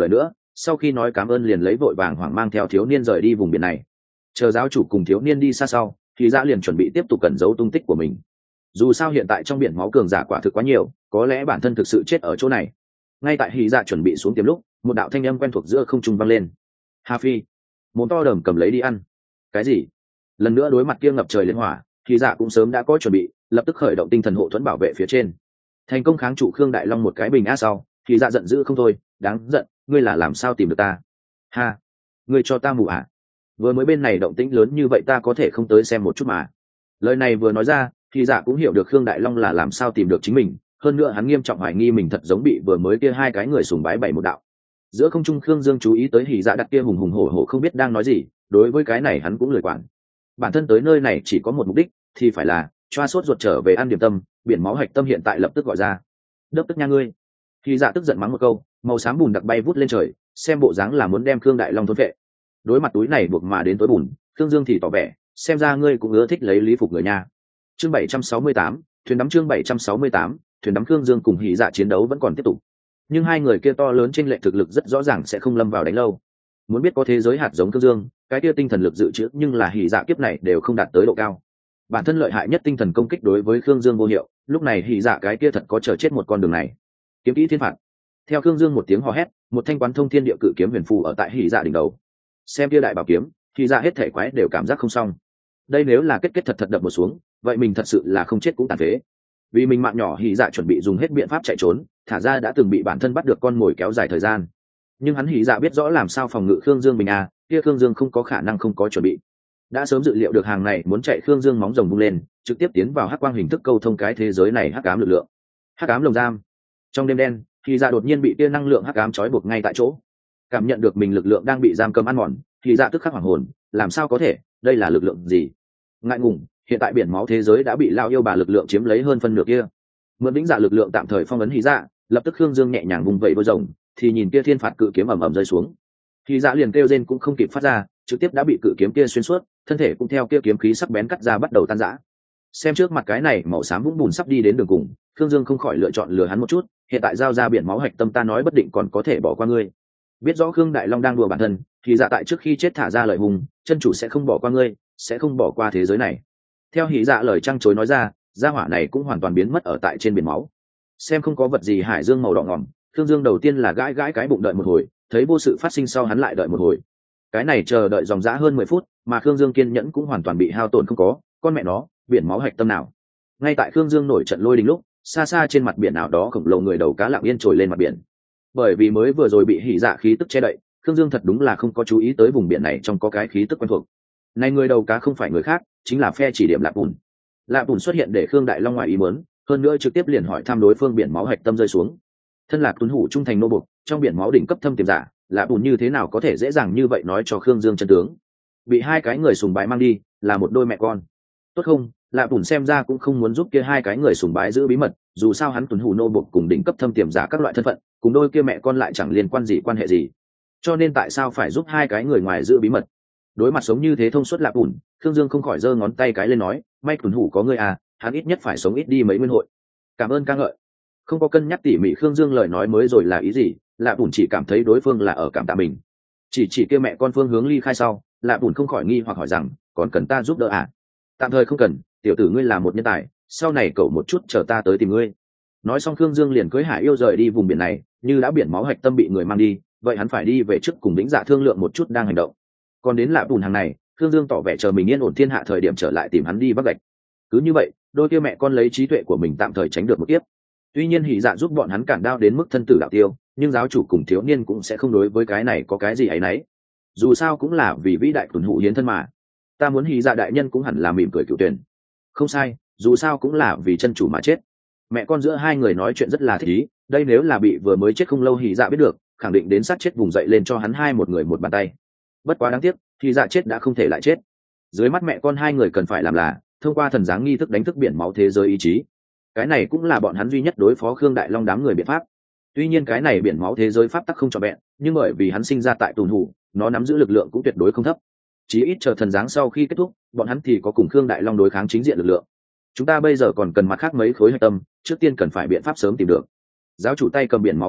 sau khi nói cảm ơn liền lấy vội vàng hoảng mang theo thiếu niên rời đi vùng biển này. Chờ giáo chủ cùng thiếu niên đi xa sau, thì dạ liền chuẩn bị tiếp tục cẩn giấu tung tích của mình. Dù sao hiện tại trong biển máu cường giả quả thực quá nhiều, có lẽ bản thân thực sự chết ở chỗ này. Ngay tại hy dạ chuẩn bị xuống tiềm lúc, một đạo thanh âm quen thuộc giữa không trung vang lên. Hà Phi, mồm to đờm cầm lấy đi ăn. Cái gì? Lần nữa đối mặt kia ngập trời liên hỏa, hy dạ cũng sớm đã có chuẩn bị, lập tức khởi động tinh thần hộ thuẫn bảo vệ phía trên, thành công kháng trụ Khương Đại Long một cái bình á sau. Hy dạ giận dữ không thôi, đáng giận, ngươi là làm sao tìm được ta? Ha, ngươi cho ta mù à? Vừa mới bên này động tĩnh lớn như vậy ta có thể không tới xem một chút mà. Lời này vừa nói ra, Hy dạ cũng hiểu được Khương Đại Long là làm sao tìm được chính mình, hơn nữa hắn nghiêm trọng hoài nghi mình thật giống bị vừa mới kia hai cái người sùng bái bảy một đạo. Giữa không trung Khương Dương chú ý tới Hy dạ đặt kia hùng hùng hổ hổ không biết đang nói gì, đối với cái này hắn cũng lười quản. Bản thân tới nơi này chỉ có một mục đích, thì phải là choa sốt ruột trở về ăn điểm tâm, biển máu hạch tâm hiện tại lập tức gọi ra. Đốc tức nha ngươi. Hy dạ tức giận mắng một câu, màu xám bùn đặc bay vút lên trời, xem bộ dáng là muốn đem Khương Đại Long thôn vệ. Đối mặt túi này buộc mà đến tối bùn, Khương Dương thì tỏ vẻ, xem ra ngươi cũng ưa thích lấy lý phục người nha. Chương bảy trăm sáu mươi tám, thuyền đắm chương bảy trăm sáu mươi tám, thuyền đắm. Khương Dương cùng Hỉ Dạ chiến đấu vẫn còn tiếp tục, nhưng hai người kia to lớn trên lệ thực lực rất rõ ràng sẽ không lâm vào đánh lâu. Muốn biết có thế giới hạt giống Khương Dương, cái kia tinh thần lực dự trữ nhưng là Hỉ Dạ kiếp này đều không đạt tới độ cao. Bản thân lợi hại nhất tinh thần công kích đối với Khương Dương vô hiệu, lúc này Hỉ Dạ cái kia thật có chờ chết một con đường này. Kiếm kỹ thiên phạt. Theo Khương Dương một tiếng hò hét, một thanh quán thông thiên địa cự kiếm huyền phù ở tại Hỉ Dạ đỉnh đầu. Xem kia đại bảo kiếm, Hỉ Dạ hết thể quái đều cảm giác không xong. Đây nếu là kết kết thật thật đập một xuống, vậy mình thật sự là không chết cũng tàn phế. Vì mình mạng nhỏ Hỉ Dạ chuẩn bị dùng hết biện pháp chạy trốn, thả ra đã từng bị bản thân bắt được con mồi kéo dài thời gian. Nhưng hắn Hỉ Dạ biết rõ làm sao phòng ngự Khương Dương mình à, kia Khương Dương không có khả năng không có chuẩn bị. Đã sớm dự liệu được hàng này muốn chạy, Khương Dương móng rồng bung lên, trực tiếp tiến vào hắc quang hình thức câu thông cái thế giới này hắc ám lực lượng. Hắc ám lồng giam. Trong đêm đen, Hỉ Dạ đột nhiên bị kia năng lượng hắc ám trói buộc ngay tại chỗ. Cảm nhận được mình lực lượng đang bị giam cầm ăn mòn, Hỉ Dạ tức khắc hoảng hồn, làm sao có thể, đây là lực lượng gì? Ngại ngùng, hiện tại biển máu thế giới đã bị lao yêu bà lực lượng chiếm lấy hơn phân nửa kia. Mượn vĩnh dạ lực lượng tạm thời phong ấn Hỉ Dạ, lập tức Khương Dương nhẹ nhàng vùng vẫy đôi rồng, thì nhìn kia thiên phạt cự kiếm ầm ầm rơi xuống. Hỉ Dạ liền kêu rên cũng không kịp phát ra, trực tiếp đã bị cự kiếm kia xuyên suốt, thân thể cũng theo kia kiếm khí sắc bén cắt ra bắt đầu tan rã. Xem trước mặt cái này màu xám vũng bùn sắp đi đến đường cùng, Khương Dương không khỏi lựa chọn lừa hắn một chút, hiện tại giao ra biển máu hạch tâm ta nói bất định còn có thể bỏ qua ngươi. Biết rõ Khương Đại Long đang đùa bản thân, thì Dạ tại trước khi chết thả ra lời hùng, chân chủ sẽ không bỏ qua ngươi, sẽ không bỏ qua thế giới này. Theo Hỉ Dạ lời trăng chối nói ra, gia hỏa này cũng hoàn toàn biến mất ở tại trên biển máu. Xem không có vật gì hải dương màu đỏ ngỏm, Khương Dương đầu tiên là gãi gãi cái bụng đợi một hồi, thấy vô sự phát sinh sau hắn lại đợi một hồi. Cái này chờ đợi dòng dã hơn mười phút, mà Khương Dương kiên nhẫn cũng hoàn toàn bị hao tổn không có, con mẹ nó, biển máu hạch tâm nào. Ngay tại Khương Dương nổi trận lôi đình lúc, xa xa trên mặt biển nào đó khổng lồ người đầu cá lặng yên trồi lên mặt biển. Bởi vì mới vừa rồi bị Hỉ Dạ khí tức che đậy, Khương Dương thật đúng là không có chú ý tới vùng biển này trong có cái khí tức quen thuộc. Này người đầu cá không phải người khác, chính là phe chỉ điểm Lạp Bùn. Lạp Bùn xuất hiện để Khương Đại Long ngoài ý muốn, hơn nữa trực tiếp liền hỏi thăm đối phương biển máu hạch tâm rơi xuống. Thân là tuấn hủ trung thành nô bộc, trong biển máu đỉnh cấp thâm tiềm giả, Lạp Bùn như thế nào có thể dễ dàng như vậy nói cho Khương Dương chân tướng? Bị hai cái người sùng bái mang đi, là một đôi mẹ con. Tốt không, Lạp Bùn xem ra cũng không muốn giúp kia hai cái người sùng bái giữ bí mật, dù sao hắn tuấn hủ nô bộc cùng đỉnh cấp thâm tiềm giả các loại thân phận, cùng đôi kia mẹ con lại chẳng liên quan gì quan hệ gì. Cho nên tại sao phải giúp hai cái người ngoài giữ bí mật? Đối mặt sống như thế thông suốt Lạp Bùn, Khương Dương không khỏi giơ ngón tay cái lên nói, may tuấn hủ có ngươi à, hắn ít nhất phải sống ít đi mấy nguyên hội. Cảm ơn ca ngợi. Không có cân nhắc tỉ mỉ Khương Dương lời nói mới rồi là ý gì, Lạp Bùn chỉ cảm thấy đối phương là ở cảm tạ mình. Chỉ chỉ kia mẹ con phương hướng ly khai sau, Lạp Bùn không khỏi nghi hoặc hỏi rằng, còn cần ta giúp đỡ à? Tạm thời không cần, tiểu tử ngươi là một nhân tài, sau này cậu một chút chờ ta tới tìm ngươi. Nói xong Khương Dương liền cưỡi hải yêu rời đi vùng biển này, như đã biển máu hạch tâm bị người mang đi, vậy hắn phải đi về trước cùng Vĩnh Dạ thương lượng một chút đang hành động. Còn đến Lạp Bùn hàng này, Khương Dương tỏ vẻ chờ mình yên ổn thiên hạ thời điểm trở lại tìm hắn đi vác gạch. Cứ như vậy, đôi kia mẹ con lấy trí tuệ của mình tạm thời tránh được một kiếp. Tuy nhiên Hỉ Dạ giúp bọn hắn cản đao đến mức thân tử đạo tiêu, nhưng giáo chủ cùng thiếu niên cũng sẽ không đối với cái này có cái gì ấy nấy. Dù sao cũng là vì vĩ đại tuần hụ hiến thân mà. Ta muốn Hỉ Dạ đại nhân cũng hẳn là mỉm cười cựu tuyển. Không sai, dù sao cũng là vì chân chủ mà chết. Mẹ con giữa hai người nói chuyện rất là thích ý, đây nếu là bị vừa mới chết không lâu Hỉ Dạ biết được, khẳng định đến sát chết vùng dậy lên cho hắn hai một người một bàn tay. Bất quá đáng tiếc, Hỉ Dạ chết đã không thể lại chết. Dưới mắt mẹ con hai người cần phải làm là thông qua thần giáng nghi thức đánh thức biển máu thế giới ý chí. Cái này cũng là bọn hắn duy nhất đối phó Khương Đại Long đám người biện pháp. Tuy nhiên cái này biển máu thế giới pháp tắc không trọn vẹn, nhưng bởi vì hắn sinh ra tại tùn hủ, nó nắm giữ lực lượng cũng tuyệt đối không thấp. Chí ít chờ thần giáng sau khi kết thúc, bọn hắn thì có cùng Khương Đại Long đối kháng chính diện lực lượng. Chúng ta bây giờ còn cần mặt khác mấy khối hạch tâm, trước tiên cần phải biện pháp sớm tìm được. Giáo chủ tay cầm biển máu hạch tâm,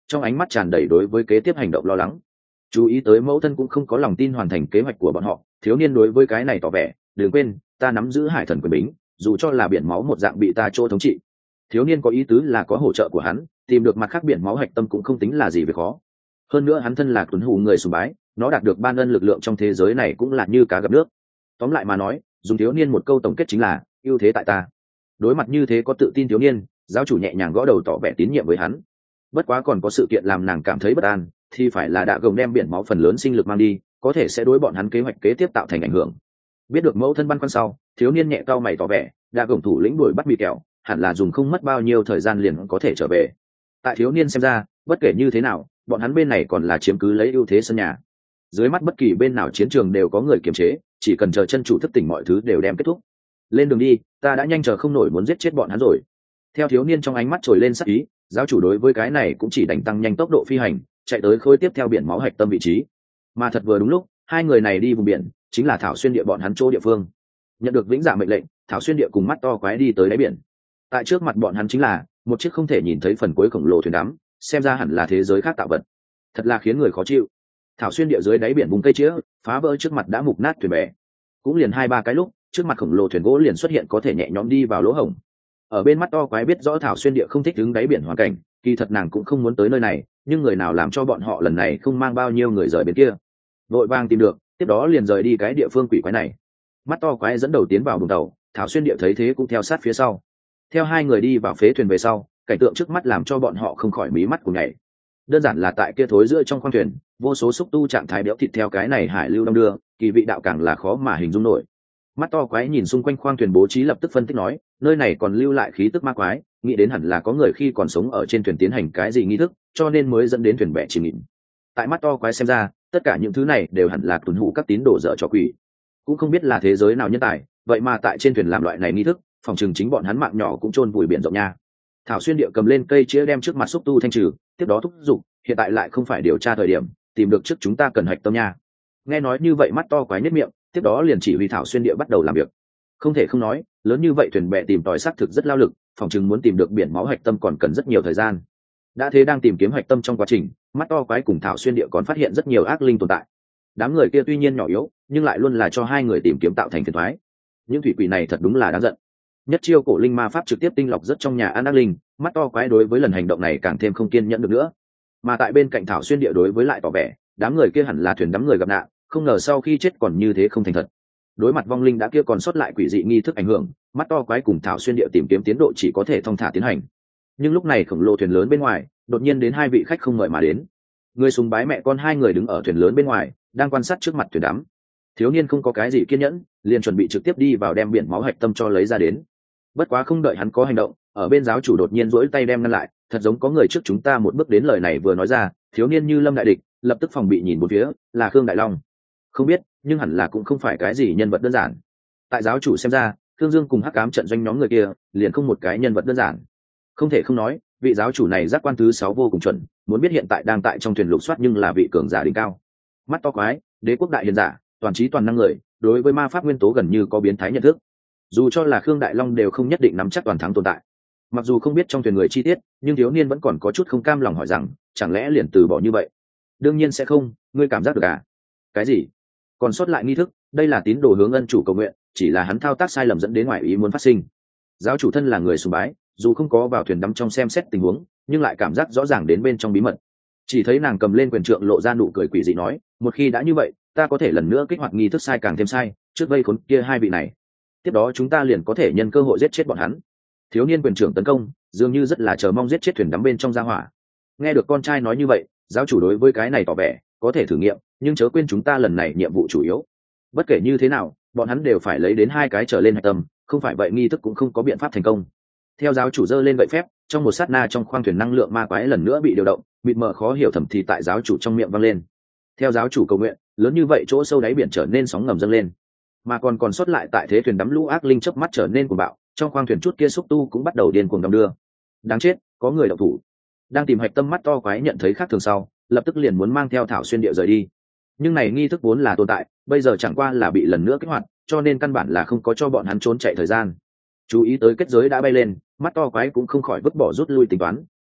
trong ánh mắt tràn đầy đối với kế tiếp hành động lo lắng. Chú ý tới mẫu thân cũng không có lòng tin hoàn thành kế hoạch của bọn họ, thiếu niên đối với cái này tỏ vẻ, đừng quên ta nắm giữ hải thần quyền bính, dù cho là biển máu một dạng bị ta chỗ thống trị. Thiếu niên có ý tứ là có hỗ trợ của hắn, tìm được mặt khác biển máu hạch tâm cũng không tính là gì việc khó. Hơn nữa hắn thân là tuấn hủ người sùng bái, nó đạt được ban ân lực lượng trong thế giới này cũng là như cá gặp nước. Tóm lại mà nói, dùng thiếu niên một câu tổng kết chính là ưu thế tại ta. Đối mặt như thế có tự tin thiếu niên, giáo chủ nhẹ nhàng gõ đầu tỏ vẻ tín nhiệm với hắn. Bất quá còn có sự kiện làm nàng cảm thấy bất an, thì phải là đã gồng đem biển máu phần lớn sinh lực mang đi, có thể sẽ đối bọn hắn kế hoạch kế tiếp tạo thành ảnh hưởng. Biết được mẫu thân băn khoăn sau, thiếu niên nhẹ cau mày tỏ vẻ, đã gồng thủ lĩnh đuổi bắt bị kẹo, hẳn là dùng không mất bao nhiêu thời gian liền có thể trở về. Tại thiếu niên xem ra, bất kể như thế nào, bọn hắn bên này còn là chiếm cứ lấy ưu thế sân nhà. Dưới mắt bất kỳ bên nào chiến trường đều có người kiềm chế, chỉ cần chờ chân chủ thức tỉnh mọi thứ đều đem kết thúc. Lên đường đi, ta đã nhanh chờ không nổi muốn giết chết bọn hắn rồi. Theo thiếu niên trong ánh mắt trồi lên sắc ý, giáo chủ đối với cái này cũng chỉ đành tăng nhanh tốc độ phi hành, chạy tới khối tiếp theo biển máu hạch tâm vị trí. Mà thật vừa đúng lúc, hai người này đi vùng biển, chính là Thảo Xuyên địa bọn hắn chỗ địa phương. Nhận được vĩnh dạ mệnh lệnh, Thảo Xuyên địa cùng mắt to quái đi tới đáy biển. Tại trước mặt bọn hắn chính là một chiếc không thể nhìn thấy phần cuối khổng lồ thuyền đắm, xem ra hẳn là thế giới khác tạo vật, thật là khiến người khó chịu. Thảo Xuyên địa dưới đáy biển vùng cây chĩa phá vỡ trước mặt đã mục nát thuyền bè, cũng liền hai ba cái lúc trước mặt khổng lồ thuyền gỗ liền xuất hiện có thể nhẹ nhõm đi vào lỗ hổng. Ở bên mắt to quái biết rõ Thảo Xuyên địa không thích đứng đáy biển hoàn cảnh, kỳ thật nàng cũng không muốn tới nơi này, nhưng người nào làm cho bọn họ lần này không mang bao nhiêu người rời bên kia, vội vàng tìm được, tiếp đó liền rời đi cái địa phương quỷ quái này. Mắt to quái dẫn đầu tiến vào buồng tàu, Thảo Xuyên địa thấy thế cũng theo sát phía sau. Theo hai người đi vào phế thuyền về sau, cảnh tượng trước mắt làm cho bọn họ không khỏi mí mắt của nhảy. Đơn giản là tại kia thối giữa trong khoang thuyền, vô số xúc tu trạng thái béo thịt theo cái này hải lưu đông đưa, kỳ vị đạo càng là khó mà hình dung nổi. Mắt to quái nhìn xung quanh khoang thuyền bố trí lập tức phân tích nói, nơi này còn lưu lại khí tức ma quái, nghĩ đến hẳn là có người khi còn sống ở trên thuyền tiến hành cái gì nghi thức, cho nên mới dẫn đến thuyền bè chìm nghỉm. Tại mắt to quái xem ra, tất cả những thứ này đều hẳn là tuần hủ các tín đồ dở trò quỷ. Cũng không biết là thế giới nào nhân tài, vậy mà tại trên thuyền làm loại này nghi thức, phòng trường chính bọn hắn mạng nhỏ cũng chôn vùi biển rộng nha. Thảo Xuyên địa cầm lên cây chĩa đem trước mặt xúc tu thanh trừ, tiếp đó thúc giục, hiện tại lại không phải điều tra thời điểm, tìm được trước chúng ta cần hạch tâm nha. Nghe nói như vậy mắt to quái nhếch miệng, tiếp đó liền chỉ huy Thảo Xuyên địa bắt đầu làm việc. Không thể không nói, lớn như vậy thuyền bè tìm tòi xác thực rất lao lực, phòng chừng muốn tìm được biển máu hạch tâm còn cần rất nhiều thời gian. Đã thế đang tìm kiếm hạch tâm trong quá trình, mắt to quái cùng Thảo Xuyên địa còn phát hiện rất nhiều ác linh tồn tại. Đám người kia tuy nhiên nhỏ yếu, nhưng lại luôn là cho hai người tìm kiếm tạo thành phiền toái. Những thủy quỷ này thật đúng là đáng giận. Nhất chiêu cổ linh ma pháp trực tiếp tinh lọc rất trong nhà an ác linh, mắt to quái đối với lần hành động này càng thêm không kiên nhẫn được nữa. Mà tại bên cạnh Thảo Xuyên địa đối với lại tỏ vẻ, đám người kia hẳn là thuyền đắm người gặp nạn, không ngờ sau khi chết còn như thế không thành thật. Đối mặt vong linh đã kia còn sót lại quỷ dị nghi thức ảnh hưởng, mắt to quái cùng Thảo Xuyên địa tìm kiếm tiến độ chỉ có thể thong thả tiến hành. Nhưng lúc này khổng lồ thuyền lớn bên ngoài, đột nhiên đến hai vị khách không mời mà đến. Người sùng bái mẹ con hai người đứng ở thuyền lớn bên ngoài, đang quan sát trước mặt thuyền đắm. Thiếu niên không có cái gì kiên nhẫn, liền chuẩn bị trực tiếp đi vào đem biển máu hạch tâm cho lấy ra đến. Bất quá không đợi hắn có hành động, ở bên giáo chủ đột nhiên duỗi tay đem ngăn lại, thật giống có người trước chúng ta một bước đến lời này vừa nói ra, thiếu niên như lâm đại địch, lập tức phòng bị nhìn bốn phía, là Khương Đại Long. Không biết, nhưng hẳn là cũng không phải cái gì nhân vật đơn giản. Tại giáo chủ xem ra, Khương Dương cùng Hắc Ám trận doanh nhóm người kia, liền không một cái nhân vật đơn giản. Không thể không nói, vị giáo chủ này giác quan thứ sáu vô cùng chuẩn, muốn biết hiện tại đang tại trong thuyền lục soát nhưng là vị cường giả đỉnh cao. Mắt to quái, đế quốc đại hiền giả, toàn trí toàn năng người, đối với ma pháp nguyên tố gần như có biến thái nhận thức. Dù cho là Khương Đại Long đều không nhất định nắm chắc toàn thắng tồn tại. Mặc dù không biết trong thuyền người chi tiết, nhưng thiếu niên vẫn còn có chút không cam lòng hỏi rằng, chẳng lẽ liền từ bỏ như vậy? Đương nhiên sẽ không, ngươi cảm giác được à? Cái gì? Còn sót lại nghi thức, đây là tín đồ hướng ân chủ cầu nguyện, chỉ là hắn thao tác sai lầm dẫn đến ngoại ý muốn phát sinh. Giáo chủ thân là người sùng bái, dù không có vào thuyền đắm trong xem xét tình huống, nhưng lại cảm giác rõ ràng đến bên trong bí mật. Chỉ thấy nàng cầm lên quyền trượng lộ ra nụ cười quỷ dị nói, một khi đã như vậy, ta có thể lần nữa kích hoạt nghi thức sai càng thêm sai, trước vây khốn kia hai vị này. Tiếp đó chúng ta liền có thể nhân cơ hội giết chết bọn hắn. Thiếu niên quyền trưởng tấn công, dường như rất là chờ mong giết chết thuyền đắm bên trong gia hỏa. Nghe được con trai nói như vậy, giáo chủ đối với cái này tỏ vẻ có thể thử nghiệm, nhưng chớ quên chúng ta lần này nhiệm vụ chủ yếu. Bất kể như thế nào, bọn hắn đều phải lấy đến hai cái trở lên hạch tâm, không phải vậy nghi thức cũng không có biện pháp thành công. Theo giáo chủ giơ lên gậy phép, trong một sát na trong khoang thuyền năng lượng ma quái lần nữa bị điều động, mịt mờ khó hiểu thầm thì tại giáo chủ trong miệng vang lên. Theo giáo chủ cầu nguyện, lớn như vậy chỗ sâu đáy biển trở nên sóng ngầm dâng lên, mà còn còn sót lại tại thế thuyền đắm lũ ác linh chớp mắt trở nên cuồng bạo, trong khoang thuyền chút kia xúc tu cũng bắt đầu điên cuồng đong đưa. Đáng chết, có người động thủ. Đang tìm hạch tâm mắt to quái nhận thấy khác thường sau, lập tức liền muốn mang theo Thảo Xuyên địa rời đi. Nhưng này nghi thức vốn là tồn tại, bây giờ chẳng qua là bị lần nữa kích hoạt, cho nên căn bản là không có cho bọn hắn trốn chạy thời gian. Chú ý tới kết giới đã bay lên, mắt to quái cũng không khỏi vứt bỏ rút lui tính toán,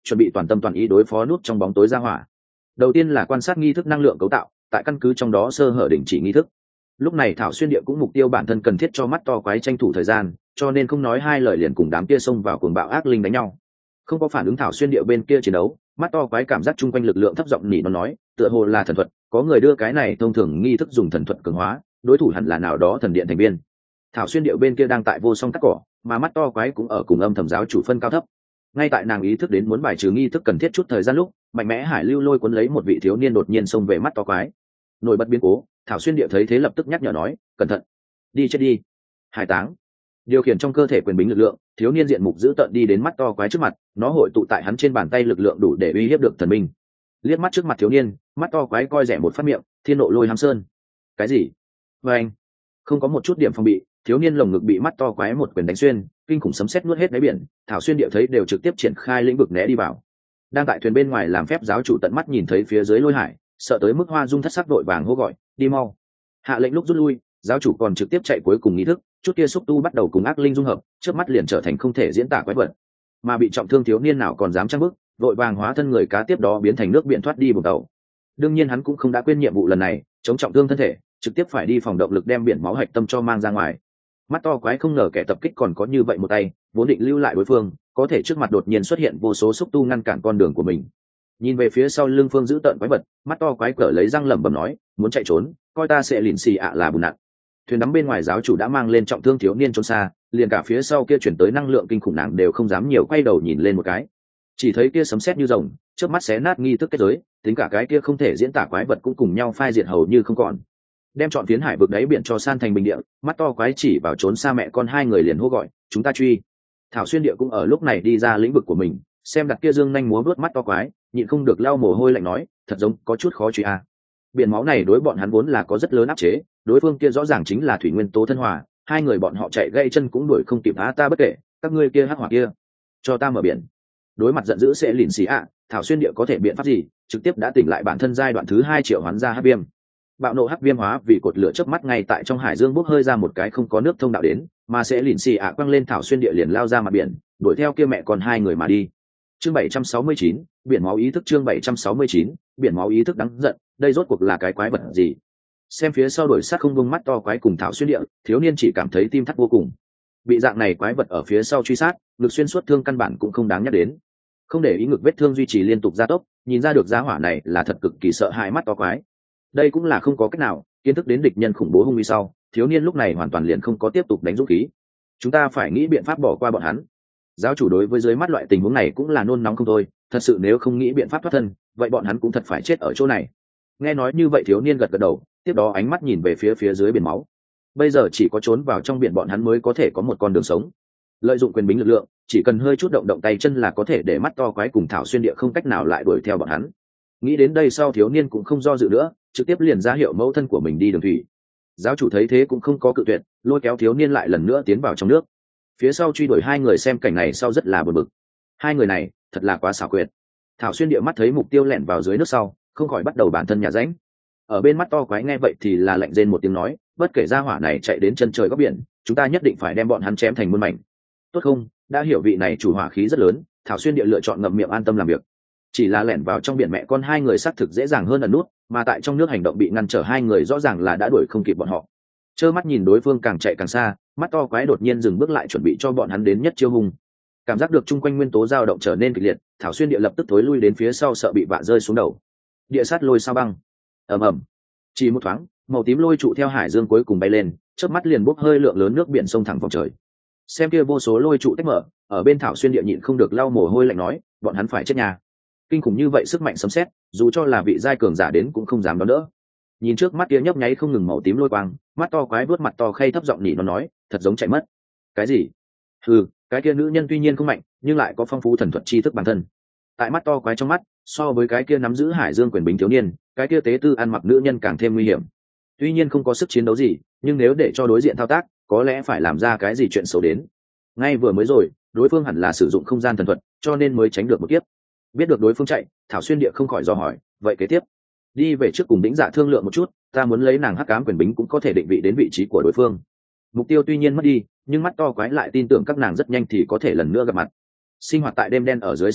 chuẩn bị toàn tâm toàn ý đối phó nút trong bóng tối ra hỏa. Đầu tiên là quan sát nghi thức năng lượng cấu tạo, tại căn cứ trong đó sơ hở đình chỉ nghi thức. Lúc này Thảo Xuyên Địa cũng mục tiêu bản thân cần thiết cho mắt to quái tranh thủ thời gian, cho nên không nói hai lời liền cùng đám kia xông vào cuồng bạo ác linh đánh nhau. Không có phản ứng Thảo Xuyên Địa bên kia chiến đấu, mắt to quái cảm giác chung quanh lực lượng thấp giọng nỉ nó nói, tựa hồ là thần thuật, có người đưa cái này thông thường nghi thức dùng thần thuật cường hóa, đối thủ hẳn là nào đó thần điện thành viên. Thảo Xuyên Điệu bên kia đang tại vô song cắt cỏ, mà mắt to quái cũng ở cùng âm thầm giáo chủ phân cao thấp. Ngay tại nàng ý thức đến muốn bài trừ nghi thức cần thiết chút thời gian lúc, mạnh mẽ hải lưu lôi cuốn lấy một vị thiếu niên đột nhiên xông về mắt to quái. Nổi bật biến cố, Thảo Xuyên Điệu thấy thế lập tức nhắc nhở nói, cẩn thận, đi chết đi, hải táng. Điều khiển trong cơ thể quyền bính lực lượng, thiếu niên diện mục dữ tợn đi đến mắt to quái trước mặt, nó hội tụ tại hắn trên bàn tay lực lượng đủ để uy hiếp được thần minh. Liếc mắt trước mặt thiếu niên, mắt to quái coi rẻ một phát miệng, thiên nộ lôi hám sơn. Cái gì? Và anh không có một chút điểm phòng bị, thiếu niên lồng ngực bị mắt to quái một quyền đánh xuyên, kinh khủng sấm sét nuốt hết đáy biển. Thảo Xuyên Điệu thấy đều trực tiếp triển khai lĩnh vực né đi vào. Đang tại thuyền bên ngoài làm phép giáo chủ tận mắt nhìn thấy phía dưới lôi hải, sợ tới mức hoa dung thất sắc đội vàng hô gọi, đi mau. Hạ lệnh lúc rút lui, giáo chủ còn trực tiếp chạy cuối cùng nghi thức, chút kia xúc tu bắt đầu cùng ác linh dung hợp, trước mắt liền trở thành không thể diễn tả quái vật. Mà bị trọng thương thiếu niên nào còn dám trang bức, đội vàng hóa thân người cá tiếp đó biến thành nước biển thoát đi bùng tàu. Đương nhiên hắn cũng không đã quên nhiệm vụ lần này, chống trọng thương thân thể, trực tiếp phải đi phòng động lực đem biển máu hạch tâm cho mang ra ngoài. Mắt to quái không ngờ kẻ tập kích còn có như vậy một tay, vốn định lưu lại đối phương, có thể trước mặt đột nhiên xuất hiện vô số xúc tu ngăn cản con đường của mình. Nhìn về phía sau lưng phương giữ tợn quái vật, mắt to quái cỡ lấy răng lẩm bẩm nói, muốn chạy trốn, coi ta sẽ lìn xì ạ là bùn nặng. Thuyền đắm bên ngoài giáo chủ đã mang lên trọng thương thiếu niên trốn xa, liền cả phía sau kia chuyển tới năng lượng kinh khủng nàng đều không dám nhiều quay đầu nhìn lên một cái. Chỉ thấy kia sấm sét như rồng, trước mắt xé nát nghi thức kết giới, tính cả cái kia không thể diễn tả quái vật cũng cùng nhau phai diệt hầu như không còn. Đem trọn phiến hải vực đáy biển cho san thành bình địa, mắt to quái chỉ vào trốn xa mẹ con hai người liền hô gọi, chúng ta truy. Thảo Xuyên Địa cũng ở lúc này đi ra lĩnh vực của mình, xem đặt kia dương nhanh múa vuốt mắt to quái, nhịn không được lau mồ hôi lạnh nói, thật giống có chút khó truy à. Biển máu này đối bọn hắn vốn là có rất lớn áp chế, đối phương kia rõ ràng chính là thủy nguyên tố thân hòa, hai người bọn họ chạy gãy chân cũng đuổi không kịp á ta bất kể, các ngươi kia hắc hỏa kia, cho ta mở biển. Đối mặt giận dữ sẽ lìn xì ạ, Thảo Xuyên Địa có thể biện pháp gì, trực tiếp đã tỉnh lại bản thân giai đoạn thứ hai triệu hoán ra hắc viêm. Bạo nộ hắc viêm hóa vì cột lửa chớp mắt ngay tại trong hải dương bốc hơi ra một cái không có nước thông đạo đến, mà sẽ lìn xì ạ quăng lên Thảo Xuyên Địa liền lao ra mặt biển, đuổi theo kia mẹ con hai người mà đi. Chương bảy trăm sáu mươi chín, biển máu ý thức chương bảy trăm sáu mươi chín, biển máu ý thức đáng giận, đây rốt cuộc là cái quái vật gì? Xem phía sau đuổi sát không vung mắt to quái cùng Thảo Xuyên Địa, thiếu niên chỉ cảm thấy tim thắt vô cùng. Bị dạng này quái vật ở phía sau truy sát, ngực xuyên suốt thương căn bản cũng không đáng nhắc đến. Không để ý ngực vết thương duy trì liên tục gia tốc, nhìn ra được giá hỏa này là thật cực kỳ sợ hãi mắt to quái. Đây cũng là không có cách nào, kiến thức đến địch nhân khủng bố hung uy sau, thiếu niên lúc này hoàn toàn liền không có tiếp tục đánh dũng khí. Chúng ta phải nghĩ biện pháp bỏ qua bọn hắn. Giáo chủ đối với dưới mắt loại tình huống này cũng là nôn nóng không thôi, thật sự nếu không nghĩ biện pháp thoát thân, vậy bọn hắn cũng thật phải chết ở chỗ này. Nghe nói như vậy thiếu niên gật gật đầu, tiếp đó ánh mắt nhìn về phía phía dưới biển máu. Bây giờ chỉ có trốn vào trong biển bọn hắn mới có thể có một con đường sống. Lợi dụng quyền bính lực lượng, chỉ cần hơi chút động động tay chân là có thể để mắt to quái cùng Thảo Xuyên Địa không cách nào lại đuổi theo bọn hắn. Nghĩ đến đây sau thiếu niên cũng không do dự nữa, trực tiếp liền ra hiệu mẫu thân của mình đi đường thủy. Giáo chủ thấy thế cũng không có cự tuyệt, lôi kéo thiếu niên lại lần nữa tiến vào trong nước. Phía sau truy đuổi hai người xem cảnh này sau rất là bực bực. Hai người này thật là quá xảo quyệt. Thảo Xuyên Địa mắt thấy mục tiêu lẻn vào dưới nước sau, không khỏi bắt đầu bản thân nhà rãnh. Ở bên mắt to quái nghe vậy thì là lạnh rên một tiếng nói, bất kể ra hỏa này chạy đến chân trời góc biển, chúng ta nhất định phải đem bọn hắn chém thành muôn mảnh. Tốt không, đã hiểu vị này chủ hỏa khí rất lớn, Thảo Xuyên Địa lựa chọn ngậm miệng an tâm làm việc. Chỉ là lẻn vào trong biển mẹ con hai người xác thực dễ dàng hơn ẩn nút, mà tại trong nước hành động bị ngăn trở hai người rõ ràng là đã đuổi không kịp bọn họ. Trơ mắt nhìn đối phương càng chạy càng xa, mắt to quái đột nhiên dừng bước lại chuẩn bị cho bọn hắn đến nhất chiêu hung. Cảm giác được chung quanh nguyên tố dao động trở nên kịch liệt, Thảo Xuyên Địa lập tức thối lui đến phía sau sợ bị vạ rơi xuống đầu. Địa sát lôi sao băng, ầm ầm. Chỉ một thoáng, màu tím lôi trụ theo hải dương cuối cùng bay lên, chớp mắt liền bốc hơi lượng lớn nước biển sông thẳng vào trời. Xem kia vô số lôi trụ tách mở, ở bên Thảo Xuyên Địa nhịn không được lau mồ hôi lạnh nói, bọn hắn phải chết nhà. Kinh khủng như vậy sức mạnh sấm sét, dù cho là vị giai cường giả đến cũng không dám đón đỡ. Nhìn trước mắt kia nhấp nháy không ngừng màu tím lôi quang, mắt to quái vuốt mặt to khay thấp giọng nhỉ nó nói, thật giống chạy mất. Cái gì? Ừ, cái kia nữ nhân tuy nhiên không mạnh, nhưng lại có phong phú thần thuật tri thức bản thân. Tại mắt to quái trong mắt, so với cái kia nắm giữ hải dương quyền bính thiếu niên, cái kia tế tư ăn mặc nữ nhân càng thêm nguy hiểm. Tuy nhiên không có sức chiến đấu gì, nhưng nếu để cho đối diện thao tác, có lẽ phải làm ra cái gì chuyện xấu đến. Ngay vừa mới rồi, đối phương hẳn là sử dụng không gian thần thuật, cho nên mới tránh được một kiếp. Biết được đối phương chạy, Thảo Xuyên Địa không khỏi do hỏi, vậy kế tiếp đi về trước cùng đĩnh dạ thương lượng một chút, ta muốn lấy nàng hắc ám quyền bính cũng có thể định vị đến vị trí của đối phương. Mục tiêu tuy nhiên mất đi, nhưng mắt to quái lại tin tưởng các nàng rất nhanh thì có thể lần nữa gặp mặt. Sinh hoạt tại đêm đen ở dưới sinh vật,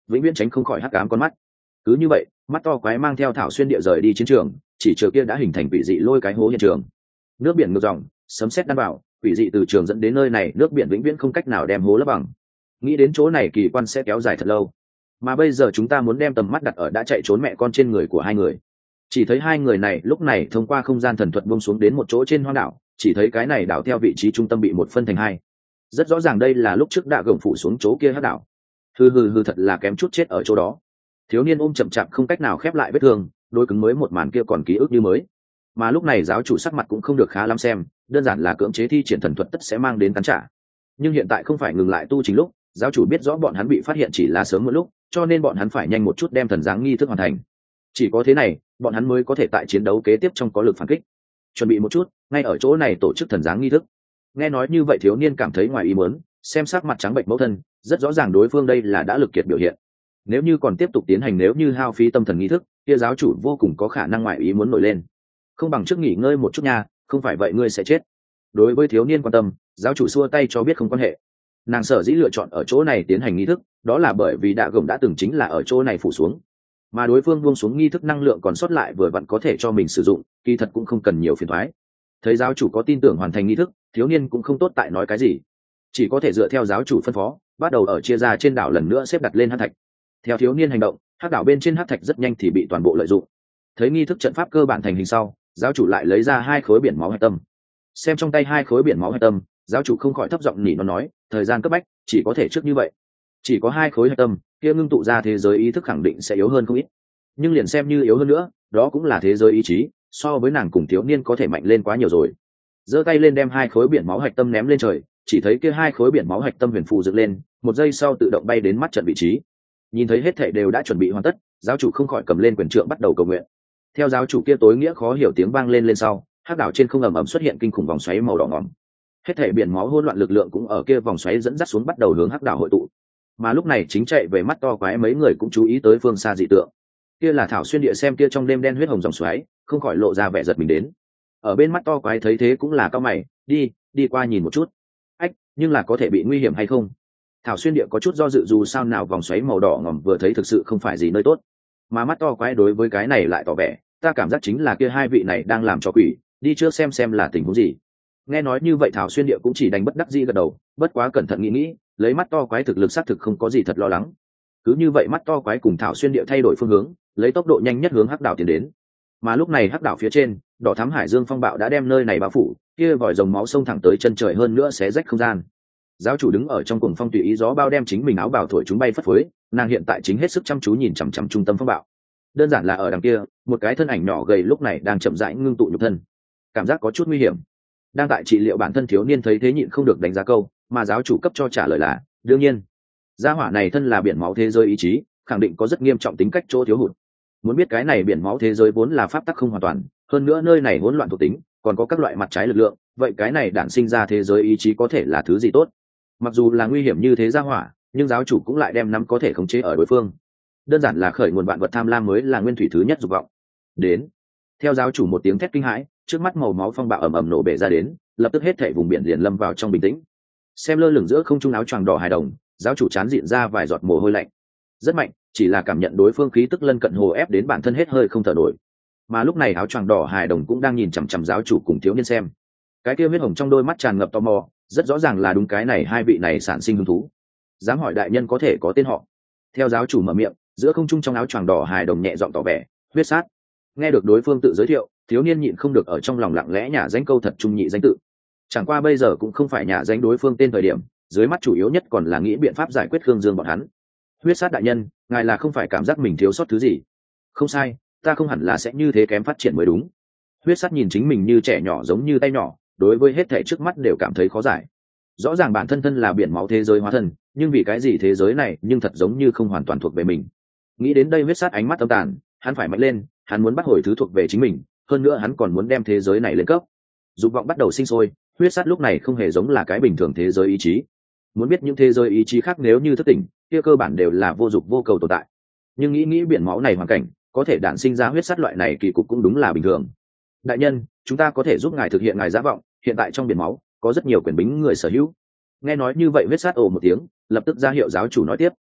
vĩnh viễn tránh không khỏi hắc ám con mắt. Cứ như vậy, mắt to quái mang theo Thảo Xuyên Địa rời đi chiến trường, chỉ chờ kia đã hình thành quỷ dị lôi cái hố hiện trường. Nước biển ngược dòng, sấm sét đan vào, quỷ dị từ trường dẫn đến nơi này, nước biển vĩnh viễn không cách nào đem hố lấp bằng. Nghĩ đến chỗ này kỳ quan sẽ kéo dài thật lâu. Mà bây giờ chúng ta muốn đem tầm mắt đặt ở đã chạy trốn mẹ con trên người của hai người. Chỉ thấy hai người này lúc này thông qua không gian thần thuật buông xuống đến một chỗ trên hoang đảo, chỉ thấy cái này đảo theo vị trí trung tâm bị một phân thành hai. Rất rõ ràng đây là lúc trước đã gồng phủ xuống chỗ kia hắc đảo. Hừ hừ hừ, thật là kém chút chết ở chỗ đó. Thiếu niên ôm chậm chạp không cách nào khép lại vết thương, đôi cứng mới một màn kia còn ký ức như mới. Mà lúc này giáo chủ sắc mặt cũng không được khá lắm xem, đơn giản là cưỡng chế thi triển thần thuật tất sẽ mang đến cắn trả. Nhưng hiện tại không phải ngừng lại tu chính lúc, giáo chủ biết rõ bọn hắn bị phát hiện chỉ là sớm một lúc, cho nên bọn hắn phải nhanh một chút đem thần giáng nghi thức hoàn thành. Chỉ có thế này, bọn hắn mới có thể tại chiến đấu kế tiếp trong có lực phản kích. Chuẩn bị một chút, ngay ở chỗ này tổ chức thần giáng nghi thức. Nghe nói như vậy thiếu niên cảm thấy ngoài ý muốn, xem sắc mặt trắng bệch mẫu thân, rất rõ ràng đối phương đây là đã lực kiệt biểu hiện. Nếu như còn tiếp tục tiến hành, nếu như hao phí tâm thần nghi thức, kia giáo chủ vô cùng có khả năng ngoại ý muốn nổi lên. Không bằng trước nghỉ ngơi một chút nha, không phải vậy ngươi sẽ chết. Đối với thiếu niên quan tâm, giáo chủ xua tay cho biết không quan hệ. Nàng sở dĩ lựa chọn ở chỗ này tiến hành nghi thức, đó là bởi vì đạ gồng đã từng chính là ở chỗ này phủ xuống, mà đối phương buông xuống nghi thức năng lượng còn sót lại vừa vặn có thể cho mình sử dụng, kỳ thật cũng không cần nhiều phiền toái. Thấy giáo chủ có tin tưởng hoàn thành nghi thức, thiếu niên cũng không tốt tại nói cái gì, chỉ có thể dựa theo giáo chủ phân phó, bắt đầu ở chia ra trên đảo lần nữa xếp đặt lên hắc thạch. Theo thiếu niên hành động, hắc đảo bên trên hắc thạch rất nhanh thì bị toàn bộ lợi dụng. Thấy nghi thức trận pháp cơ bản thành hình sau, giáo chủ lại lấy ra hai khối biển máu hạch tâm. Xem trong tay hai khối biển máu hạch tâm, giáo chủ không khỏi thấp giọng nỉ nó nói, thời gian cấp bách, chỉ có thể trước như vậy. Chỉ có hai khối hạch tâm, kia ngưng tụ ra thế giới ý thức khẳng định sẽ yếu hơn không ít. Nhưng liền xem như yếu hơn nữa, đó cũng là thế giới ý chí, so với nàng cùng thiếu niên có thể mạnh lên quá nhiều rồi. Giơ tay lên đem hai khối biển máu hạch tâm ném lên trời, chỉ thấy kia hai khối biển máu hạch tâm huyền phù dựng lên, một giây sau tự động bay đến mắt trận vị trí. Nhìn thấy hết thảy đều đã chuẩn bị hoàn tất, giáo chủ không khỏi cầm lên quyền trượng bắt đầu cầu nguyện. Theo giáo chủ kia tối nghĩa khó hiểu tiếng vang lên lên sau, hắc đảo trên không ầm ầm xuất hiện kinh khủng vòng xoáy màu đỏ ngòm. Hết thảy biển máu hỗn loạn lực lượng cũng ở kia vòng xoáy dẫn dắt xuống bắt đầu hướng hắc đảo hội tụ. Mà lúc này chính chạy về mắt to quái mấy người cũng chú ý tới phương xa dị tượng. Kia là Thảo Xuyên Địa, xem kia trong đêm đen huyết hồng dòng xoáy, không khỏi lộ ra vẻ giật mình đến. Ở bên mắt to quái thấy thế cũng là cao mày, đi, đi qua nhìn một chút. Ách, nhưng là có thể bị nguy hiểm hay không? Thảo Xuyên Địa có chút do dự, dù sao nào vòng xoáy màu đỏ ngòm vừa thấy thực sự không phải gì nơi tốt. Mà mắt to quái đối với cái này lại tỏ vẻ, ta cảm giác chính là kia hai vị này đang làm trò quỷ, đi trước xem xem là tình huống gì. Nghe nói như vậy Thảo Xuyên Địa cũng chỉ đành bất đắc dĩ gật đầu, bất quá cẩn thận nghĩ nghĩ, lấy mắt to quái thực lực xác thực không có gì thật lo lắng. Cứ như vậy mắt to quái cùng Thảo Xuyên Địa thay đổi phương hướng, lấy tốc độ nhanh nhất hướng hắc đảo tiến đến. Mà lúc này hắc đảo phía trên, đỏ thắm hải dương phong bạo đã đem nơi này bao phủ, kia vòi rồng máu sông thẳng tới chân trời, hơn nữa xé rách không gian. Giáo chủ đứng ở trong cuồng phong tùy ý gió bao đem chính mình áo bào thổi chúng bay phất phới, nàng hiện tại chính hết sức chăm chú nhìn chằm chằm trung tâm phong bạo. Đơn giản là ở đằng kia, một cái thân ảnh nhỏ gầy lúc này đang chậm rãi ngưng tụ nhục thân, cảm giác có chút nguy hiểm. Đang tại trị liệu bản thân thiếu niên thấy thế nhịn không được đánh giá câu, mà giáo chủ cấp cho trả lời là, đương nhiên, gia hỏa này thân là biển máu thế giới ý chí, khẳng định có rất nghiêm trọng tính cách chỗ thiếu hụt. Muốn biết cái này biển máu thế giới vốn là pháp tắc không hoàn toàn, hơn nữa nơi này hỗn loạn thuộc tính, còn có các loại mặt trái lực lượng, vậy cái này đản sinh ra thế giới ý chí có thể là thứ gì tốt? Mặc dù là nguy hiểm như thế gia hỏa, nhưng giáo chủ cũng lại đem nắm có thể khống chế ở đối phương. Đơn giản là khởi nguồn vạn vật tham lam mới là nguyên thủy thứ nhất dục vọng. Đến. Theo giáo chủ một tiếng thét kinh hãi, trước mắt màu máu phong bạo ầm ầm nổ bể ra đến, lập tức hết thảy vùng biển liền lâm vào trong bình tĩnh. Xem lơ lửng giữa không trung áo choàng đỏ hài đồng, giáo chủ chán dịn ra vài giọt mồ hôi lạnh. Rất mạnh, chỉ là cảm nhận đối phương khí tức lân cận hồ ép đến bản thân hết hơi không thở nổi. Mà lúc này áo choàng đỏ hài đồng cũng đang nhìn chằm chằm giáo chủ cùng thiếu niên xem. Cái kia huyết hồng trong đôi mắt tràn ngập tò mò, rất rõ ràng là đúng cái này hai vị này sản sinh hứng thú. Dám hỏi đại nhân có thể có tên họ? Theo giáo chủ mở miệng, giữa không trung trong áo choàng đỏ hài đồng nhẹ giọng tỏ vẻ, huyết sát. Nghe được đối phương tự giới thiệu, thiếu niên nhịn không được ở trong lòng lặng lẽ nhả danh câu thật trung nhị danh tự. Chẳng qua bây giờ cũng không phải nhả danh đối phương tên thời điểm, dưới mắt chủ yếu nhất còn là nghĩ biện pháp giải quyết Khương Dương bọn hắn. Huyết sát đại nhân, ngài là không phải cảm giác mình thiếu sót thứ gì? Không sai, ta không hẳn là sẽ như thế kém phát triển mới đúng. Huyết sát nhìn chính mình như trẻ nhỏ giống như tay nhỏ, đối với hết thảy trước mắt đều cảm thấy khó giải. Rõ ràng bản thân thân là biển máu thế giới hóa thân, nhưng vì cái gì thế giới này nhưng thật giống như không hoàn toàn thuộc về mình. Nghĩ đến đây huyết sát ánh mắt âm tàn, hắn phải mạnh lên, hắn muốn bắt hồi thứ thuộc về chính mình, hơn nữa hắn còn muốn đem thế giới này lên cấp. Dục vọng bắt đầu sinh sôi, huyết sát lúc này không hề giống là cái bình thường thế giới ý chí. Muốn biết những thế giới ý chí khác nếu như thức tỉnh, kia cơ bản đều là vô dục vô cầu tồn tại. Nhưng nghĩ nghĩ biển máu này hoàn cảnh, có thể đản sinh ra huyết sát loại này kỳ cục cũng đúng là bình thường. Đại nhân, chúng ta có thể giúp ngài thực hiện ngài giả vọng, hiện tại trong biển máu có rất nhiều quyền bính người sở hữu. Nghe nói như vậy huyết sát ồ một tiếng, lập tức ra hiệu giáo chủ nói tiếp.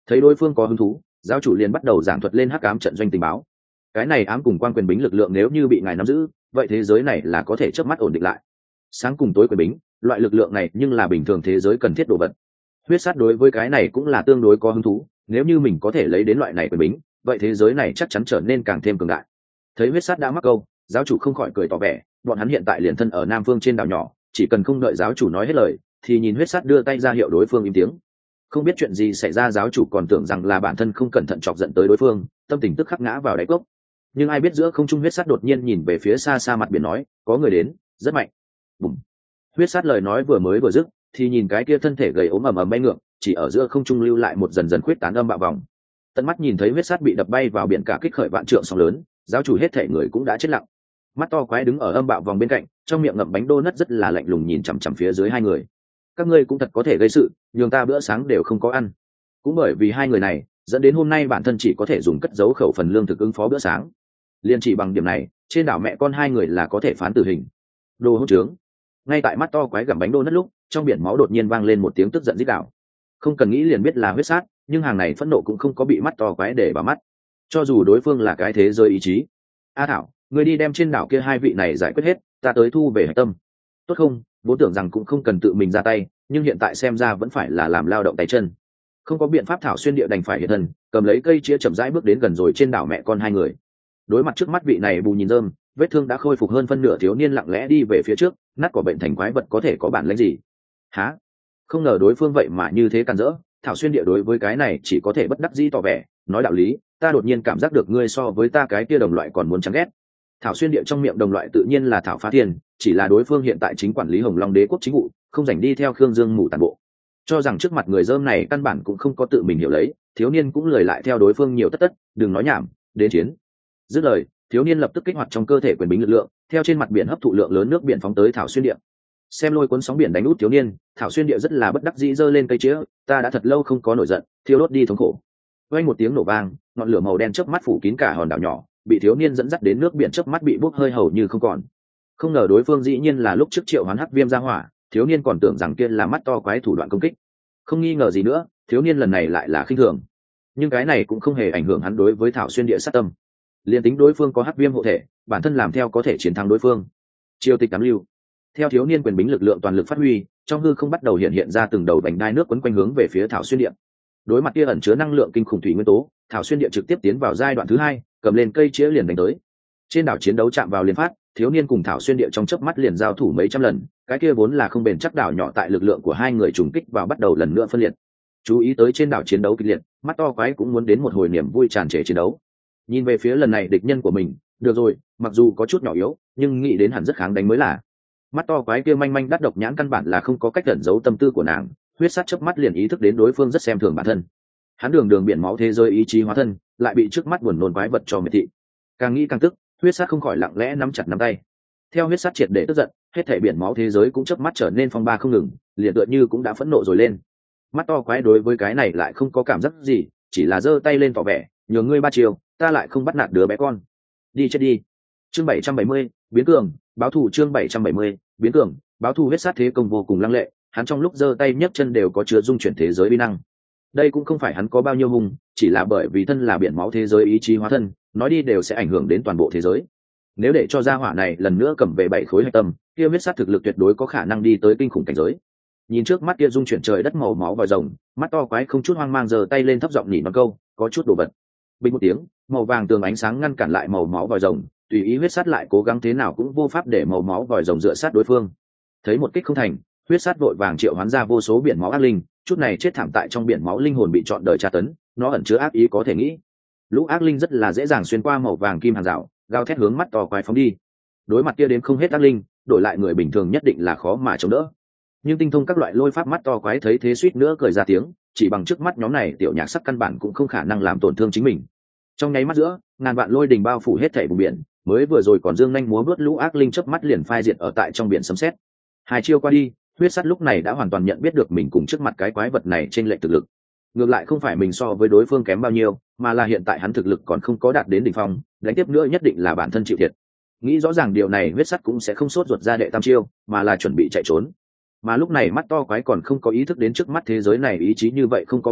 Thấy đối phương có hứng thú, giáo chủ liền bắt đầu giảng thuật lên hắc ám trận doanh tình báo. Cái này ám cùng quan quyền bính lực lượng nếu như bị ngài nắm giữ, vậy thế giới này là có thể chớp mắt ổn định lại. Sáng cùng tối quyền bính, loại lực lượng này nhưng là bình thường thế giới cần thiết đồ vật. Huyết sát đối với cái này cũng là tương đối có hứng thú, nếu như mình có thể lấy đến loại này quyền bính, vậy thế giới này chắc chắn trở nên càng thêm cường đại. Thấy huyết sát đã mắc câu, giáo chủ không khỏi cười tỏ vẻ, bọn hắn hiện tại liền thân ở Nam Phương trên đảo nhỏ, chỉ cần không đợi giáo chủ nói hết lời, thì nhìn huyết sát đưa tay ra hiệu đối phương im tiếng. Không biết chuyện gì xảy ra, giáo chủ còn tưởng rằng là bản thân không cẩn thận chọc giận tới đối phương, tâm tình tức khắc ngã vào đáy cốc. Nhưng ai biết giữa không trung huyết sát đột nhiên nhìn về phía xa xa mặt biển nói, có người đến, rất mạnh. Bùm. Huyết sát lời nói vừa mới vừa dứt, thì nhìn cái kia thân thể gầy ốm ầm ầm bay ngược, chỉ ở giữa không trung lưu lại một dần dần khuyết tán âm bạo vòng. Tận mắt nhìn thấy huyết sát bị đập bay vào biển cả kích khởi vạn trượng sóng lớn, giáo chủ hết thể người cũng đã chết lặng. Mắt to quái đứng ở âm bạo vòng bên cạnh, trong miệng ngậm bánh đô nất rất là lạnh lùng nhìn chằm chằm phía dưới hai người. Các ngươi cũng thật có thể gây sự, nhường ta bữa sáng đều không có ăn. Cũng bởi vì hai người này, dẫn đến hôm nay bản thân chỉ có thể dùng cất giấu khẩu phần lương thực ứng phó bữa sáng. Liên chỉ bằng điểm này, trên đảo mẹ con hai người là có thể phán tử hình. Đồ hỗn trướng. Ngay tại mắt to quái gặm bánh đô nất lúc, trong biển máu đột nhiên vang lên một tiếng tức giận rít gào. Không cần nghĩ liền biết là huyết sát, nhưng hàng này phẫn nộ cũng không có bị mắt to quái để vào mắt. Cho dù đối phương là cái thế giới ý chí. A Thảo, người đi đem trên đảo kia hai vị này giải quyết hết, ta tới thu về hạch tâm. Tốt không? Vốn tưởng rằng cũng không cần tự mình ra tay, nhưng hiện tại xem ra vẫn phải là làm lao động tay chân. Không có biện pháp, Thảo Xuyên Địa đành phải hiện thân, cầm lấy cây chĩa chậm rãi bước đến gần rồi trên đảo mẹ con hai người. Đối mặt trước mắt vị này bù nhìn rơm, vết thương đã khôi phục hơn phân nửa thiếu niên lặng lẽ đi về phía trước, nát cỏ bệnh thành quái vật có thể có bản lĩnh gì? Hả? Không ngờ đối phương vậy mà như thế càn rỡ. Thảo Xuyên Địa đối với cái này chỉ có thể bất đắc dĩ tỏ vẻ, nói đạo lý, ta đột nhiên cảm giác được ngươi so với ta cái kia đồng loại còn muốn chán ghét. Thảo Xuyên Địa trong miệng đồng loại tự nhiên là Thảo Phá Thiên, chỉ là đối phương hiện tại chính quản lý Hồng Long Đế quốc chính vụ, không dành đi theo Khương Dương mù tàn bộ. Cho rằng trước mặt người dơm này căn bản cũng không có tự mình hiểu lấy, thiếu niên cũng lười lại theo đối phương nhiều tất tất, đừng nói nhảm, đến chiến. Dứt lời, thiếu niên lập tức kích hoạt trong cơ thể quyền bính lực lượng, theo trên mặt biển hấp thụ lượng lớn nước biển phóng tới Thảo Xuyên Địa. Xem lôi cuốn sóng biển đánh út thiếu niên, Thảo Xuyên Địa rất là bất đắc dĩ giơ lên cây chĩa, ta đã thật lâu không có nổi giận, thiêu đốt đi thống khổ. Vang một tiếng nổ vang, ngọn lửa màu đen chớp mắt phủ kín cả hòn đảo nhỏ, bị thiếu niên dẫn dắt đến nước biển chớp mắt bị bốc hơi hầu như không còn. Không ngờ đối phương dĩ nhiên là lúc trước triệu hoán hắc viêm ra hỏa, thiếu niên còn tưởng rằng kia là mắt to quái thủ đoạn công kích. Không nghi ngờ gì nữa, thiếu niên lần này lại là khinh thường. Nhưng cái này cũng không hề ảnh hưởng hắn đối với Thảo Xuyên Địa sát tâm. Liên tính đối phương có hắc viêm hộ thể, bản thân làm theo có thể chiến thắng đối phương. Triều tịch tám lưu. Theo thiếu niên quyền bính lực lượng toàn lực phát huy, trong hư không bắt đầu hiện hiện ra từng đầu vành đai nước quấn quanh hướng về phía Thảo Xuyên Địa. Đối mặt kia ẩn chứa năng lượng kinh khủng thủy nguyên tố, Thảo Xuyên Địa trực tiếp tiến vào giai đoạn thứ hai, cầm lên cây chĩa liền đánh tới. Trên đảo chiến đấu chạm vào liên phát, thiếu niên cùng Thảo Xuyên Địa trong chớp mắt liền giao thủ mấy trăm lần, cái kia vốn là không bền chắc đảo nhỏ tại lực lượng của hai người trùng kích vào bắt đầu lần nữa phân liệt. Chú ý tới trên đảo chiến đấu kịch liệt, mắt to quái cũng muốn đến một hồi niềm vui tràn trề chiến đấu. Nhìn về phía lần này địch nhân của mình, được rồi, mặc dù có chút nhỏ yếu, nhưng nghĩ đến hẳn rất kháng đánh mới là. Mắt to quái kia manh manh đắt độc nhãn căn bản là không có cách ẩn giấu tâm tư của nàng, huyết sát chớp mắt liền ý thức đến đối phương rất xem thường bản thân. Hắn đường đường biển máu thế giới ý chí hóa thân, lại bị trước mắt buồn nôn quái vật cho miệt thị. Càng nghĩ càng tức, huyết sát không khỏi lặng lẽ nắm chặt nắm tay. Theo huyết sát triệt để tức giận, hết thảy biển máu thế giới cũng chớp mắt trở nên phong ba không ngừng, liền tựa như cũng đã phẫn nộ rồi lên. Mắt to quái đối với cái này lại không có cảm giác gì, chỉ là giơ tay lên tỏ vẻ, nhường ngươi ba chiều, ta lại không bắt nạt đứa bé con. Đi chết đi. Chương bảy trăm bảy mươi, biến cường, báo thù. Chương bảy trăm bảy mươi, biến cường, báo thù. Huyết sát thế công vô cùng lăng lệ, hắn trong lúc giơ tay nhấc chân đều có chứa dung chuyển thế giới uy năng. Đây cũng không phải hắn có bao nhiêu hung, chỉ là bởi vì thân là biển máu thế giới ý chí hóa thân, nói đi đều sẽ ảnh hưởng đến toàn bộ thế giới. Nếu để cho gia hỏa này lần nữa cầm về bảy khối hạch tâm, kia huyết sát thực lực tuyệt đối có khả năng đi tới kinh khủng cảnh giới. Nhìn trước mắt kia dung chuyển trời đất màu máu vòi rồng, mắt to quái không chút hoang mang giơ tay lên thấp giọng nhỉ nói câu, có chút đồ vật. Bình một tiếng, màu vàng tường ánh sáng ngăn cản lại màu máu vòi rồng, tùy ý huyết sát lại cố gắng thế nào cũng vô pháp để màu máu vòi rồng dựa sát đối phương. Thấy một kích không thành, huyết sát vội vàng triệu hoán ra vô số biển máu ác linh, chút này chết thảm tại trong biển máu linh hồn bị trọn đời tra tấn, nó ẩn chứa ác ý có thể nghĩ. Lũ ác linh rất là dễ dàng xuyên qua màu vàng kim hàng rào, gào thét hướng mắt to quái phóng đi. Đối mặt kia đến không hết ác linh, đổi lại người bình thường nhất định là khó mà chống đỡ. Nhưng tinh thông các loại lôi pháp mắt to quái thấy thế suýt nữa cười ra tiếng, chỉ bằng trước mắt nhóm này tiểu nhạc sắc căn bản cũng không khả năng làm tổn thương chính mình. Trong nháy mắt giữa, ngàn vạn lôi đình bao phủ hết thảy vùng biển, mới vừa rồi còn dương nhanh múa vớt lũ ác linh chớp mắt liền phai diệt ở tại trong biển sấm sét. Hai chiêu qua đi, huyết sắt lúc này đã hoàn toàn nhận biết được mình cùng trước mặt cái quái vật này trên lệch thực lực. Ngược lại không phải mình so với đối phương kém bao nhiêu, mà là hiện tại hắn thực lực còn không có đạt đến đỉnh phong, đánh tiếp nữa nhất định là bản thân chịu thiệt. Nghĩ rõ ràng điều này, huyết sắt cũng sẽ không sốt ruột ra đệ tam chiêu, mà là chuẩn bị chạy trốn. Mà lúc này mắt to quái còn không có ý thức đến trước mắt thế giới này ý chí như vậy không có phẩm,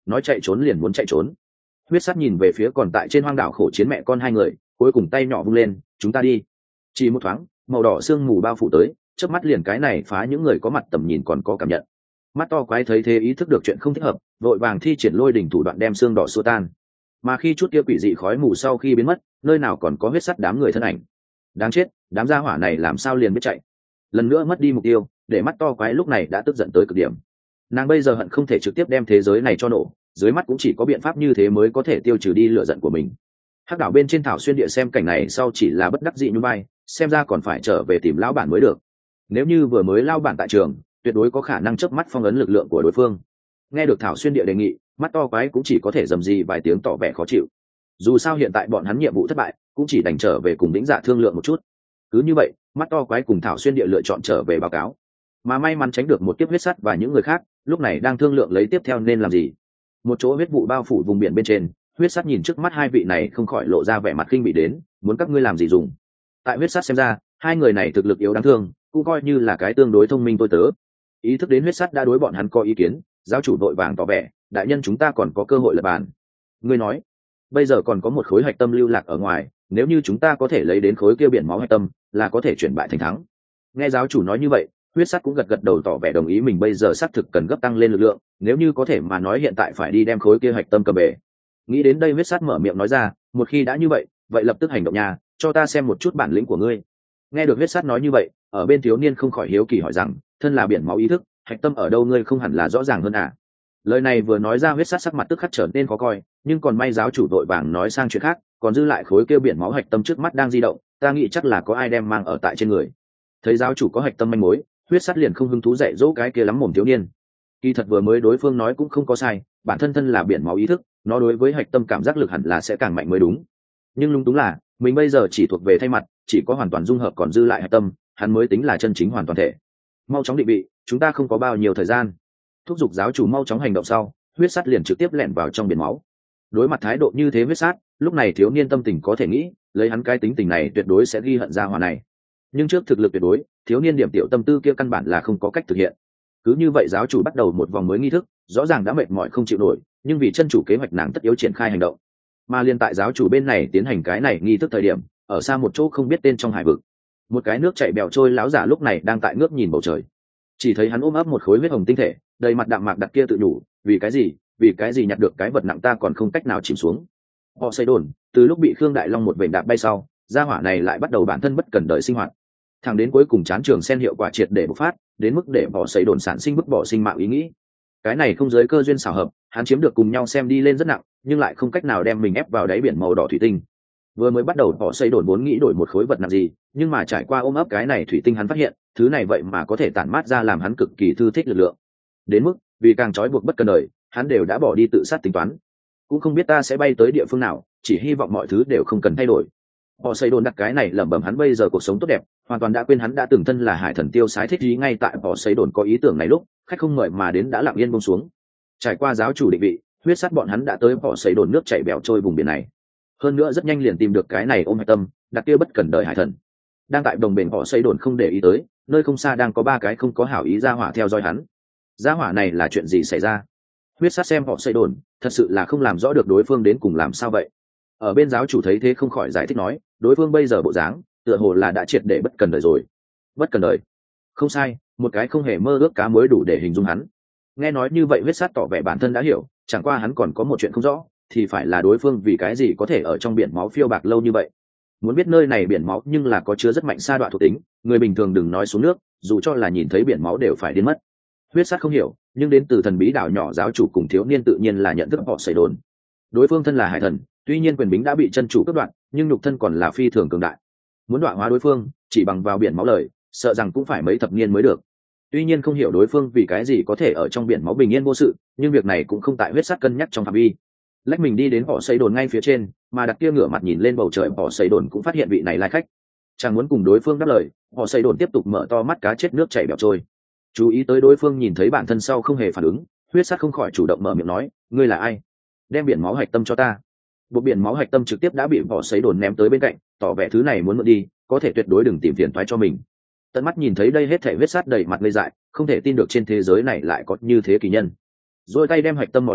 nói chạy trốn liền muốn chạy trốn. Huyết sắt nhìn về phía còn tại trên hoang đảo khổ chiến mẹ con hai người, cuối cùng tay nhỏ vung lên, chúng ta đi. Chỉ một thoáng, màu đỏ sương mù bao phủ tới, chớp mắt liền cái này phá những người có mặt tầm nhìn còn có cảm nhận. Mắt to quái thấy thế ý thức được chuyện không thích hợp, vội vàng thi triển lôi đỉnh thủ đoạn đem xương đỏ xua tan. Mà khi chút kia quỷ dị khói mù sau khi biến mất, nơi nào còn có huyết sắt đám người thân ảnh. Đáng chết, đám gia hỏa này làm sao liền biết chạy. Lần nữa mất đi mục tiêu, để mắt to quái lúc này đã tức giận tới cực điểm. Nàng bây giờ hận không thể trực tiếp đem thế giới này cho nổ, dưới mắt cũng chỉ có biện pháp như thế mới có thể tiêu trừ đi lửa giận của mình. Hắc đảo bên trên thảo xuyên địa xem cảnh này sau chỉ là bất đắc dĩ như bay, xem ra còn phải trở về tìm lão bản mới được. Nếu như vừa mới lao bản tại trường, tuyệt đối có khả năng chớp mắt phong ấn lực lượng của đối phương. Nghe được thảo xuyên địa đề nghị, mắt to quái cũng chỉ có thể dầm gì vài tiếng tỏ vẻ khó chịu. Dù sao hiện tại bọn hắn nhiệm vụ thất bại, cũng chỉ đành trở về cùng Vĩnh Dạ thương lượng một chút. Cứ như vậy, mắt to quái cùng thảo xuyên địa lựa chọn trở về báo cáo. Mà may mắn tránh được một kiếp huyết sắt và những người khác, lúc này đang thương lượng lấy tiếp theo nên làm gì. Một chỗ huyết vụ bao phủ vùng biển bên trên, huyết sắt nhìn trước mắt hai vị này không khỏi lộ ra vẻ mặt khinh bị đến, muốn các ngươi làm gì dùng. Tại huyết sắt xem ra, hai người này thực lực yếu đáng thương, cũng coi như là cái tương đối thông minh tôi tớ. Ý thức đến huyết sắt đã đối bọn hắn có ý kiến, giáo chủ vội vàng tỏ vẻ, đại nhân chúng ta còn có cơ hội lập bàn. Ngươi nói, bây giờ còn có một khối hạch tâm lưu lạc ở ngoài, nếu như chúng ta có thể lấy đến khối kia biển máu hạch tâm, là có thể chuyển bại thành thắng. Nghe giáo chủ nói như vậy, huyết sắt cũng gật gật đầu tỏ vẻ đồng ý mình bây giờ xác thực cần gấp tăng lên lực lượng, nếu như có thể mà nói hiện tại phải đi đem khối kia hạch tâm cầm về. Nghĩ đến đây huyết sắt mở miệng nói ra, một khi đã như vậy, vậy lập tức hành động nha, cho ta xem một chút bản lĩnh của ngươi. Nghe được huyết sắt nói như vậy, ở bên thiếu niên không khỏi hiếu kỳ hỏi rằng, thân là biển máu ý thức, hạch tâm ở đâu ngươi không hẳn là rõ ràng hơn à? Lời này vừa nói ra huyết sắt sắc mặt tức khắc trở nên khó coi, nhưng còn may giáo chủ đội vàng nói sang chuyện khác, còn dư lại khối kia biển máu hạch tâm trước mắt đang di động, ta nghĩ chắc là có ai đem mang ở tại trên người. Thấy giáo chủ có hạch tâm manh mối, huyết sắt liền không hứng thú dạy dỗ cái kia lắm mồm thiếu niên. Kỳ thật vừa mới đối phương nói cũng không có sai, bản thân thân là biển máu ý thức, nó đối với hạch tâm cảm giác lực hẳn là sẽ càng mạnh mới đúng. Nhưng lung túng là, mình bây giờ chỉ thuộc về thay mặt, chỉ có hoàn toàn dung hợp còn dư lại hạch tâm, hắn mới tính là chân chính hoàn toàn thể. Mau chóng định vị, chúng ta không có bao nhiêu thời gian. Thúc giục giáo chủ mau chóng hành động sau, huyết sắt liền trực tiếp lẻn vào trong biển máu. Đối mặt thái độ như thế huyết sắt, lúc này thiếu niên tâm tình có thể nghĩ, lấy hắn cái tính tình này tuyệt đối sẽ ghi hận ra hỏa này. Nhưng trước thực lực tuyệt đối, thiếu niên điểm tiểu tâm tư kia căn bản là không có cách thực hiện. Cứ như vậy giáo chủ bắt đầu một vòng mới nghi thức, rõ ràng đã mệt mỏi không chịu nổi, nhưng vì chân chủ kế hoạch nàng tất yếu triển khai hành động. Mà liên tại giáo chủ bên này tiến hành cái này nghi thức thời điểm, ở xa một chỗ không biết tên trong hải vực, một cái nước chảy bèo trôi láo giả lúc này đang tại ngước nhìn bầu trời. Chỉ thấy hắn ôm ấp một khối huyết hồng tinh thể, đầy mặt đạm mạc đặt kia tự nhủ, vì cái gì, vì cái gì nhặt được cái vật nặng ta còn không cách nào chìm xuống. Họ xây đồn, từ lúc bị Khương Đại Long một vểnh đạp bay sau, gia hỏa này lại bắt đầu bản thân bất cần đời sinh hoạt. Thẳng đến cuối cùng chán trường sen hiệu quả triệt để bộc phát, đến mức để bỏ xây đồn sản sinh bức bỏ sinh mạng ý nghĩ. Cái này không giới cơ duyên xảo hợp, hắn chiếm được cùng nhau xem đi lên rất nặng, nhưng lại không cách nào đem mình ép vào đáy biển màu đỏ thủy tinh. Vừa mới bắt đầu bỏ xây đồn vốn nghĩ đổi một khối vật nặng gì, nhưng mà trải qua ôm ấp cái này thủy tinh hắn phát hiện, thứ này vậy mà có thể tản mát ra làm hắn cực kỳ thư thích lực lượng. Đến mức, vì càng trói buộc bất cần đời, hắn đều đã bỏ đi tự sát tính toán. Cũng không biết ta sẽ bay tới địa phương nào, chỉ hy vọng mọi thứ đều không cần thay đổi. Họ xây đồn đặt cái này lẩm bẩm hắn bây giờ cuộc sống tốt đẹp, hoàn toàn đã quên hắn đã từng thân là hải thần tiêu sái thích ý ngay tại họ xây đồn có ý tưởng này lúc khách không mời mà đến đã lặng yên buông xuống. Trải qua giáo chủ định vị, huyết sắt bọn hắn đã tới họ xây đồn nước chảy bèo trôi vùng biển này. Hơn nữa rất nhanh liền tìm được cái này ôm hạch tâm, đặt kia bất cần đời hải thần. Đang tại đồng bền họ xây đồn không để ý tới, nơi không xa đang có ba cái không có hảo ý ra hỏa theo dõi hắn. Ra hỏa này là chuyện gì xảy ra? Huyết sắt xem họ xây đồn, thật sự là không làm rõ được đối phương đến cùng làm sao vậy. Ở bên giáo chủ thấy thế không khỏi giải thích nói, đối phương bây giờ bộ dáng tựa hồ là đã triệt để bất cần đời rồi. Bất cần đời? Không sai, một cái không hề mơ ước cá mới đủ để hình dung hắn. Nghe nói như vậy huyết sắt tỏ vẻ bản thân đã hiểu, chẳng qua hắn còn có một chuyện không rõ, thì phải là đối phương vì cái gì có thể ở trong biển máu phiêu bạc lâu như vậy. Muốn biết nơi này biển máu nhưng là có chứa rất mạnh sa đoạn thuộc tính, người bình thường đừng nói xuống nước, dù cho là nhìn thấy biển máu đều phải điên mất. Huyết sắt không hiểu, nhưng đến từ thần bí đảo nhỏ giáo chủ cùng thiếu niên tự nhiên là nhận thức họ xảy đồn. Đối phương thân là hải thần, tuy nhiên quyền bính đã bị chân chủ cướp đoạt, nhưng nhục thân còn là phi thường cường đại. Muốn đoạ hóa đối phương, chỉ bằng vào biển máu lời, sợ rằng cũng phải mấy thập niên mới được. Tuy nhiên không hiểu đối phương vì cái gì có thể ở trong biển máu bình yên vô sự, nhưng việc này cũng không tại huyết sắt cân nhắc trong phạm vi. Lách mình đi đến họ xây đồn ngay phía trên, mà đặt kia ngửa mặt nhìn lên bầu trời, họ xây đồn cũng phát hiện vị này lai khách. Chẳng muốn cùng đối phương đáp lời, họ xây đồn tiếp tục mở to mắt cá chết nước chảy bèo trôi. Chú ý tới đối phương nhìn thấy bản thân sau không hề phản ứng, huyết sắt không khỏi chủ động mở miệng nói, ngươi là ai? Đem biển máu hạch tâm cho ta. Bộ biển máu hạch tâm trực tiếp đã bị họ xây đồn ném tới bên cạnh, tỏ vẻ thứ này muốn mượn đi, có thể tuyệt đối đừng tìm phiền toái cho mình. Tận mắt nhìn thấy đây hết thảy huyết sắt đầy mặt ngây dại, không thể tin được trên thế giới này lại có như thế kỳ nhân. Rồi tay đem hạch tâm mò lên,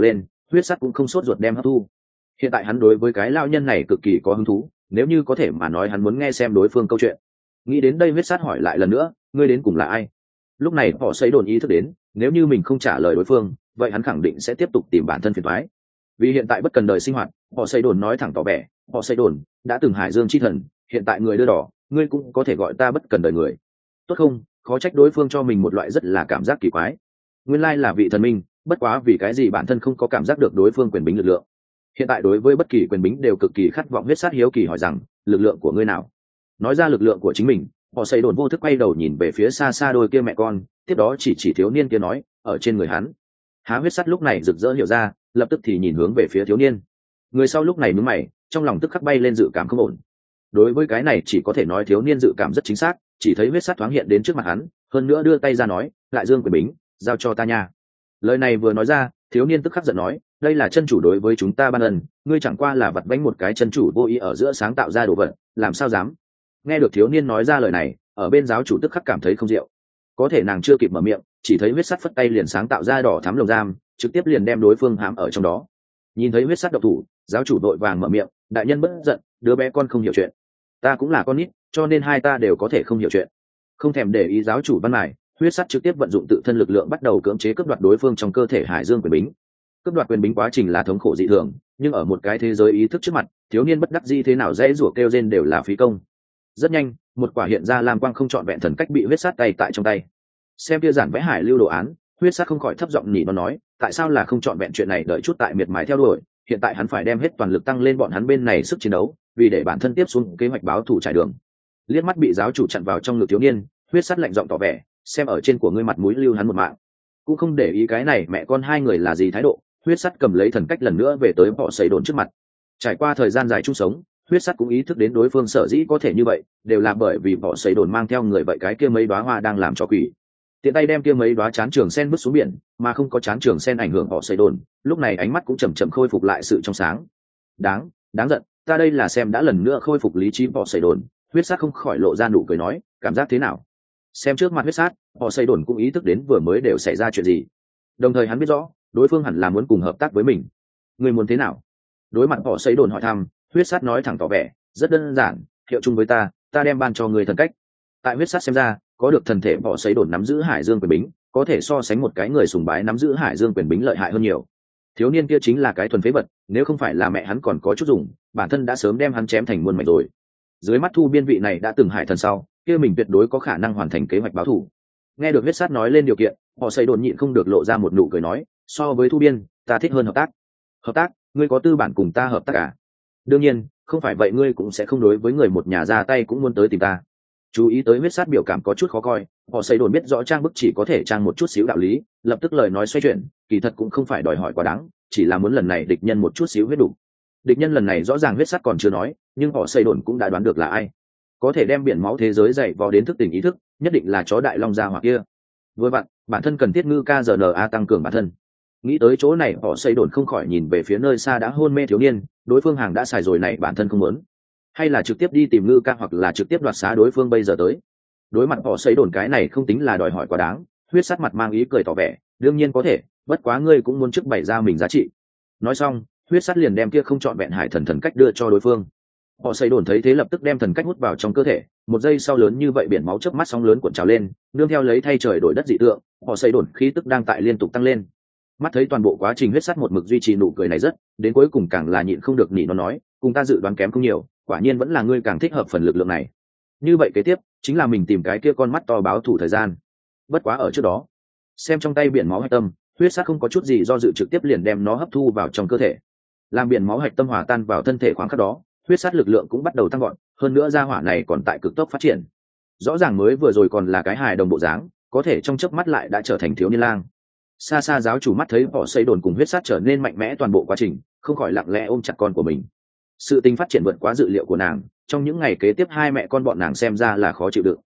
huyết sắt cũng không sốt ruột đem hấp thu. Hiện tại hắn đối với cái lao nhân này cực kỳ có hứng thú, nếu như có thể mà nói hắn muốn nghe xem đối phương câu chuyện. Nghĩ đến đây huyết sắt hỏi lại lần nữa, ngươi đến cùng là ai? Lúc này họ xây đồn ý thức đến, nếu như mình không trả lời đối phương, vậy hắn khẳng định sẽ tiếp tục tìm bản thân phiền toái. Vì hiện tại bất cần đời sinh hoạt, họ xây đồn nói thẳng tỏ vẻ, họ xây đồn đã từng hải dương chi thần, hiện tại người đưa đỏ, ngươi cũng có thể gọi ta bất cần đời người. Tốt không? Khó trách đối phương cho mình một loại rất là cảm giác kỳ quái. Nguyên lai là vị thần minh, bất quá vì cái gì bản thân không có cảm giác được đối phương quyền bính lực lượng. Hiện tại đối với bất kỳ quyền bính đều cực kỳ khát vọng huyết sát hiếu kỳ hỏi rằng, lực lượng của ngươi nào? Nói ra lực lượng của chính mình, họ xây đồn vô thức quay đầu nhìn về phía xa xa đôi kia mẹ con, tiếp đó chỉ chỉ thiếu niên kia nói, ở trên người hắn. Há huyết sắt lúc này rực rỡ hiểu ra, lập tức thì nhìn hướng về phía thiếu niên. Người sau lúc này nhướng mày, trong lòng tức khắc bay lên dự cảm không ổn. Đối với cái này chỉ có thể nói thiếu niên dự cảm rất chính xác, chỉ thấy huyết sắt thoáng hiện đến trước mặt hắn, hơn nữa đưa tay ra nói, lại dương quyền bính, giao cho ta nha. Lời này vừa nói ra, thiếu niên tức khắc giận nói, đây là chân chủ đối với chúng ta ban ân, ngươi chẳng qua là vặt vãnh một cái chân chủ vô ý ở giữa sáng tạo ra đồ vật, làm sao dám? Nghe được thiếu niên nói ra lời này, ở bên giáo chủ tức khắc cảm thấy không diệu. Có thể nàng chưa kịp mở miệng, chỉ thấy huyết sắt phất tay liền sáng tạo ra đỏ thắm lồng giam, trực tiếp liền đem đối phương hãm ở trong đó. Nhìn thấy huyết sắt độc thủ, giáo chủ đội vàng mở miệng, đại nhân bất giận, đứa bé con không hiểu chuyện, ta cũng là con nít, cho nên hai ta đều có thể không hiểu chuyện. Không thèm để ý giáo chủ văn mài, huyết sắt trực tiếp vận dụng tự thân lực lượng bắt đầu cưỡng chế cướp đoạt đối phương trong cơ thể hải dương quyền bính. Cướp đoạt quyền bính quá trình là thống khổ dị thường, nhưng ở một cái thế giới ý thức trước mặt, thiếu niên bất đắc dĩ thế nào dễ rủa kêu rên đều là phí công. Rất nhanh, một quả hiện ra lam quang không trọn vẹn thần cách bị huyết sát tay tại trong tay. Xem kia giản vẽ hải lưu đồ án, huyết sát không khỏi thấp giọng nhỉ nó nói, tại sao là không trọn vẹn chuyện này đợi chút tại miệt mài theo đuổi, hiện tại hắn phải đem hết toàn lực tăng lên bọn hắn bên này sức chiến đấu, vì để bản thân tiếp xuống kế hoạch báo thù trải đường. Liếc mắt bị giáo chủ chặn vào trong ngực thiếu niên, huyết sát lạnh giọng tỏ vẻ, xem ở trên của ngươi mặt mũi lưu hắn một mạng. Cũng không để ý cái này mẹ con hai người là gì thái độ, huyết sắt cầm lấy thần cách lần nữa về tới họ xây đồn trước mặt. Trải qua thời gian dài chung sống, huyết sắt cũng ý thức đến đối phương sở dĩ có thể như vậy, đều là bởi vì họ xây đồn mang theo người vậy cái kia mấy đóa hoa đang làm trò quỷ. Tiện tay đem kia mấy đóa chán trường sen vứt xuống biển, mà không có chán trường sen ảnh hưởng họ xây đồn, lúc này ánh mắt cũng chậm chậm khôi phục lại sự trong sáng. Đáng, đáng giận, ta đây là xem đã lần nữa khôi phục lý trí họ xây đồn, huyết sắt không khỏi lộ ra nụ cười nói, cảm giác thế nào? Xem trước mặt huyết sát, họ xây đồn cũng ý thức đến vừa mới đều xảy ra chuyện gì. Đồng thời hắn biết rõ, đối phương hẳn là muốn cùng hợp tác với mình. Người muốn thế nào? Đối mặt họ xây đồn hỏi thăm, huyết sát nói thẳng tỏ vẻ, rất đơn giản, hiệu chung với ta, ta đem ban cho người thần cách. Tại huyết sát xem ra, có được thần thể họ xây đồn nắm giữ hải dương quyền bính, có thể so sánh một cái người sùng bái nắm giữ hải dương quyền bính lợi hại hơn nhiều. Thiếu niên kia chính là cái thuần phế vật, nếu không phải là mẹ hắn còn có chút dùng, bản thân đã sớm đem hắn chém thành muôn mảnh rồi. Dưới mắt thu biên vị này đã từng hải thần sau, kia mình tuyệt đối có khả năng hoàn thành kế hoạch báo thù. Nghe được huyết sát nói lên điều kiện, họ xây đồn nhịn không được lộ ra một nụ cười nói, so với thu biên, ta thích hơn hợp tác. Hợp tác? Ngươi có tư bản cùng ta hợp tác à? Đương nhiên, không phải vậy ngươi cũng sẽ không đối với người một nhà ra tay cũng muốn tới tìm ta. Chú ý tới huyết sát biểu cảm có chút khó coi, họ xây đồn biết rõ trang bức chỉ có thể trang một chút xíu đạo lý, lập tức lời nói xoay chuyển, kỳ thật cũng không phải đòi hỏi quá đáng, chỉ là muốn lần này địch nhân một chút xíu huyết đủ. Địch nhân lần này rõ ràng huyết sát còn chưa nói, nhưng họ xây đồn cũng đã đoán được là ai. Có thể đem biển máu thế giới dậy vào đến thức tỉnh ý thức, nhất định là chó đại long gia hỏa kia. Vừa vặn, bản thân cần thiết ngư ca rờ en a tăng cường bản thân. Nghĩ tới chỗ này, họ xây đồn không khỏi nhìn về phía nơi xa đã hôn mê thiếu niên, đối phương hàng đã xài rồi này bản thân không muốn, hay là trực tiếp đi tìm ngư ca hoặc là trực tiếp đoạt xá đối phương bây giờ tới. Đối mặt họ xây đồn cái này không tính là đòi hỏi quá đáng, huyết sát mặt mang ý cười tỏ vẻ, đương nhiên có thể, bất quá ngươi cũng muốn trước bày ra mình giá trị. Nói xong, huyết sát liền đem kia không trọn vẹn hải thần thần cách đưa cho đối phương. Họ xây đồn thấy thế lập tức đem thần cách hút vào trong cơ thể, một giây sau lớn như vậy biển máu chớp mắt sóng lớn cuộn trào lên, nương theo lấy thay trời đổi đất dị tượng, họ xây đồn khí tức đang tại liên tục tăng lên. Mắt thấy toàn bộ quá trình huyết sắt một mực duy trì nụ cười này rất, đến cuối cùng càng là nhịn không được nỉ nó nói, cùng ta dự đoán kém không nhiều, quả nhiên vẫn là ngươi càng thích hợp phần lực lượng này. Như vậy kế tiếp chính là mình tìm cái kia con mắt to báo thủ thời gian. Bất quá ở trước đó, xem trong tay biển máu hạch tâm, huyết sắt không có chút gì do dự trực tiếp liền đem nó hấp thu vào trong cơ thể. Làm biển máu hạch tâm hòa tan vào thân thể khoáng khắc đó, huyết sát lực lượng cũng bắt đầu tăng gọn, hơn nữa gia hỏa này còn tại cực tốc phát triển. Rõ ràng mới vừa rồi còn là cái hài đồng bộ dáng, có thể trong chớp mắt lại đã trở thành thiếu niên lang. Xa xa giáo chủ mắt thấy họ xây đồn cùng huyết sát trở nên mạnh mẽ toàn bộ quá trình, không khỏi lặng lẽ ôm chặt con của mình. Sự tình phát triển vượt quá dự liệu của nàng, trong những ngày kế tiếp hai mẹ con bọn nàng xem ra là khó chịu đựng.